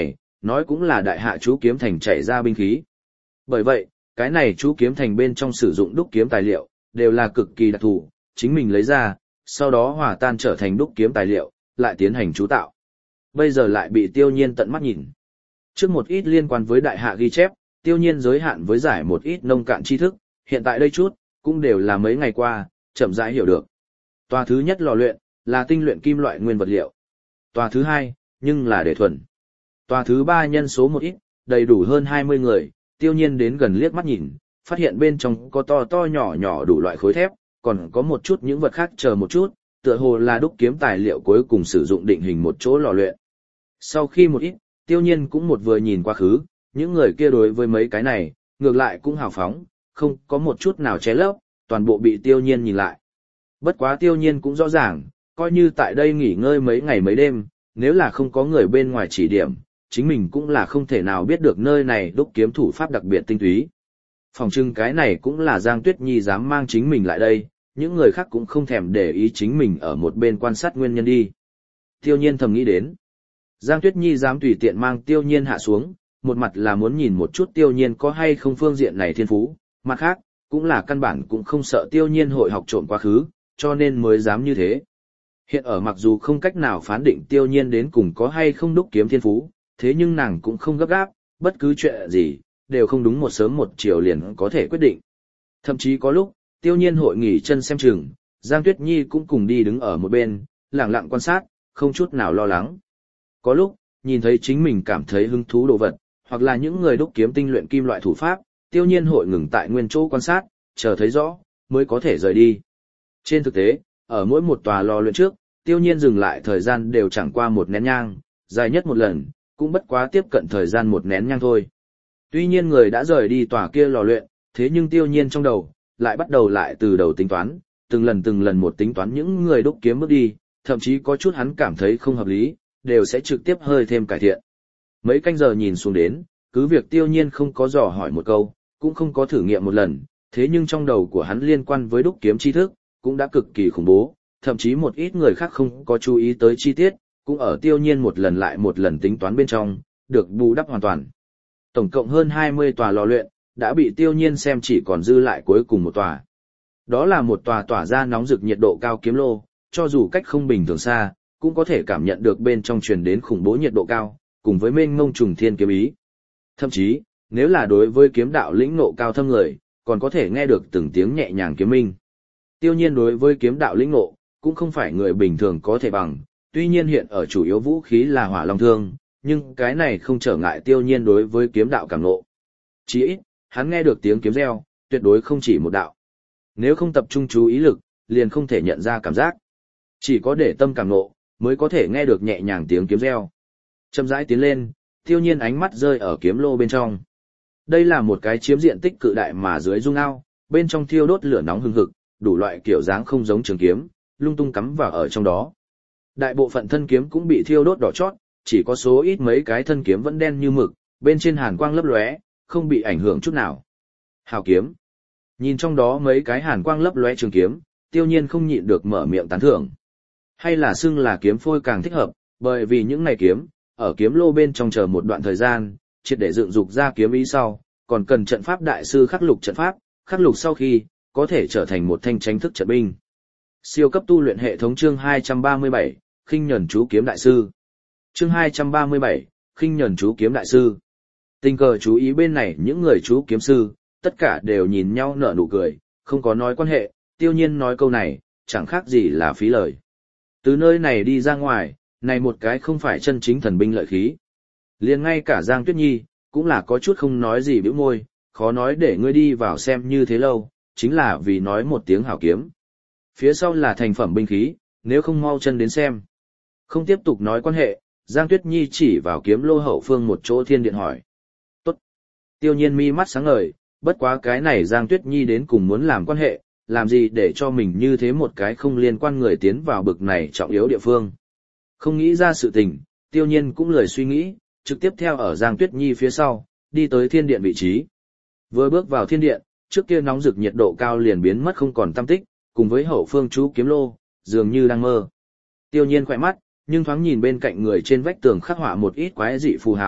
nói cũng là đại hạ chú kiếm thành chảy ra binh khí. Bởi vậy, cái này chú kiếm thành bên trong sử dụng đúc kiếm tài liệu, đều là cực kỳ đặc thù, chính mình lấy ra, sau đó hòa tan trở thành đúc kiếm tài liệu, lại tiến hành chú tạo. Bây giờ lại bị Tiêu Nhiên tận mắt nhìn. Trước một ít liên quan với đại hạ ghi chép, Tiêu Nhiên giới hạn với giải một ít nông cạn tri thức, hiện tại đây chút, cũng đều là mấy ngày qua, chậm rãi hiểu được. Tòa thứ nhất lò luyện, là tinh luyện kim loại nguyên vật liệu. Tòa thứ hai, nhưng là để thuần. Tòa thứ ba nhân số một ít, đầy đủ hơn hai mươi người, Tiêu Nhiên đến gần liếc mắt nhìn, phát hiện bên trong có to to nhỏ nhỏ đủ loại khối thép, còn có một chút những vật khác chờ một chút, tựa hồ là đúc kiếm tài liệu cuối cùng sử dụng định hình một chỗ lò luyện. Sau khi một ít, Tiêu Nhiên cũng một vừa nhìn qua khứ, những người kia đối với mấy cái này, ngược lại cũng hào phóng, không có một chút nào che lấp, toàn bộ bị Tiêu Nhiên nhìn lại. Bất quá Tiêu Nhiên cũng rõ ràng, coi như tại đây nghỉ ngơi mấy ngày mấy đêm, nếu là không có người bên ngoài chỉ điểm, chính mình cũng là không thể nào biết được nơi này đúc kiếm thủ pháp đặc biệt tinh túy. Phòng trưng cái này cũng là Giang Tuyết Nhi dám mang chính mình lại đây, những người khác cũng không thèm để ý chính mình ở một bên quan sát nguyên nhân đi. Tiêu Nhiên thầm nghĩ đến. Giang Tuyết Nhi dám tùy tiện mang Tiêu Nhiên hạ xuống, một mặt là muốn nhìn một chút Tiêu Nhiên có hay không phương diện này thiên phú, mặt khác, cũng là căn bản cũng không sợ Tiêu Nhiên hội học trộm quá khứ, cho nên mới dám như thế. Hiện ở mặc dù không cách nào phán định Tiêu Nhiên đến cùng có hay không đúc kiếm thiên phú, thế nhưng nàng cũng không gấp gáp, bất cứ chuyện gì, đều không đúng một sớm một chiều liền có thể quyết định. Thậm chí có lúc, Tiêu Nhiên hội nghỉ chân xem chừng, Giang Tuyết Nhi cũng cùng đi đứng ở một bên, lặng lặng quan sát, không chút nào lo lắng. Có lúc, nhìn thấy chính mình cảm thấy hứng thú đồ vật, hoặc là những người đúc kiếm tinh luyện kim loại thủ pháp, Tiêu Nhiên hội ngừng tại nguyên chỗ quan sát, chờ thấy rõ, mới có thể rời đi. Trên thực tế, ở mỗi một tòa lò luyện trước, Tiêu Nhiên dừng lại thời gian đều chẳng qua một nén nhang, dài nhất một lần, cũng bất quá tiếp cận thời gian một nén nhang thôi. Tuy nhiên người đã rời đi tòa kia lò luyện, thế nhưng Tiêu Nhiên trong đầu, lại bắt đầu lại từ đầu tính toán, từng lần từng lần một tính toán những người đúc kiếm bước đi, thậm chí có chút hắn cảm thấy không hợp lý, đều sẽ trực tiếp hơi thêm cải thiện. Mấy canh giờ nhìn xuống đến, cứ việc Tiêu Nhiên không có dò hỏi một câu, cũng không có thử nghiệm một lần, thế nhưng trong đầu của hắn liên quan với đúc kiếm tri thức, cũng đã cực kỳ khủng bố, thậm chí một ít người khác không có chú ý tới chi tiết, cũng ở Tiêu Nhiên một lần lại một lần tính toán bên trong, được bù đắp hoàn toàn. Tổng cộng hơn hai mươi tòa lò luyện, đã bị Tiêu Nhiên xem chỉ còn dư lại cuối cùng một tòa. Đó là một tòa tỏa ra nóng rực nhiệt độ cao kiếm lô, cho dù cách không bình thường xa, cũng có thể cảm nhận được bên trong truyền đến khủng bố nhiệt độ cao, cùng với mênh mông trùng thiên kiếm ý. Thậm chí, nếu là đối với kiếm đạo lĩnh ngộ cao thâm người, còn có thể nghe được từng tiếng nhẹ nhàng kiếm minh. Tiêu Nhiên đối với kiếm đạo lĩnh ngộ, cũng không phải người bình thường có thể bằng, tuy nhiên hiện ở chủ yếu vũ khí là Hỏa Long Thương, nhưng cái này không trở ngại Tiêu Nhiên đối với kiếm đạo cảm ngộ. Chỉ ít, hắn nghe được tiếng kiếm reo, tuyệt đối không chỉ một đạo. Nếu không tập trung chú ý lực, liền không thể nhận ra cảm giác. Chỉ có để tâm cảm ngộ, mới có thể nghe được nhẹ nhàng tiếng kiếm reo. Chậm rãi tiến lên, Tiêu Nhiên ánh mắt rơi ở kiếm lô bên trong. Đây là một cái chiếm diện tích cự đại mà dưới dung ao, bên trong thiêu đốt lửa nóng hừng hực, đủ loại kiểu dáng không giống trường kiếm, lung tung cắm vào ở trong đó. Đại bộ phận thân kiếm cũng bị thiêu đốt đỏ chót, chỉ có số ít mấy cái thân kiếm vẫn đen như mực, bên trên hàn quang lấp lóe, không bị ảnh hưởng chút nào. Hào kiếm. Nhìn trong đó mấy cái hàn quang lấp lóe trường kiếm, Tiêu Nhiên không nhịn được mở miệng tán thưởng. Hay là xưng là kiếm phôi càng thích hợp, bởi vì những này kiếm, ở kiếm lô bên trong chờ một đoạn thời gian, triệt để dựng dục ra kiếm ý sau, còn cần trận pháp đại sư khắc lục trận pháp, khắc lục sau khi, có thể trở thành một thanh tranh thức trận binh. Siêu cấp tu luyện hệ thống chương hai trăm ba mươi bảy, khinh nhẫn chú kiếm đại sư. Chương hai trăm ba mươi bảy, khinh nhẫn chú kiếm đại sư. Tình cờ chú ý bên này những người chú kiếm sư, tất cả đều nhìn nhau nở nụ cười, không có nói quan hệ, Tiêu Nhiên nói câu này, chẳng khác gì là phí lời. Từ nơi này đi ra ngoài, này một cái không phải chân chính thần binh lợi khí. Liền ngay cả Giang Tuyết Nhi, cũng là có chút không nói gì bĩu môi, khó nói để ngươi đi vào xem như thế lâu, chính là vì nói một tiếng hảo kiếm. Phía sau là thành phẩm binh khí, nếu không mau chân đến xem. Không tiếp tục nói quan hệ, Giang Tuyết Nhi chỉ vào kiếm lô hậu phương một chỗ thiên điện hỏi. Tốt. Tiêu Nhiên mi mắt sáng ngời, bất quá cái này Giang Tuyết Nhi đến cùng muốn làm quan hệ, làm gì để cho mình như thế một cái không liên quan người tiến vào bực này trọng yếu địa phương. Không nghĩ ra sự tình, Tiêu Nhiên cũng lười suy nghĩ, trực tiếp theo ở Giang Tuyết Nhi phía sau, đi tới thiên điện vị trí. Vừa bước vào thiên điện, trước kia nóng rực nhiệt độ cao liền biến mất không còn tăm tích, cùng với hậu phương chú kiếm lô, dường như đang mơ. Tiêu Nhiên khỏe mắt, nhưng thoáng nhìn bên cạnh người trên vách tường khắc họa một ít quái dị phù hào,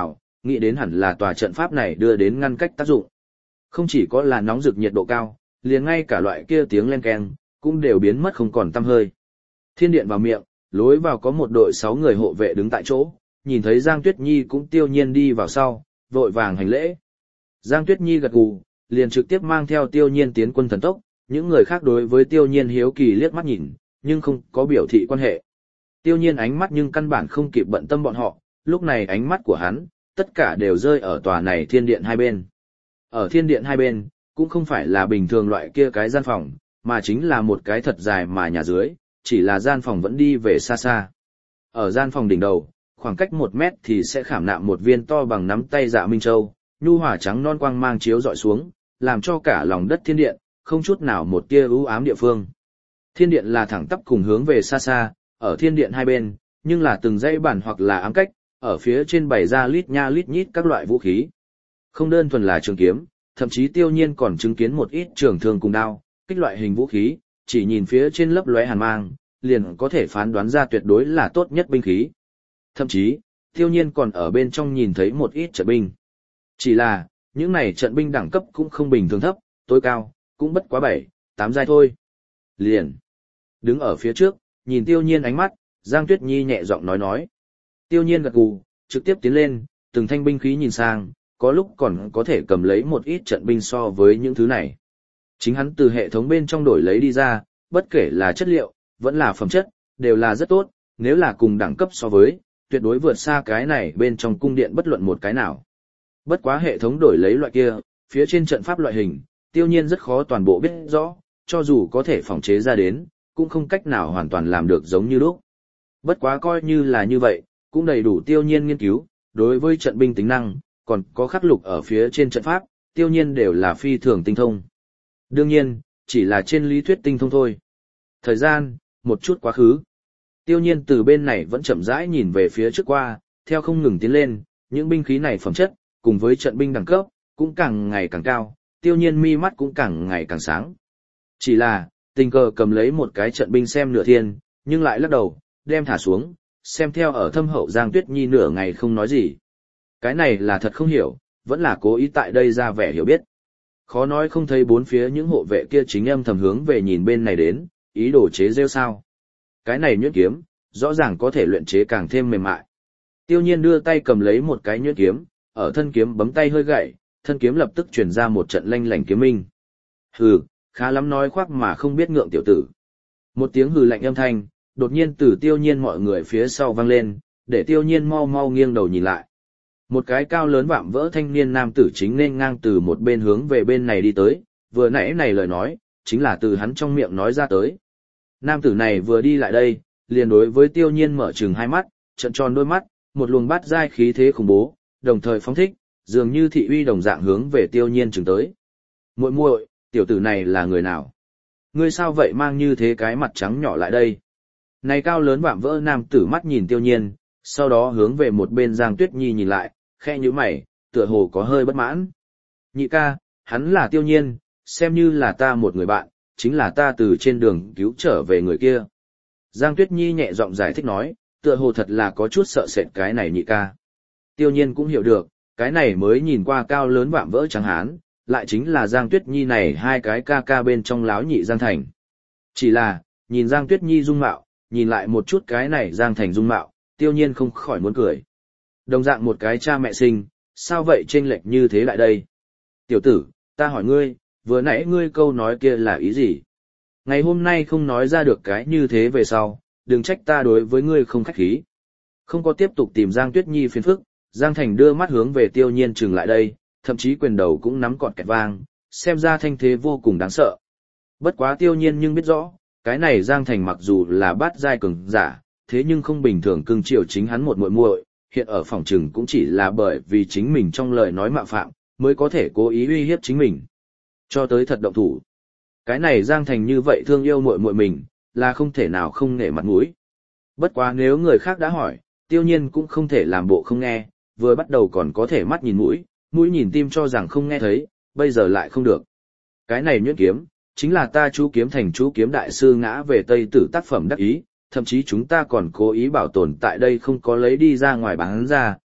nghĩ đến hẳn là tòa trận pháp này đưa đến ngăn cách tác dụng. Không chỉ có là nóng rực nhiệt độ cao, liền ngay cả loại kia tiếng len keng, cũng đều biến mất không còn tăm hơi. Thiên điện vào miệng, lối vào có một đội sáu người hộ vệ đứng tại chỗ, nhìn thấy Giang Tuyết Nhi cũng tiêu nhiên đi vào sau, vội vàng hành lễ. Giang Tuyết Nhi gật gù, liền trực tiếp mang theo tiêu nhiên tiến quân thần tốc, những người khác đối với tiêu nhiên hiếu kỳ liếc mắt nhìn, nhưng không có biểu thị quan hệ. Tiêu nhiên ánh mắt nhưng căn bản không kịp bận tâm bọn họ, lúc này ánh mắt của hắn, tất cả đều rơi ở tòa này thiên điện hai bên. Ở thiên điện hai bên, cũng không phải là bình thường loại kia cái gian phòng, mà chính là một cái thật dài mà nhà dưới, chỉ là gian phòng vẫn đi về xa xa. Ở gian phòng đỉnh đầu, khoảng cách một mét thì sẽ khảm nạm một viên to bằng nắm tay Dạ Minh Châu, nhu hòa trắng non quang mang chiếu dọi xuống, làm cho cả lòng đất thiên điện, không chút nào một tia u ám địa phương. Thiên điện là thẳng tắp cùng hướng về xa xa, ở thiên điện hai bên, nhưng là từng dãy bản hoặc là ám cách, ở phía trên bày ra lít nha lít nhít các loại vũ khí. Không đơn thuần là trường kiếm, thậm chí tiêu nhiên còn chứng kiến một ít trường thương cùng đao, kích loại hình vũ khí, chỉ nhìn phía trên lấp lóe hàn mang, liền có thể phán đoán ra tuyệt đối là tốt nhất binh khí. Thậm chí, tiêu nhiên còn ở bên trong nhìn thấy một ít trận binh. Chỉ là, những này trận binh đẳng cấp cũng không bình thường thấp, tối cao, cũng bất quá bảy, tám giai thôi. Liền. Đứng ở phía trước, nhìn tiêu nhiên ánh mắt, Giang Tuyết Nhi nhẹ giọng nói nói. Tiêu nhiên gật gù, trực tiếp tiến lên, từng thanh binh khí nhìn sang, có lúc còn có thể cầm lấy một ít trận binh so với những thứ này. Chính hắn từ hệ thống bên trong đổi lấy đi ra, bất kể là chất liệu, vẫn là phẩm chất, đều là rất tốt, nếu là cùng đẳng cấp so với, tuyệt đối vượt xa cái này bên trong cung điện bất luận một cái nào. Bất quá hệ thống đổi lấy loại kia, phía trên trận pháp loại hình, tiêu nhiên rất khó toàn bộ biết rõ, cho dù có thể phòng chế ra đến, cũng không cách nào hoàn toàn làm được giống như lúc. Bất quá coi như là như vậy, cũng đầy đủ tiêu nhiên nghiên cứu, đối với trận binh tính năng, còn có khắc lục ở phía trên trận pháp, tiêu nhiên đều là phi thường tinh thông. Đương nhiên, chỉ là trên lý thuyết tinh thông thôi. Thời gian, một chút quá khứ. Tiêu nhiên từ bên này vẫn chậm rãi nhìn về phía trước qua, theo không ngừng tiến lên, những binh khí này phẩm chất, cùng với trận binh đẳng cấp, cũng càng ngày càng cao, tiêu nhiên mi mắt cũng càng ngày càng sáng. Chỉ là, tình cờ cầm lấy một cái trận binh xem nửa thiên, nhưng lại lắc đầu, đem thả xuống, xem theo ở thâm hậu Giang Tuyết Nhi nửa ngày không nói gì. Cái này là thật không hiểu, vẫn là cố ý tại đây ra vẻ hiểu biết. Khó nói không thấy bốn phía những hộ vệ kia chính âm thầm hướng về nhìn bên này đến, ý đồ chế rêu sao. Cái này nhuyễn kiếm, rõ ràng có thể luyện chế càng thêm mềm mại. Tiêu nhiên đưa tay cầm lấy một cái nhuyễn kiếm, ở thân kiếm bấm tay hơi gậy, thân kiếm lập tức truyền ra một trận lanh lảnh kiếm minh. Hừ, khá lắm nói khoác mà không biết ngượng tiểu tử. Một tiếng hừ lạnh âm thanh, đột nhiên từ tiêu nhiên mọi người phía sau vang lên, để tiêu nhiên mau mau nghiêng đầu nhìn lại. Một cái cao lớn vạm vỡ thanh niên nam tử chính nên ngang từ một bên hướng về bên này đi tới, vừa nãy này lời nói, chính là từ hắn trong miệng nói ra tới. Nam tử này vừa đi lại đây, liền đối với tiêu nhiên mở trừng hai mắt, trợn tròn đôi mắt, một luồng bát giai khí thế khủng bố, đồng thời phóng thích, dường như thị uy đồng dạng hướng về tiêu nhiên chừng tới. Muội muội, tiểu tử này là người nào? Ngươi sao vậy mang như thế cái mặt trắng nhỏ lại đây? Này cao lớn vạm vỡ nam tử mắt nhìn tiêu nhiên, sau đó hướng về một bên Giang Tuyết Nhi nhìn lại, khẽ nhíu mày, tựa hồ có hơi bất mãn. Nhị ca, hắn là tiêu nhiên, xem như là ta một người bạn, chính là ta từ trên đường cứu trở về người kia. Giang Tuyết Nhi nhẹ giọng giải thích nói, tựa hồ thật là có chút sợ sệt cái này nhị ca. Tiêu nhiên cũng hiểu được, cái này mới nhìn qua cao lớn vạm vỡ trắng hán, lại chính là Giang Tuyết Nhi này hai cái ca ca bên trong láo nhị Giang Thành. Chỉ là, nhìn Giang Tuyết Nhi dung mạo, nhìn lại một chút cái này Giang Thành dung mạo, tiêu nhiên không khỏi muốn cười. Đồng dạng một cái cha mẹ sinh, sao vậy chênh lệch như thế lại đây? Tiểu tử, ta hỏi ngươi, vừa nãy ngươi câu nói kia là ý gì? Ngày hôm nay không nói ra được cái như thế về sau, đừng trách ta đối với ngươi không khách khí. Không có tiếp tục tìm Giang Tuyết Nhi phiền phức, Giang Thành đưa mắt hướng về tiêu nhiên trừng lại đây, thậm chí quyền đầu cũng nắm cọt kẹt vang, xem ra thanh thế vô cùng đáng sợ. Bất quá tiêu nhiên nhưng biết rõ, cái này Giang Thành mặc dù là bát giai cường giả, thế nhưng không bình thường cưng chiều chính hắn một muội muội, hiện ở phòng trừng cũng chỉ là bởi vì chính mình trong lời nói mạo phạm, mới có thể cố ý uy hiếp chính mình. Cho tới thật động thủ. Cái này Giang Thành như vậy thương yêu muội muội mình, là không thể nào không nể mặt mũi. Bất quá nếu người khác đã hỏi, tiêu nhiên cũng không thể làm bộ không nghe, vừa bắt đầu còn có thể mắt nhìn mũi, mũi nhìn tim cho rằng không nghe thấy, bây giờ lại không được. Cái này nhuyễn kiếm, chính là ta chú kiếm thành chú kiếm đại sư ngã về Tây Tử tác phẩm đắc ý, thậm chí chúng ta còn cố ý bảo tồn tại đây không có lấy đi ra ngoài bán ra,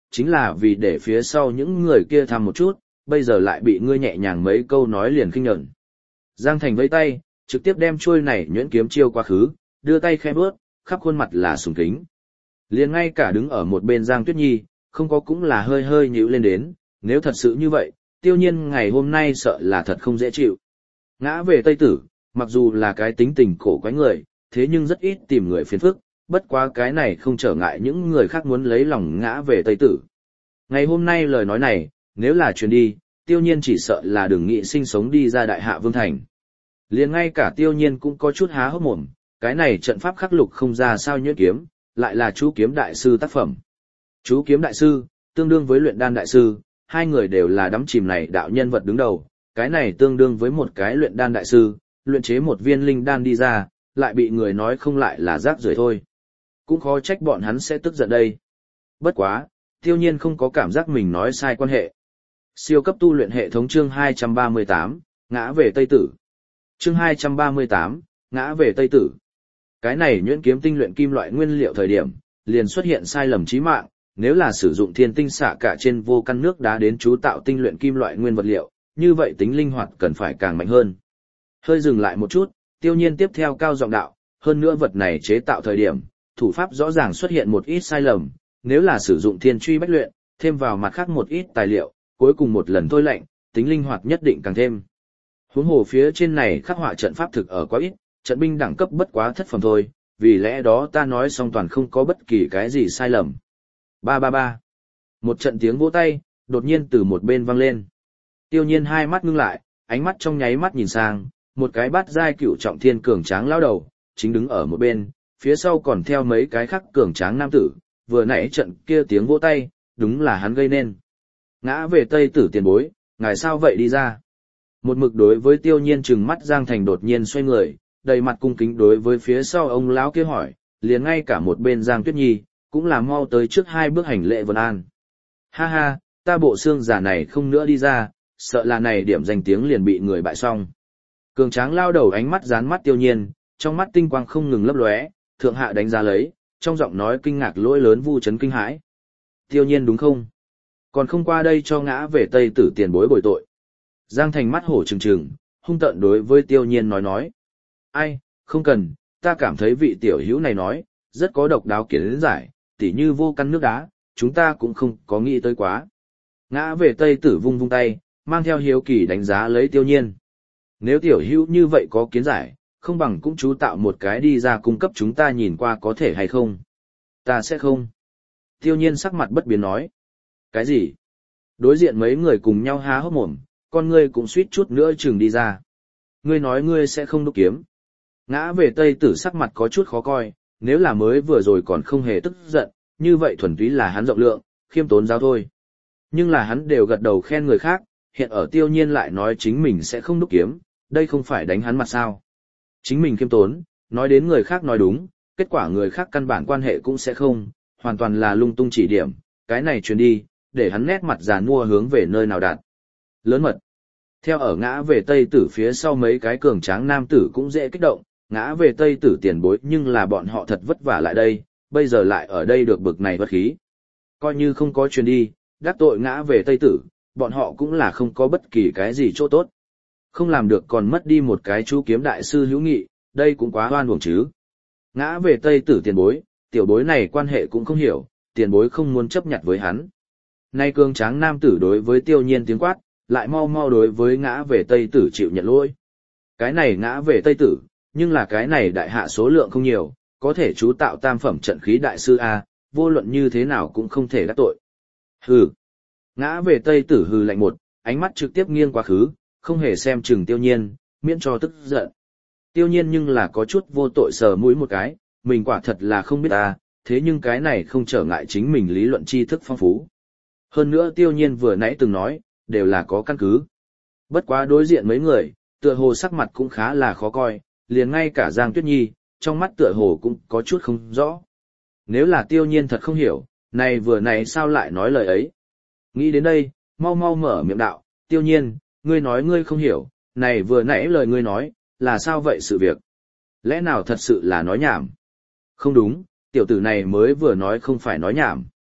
chính là vì để phía sau những người kia thăm một chút, bây giờ lại bị ngươi nhẹ nhàng mấy câu nói liền khinh nhẫn. Giang Thành vẫy tay, trực tiếp đem chuôi này nhuyễn kiếm chiêu quá khứ, đưa tay khẽ bước, khắp khuôn mặt là sùng kính. Liền ngay cả đứng ở một bên Giang Tuyết Nhi, không có cũng là hơi hơi nhíu lên đến, nếu thật sự như vậy, Tiêu Nhiên ngày hôm nay sợ là thật không dễ chịu. Ngã về Tây Tử, mặc dù là cái tính tình cổ quái người, thế nhưng rất ít tìm người phiền phức, bất quá cái này không trở ngại những người khác muốn lấy lòng ngã về Tây Tử. Ngày hôm nay lời nói này, nếu là truyền đi, Tiêu Nhiên chỉ sợ là đừng nghĩ sinh sống đi ra Đại Hạ Vương Thành. Liền ngay cả Tiêu Nhiên cũng có chút há hốc mồm, cái này trận pháp khắc lục không ra sao nhuyễn kiếm, lại là chú kiếm đại sư tác phẩm. Chú kiếm đại sư, tương đương với luyện đan đại sư, hai người đều là đắm chìm này đạo nhân vật đứng đầu, cái này tương đương với một cái luyện đan đại sư, luyện chế một viên linh đan đi ra, lại bị người nói không lại là rác rưởi thôi. Cũng khó trách bọn hắn sẽ tức giận đây. Bất quá, Tiêu Nhiên không có cảm giác mình nói sai quan hệ. Siêu cấp tu luyện hệ thống chương hai trăm ba mươi tám, ngã về Tây Tử. Chương hai trăm ba mươi tám, ngã về Tây Tử. Cái này nhuyễn kiếm tinh luyện kim loại nguyên liệu thời điểm, liền xuất hiện sai lầm chí mạng, nếu là sử dụng thiên tinh xạ cả trên vô căn nước đá đến chú tạo tinh luyện kim loại nguyên vật liệu, như vậy tính linh hoạt cần phải càng mạnh hơn. Hơi dừng lại một chút, Tiêu Nhiên tiếp theo cao giọng đạo, hơn nữa vật này chế tạo thời điểm, thủ pháp rõ ràng xuất hiện một ít sai lầm, nếu là sử dụng thiên truy bách luyện, thêm vào mặt khác một ít tài liệu, cuối cùng một lần thôi lệnh, tính linh hoạt nhất định càng thêm. Huống hồ phía trên này khắc họa trận pháp thực ở quá ít, trận binh đẳng cấp bất quá thất phẩm thôi, vì lẽ đó ta nói xong toàn không có bất kỳ cái gì sai lầm. Ba ba ba. Một trận tiếng vỗ tay, đột nhiên từ một bên vang lên. Tiêu Nhiên hai mắt ngưng lại, ánh mắt trong nháy mắt nhìn sang, một cái bát giai cựu trọng thiên cường tráng lao đầu, chính đứng ở một bên, phía sau còn theo mấy cái khác cường tráng nam tử, vừa nãy trận kia tiếng vỗ tay, đúng là hắn gây nên. Ngã về Tây Tử tiền bối, ngài sao vậy đi ra? Một mực đối với Tiêu Nhiên trừng mắt Giang Thành đột nhiên xoay người, đầy mặt cung kính đối với phía sau ông lão kia hỏi, liền ngay cả một bên Giang Tuyết Nhi, cũng là mau tới trước hai bước hành lễ vân an. Ha ha, ta bộ xương giả này không nữa đi ra, sợ là này điểm danh tiếng liền bị người bại xong. Cường tráng lao đầu ánh mắt dán mắt Tiêu Nhiên, trong mắt tinh quang không ngừng lấp lóe, thượng hạ đánh giá lấy, trong giọng nói kinh ngạc lỗi lớn vu chấn kinh hãi. Tiêu Nhiên đúng không? Còn không qua đây cho ngã về Tây Tử tiền bối bồi tội. Giang Thành mắt hổ trừng trừng, hung tợn đối với Tiêu Nhiên nói nói. Ai, không cần, ta cảm thấy vị tiểu hữu này nói, rất có độc đáo kiến giải, tỉ như vô căn nước đá, chúng ta cũng không có nghĩ tới quá. Ngã về Tây Tử vung vung tay, mang theo hiếu kỳ đánh giá lấy Tiêu Nhiên. Nếu tiểu hữu như vậy có kiến giải, không bằng cũng chú tạo một cái đi ra cung cấp chúng ta nhìn qua có thể hay không? Ta sẽ không. Tiêu Nhiên sắc mặt bất biến nói. Cái gì? Đối diện mấy người cùng nhau há hốc mồm, con ngươi cũng suýt chút nữa chừng đi ra. Ngươi nói ngươi sẽ không đúc kiếm. Ngã về Tây Tử sắc mặt có chút khó coi, nếu là mới vừa rồi còn không hề tức giận, như vậy thuần túy là hắn rộng lượng, khiêm tốn giáo thôi. Nhưng là hắn đều gật đầu khen người khác, hiện ở Tiêu Nhiên lại nói chính mình sẽ không đúc kiếm, đây không phải đánh hắn mặt sao. Chính mình khiêm tốn, nói đến người khác nói đúng, kết quả người khác căn bản quan hệ cũng sẽ không, hoàn toàn là lung tung chỉ điểm, cái này truyền đi, để hắn nét mặt già nua hướng về nơi nào đạt. Lớn mật. Theo ở ngã về Tây Tử phía sau mấy cái cường tráng nam tử cũng dễ kích động, ngã về Tây Tử tiền bối nhưng là bọn họ thật vất vả lại đây, bây giờ lại ở đây được bực này bất khí. Coi như không có truyền đi, đắc tội ngã về Tây Tử, bọn họ cũng là không có bất kỳ cái gì chỗ tốt. Không làm được còn mất đi một cái chú kiếm đại sư hữu nghị, đây cũng quá hoan uổng chứ. Ngã về Tây Tử tiền bối, tiểu bối này quan hệ cũng không hiểu, tiền bối không muốn chấp nhận với hắn. Nay cường tráng nam tử đối với Tiêu Nhiên tiếng quát, lại mau mau đối với ngã về Tây Tử chịu nhận lỗi. Cái này ngã về Tây Tử, nhưng là cái này đại hạ số lượng không nhiều, có thể chú tạo tam phẩm trận khí đại sư A, vô luận như thế nào cũng không thể đắc tội. Hừ. Ngã về Tây Tử hừ lạnh một, ánh mắt trực tiếp nghiêng quá khứ, không hề xem chừng Tiêu Nhiên, miễn cho tức giận. Tiêu Nhiên nhưng là có chút vô tội sờ mũi một cái, mình quả thật là không biết ta, thế nhưng cái này không trở ngại chính mình lý luận tri thức phong phú. Hơn nữa Tiêu Nhiên vừa nãy từng nói, đều là có căn cứ. Bất quá đối diện mấy người, tựa hồ sắc mặt cũng khá là khó coi, liền ngay cả Giang Tuyết Nhi, trong mắt tựa hồ cũng có chút không rõ. Nếu là Tiêu Nhiên thật không hiểu, này vừa nãy sao lại nói lời ấy. Nghĩ đến đây, mau mau mở miệng đạo, Tiêu Nhiên, ngươi nói ngươi không hiểu, này vừa nãy lời ngươi nói, là sao vậy sự việc? Lẽ nào thật sự là nói nhảm? Không đúng, tiểu tử này mới vừa nói không phải nói nhảm.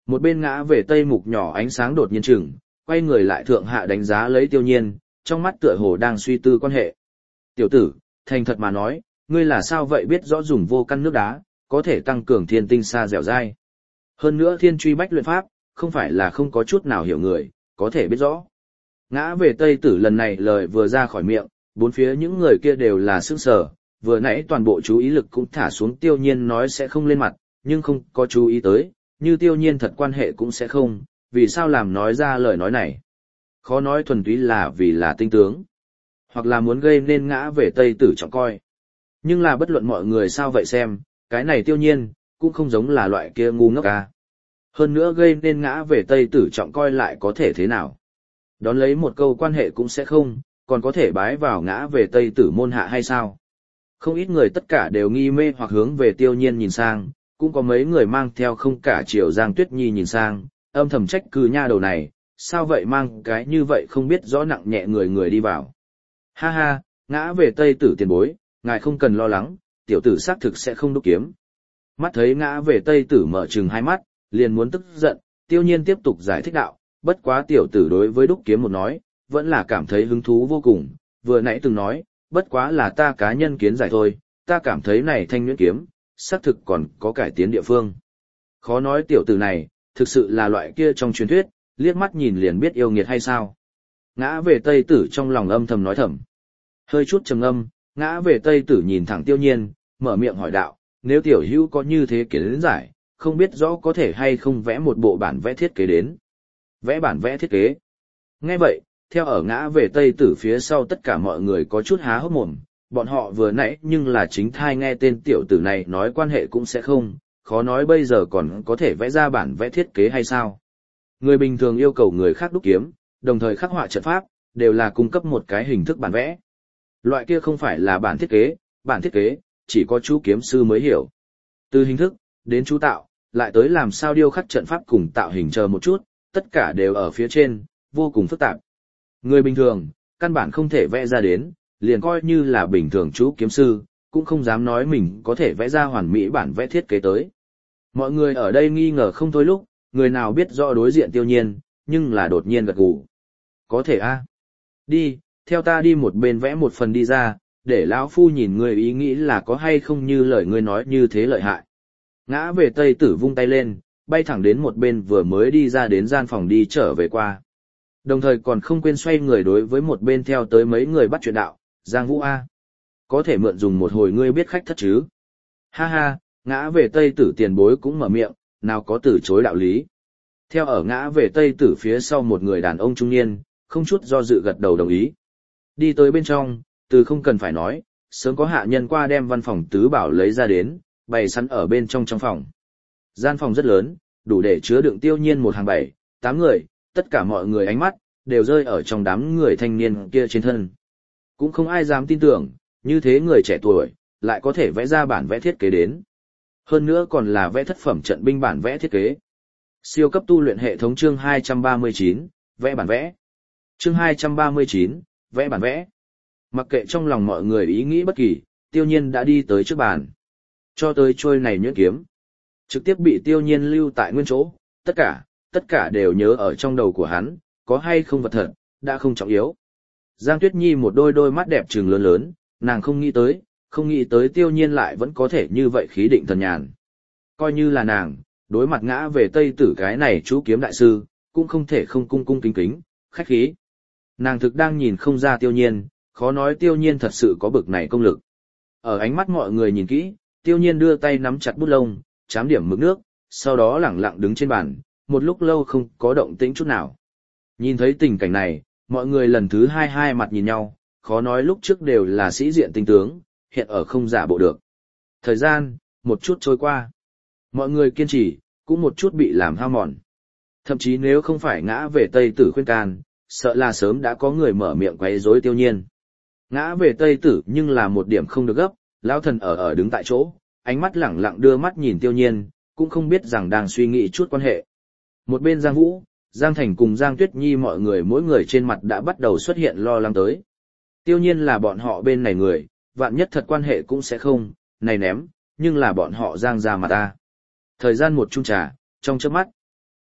Một bên ngã về tây mục nhỏ ánh sáng đột nhiên chừng, quay người lại thượng hạ đánh giá lấy tiêu nhiên, trong mắt tựa hồ đang suy tư quan hệ. Tiểu tử, thành thật mà nói, ngươi là sao vậy biết rõ dùng vô căn nước đá, có thể tăng cường thiên tinh xa dẻo dai. Hơn nữa thiên truy bách luyện pháp, không phải là không có chút nào hiểu người, có thể biết rõ. Ngã về tây tử lần này lời vừa ra khỏi miệng, bốn phía những người kia đều là sững sờ, vừa nãy toàn bộ chú ý lực cũng thả xuống tiêu nhiên nói sẽ không lên mặt, nhưng không có chú ý tới, như tiêu nhiên thật quan hệ cũng sẽ không, vì sao làm nói ra lời nói này. Khó nói thuần túy là vì là tinh tướng, hoặc là muốn gây nên ngã về tây tử trọng coi. Nhưng là bất luận mọi người sao vậy xem, cái này tiêu nhiên, cũng không giống là loại kia ngu ngốc ca. Hơn nữa gây nên ngã về tây tử trọng coi lại có thể thế nào. Đón lấy một câu quan hệ cũng sẽ không, còn có thể bái vào ngã về tây tử môn hạ hay sao. Không ít người tất cả đều nghi mê hoặc hướng về tiêu nhiên nhìn sang, cũng có mấy người mang theo không cả chiều Giang Tuyết Nhi nhìn sang, âm thầm trách cứ nha đầu này, sao vậy mang cái như vậy không biết rõ nặng nhẹ người người đi vào. Ha ha, ngã về tây tử tiền bối, ngài không cần lo lắng, tiểu tử xác thực sẽ không đúc kiếm. Mắt thấy ngã về tây tử mở trừng hai mắt, liền muốn tức giận, tiêu nhiên tiếp tục giải thích đạo, bất quá tiểu tử đối với đúc kiếm một nói, vẫn là cảm thấy hứng thú vô cùng, vừa nãy từng nói, bất quá là ta cá nhân kiến giải thôi, ta cảm thấy này thanh nhuyễn kiếm, xác thực còn có cải tiến địa phương. Khó nói tiểu tử này, thực sự là loại kia trong truyền thuyết, liếc mắt nhìn liền biết yêu nghiệt hay sao. Ngã về tây tử trong lòng âm thầm nói thầm. Hơi chút trầm âm, ngã về tây tử nhìn thẳng tiêu nhiên, mở miệng hỏi đạo, nếu tiểu hữu có như thế kiến giải, không biết rõ có thể hay không vẽ một bộ bản vẽ thiết kế đến. Vẽ bản vẽ thiết kế. Nghe vậy, theo ở ngã về tây tử phía sau tất cả mọi người có chút há hốc mồm, bọn họ vừa nãy nhưng là chính thai nghe tên tiểu tử này nói quan hệ cũng sẽ không, khó nói bây giờ còn có thể vẽ ra bản vẽ thiết kế hay sao. Người bình thường yêu cầu người khác đúc kiếm, đồng thời khắc họa trận pháp, đều là cung cấp một cái hình thức bản vẽ. Loại kia không phải là bản thiết kế, bản thiết kế, chỉ có chú kiếm sư mới hiểu. Từ hình thức, đến chú tạo, lại tới làm sao điêu khắc trận pháp cùng tạo hình chờ một chút, tất cả đều ở phía trên, vô cùng phức tạp. Người bình thường, căn bản không thể vẽ ra đến, liền coi như là bình thường chú kiếm sư, cũng không dám nói mình có thể vẽ ra hoàn mỹ bản vẽ thiết kế tới. Mọi người ở đây nghi ngờ không thôi lúc, người nào biết rõ đối diện tiêu nhiên, nhưng là đột nhiên gật gù. Có thể a Đi, theo ta đi một bên vẽ một phần đi ra, để lão phu nhìn người ý nghĩ là có hay không như lời ngươi nói như thế lợi hại. Ngã về tây tử vung tay lên, bay thẳng đến một bên vừa mới đi ra đến gian phòng đi trở về qua. Đồng thời còn không quên xoay người đối với một bên theo tới mấy người bắt chuyện đạo, Giang Vũ A. Có thể mượn dùng một hồi ngươi biết khách thất chứ. Ha ha, ngã về tây tử tiền bối cũng mở miệng, nào có từ chối đạo lý. Theo ở ngã về tây tử phía sau một người đàn ông trung niên, không chút do dự gật đầu đồng ý. Đi tới bên trong, từ không cần phải nói, sớm có hạ nhân qua đem văn phòng tứ bảo lấy ra đến, bày sẵn ở bên trong trong phòng. Gian phòng rất lớn, đủ để chứa đựng tiêu nhiên một hàng bảy, tám người, tất cả mọi người ánh mắt, đều rơi ở trong đám người thanh niên kia trên thân. Cũng không ai dám tin tưởng, như thế người trẻ tuổi, lại có thể vẽ ra bản vẽ thiết kế đến. Hơn nữa còn là vẽ thất phẩm trận binh bản vẽ thiết kế. Siêu cấp tu luyện hệ thống chương hai trăm ba mươi chín, vẽ bản vẽ. Chương hai trăm ba mươi chín, vẽ bản vẽ. Mặc kệ trong lòng mọi người ý nghĩ bất kỳ, tiêu nhiên đã đi tới trước bàn. Cho tới trôi này nhuyễn kiếm. Trực tiếp bị tiêu nhiên lưu tại nguyên chỗ, tất cả, tất cả đều nhớ ở trong đầu của hắn, có hay không vật thật, đã không trọng yếu. Giang Tuyết Nhi một đôi đôi mắt đẹp trừng lớn lớn, nàng không nghĩ tới, không nghĩ tới tiêu nhiên lại vẫn có thể như vậy khí định thần nhàn. Coi như là nàng, đối mặt ngã về tây tử cái này chú kiếm đại sư, cũng không thể không cung cung kính kính, khách khí. Nàng thực đang nhìn không ra tiêu nhiên, khó nói tiêu nhiên thật sự có bực này công lực. Ở ánh mắt mọi người nhìn kỹ, tiêu nhiên đưa tay nắm chặt bút lông, chám điểm mực nước, sau đó lẳng lặng đứng trên bàn, một lúc lâu không có động tĩnh chút nào. Nhìn thấy tình cảnh này, mọi người lần thứ hai hai mặt nhìn nhau, khó nói lúc trước đều là sĩ diện tinh tướng, hiện ở không giả bộ được. Thời gian, một chút trôi qua. Mọi người kiên trì, cũng một chút bị làm hao mòn. Thậm chí nếu không phải ngã về tây tử khuyên can, sợ là sớm đã có người mở miệng quấy rối tiêu nhiên. Ngã về tây tử nhưng là một điểm không được gấp, lão thần ở ở đứng tại chỗ, ánh mắt lẳng lặng đưa mắt nhìn tiêu nhiên, cũng không biết rằng đang suy nghĩ chút quan hệ. Một bên Giang Vũ, Giang Thành cùng Giang Tuyết Nhi mọi người mỗi người trên mặt đã bắt đầu xuất hiện lo lắng tới. Tiêu nhiên là bọn họ bên này người, vạn nhất thật quan hệ cũng sẽ không, này ném, nhưng là bọn họ Giang ra mà ta. Thời gian một chung trà, trong chớp mắt.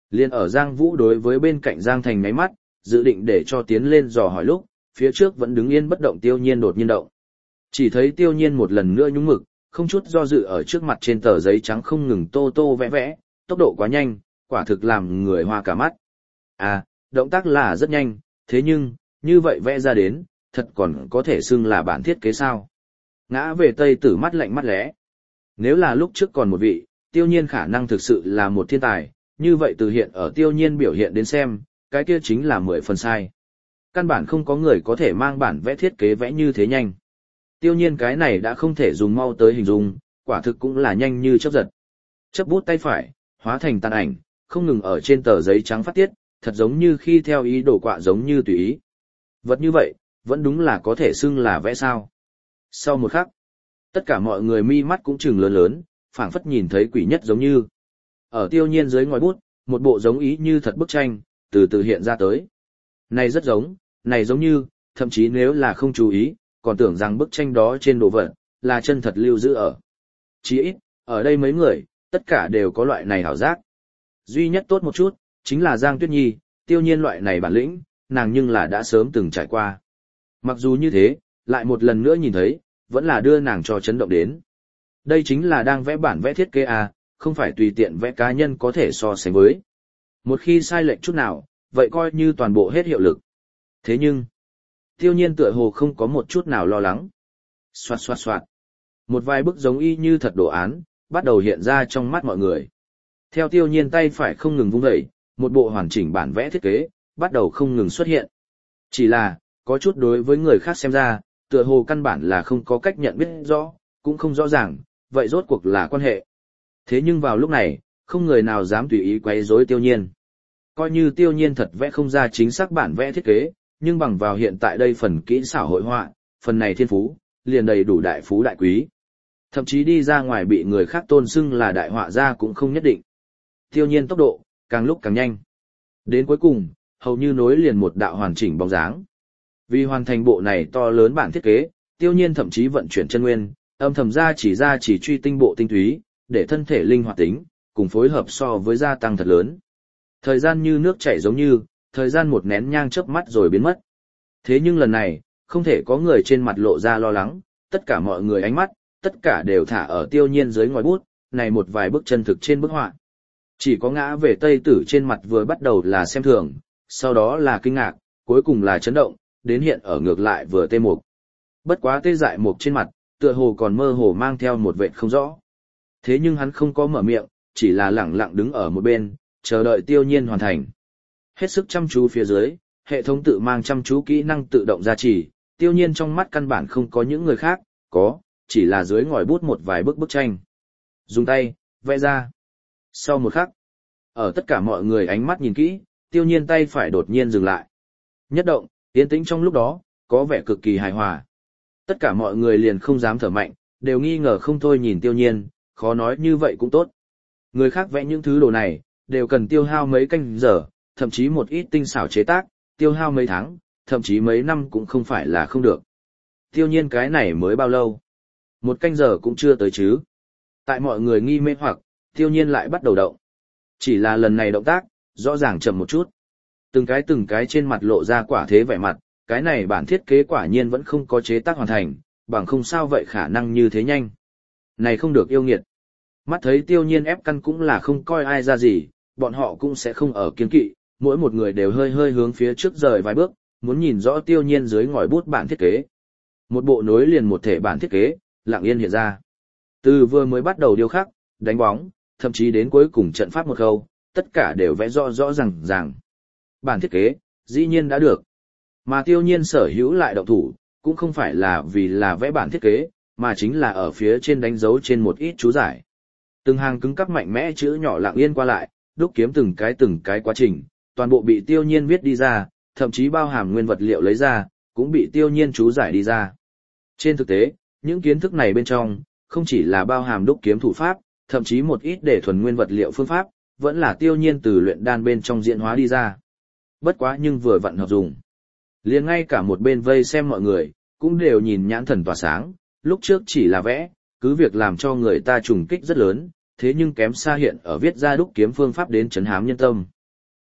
Liên ở Giang Vũ đối với bên cạnh Giang Thành ngáy mắt, dự định để cho tiến lên dò hỏi lúc, phía trước vẫn đứng yên bất động Tiêu Nhiên đột nhiên động. Chỉ thấy Tiêu Nhiên một lần nữa nhúng mực, không chút do dự ở trước mặt trên tờ giấy trắng không ngừng tô tô vẽ vẽ, tốc độ quá nhanh, quả thực làm người hoa cả mắt. À, động tác là rất nhanh, thế nhưng, như vậy vẽ ra đến, thật còn có thể xưng là bản thiết kế sao. Ngã về Tây Tử mắt lạnh mắt lẽ. Nếu là lúc trước còn một vị, Tiêu Nhiên khả năng thực sự là một thiên tài, như vậy từ hiện ở Tiêu Nhiên biểu hiện đến xem, cái kia chính là mười phần sai. Căn bản không có người có thể mang bản vẽ thiết kế vẽ như thế nhanh. Tiêu Nhiên cái này đã không thể dùng mau tới hình dung, quả thực cũng là nhanh như chớp giật. Chớp bút tay phải, hóa thành tàn ảnh, không ngừng ở trên tờ giấy trắng phát tiết, thật giống như khi theo ý đồ quạ giống như tùy ý. Vật như vậy, vẫn đúng là có thể xưng là vẽ sao. Sau một khắc, tất cả mọi người mi mắt cũng trừng lớn lớn, phảng phất nhìn thấy quỷ nhất giống như. Ở Tiêu Nhiên dưới ngòi bút, một bộ giống ý như thật bức tranh, từ từ hiện ra tới. Này rất giống, này giống như, thậm chí nếu là không chú ý, còn tưởng rằng bức tranh đó trên đồ vật, là chân thật lưu giữ ở. Chỉ ít, ở đây mấy người, tất cả đều có loại này hảo giác. Duy nhất tốt một chút, chính là Giang Tuyết Nhi, Tiêu Nhiên loại này bản lĩnh, nàng nhưng là đã sớm từng trải qua. Mặc dù như thế, lại một lần nữa nhìn thấy, vẫn là đưa nàng cho chấn động đến. Đây chính là đang vẽ bản vẽ thiết kế à, không phải tùy tiện vẽ cá nhân có thể so sánh với. Một khi sai lệch chút nào, vậy coi như toàn bộ hết hiệu lực. Thế nhưng, Tiêu Nhiên tựa hồ không có một chút nào lo lắng. Xoạt xoạt xoạt. Một vài bức giống y như thật đồ án, bắt đầu hiện ra trong mắt mọi người. Theo Tiêu Nhiên tay phải không ngừng vung dậy, một bộ hoàn chỉnh bản vẽ thiết kế, bắt đầu không ngừng xuất hiện. Chỉ là, có chút đối với người khác xem ra, tựa hồ căn bản là không có cách nhận biết rõ, cũng không rõ ràng, vậy rốt cuộc là quan hệ. Thế nhưng vào lúc này, không người nào dám tùy ý quấy rối Tiêu Nhiên. Coi như Tiêu Nhiên thật vẽ không ra chính xác bản vẽ thiết kế, nhưng bằng vào hiện tại đây phần kỹ xảo hội họa, phần này thiên phú, liền đầy đủ đại phú đại quý. Thậm chí đi ra ngoài bị người khác tôn xưng là đại họa gia cũng không nhất định. Tiêu Nhiên tốc độ, càng lúc càng nhanh. Đến cuối cùng, hầu như nối liền một đạo hoàn chỉnh bóng dáng. Vì hoàn thành bộ này to lớn bản thiết kế, Tiêu Nhiên thậm chí vận chuyển chân nguyên, âm thầm ra chỉ ra chỉ truy tinh bộ tinh túy, để thân thể linh hoạt tính, cùng phối hợp so với gia tăng thật lớn. Thời gian như nước chảy giống như, thời gian một nén nhang chớp mắt rồi biến mất. Thế nhưng lần này, không thể có người trên mặt lộ ra lo lắng, tất cả mọi người ánh mắt, tất cả đều thả ở Tiêu Nhiên dưới ngòi bút, này một vài bức chân thực trên bức họa. Chỉ có ngã về Tây Tử trên mặt vừa bắt đầu là xem thường, sau đó là kinh ngạc, cuối cùng là chấn động, đến hiện ở ngược lại vừa tê mục. Bất quá tê dại mục trên mặt, tựa hồ còn mơ hồ mang theo một vệt không rõ. Thế nhưng hắn không có mở miệng, chỉ là lẳng lặng đứng ở một bên, chờ đợi Tiêu Nhiên hoàn thành. Hết sức chăm chú phía dưới, hệ thống tự mang chăm chú kỹ năng tự động gia trì, Tiêu Nhiên trong mắt căn bản không có những người khác, có, chỉ là dưới ngòi bút một vài bức bức tranh. Dùng tay, vẽ ra. Sau một khắc, ở tất cả mọi người ánh mắt nhìn kỹ, Tiêu Nhiên tay phải đột nhiên dừng lại. Nhất động, yên tĩnh trong lúc đó, có vẻ cực kỳ hài hòa. Tất cả mọi người liền không dám thở mạnh, đều nghi ngờ không thôi nhìn Tiêu Nhiên, khó nói như vậy cũng tốt. Người khác vẽ những thứ đồ này, đều cần tiêu hao mấy canh giờ, thậm chí một ít tinh xảo chế tác, tiêu hao mấy tháng, thậm chí mấy năm cũng không phải là không được. Tiêu Nhiên cái này mới bao lâu? Một canh giờ cũng chưa tới chứ. Tại mọi người nghi mê hoặc, Tiêu Nhiên lại bắt đầu động. Chỉ là lần này động tác, rõ ràng chậm một chút. Từng cái từng cái trên mặt lộ ra quả thế vẻ mặt, cái này bản thiết kế quả nhiên vẫn không có chế tác hoàn thành, bằng không sao vậy khả năng như thế nhanh. Này không được yêu nghiệt. Mắt thấy Tiêu Nhiên ép căn cũng là không coi ai ra gì, bọn họ cũng sẽ không ở kiên kỵ, mỗi một người đều hơi hơi hướng phía trước rời vài bước, muốn nhìn rõ Tiêu Nhiên dưới ngòi bút bản thiết kế. Một bộ nối liền một thể bản thiết kế, lặng yên hiện ra. Từ vừa mới bắt đầu điêu khắc, đánh bóng, thậm chí đến cuối cùng trận pháp một khâu, tất cả đều vẽ rõ rõ ràng ràng. Bản thiết kế, dĩ nhiên đã được. Mà Tiêu Nhiên sở hữu lại động thủ, cũng không phải là vì là vẽ bản thiết kế, mà chính là ở phía trên đánh dấu trên một ít chú giải. Từng hàng cứng cắp mạnh mẽ chữ nhỏ lặng yên qua lại, đúc kiếm từng cái từng cái quá trình, toàn bộ bị Tiêu Nhiên viết đi ra, thậm chí bao hàm nguyên vật liệu lấy ra, cũng bị Tiêu Nhiên chú giải đi ra. Trên thực tế, những kiến thức này bên trong, không chỉ là bao hàm đúc kiếm thủ pháp, thậm chí một ít để thuần nguyên vật liệu phương pháp, vẫn là Tiêu Nhiên từ luyện đan bên trong diễn hóa đi ra. Bất quá nhưng vừa vặn hợp dùng. Liền ngay cả một bên vây xem mọi người, cũng đều nhìn nhãn thần tỏa sáng, lúc trước chỉ là vẽ, cứ việc làm cho người ta trùng kích rất lớn, thế nhưng kém xa hiện ở viết ra đúc kiếm phương pháp đến chấn hám nhân tâm.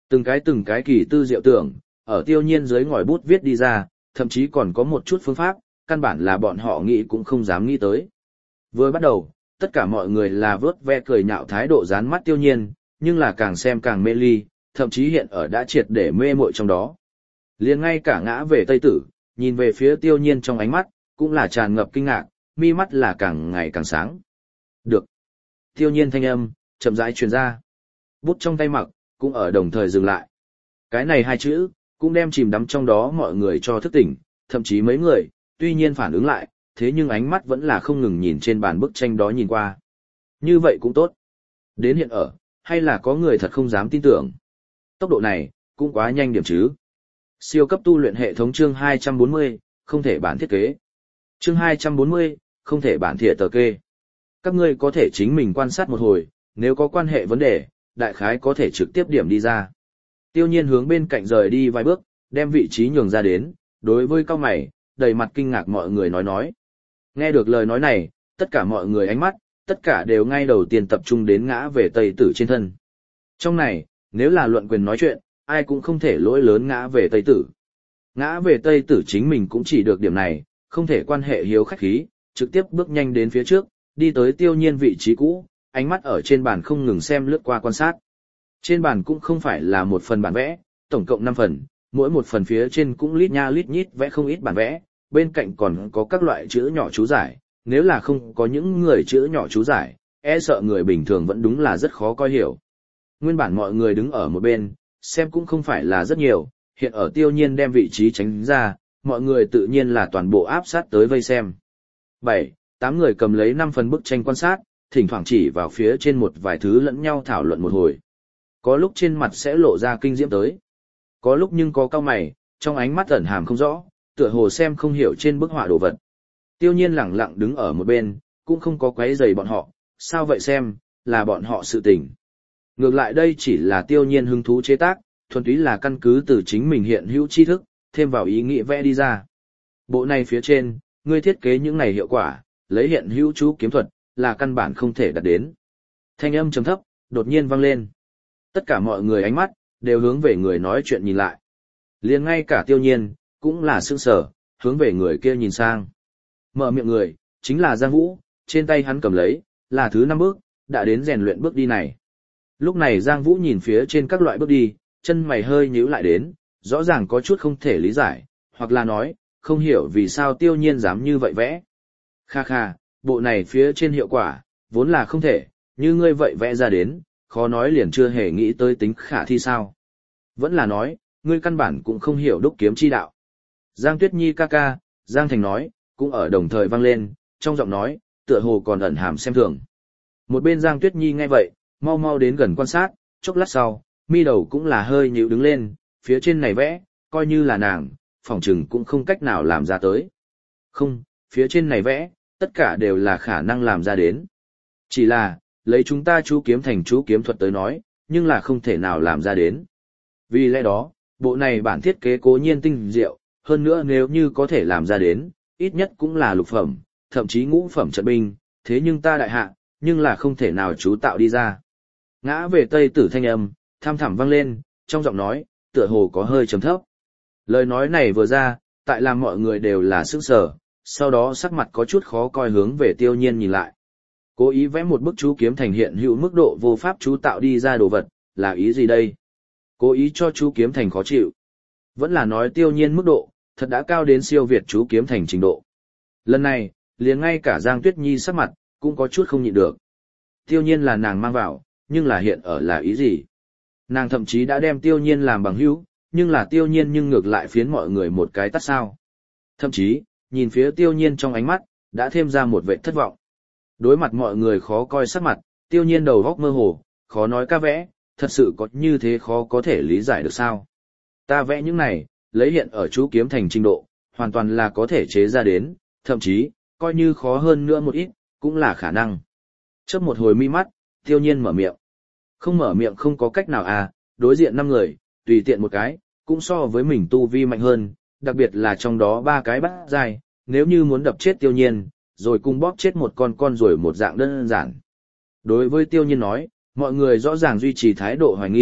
Từng cái từng cái kỳ tư diệu tưởng, ở tiêu nhiên dưới ngòi bút viết đi ra, thậm chí còn có một chút phương pháp, căn bản là bọn họ nghĩ cũng không dám nghĩ tới. Vừa bắt đầu, tất cả mọi người là vớt ve cười nhạo thái độ dán mắt tiêu nhiên, nhưng là càng xem càng mê ly, thậm chí hiện ở đã triệt để mê muội trong đó. Liền ngay cả ngã về Tây Tử, nhìn về phía tiêu nhiên trong ánh mắt, cũng là tràn ngập kinh ngạc, mi mắt là càng ngày càng sáng. Được. Tiêu nhiên thanh âm, chậm rãi truyền ra. Bút trong tay mặc, cũng ở đồng thời dừng lại. Cái này hai chữ, cũng đem chìm đắm trong đó mọi người cho thức tỉnh, thậm chí mấy người, tuy nhiên phản ứng lại, thế nhưng ánh mắt vẫn là không ngừng nhìn trên bàn bức tranh đó nhìn qua. Như vậy cũng tốt. Đến hiện ở, hay là có người thật không dám tin tưởng. Tốc độ này, cũng quá nhanh điểm chứ. Siêu cấp tu luyện hệ thống chương hai trăm bốn mươi, không thể bản thiết kế. Chương hai trăm bốn mươi, không thể bản thiệ tờ kê. Các ngươi có thể chính mình quan sát một hồi, nếu có quan hệ vấn đề, đại khái có thể trực tiếp điểm đi ra. Tiêu nhiên hướng bên cạnh rời đi vài bước, đem vị trí nhường ra đến, đối với cao mày, đầy mặt kinh ngạc mọi người nói nói. Nghe được lời nói này, tất cả mọi người ánh mắt, tất cả đều ngay đầu tiên tập trung đến ngã về Tây Tử trên thân. Trong này, nếu là luận quyền nói chuyện, ai cũng không thể lỗi lớn ngã về Tây Tử. Ngã về Tây Tử chính mình cũng chỉ được điểm này, không thể quan hệ hiếu khách khí, trực tiếp bước nhanh đến phía trước, đi tới tiêu nhiên vị trí cũ, ánh mắt ở trên bàn không ngừng xem lướt qua quan sát. Trên bàn cũng không phải là một phần bản vẽ, tổng cộng năm phần, mỗi một phần phía trên cũng lít nha lít nhít vẽ không ít bản vẽ, bên cạnh còn có các loại chữ nhỏ chú giải, nếu là không có những người chữ nhỏ chú giải, e sợ người bình thường vẫn đúng là rất khó coi hiểu. Nguyên bản mọi người đứng ở một bên, xem cũng không phải là rất nhiều, hiện ở tiêu nhiên đem vị trí tránh ra, mọi người tự nhiên là toàn bộ áp sát tới vây xem. bảy, tám người cầm lấy năm phần bức tranh quan sát, thỉnh thoảng chỉ vào phía trên một vài thứ lẫn nhau thảo luận một hồi. Có lúc trên mặt sẽ lộ ra kinh diễm tới. Có lúc nhưng có cau mày, trong ánh mắt ẩn hàm không rõ, tựa hồ xem không hiểu trên bức họa đồ vật. Tiêu nhiên lẳng lặng đứng ở một bên, cũng không có quấy rầy bọn họ, sao vậy xem, là bọn họ sự tình. Ngược lại đây chỉ là tiêu nhiên hứng thú chế tác, thuần túy là căn cứ từ chính mình hiện hữu tri thức, thêm vào ý nghĩ vẽ đi ra. Bộ này phía trên, ngươi thiết kế những này hiệu quả, lấy hiện hữu chú kiếm thuật, là căn bản không thể đạt đến. Thanh âm trầm thấp, đột nhiên vang lên. Tất cả mọi người ánh mắt, đều hướng về người nói chuyện nhìn lại. Liền ngay cả tiêu nhiên, cũng là sững sờ, hướng về người kia nhìn sang. Mở miệng người, chính là Giang Vũ, trên tay hắn cầm lấy, là thứ năm bước, đã đến rèn luyện bước đi này. Lúc này Giang Vũ nhìn phía trên các loại bước đi, chân mày hơi nhíu lại đến, rõ ràng có chút không thể lý giải, hoặc là nói, không hiểu vì sao tiêu nhiên dám như vậy vẽ. Kha kha, bộ này phía trên hiệu quả, vốn là không thể, như ngươi vậy vẽ ra đến, khó nói liền chưa hề nghĩ tới tính khả thi sao. Vẫn là nói, ngươi căn bản cũng không hiểu đúc kiếm chi đạo. Giang Tuyết Nhi ca ca, Giang Thành nói, cũng ở đồng thời vang lên, trong giọng nói, tựa hồ còn ẩn hàm xem thường. Một bên Giang Tuyết Nhi nghe vậy, mau mau đến gần quan sát, chốc lát sau, mi đầu cũng là hơi nhíu đứng lên, phía trên này vẽ, coi như là nàng, phỏng chừng cũng không cách nào làm ra tới. Không, phía trên này vẽ, tất cả đều là khả năng làm ra đến. Chỉ là, lấy chúng ta chú kiếm thành chú kiếm thuật tới nói, nhưng là không thể nào làm ra đến. Vì lẽ đó, bộ này bản thiết kế cố nhiên tinh diệu, hơn nữa nếu như có thể làm ra đến, ít nhất cũng là lục phẩm, thậm chí ngũ phẩm trận binh, thế nhưng ta đại hạ, nhưng là không thể nào chú tạo đi ra. Ngã về Tây Tử thanh âm, tham thẳm vang lên, trong giọng nói, tựa hồ có hơi trầm thấp. Lời nói này vừa ra, tại làm mọi người đều là sững sờ, sau đó sắc mặt có chút khó coi hướng về tiêu nhiên nhìn lại. Cố ý vẽ một bức chú kiếm thành hiện hữu mức độ vô pháp chú tạo đi ra đồ vật, là ý gì đây? Cố ý cho chú kiếm thành khó chịu. Vẫn là nói tiêu nhiên mức độ, thật đã cao đến siêu việt chú kiếm thành trình độ. Lần này, liền ngay cả Giang Tuyết Nhi sắc mặt, cũng có chút không nhịn được. Tiêu nhiên là nàng mang vào, nhưng là hiện ở là ý gì? Nàng thậm chí đã đem tiêu nhiên làm bằng hữu, nhưng là tiêu nhiên nhưng ngược lại phiến mọi người một cái tắt sao. Thậm chí, nhìn phía tiêu nhiên trong ánh mắt, đã thêm ra một vẻ thất vọng. Đối mặt mọi người khó coi sắc mặt, tiêu nhiên đầu góc mơ hồ, khó nói ca vẽ, thật sự có như thế khó có thể lý giải được sao. Ta vẽ những này, lấy hiện ở chú kiếm thành trình độ, hoàn toàn là có thể chế ra đến, thậm chí, coi như khó hơn nữa một ít, cũng là khả năng. Chớp một hồi mi mắt, tiêu nhiên mở miệng. Không mở miệng không có cách nào à, đối diện năm người, tùy tiện một cái, cũng so với mình tu vi mạnh hơn, đặc biệt là trong đó ba cái bắt dài, nếu như muốn đập chết tiêu nhiên, rồi cùng bóp chết một con con rồi một dạng đơn giản. Đối với tiêu nhiên nói, mọi người rõ ràng duy trì thái độ hoài nghi,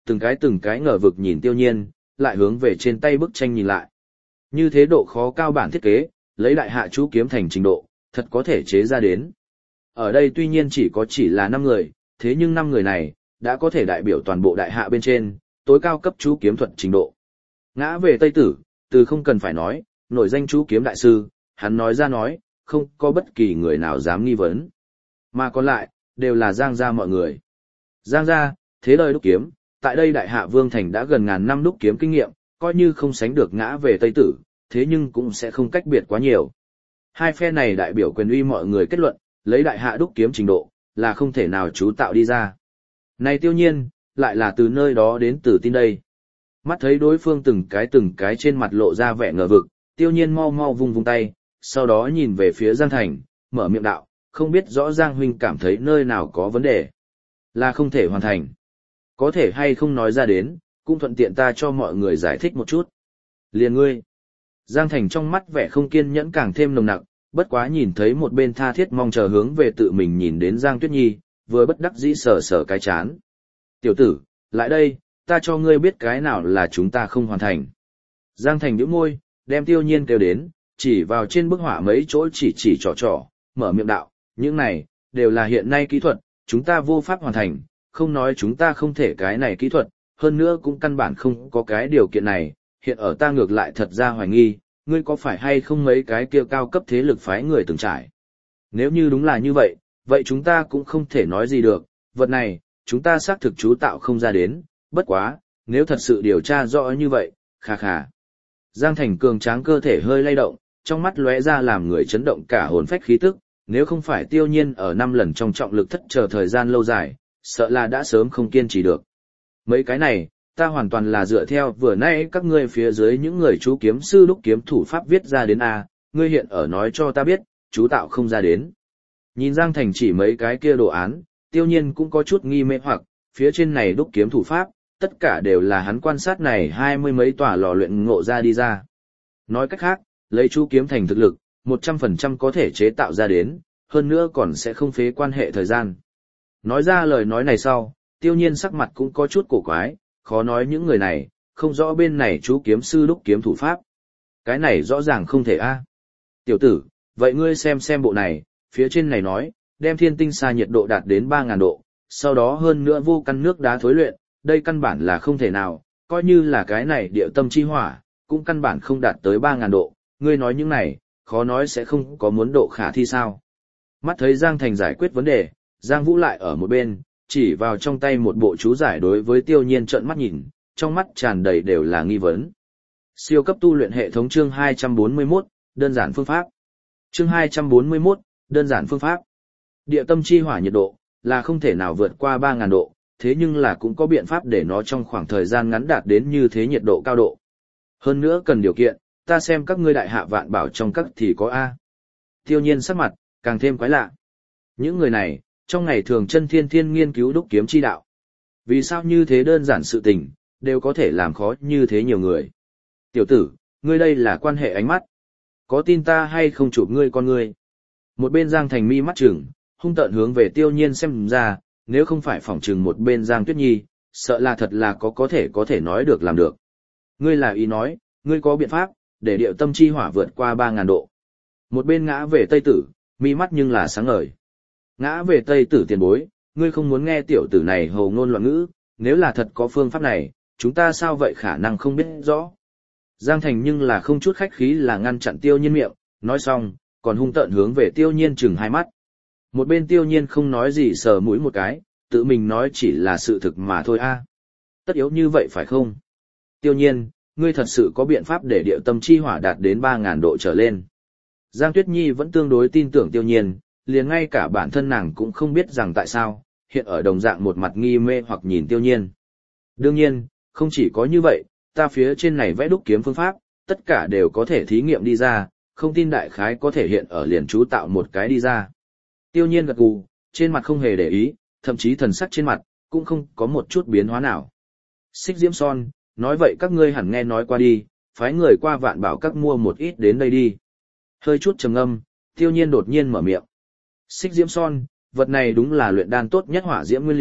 từng cái từng cái ngờ vực nhìn Tiêu Nhiên, lại hướng về trên tay bức tranh nhìn lại. Như thế độ khó cao bản thiết kế, lấy đại hạ chú kiếm thành trình độ, thật có thể chế ra đến. Ở đây tuy nhiên chỉ có chỉ là năm người, thế nhưng năm người này, đã có thể đại biểu toàn bộ đại hạ bên trên, tối cao cấp chú kiếm thuật trình độ. Ngã về Tây Tử, từ không cần phải nói, nổi danh chú kiếm đại sư, hắn nói ra nói, không có bất kỳ người nào dám nghi vấn. Mà còn lại, đều là Giang gia mọi người. Giang gia, thế đời đúc kiếm, tại đây đại hạ vương thành đã gần ngàn năm đúc kiếm kinh nghiệm, coi như không sánh được ngã về Tây Tử, thế nhưng cũng sẽ không cách biệt quá nhiều. Hai phe này đại biểu quyền uy mọi người kết luận, lấy đại hạ đúc kiếm trình độ, là không thể nào chú tạo đi ra. Này Tiêu Nhiên, lại là từ nơi đó đến từ tin đây. Mắt thấy đối phương từng cái từng cái trên mặt lộ ra vẻ ngờ vực, Tiêu Nhiên mau mau vung vung tay, sau đó nhìn về phía Giang Thành, mở miệng đạo, không biết rõ Giang huynh cảm thấy nơi nào có vấn đề, là không thể hoàn thành. Có thể hay không nói ra đến, cũng thuận tiện ta cho mọi người giải thích một chút. Liền ngươi. Giang Thành trong mắt vẻ không kiên nhẫn càng thêm nồng nặc, bất quá nhìn thấy một bên tha thiết mong chờ hướng về tự mình nhìn đến Giang Tuyết Nhi, vừa bất đắc dĩ sờ sờ cái chán. Tiểu tử, lại đây, ta cho ngươi biết cái nào là chúng ta không hoàn thành. Giang Thành nhíu môi, đem Tiêu Nhiên kêu đến, chỉ vào trên bức họa mấy chỗ chỉ chỉ trò trò, mở miệng đạo, những này, đều là hiện nay kỹ thuật, chúng ta vô pháp hoàn thành, không nói chúng ta không thể cái này kỹ thuật, hơn nữa cũng căn bản không có cái điều kiện này, hiện ở ta ngược lại thật ra hoài nghi, ngươi có phải hay không mấy cái kia cao cấp thế lực phái người từng trải. Nếu như đúng là như vậy, vậy chúng ta cũng không thể nói gì được, vật này, chúng ta xác thực chú tạo không ra đến, bất quá, nếu thật sự điều tra rõ như vậy, khà khà. Giang Thành cường tráng cơ thể hơi lay động, trong mắt lóe ra làm người chấn động cả hồn phách khí tức, nếu không phải Tiêu Nhiên ở năm lần trong trọng lực thất chờ thời gian lâu dài, sợ là đã sớm không kiên trì được. Mấy cái này, ta hoàn toàn là dựa theo vừa nãy các ngươi phía dưới những người chú kiếm sư đúc kiếm thủ pháp viết ra đến A, ngươi hiện ở nói cho ta biết, chú tạo không ra đến. Nhìn Giang Thành chỉ mấy cái kia đồ án, Tiêu Nhiên cũng có chút nghi mê hoặc, phía trên này đúc kiếm thủ pháp, tất cả đều là hắn quan sát này hai mươi mấy tòa lò luyện ngộ ra đi ra. Nói cách khác, lấy chú kiếm thành thực lực, một trăm phần trăm có thể chế tạo ra đến, hơn nữa còn sẽ không phế quan hệ thời gian. Nói ra lời nói này sau, Tiêu Nhiên sắc mặt cũng có chút cổ quái, khó nói những người này, không rõ bên này chú kiếm sư đúc kiếm thủ pháp. Cái này rõ ràng không thể a. Tiểu tử, vậy ngươi xem xem bộ này, phía trên này nói, đem thiên tinh xa nhiệt độ đạt đến ba ngàn độ, sau đó hơn nữa vô căn nước đá thối luyện, đây căn bản là không thể nào, coi như là cái này địa tâm chi hỏa, cũng căn bản không đạt tới ba ngàn độ, ngươi nói những này, khó nói sẽ không có muốn độ khả thi sao. Mắt thấy Giang Thành giải quyết vấn đề, Giang Vũ lại ở một bên, chỉ vào trong tay một bộ chú giải đối với Tiêu Nhiên trợn mắt nhìn, trong mắt tràn đầy đều là nghi vấn. Siêu cấp tu luyện hệ thống chương hai trăm bốn mươi mốt, đơn giản phương pháp. Chương hai trăm bốn mươi mốt, đơn giản phương pháp. Địa tâm chi hỏa nhiệt độ là không thể nào vượt qua ba ngàn độ, thế nhưng là cũng có biện pháp để nó trong khoảng thời gian ngắn đạt đến như thế nhiệt độ cao độ. Hơn nữa cần điều kiện, ta xem các ngươi đại hạ vạn bảo trong các thì có A. Tiêu Nhiên sắc mặt, càng thêm quái lạ. Những người này, trong ngày thường chân thiên thiên nghiên cứu đúc kiếm chi đạo. Vì sao như thế đơn giản sự tình, đều có thể làm khó như thế nhiều người. Tiểu tử, ngươi đây là quan hệ ánh mắt. Có tin ta hay không chụp ngươi con ngươi? Một bên Giang Thành mi mắt trừng, hung tợn hướng về Tiêu Nhiên xem ra, nếu không phải phỏng trừng một bên Giang Tuyết Nhi, sợ là thật là có có thể có thể nói được làm được. Ngươi là ý nói, ngươi có biện pháp, để điệu tâm chi hỏa vượt qua ba ngàn độ. Một bên ngã về Tây Tử, mi mắt nhưng là sáng ngời. Ngã về Tây Tử tiền bối, ngươi không muốn nghe tiểu tử này hồ ngôn loạn ngữ, nếu là thật có phương pháp này, chúng ta sao vậy khả năng không biết rõ. Giang Thành nhưng là không chút khách khí là ngăn chặn Tiêu Nhiên miệng, nói xong, còn hung tợn hướng về Tiêu Nhiên chừng hai mắt. Một bên Tiêu Nhiên không nói gì sờ mũi một cái, tự mình nói chỉ là sự thực mà thôi a. Tất yếu như vậy phải không? Tiêu Nhiên, ngươi thật sự có biện pháp để điệu tâm chi hỏa đạt đến ba ngàn độ trở lên. Giang Tuyết Nhi vẫn tương đối tin tưởng Tiêu Nhiên, liền ngay cả bản thân nàng cũng không biết rằng tại sao, hiện ở đồng dạng một mặt nghi mê hoặc nhìn Tiêu Nhiên. Đương nhiên, không chỉ có như vậy, ta phía trên này vẽ đúc kiếm phương pháp, tất cả đều có thể thí nghiệm đi ra, không tin đại khái có thể hiện ở liền chú tạo một cái đi ra. Tiêu Nhiên gật gù, trên mặt không hề để ý, thậm chí thần sắc trên mặt, cũng không có một chút biến hóa nào. Xích Diễm Son, nói vậy các ngươi hẳn nghe nói qua đi, phái người qua vạn bảo các mua một ít đến đây đi. Hơi chút trầm ngâm, Tiêu Nhiên đột nhiên mở miệng. Xích Diễm Son, vật này đúng là luyện đan tốt nhất hỏa diễm nguyên liệu,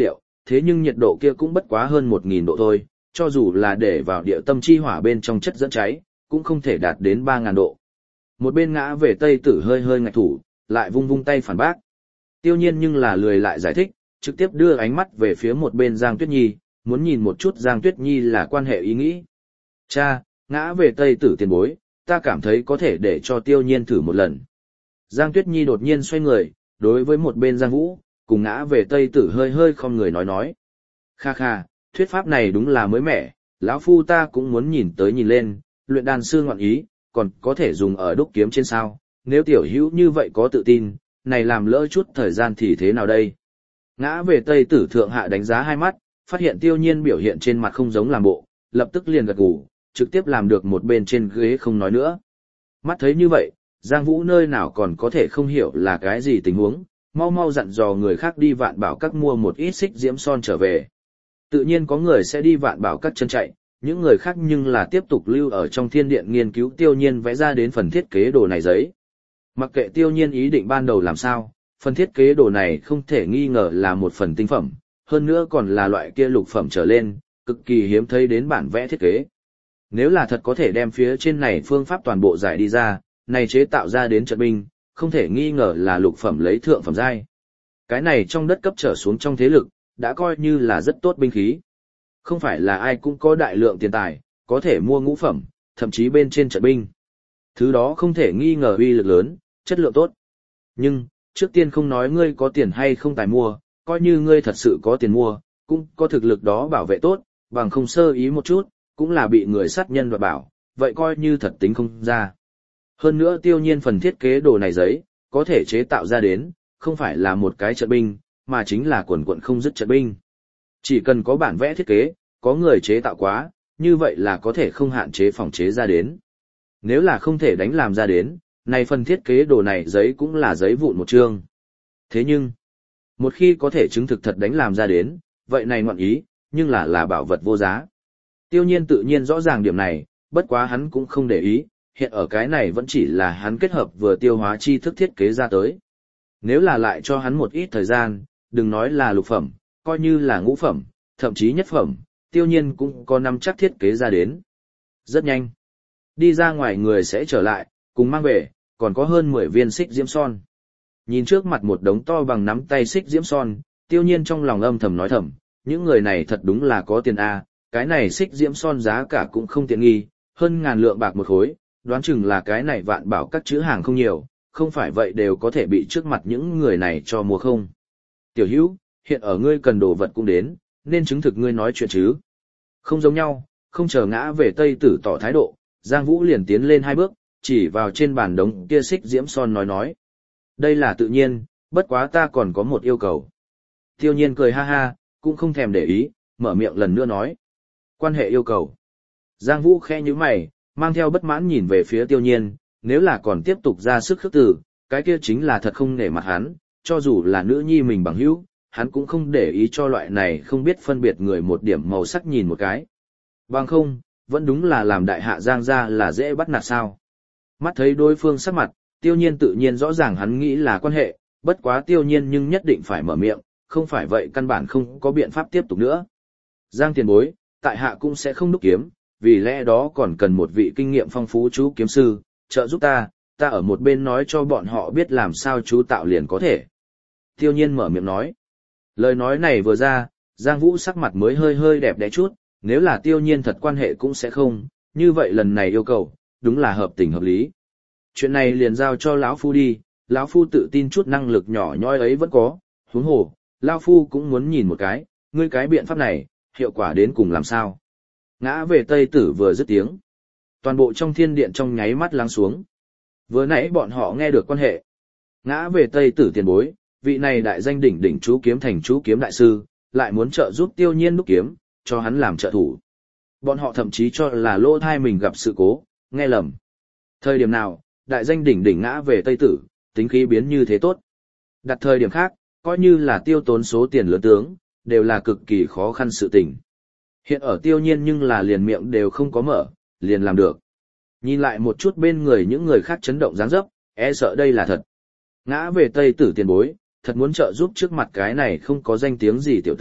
thế nhưng nhiệt độ kia cũng bất quá hơn một nghìn độ thôi, cho dù là để vào địa tâm chi hỏa bên trong chất dẫn cháy, cũng không thể đạt đến ba nghìn độ. Một bên ngã về Tây Tử hơi hơi ngạch thủ, lại vung vung tay phản bác. Tiêu Nhiên nhưng là lười lại giải thích, trực tiếp đưa ánh mắt về phía một bên Giang Tuyết Nhi, muốn nhìn một chút Giang Tuyết Nhi là quan hệ ý nghĩ. Cha, ngã về Tây Tử tiền bối, ta cảm thấy có thể để cho Tiêu Nhiên thử một lần. Giang Tuyết Nhi đột nhiên xoay người, đối với một bên Giang Vũ, cùng ngã về Tây Tử hơi hơi không người nói nói. Kha kha, thuyết pháp này đúng là mới mẻ, lão phu ta cũng muốn nhìn tới nhìn lên, luyện đan sư ngọn ý, còn có thể dùng ở đúc kiếm trên sao, nếu tiểu hữu như vậy có tự tin, này làm lỡ chút thời gian thì thế nào đây? Ngã về Tây Tử thượng hạ đánh giá hai mắt, phát hiện Tiêu Nhiên biểu hiện trên mặt không giống làm bộ, lập tức liền gật gù, trực tiếp làm được một bên trên ghế không nói nữa. Mắt thấy như vậy, Giang Vũ nơi nào còn có thể không hiểu là cái gì tình huống, mau mau dặn dò người khác đi Vạn Bảo Các mua một ít xích diễm son trở về. Tự nhiên có người sẽ đi Vạn Bảo Các chân chạy, những người khác nhưng là tiếp tục lưu ở trong thiên điện nghiên cứu Tiêu Nhiên vẽ ra đến phần thiết kế đồ này giấy. Mặc kệ Tiêu Nhiên ý định ban đầu làm sao, phần thiết kế đồ này không thể nghi ngờ là một phần tinh phẩm, hơn nữa còn là loại kia lục phẩm trở lên, cực kỳ hiếm thấy đến bản vẽ thiết kế. Nếu là thật có thể đem phía trên này phương pháp toàn bộ giải đi ra, này chế tạo ra đến trận binh, không thể nghi ngờ là lục phẩm lấy thượng phẩm giai. Cái này trong đất cấp trở xuống trong thế lực, đã coi như là rất tốt binh khí. Không phải là ai cũng có đại lượng tiền tài, có thể mua ngũ phẩm, thậm chí bên trên trận binh. Thứ đó không thể nghi ngờ uy lực lớn, chất lượng tốt. Nhưng, trước tiên không nói ngươi có tiền hay không tài mua, coi như ngươi thật sự có tiền mua, cũng có thực lực đó bảo vệ tốt, bằng không sơ ý một chút, cũng là bị người sát nhân đoạt bảo, vậy coi như thật tính không ra. Hơn nữa Tiêu Nhiên phần thiết kế đồ này giấy, có thể chế tạo ra đến, không phải là một cái trận binh, mà chính là quần quận không dứt trận binh. Chỉ cần có bản vẽ thiết kế, có người chế tạo quá, như vậy là có thể không hạn chế phòng chế ra đến. Nếu là không thể đánh làm ra đến, này phần thiết kế đồ này giấy cũng là giấy vụn một chương. Thế nhưng, một khi có thể chứng thực thật đánh làm ra đến, vậy này ngọn ý, nhưng là là bảo vật vô giá. Tiêu Nhiên tự nhiên rõ ràng điểm này, bất quá hắn cũng không để ý, hiện ở cái này vẫn chỉ là hắn kết hợp vừa tiêu hóa chi thức thiết kế ra tới. Nếu là lại cho hắn một ít thời gian, đừng nói là lục phẩm, coi như là ngũ phẩm, thậm chí nhất phẩm, Tiêu Nhiên cũng có nắm chắc thiết kế ra đến. Rất nhanh. Đi ra ngoài người sẽ trở lại, cùng mang về, còn có hơn mười viên xích diễm son. Nhìn trước mặt một đống to bằng nắm tay xích diễm son, Tiêu Nhiên trong lòng âm thầm nói thầm, những người này thật đúng là có tiền a, cái này xích diễm son giá cả cũng không tiện nghi, hơn ngàn lượng bạc một khối, đoán chừng là cái này Vạn Bảo Các chữ hàng không nhiều, không phải vậy đều có thể bị trước mặt những người này cho mua không. Tiểu Hữu, hiện ở ngươi cần đồ vật cũng đến, nên chứng thực ngươi nói chuyện chứ. Không giống nhau, không chờ ngã về Tây Tử tỏ thái độ, Giang Vũ liền tiến lên hai bước, chỉ vào trên bàn đống kia xích diễm son nói nói. Đây là tự nhiên, bất quá ta còn có một yêu cầu. Tiêu Nhiên cười ha ha, cũng không thèm để ý, mở miệng lần nữa nói. Quan hệ yêu cầu. Giang Vũ khẽ nhíu mày, mang theo bất mãn nhìn về phía Tiêu Nhiên, nếu là còn tiếp tục ra sức khước từ, cái kia chính là thật không nể mặt hắn, cho dù là nữ nhi mình bằng hữu, hắn cũng không để ý cho loại này không biết phân biệt người một điểm màu sắc nhìn một cái. Bằng không, vẫn đúng là làm đại hạ Giang gia là dễ bắt nạt sao. Mắt thấy đối phương sắc mặt, Tiêu Nhiên tự nhiên rõ ràng hắn nghĩ là quan hệ, bất quá Tiêu Nhiên nhưng nhất định phải mở miệng, không phải vậy căn bản không có biện pháp tiếp tục nữa. Giang tiền bối, tại hạ cũng sẽ không đúc kiếm, vì lẽ đó còn cần một vị kinh nghiệm phong phú chú kiếm sư, trợ giúp ta, ta ở một bên nói cho bọn họ biết làm sao chú tạo liền có thể. Tiêu Nhiên mở miệng nói. Lời nói này vừa ra, Giang Vũ sắc mặt mới hơi hơi đẹp đẽ chút, nếu là Tiêu Nhiên thật quan hệ cũng sẽ không, như vậy lần này yêu cầu, đúng là hợp tình hợp lý. Chuyện này liền giao cho lão phu đi, lão phu tự tin chút năng lực nhỏ nhoi ấy vẫn có, huống hồ, lão phu cũng muốn nhìn một cái, ngươi cái biện pháp này, hiệu quả đến cùng làm sao. Ngã về Tây Tử vừa dứt tiếng, toàn bộ trong thiên điện trong nháy mắt lắng xuống. Vừa nãy bọn họ nghe được quan hệ. Ngã về Tây Tử tiền bối, vị này đại danh đỉnh đỉnh chú kiếm thành chú kiếm đại sư, lại muốn trợ giúp Tiêu Nhiên đúc kiếm, cho hắn làm trợ thủ. Bọn họ thậm chí cho là lỗ thai mình gặp sự cố, nghe lầm. Thời điểm nào, đại danh đỉnh đỉnh ngã về Tây Tử, tính khí biến như thế tốt. Đặt thời điểm khác, coi như là tiêu tốn số tiền lớn tướng, đều là cực kỳ khó khăn sự tình. Hiện ở Tiêu Nhiên nhưng là liền miệng đều không có mở, liền làm được. Nhìn lại một chút bên người những người khác chấn động dáng dấp, e sợ đây là thật. Ngã về Tây Tử tiền bối, thật muốn trợ giúp trước mặt cái này không có danh tiếng gì tiểu tử,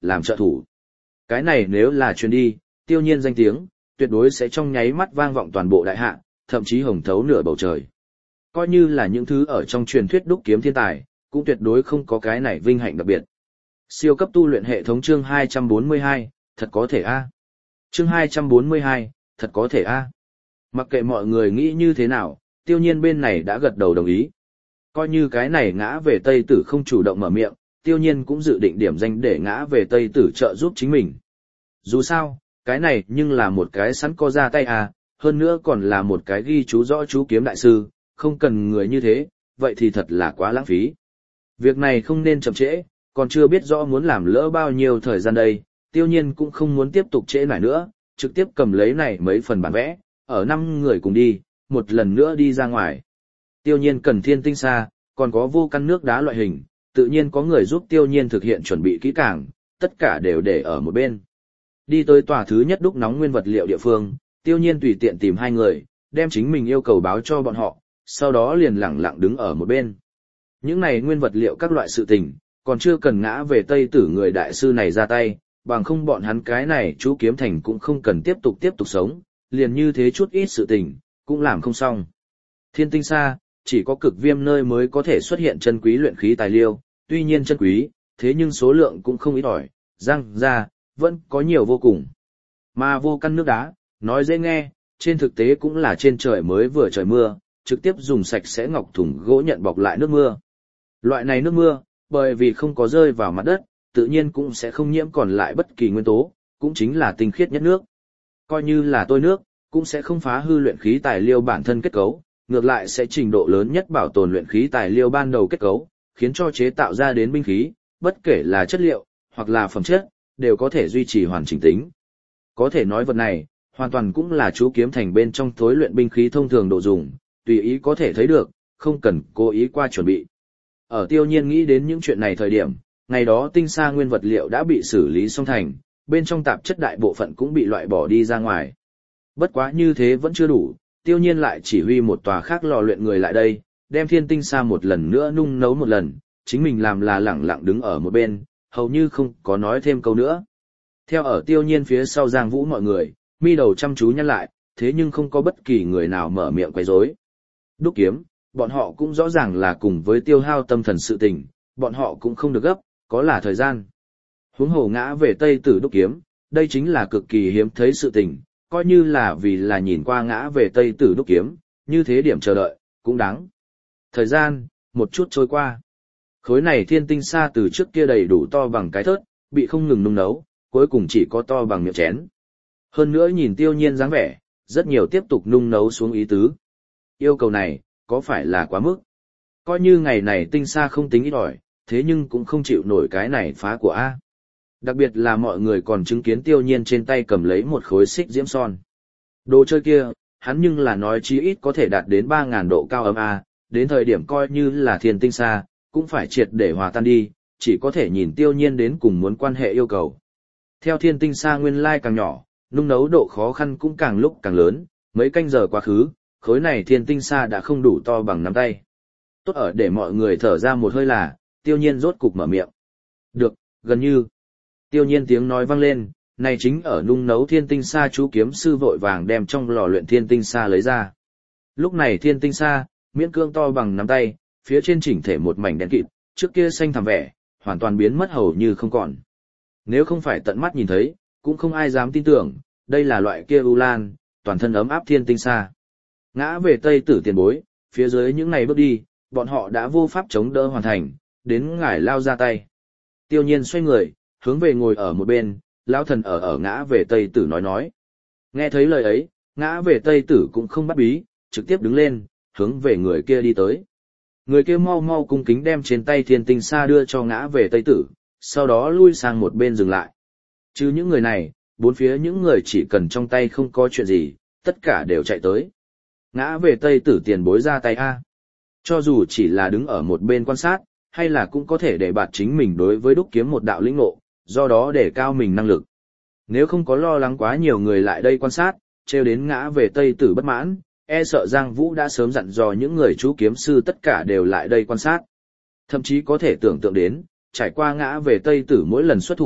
làm trợ thủ. Cái này nếu là truyền đi, Tiêu Nhiên danh tiếng, tuyệt đối sẽ trong nháy mắt vang vọng toàn bộ đại hạ, thậm chí hồng thấu nửa bầu trời. Coi như là những thứ ở trong truyền thuyết đúc kiếm thiên tài, cũng tuyệt đối không có cái này vinh hạnh đặc biệt. Siêu cấp tu luyện hệ thống chương hai trăm bốn mươi hai, thật có thể a. Chương hai trăm bốn mươi hai, thật có thể a. Mặc kệ mọi người nghĩ như thế nào, Tiêu Nhiên bên này đã gật đầu đồng ý. Coi như cái này ngã về Tây Tử không chủ động mở miệng, Tiêu Nhiên cũng dự định điểm danh để ngã về Tây Tử trợ giúp chính mình. Dù sao, cái này nhưng là một cái sẵn có ra tay à, hơn nữa còn là một cái ghi chú rõ chú kiếm đại sư, không cần người như thế, vậy thì thật là quá lãng phí. Việc này không nên chậm trễ, còn chưa biết rõ muốn làm lỡ bao nhiêu thời gian đây, Tiêu Nhiên cũng không muốn tiếp tục trễ nải nữa, trực tiếp cầm lấy này mấy phần bản vẽ, ở năm người cùng đi, một lần nữa đi ra ngoài. Tiêu Nhiên cần thiên tinh xa, còn có vô căn nước đá loại hình, tự nhiên có người giúp Tiêu Nhiên thực hiện chuẩn bị kỹ càng, tất cả đều để ở một bên. Đi tới tòa thứ nhất đúc nóng nguyên vật liệu địa phương, Tiêu Nhiên tùy tiện tìm hai người, đem chính mình yêu cầu báo cho bọn họ, sau đó liền lẳng lặng đứng ở một bên. Những này nguyên vật liệu các loại sự tình, còn chưa cần ngã về Tây Tử người đại sư này ra tay, bằng không bọn hắn cái này chú kiếm thành cũng không cần tiếp tục tiếp tục sống, liền như thế chút ít sự tình, cũng làm không xong. Thiên tinh xa, chỉ có cực viêm nơi mới có thể xuất hiện chân quý luyện khí tài liệu, tuy nhiên chân quý, thế nhưng số lượng cũng không ít ỏi, răng ra, vẫn có nhiều vô cùng. Mà vô căn nước đá, nói dễ nghe, trên thực tế cũng là trên trời mới vừa trời mưa, trực tiếp dùng sạch sẽ ngọc thùng gỗ nhận bọc lại nước mưa. Loại này nước mưa, bởi vì không có rơi vào mặt đất, tự nhiên cũng sẽ không nhiễm còn lại bất kỳ nguyên tố, cũng chính là tinh khiết nhất nước. Coi như là tôi nước, cũng sẽ không phá hư luyện khí tài liệu bản thân kết cấu, ngược lại sẽ trình độ lớn nhất bảo tồn luyện khí tài liệu ban đầu kết cấu, khiến cho chế tạo ra đến binh khí, bất kể là chất liệu, hoặc là phẩm chất, đều có thể duy trì hoàn chỉnh tính. Có thể nói vật này, hoàn toàn cũng là chú kiếm thành bên trong tối luyện binh khí thông thường độ dùng, tùy ý có thể thấy được, không cần cố ý qua chuẩn bị. Ở Tiêu Nhiên nghĩ đến những chuyện này thời điểm, ngày đó tinh sa nguyên vật liệu đã bị xử lý xong thành, bên trong tạp chất đại bộ phận cũng bị loại bỏ đi ra ngoài. Bất quá như thế vẫn chưa đủ, Tiêu Nhiên lại chỉ huy một tòa khác lò luyện người lại đây, đem thiên tinh sa một lần nữa nung nấu một lần, chính mình làm là lẳng lặng đứng ở một bên, hầu như không có nói thêm câu nữa. Theo ở Tiêu Nhiên phía sau Giang Vũ mọi người, mi đầu chăm chú nhăn lại, thế nhưng không có bất kỳ người nào mở miệng quấy rối. Đúc kiếm, bọn họ cũng rõ ràng là cùng với tiêu hao tâm thần sự tình, bọn họ cũng không được gấp, có là thời gian. Huống hồ ngã về Tây Tử đúc kiếm, đây chính là cực kỳ hiếm thấy sự tình, coi như là vì là nhìn qua ngã về Tây Tử đúc kiếm, như thế điểm chờ đợi, cũng đáng. Thời gian, một chút trôi qua. Khối này thiên tinh sa từ trước kia đầy đủ to bằng cái thớt, bị không ngừng nung nấu, cuối cùng chỉ có to bằng miệng chén. Hơn nữa nhìn Tiêu Nhiên dáng vẻ, rất nhiều tiếp tục nung nấu xuống ý tứ. Yêu cầu này, có phải là quá mức? Coi như ngày này tinh sa không tính ít ỏi, thế nhưng cũng không chịu nổi cái này phá của A. Đặc biệt là mọi người còn chứng kiến Tiêu Nhiên trên tay cầm lấy một khối xích diễm son. Đồ chơi kia, hắn nhưng là nói chí ít có thể đạt đến ba nghìn độ cao ấm A, đến thời điểm coi như là thiên tinh sa, cũng phải triệt để hòa tan đi, chỉ có thể nhìn Tiêu Nhiên đến cùng muốn quan hệ yêu cầu. Theo thiên tinh sa nguyên lai càng nhỏ, nung nấu độ khó khăn cũng càng lúc càng lớn, mấy canh giờ quá khứ, khối này thiên tinh sa đã không đủ to bằng nắm tay. Tốt ở để mọi người thở ra một hơi là, Tiêu Nhiên rốt cục mở miệng. Được, gần như. Tiêu Nhiên tiếng nói vang lên, này chính ở nung nấu thiên tinh sa chú kiếm sư vội vàng đem trong lò luyện thiên tinh sa lấy ra. Lúc này thiên tinh sa, miễn cương to bằng nắm tay, phía trên chỉnh thể một mảnh đen kịt, trước kia xanh thẳm vẻ, hoàn toàn biến mất hầu như không còn. Nếu không phải tận mắt nhìn thấy, cũng không ai dám tin tưởng, đây là loại kia u lan, toàn thân ấm áp thiên tinh sa. Ngã về Tây Tử tiền bối, phía dưới những ngày bước đi, bọn họ đã vô pháp chống đỡ hoàn thành, đến ngải lao ra tay. Tiêu Nhiên xoay người, hướng về ngồi ở một bên, lão thần ở ở ngã về Tây Tử nói nói. Nghe thấy lời ấy, ngã về Tây Tử cũng không bắt bí, trực tiếp đứng lên, hướng về người kia đi tới. Người kia mau mau cung kính đem trên tay thiên tinh sa đưa cho ngã về Tây Tử, sau đó lui sang một bên dừng lại. Chứ những người này, bốn phía những người chỉ cần trong tay không có chuyện gì, tất cả đều chạy tới. Ngã về Tây Tử tiền bối ra tay A. Cho dù chỉ là đứng ở một bên quan sát, hay là cũng có thể để bạt chính mình đối với đúc kiếm một đạo lĩnh ngộ, do đó để cao mình năng lực. Nếu không có lo lắng quá nhiều người lại đây quan sát, trêu đến ngã về Tây Tử bất mãn, e sợ Giang Vũ đã sớm dặn dò những người chú kiếm sư tất cả đều lại đây quan sát. Thậm chí có thể tưởng tượng đến, trải qua ngã về Tây Tử mỗi lần xuất thủ,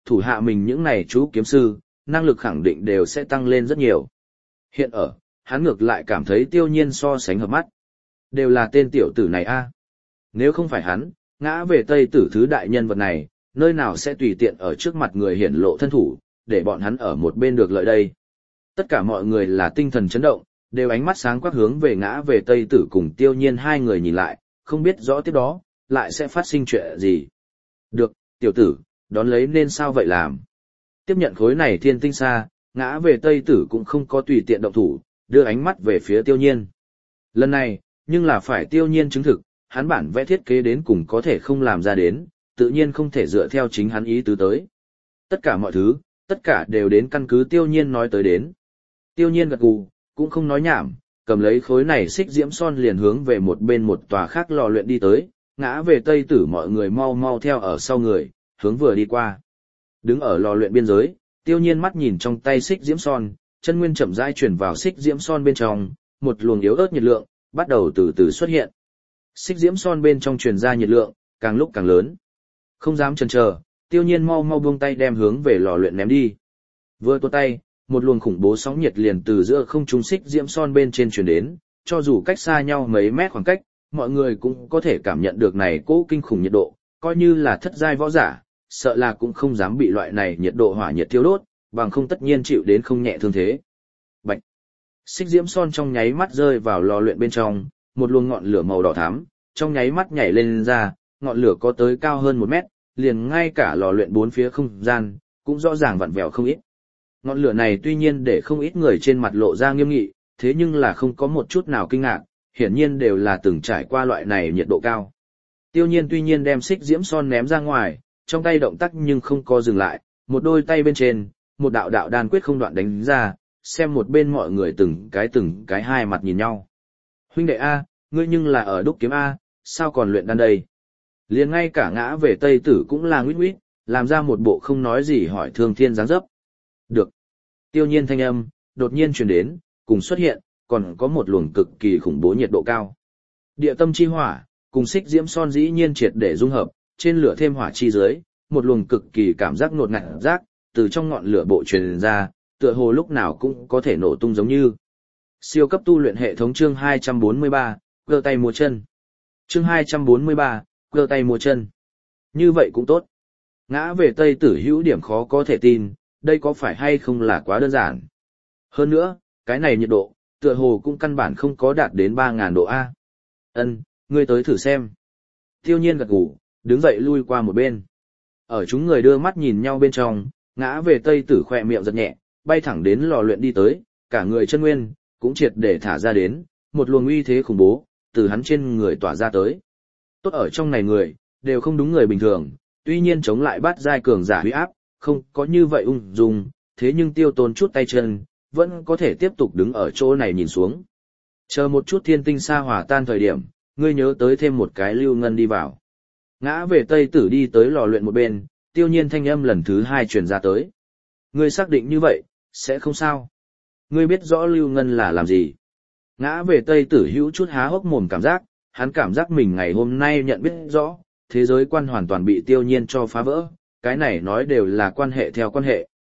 thủ hạ mình những này chú kiếm sư, năng lực khẳng định đều sẽ tăng lên rất nhiều. Hiện ở, hắn ngược lại cảm thấy Tiêu Nhiên so sánh hợp mắt. Đều là tên tiểu tử này a. Nếu không phải hắn, ngã về Tây Tử thứ đại nhân vật này, nơi nào sẽ tùy tiện ở trước mặt người hiển lộ thân thủ, để bọn hắn ở một bên được lợi đây. Tất cả mọi người là tinh thần chấn động, đều ánh mắt sáng quắc hướng về ngã về Tây Tử cùng Tiêu Nhiên hai người nhìn lại, không biết rõ tiếp đó, lại sẽ phát sinh chuyện gì. Được, tiểu tử, đón lấy nên sao vậy làm. Tiếp nhận khối này thiên tinh xa, ngã về Tây Tử cũng không có tùy tiện động thủ, đưa ánh mắt về phía Tiêu Nhiên. Lần này, nhưng là phải Tiêu Nhiên chứng thực, hắn bản vẽ thiết kế đến cùng có thể không làm ra đến, tự nhiên không thể dựa theo chính hắn ý tứ tới. Tất cả mọi thứ, tất cả đều đến căn cứ Tiêu Nhiên nói tới đến. Tiêu Nhiên gật gù, cũng không nói nhảm, cầm lấy khối này xích diễm son liền hướng về một bên một tòa khác lò luyện đi tới, ngã về Tây Tử mọi người mau mau theo ở sau người, hướng vừa đi qua. Đứng ở lò luyện biên giới, Tiêu Nhiên mắt nhìn trong tay xích diễm son, chân nguyên chậm rãi chuyển vào xích diễm son bên trong, một luồng yếu ớt nhiệt lượng bắt đầu từ từ xuất hiện. Xích diễm son bên trong truyền ra nhiệt lượng càng lúc càng lớn. Không dám chần chờ, Tiêu Nhiên mau mau buông tay đem hướng về lò luyện ném đi. Vừa tuột tay, một luồng khủng bố sóng nhiệt liền từ giữa không trung xích diễm son bên trên truyền đến, cho dù cách xa nhau mấy mét khoảng cách, mọi người cũng có thể cảm nhận được này cỗ kinh khủng nhiệt độ, coi như là thất giai võ giả, sợ là cũng không dám bị loại này nhiệt độ hỏa nhiệt thiêu đốt, bằng không tất nhiên chịu đến không nhẹ thương thế. Bạch. Xích diễm son trong nháy mắt rơi vào lò luyện bên trong, một luồng ngọn lửa màu đỏ thắm, trong nháy mắt nhảy lên ra, ngọn lửa có tới cao hơn một mét, liền ngay cả lò luyện bốn phía không gian, cũng rõ ràng vặn vẹo không ít. Ngọn lửa này tuy nhiên để không ít người trên mặt lộ ra nghiêm nghị, thế nhưng là không có một chút nào kinh ngạc, hiển nhiên đều là từng trải qua loại này nhiệt độ cao. Tiêu Nhiên tuy nhiên đem xích diễm son ném ra ngoài, trong tay động tác nhưng không có dừng lại, một đôi tay bên trên, một đạo đạo đan quyết không đoạn đánh ra, xem một bên mọi người từng cái từng cái hai mặt nhìn nhau. Huynh đệ A, ngươi nhưng là ở đúc kiếm A, sao còn luyện đan đây? Liền ngay cả ngã về Tây Tử cũng là nguyết nguyết, làm ra một bộ không nói gì hỏi Thương Thiên dáng dấp. Được. Tiêu Nhiên thanh âm, đột nhiên truyền đến, cùng xuất hiện, còn có một luồng cực kỳ khủng bố nhiệt độ cao. Địa tâm chi hỏa, cùng xích diễm son dĩ nhiên triệt để dung hợp, trên lửa thêm hỏa chi dưới, một luồng cực kỳ cảm giác nột ngạt rác, từ trong ngọn lửa bộ truyền ra, tựa hồ lúc nào cũng có thể nổ tung giống như. Siêu cấp tu luyện hệ thống chương hai trăm bốn mươi ba, cơ tay múa chân. Chương hai trăm bốn mươi ba, cơ tay múa chân. Như vậy cũng tốt. Ngã về Tây Tử hữu điểm khó có thể tin, đây có phải hay không là quá đơn giản. Hơn nữa, cái này nhiệt độ, tựa hồ cũng căn bản không có đạt đến ba nghìn độ A. Ân, ngươi tới thử xem. Tiêu Nhiên gật gù, đứng dậy lui qua một bên. Ở chúng người đưa mắt nhìn nhau bên trong, ngã về Tây Tử khỏe miệng giật nhẹ, bay thẳng đến lò luyện đi tới, cả người chân nguyên, cũng triệt để thả ra đến, một luồng uy thế khủng bố, từ hắn trên người tỏa ra tới. Tốt ở trong này người, đều không đúng người bình thường, tuy nhiên chống lại bát giai cường giả huy áp, không có như vậy ung dung, thế nhưng Tiêu Tốn chút tay chân, vẫn có thể tiếp tục đứng ở chỗ này nhìn xuống. Chờ một chút thiên tinh sa hòa tan thời điểm, ngươi nhớ tới thêm một cái lưu ngân đi vào. Ngã về Tây Tử đi tới lò luyện một bên, Tiêu Nhiên thanh âm lần thứ hai truyền ra tới. Ngươi xác định như vậy, sẽ không sao. Ngươi biết rõ lưu ngân là làm gì. Ngã về Tây Tử hữu chút há hốc mồm cảm giác, hắn cảm giác mình ngày hôm nay nhận biết rõ, thế giới quan hoàn toàn bị Tiêu Nhiên cho phá vỡ, cái này nói đều là quan hệ theo quan hệ.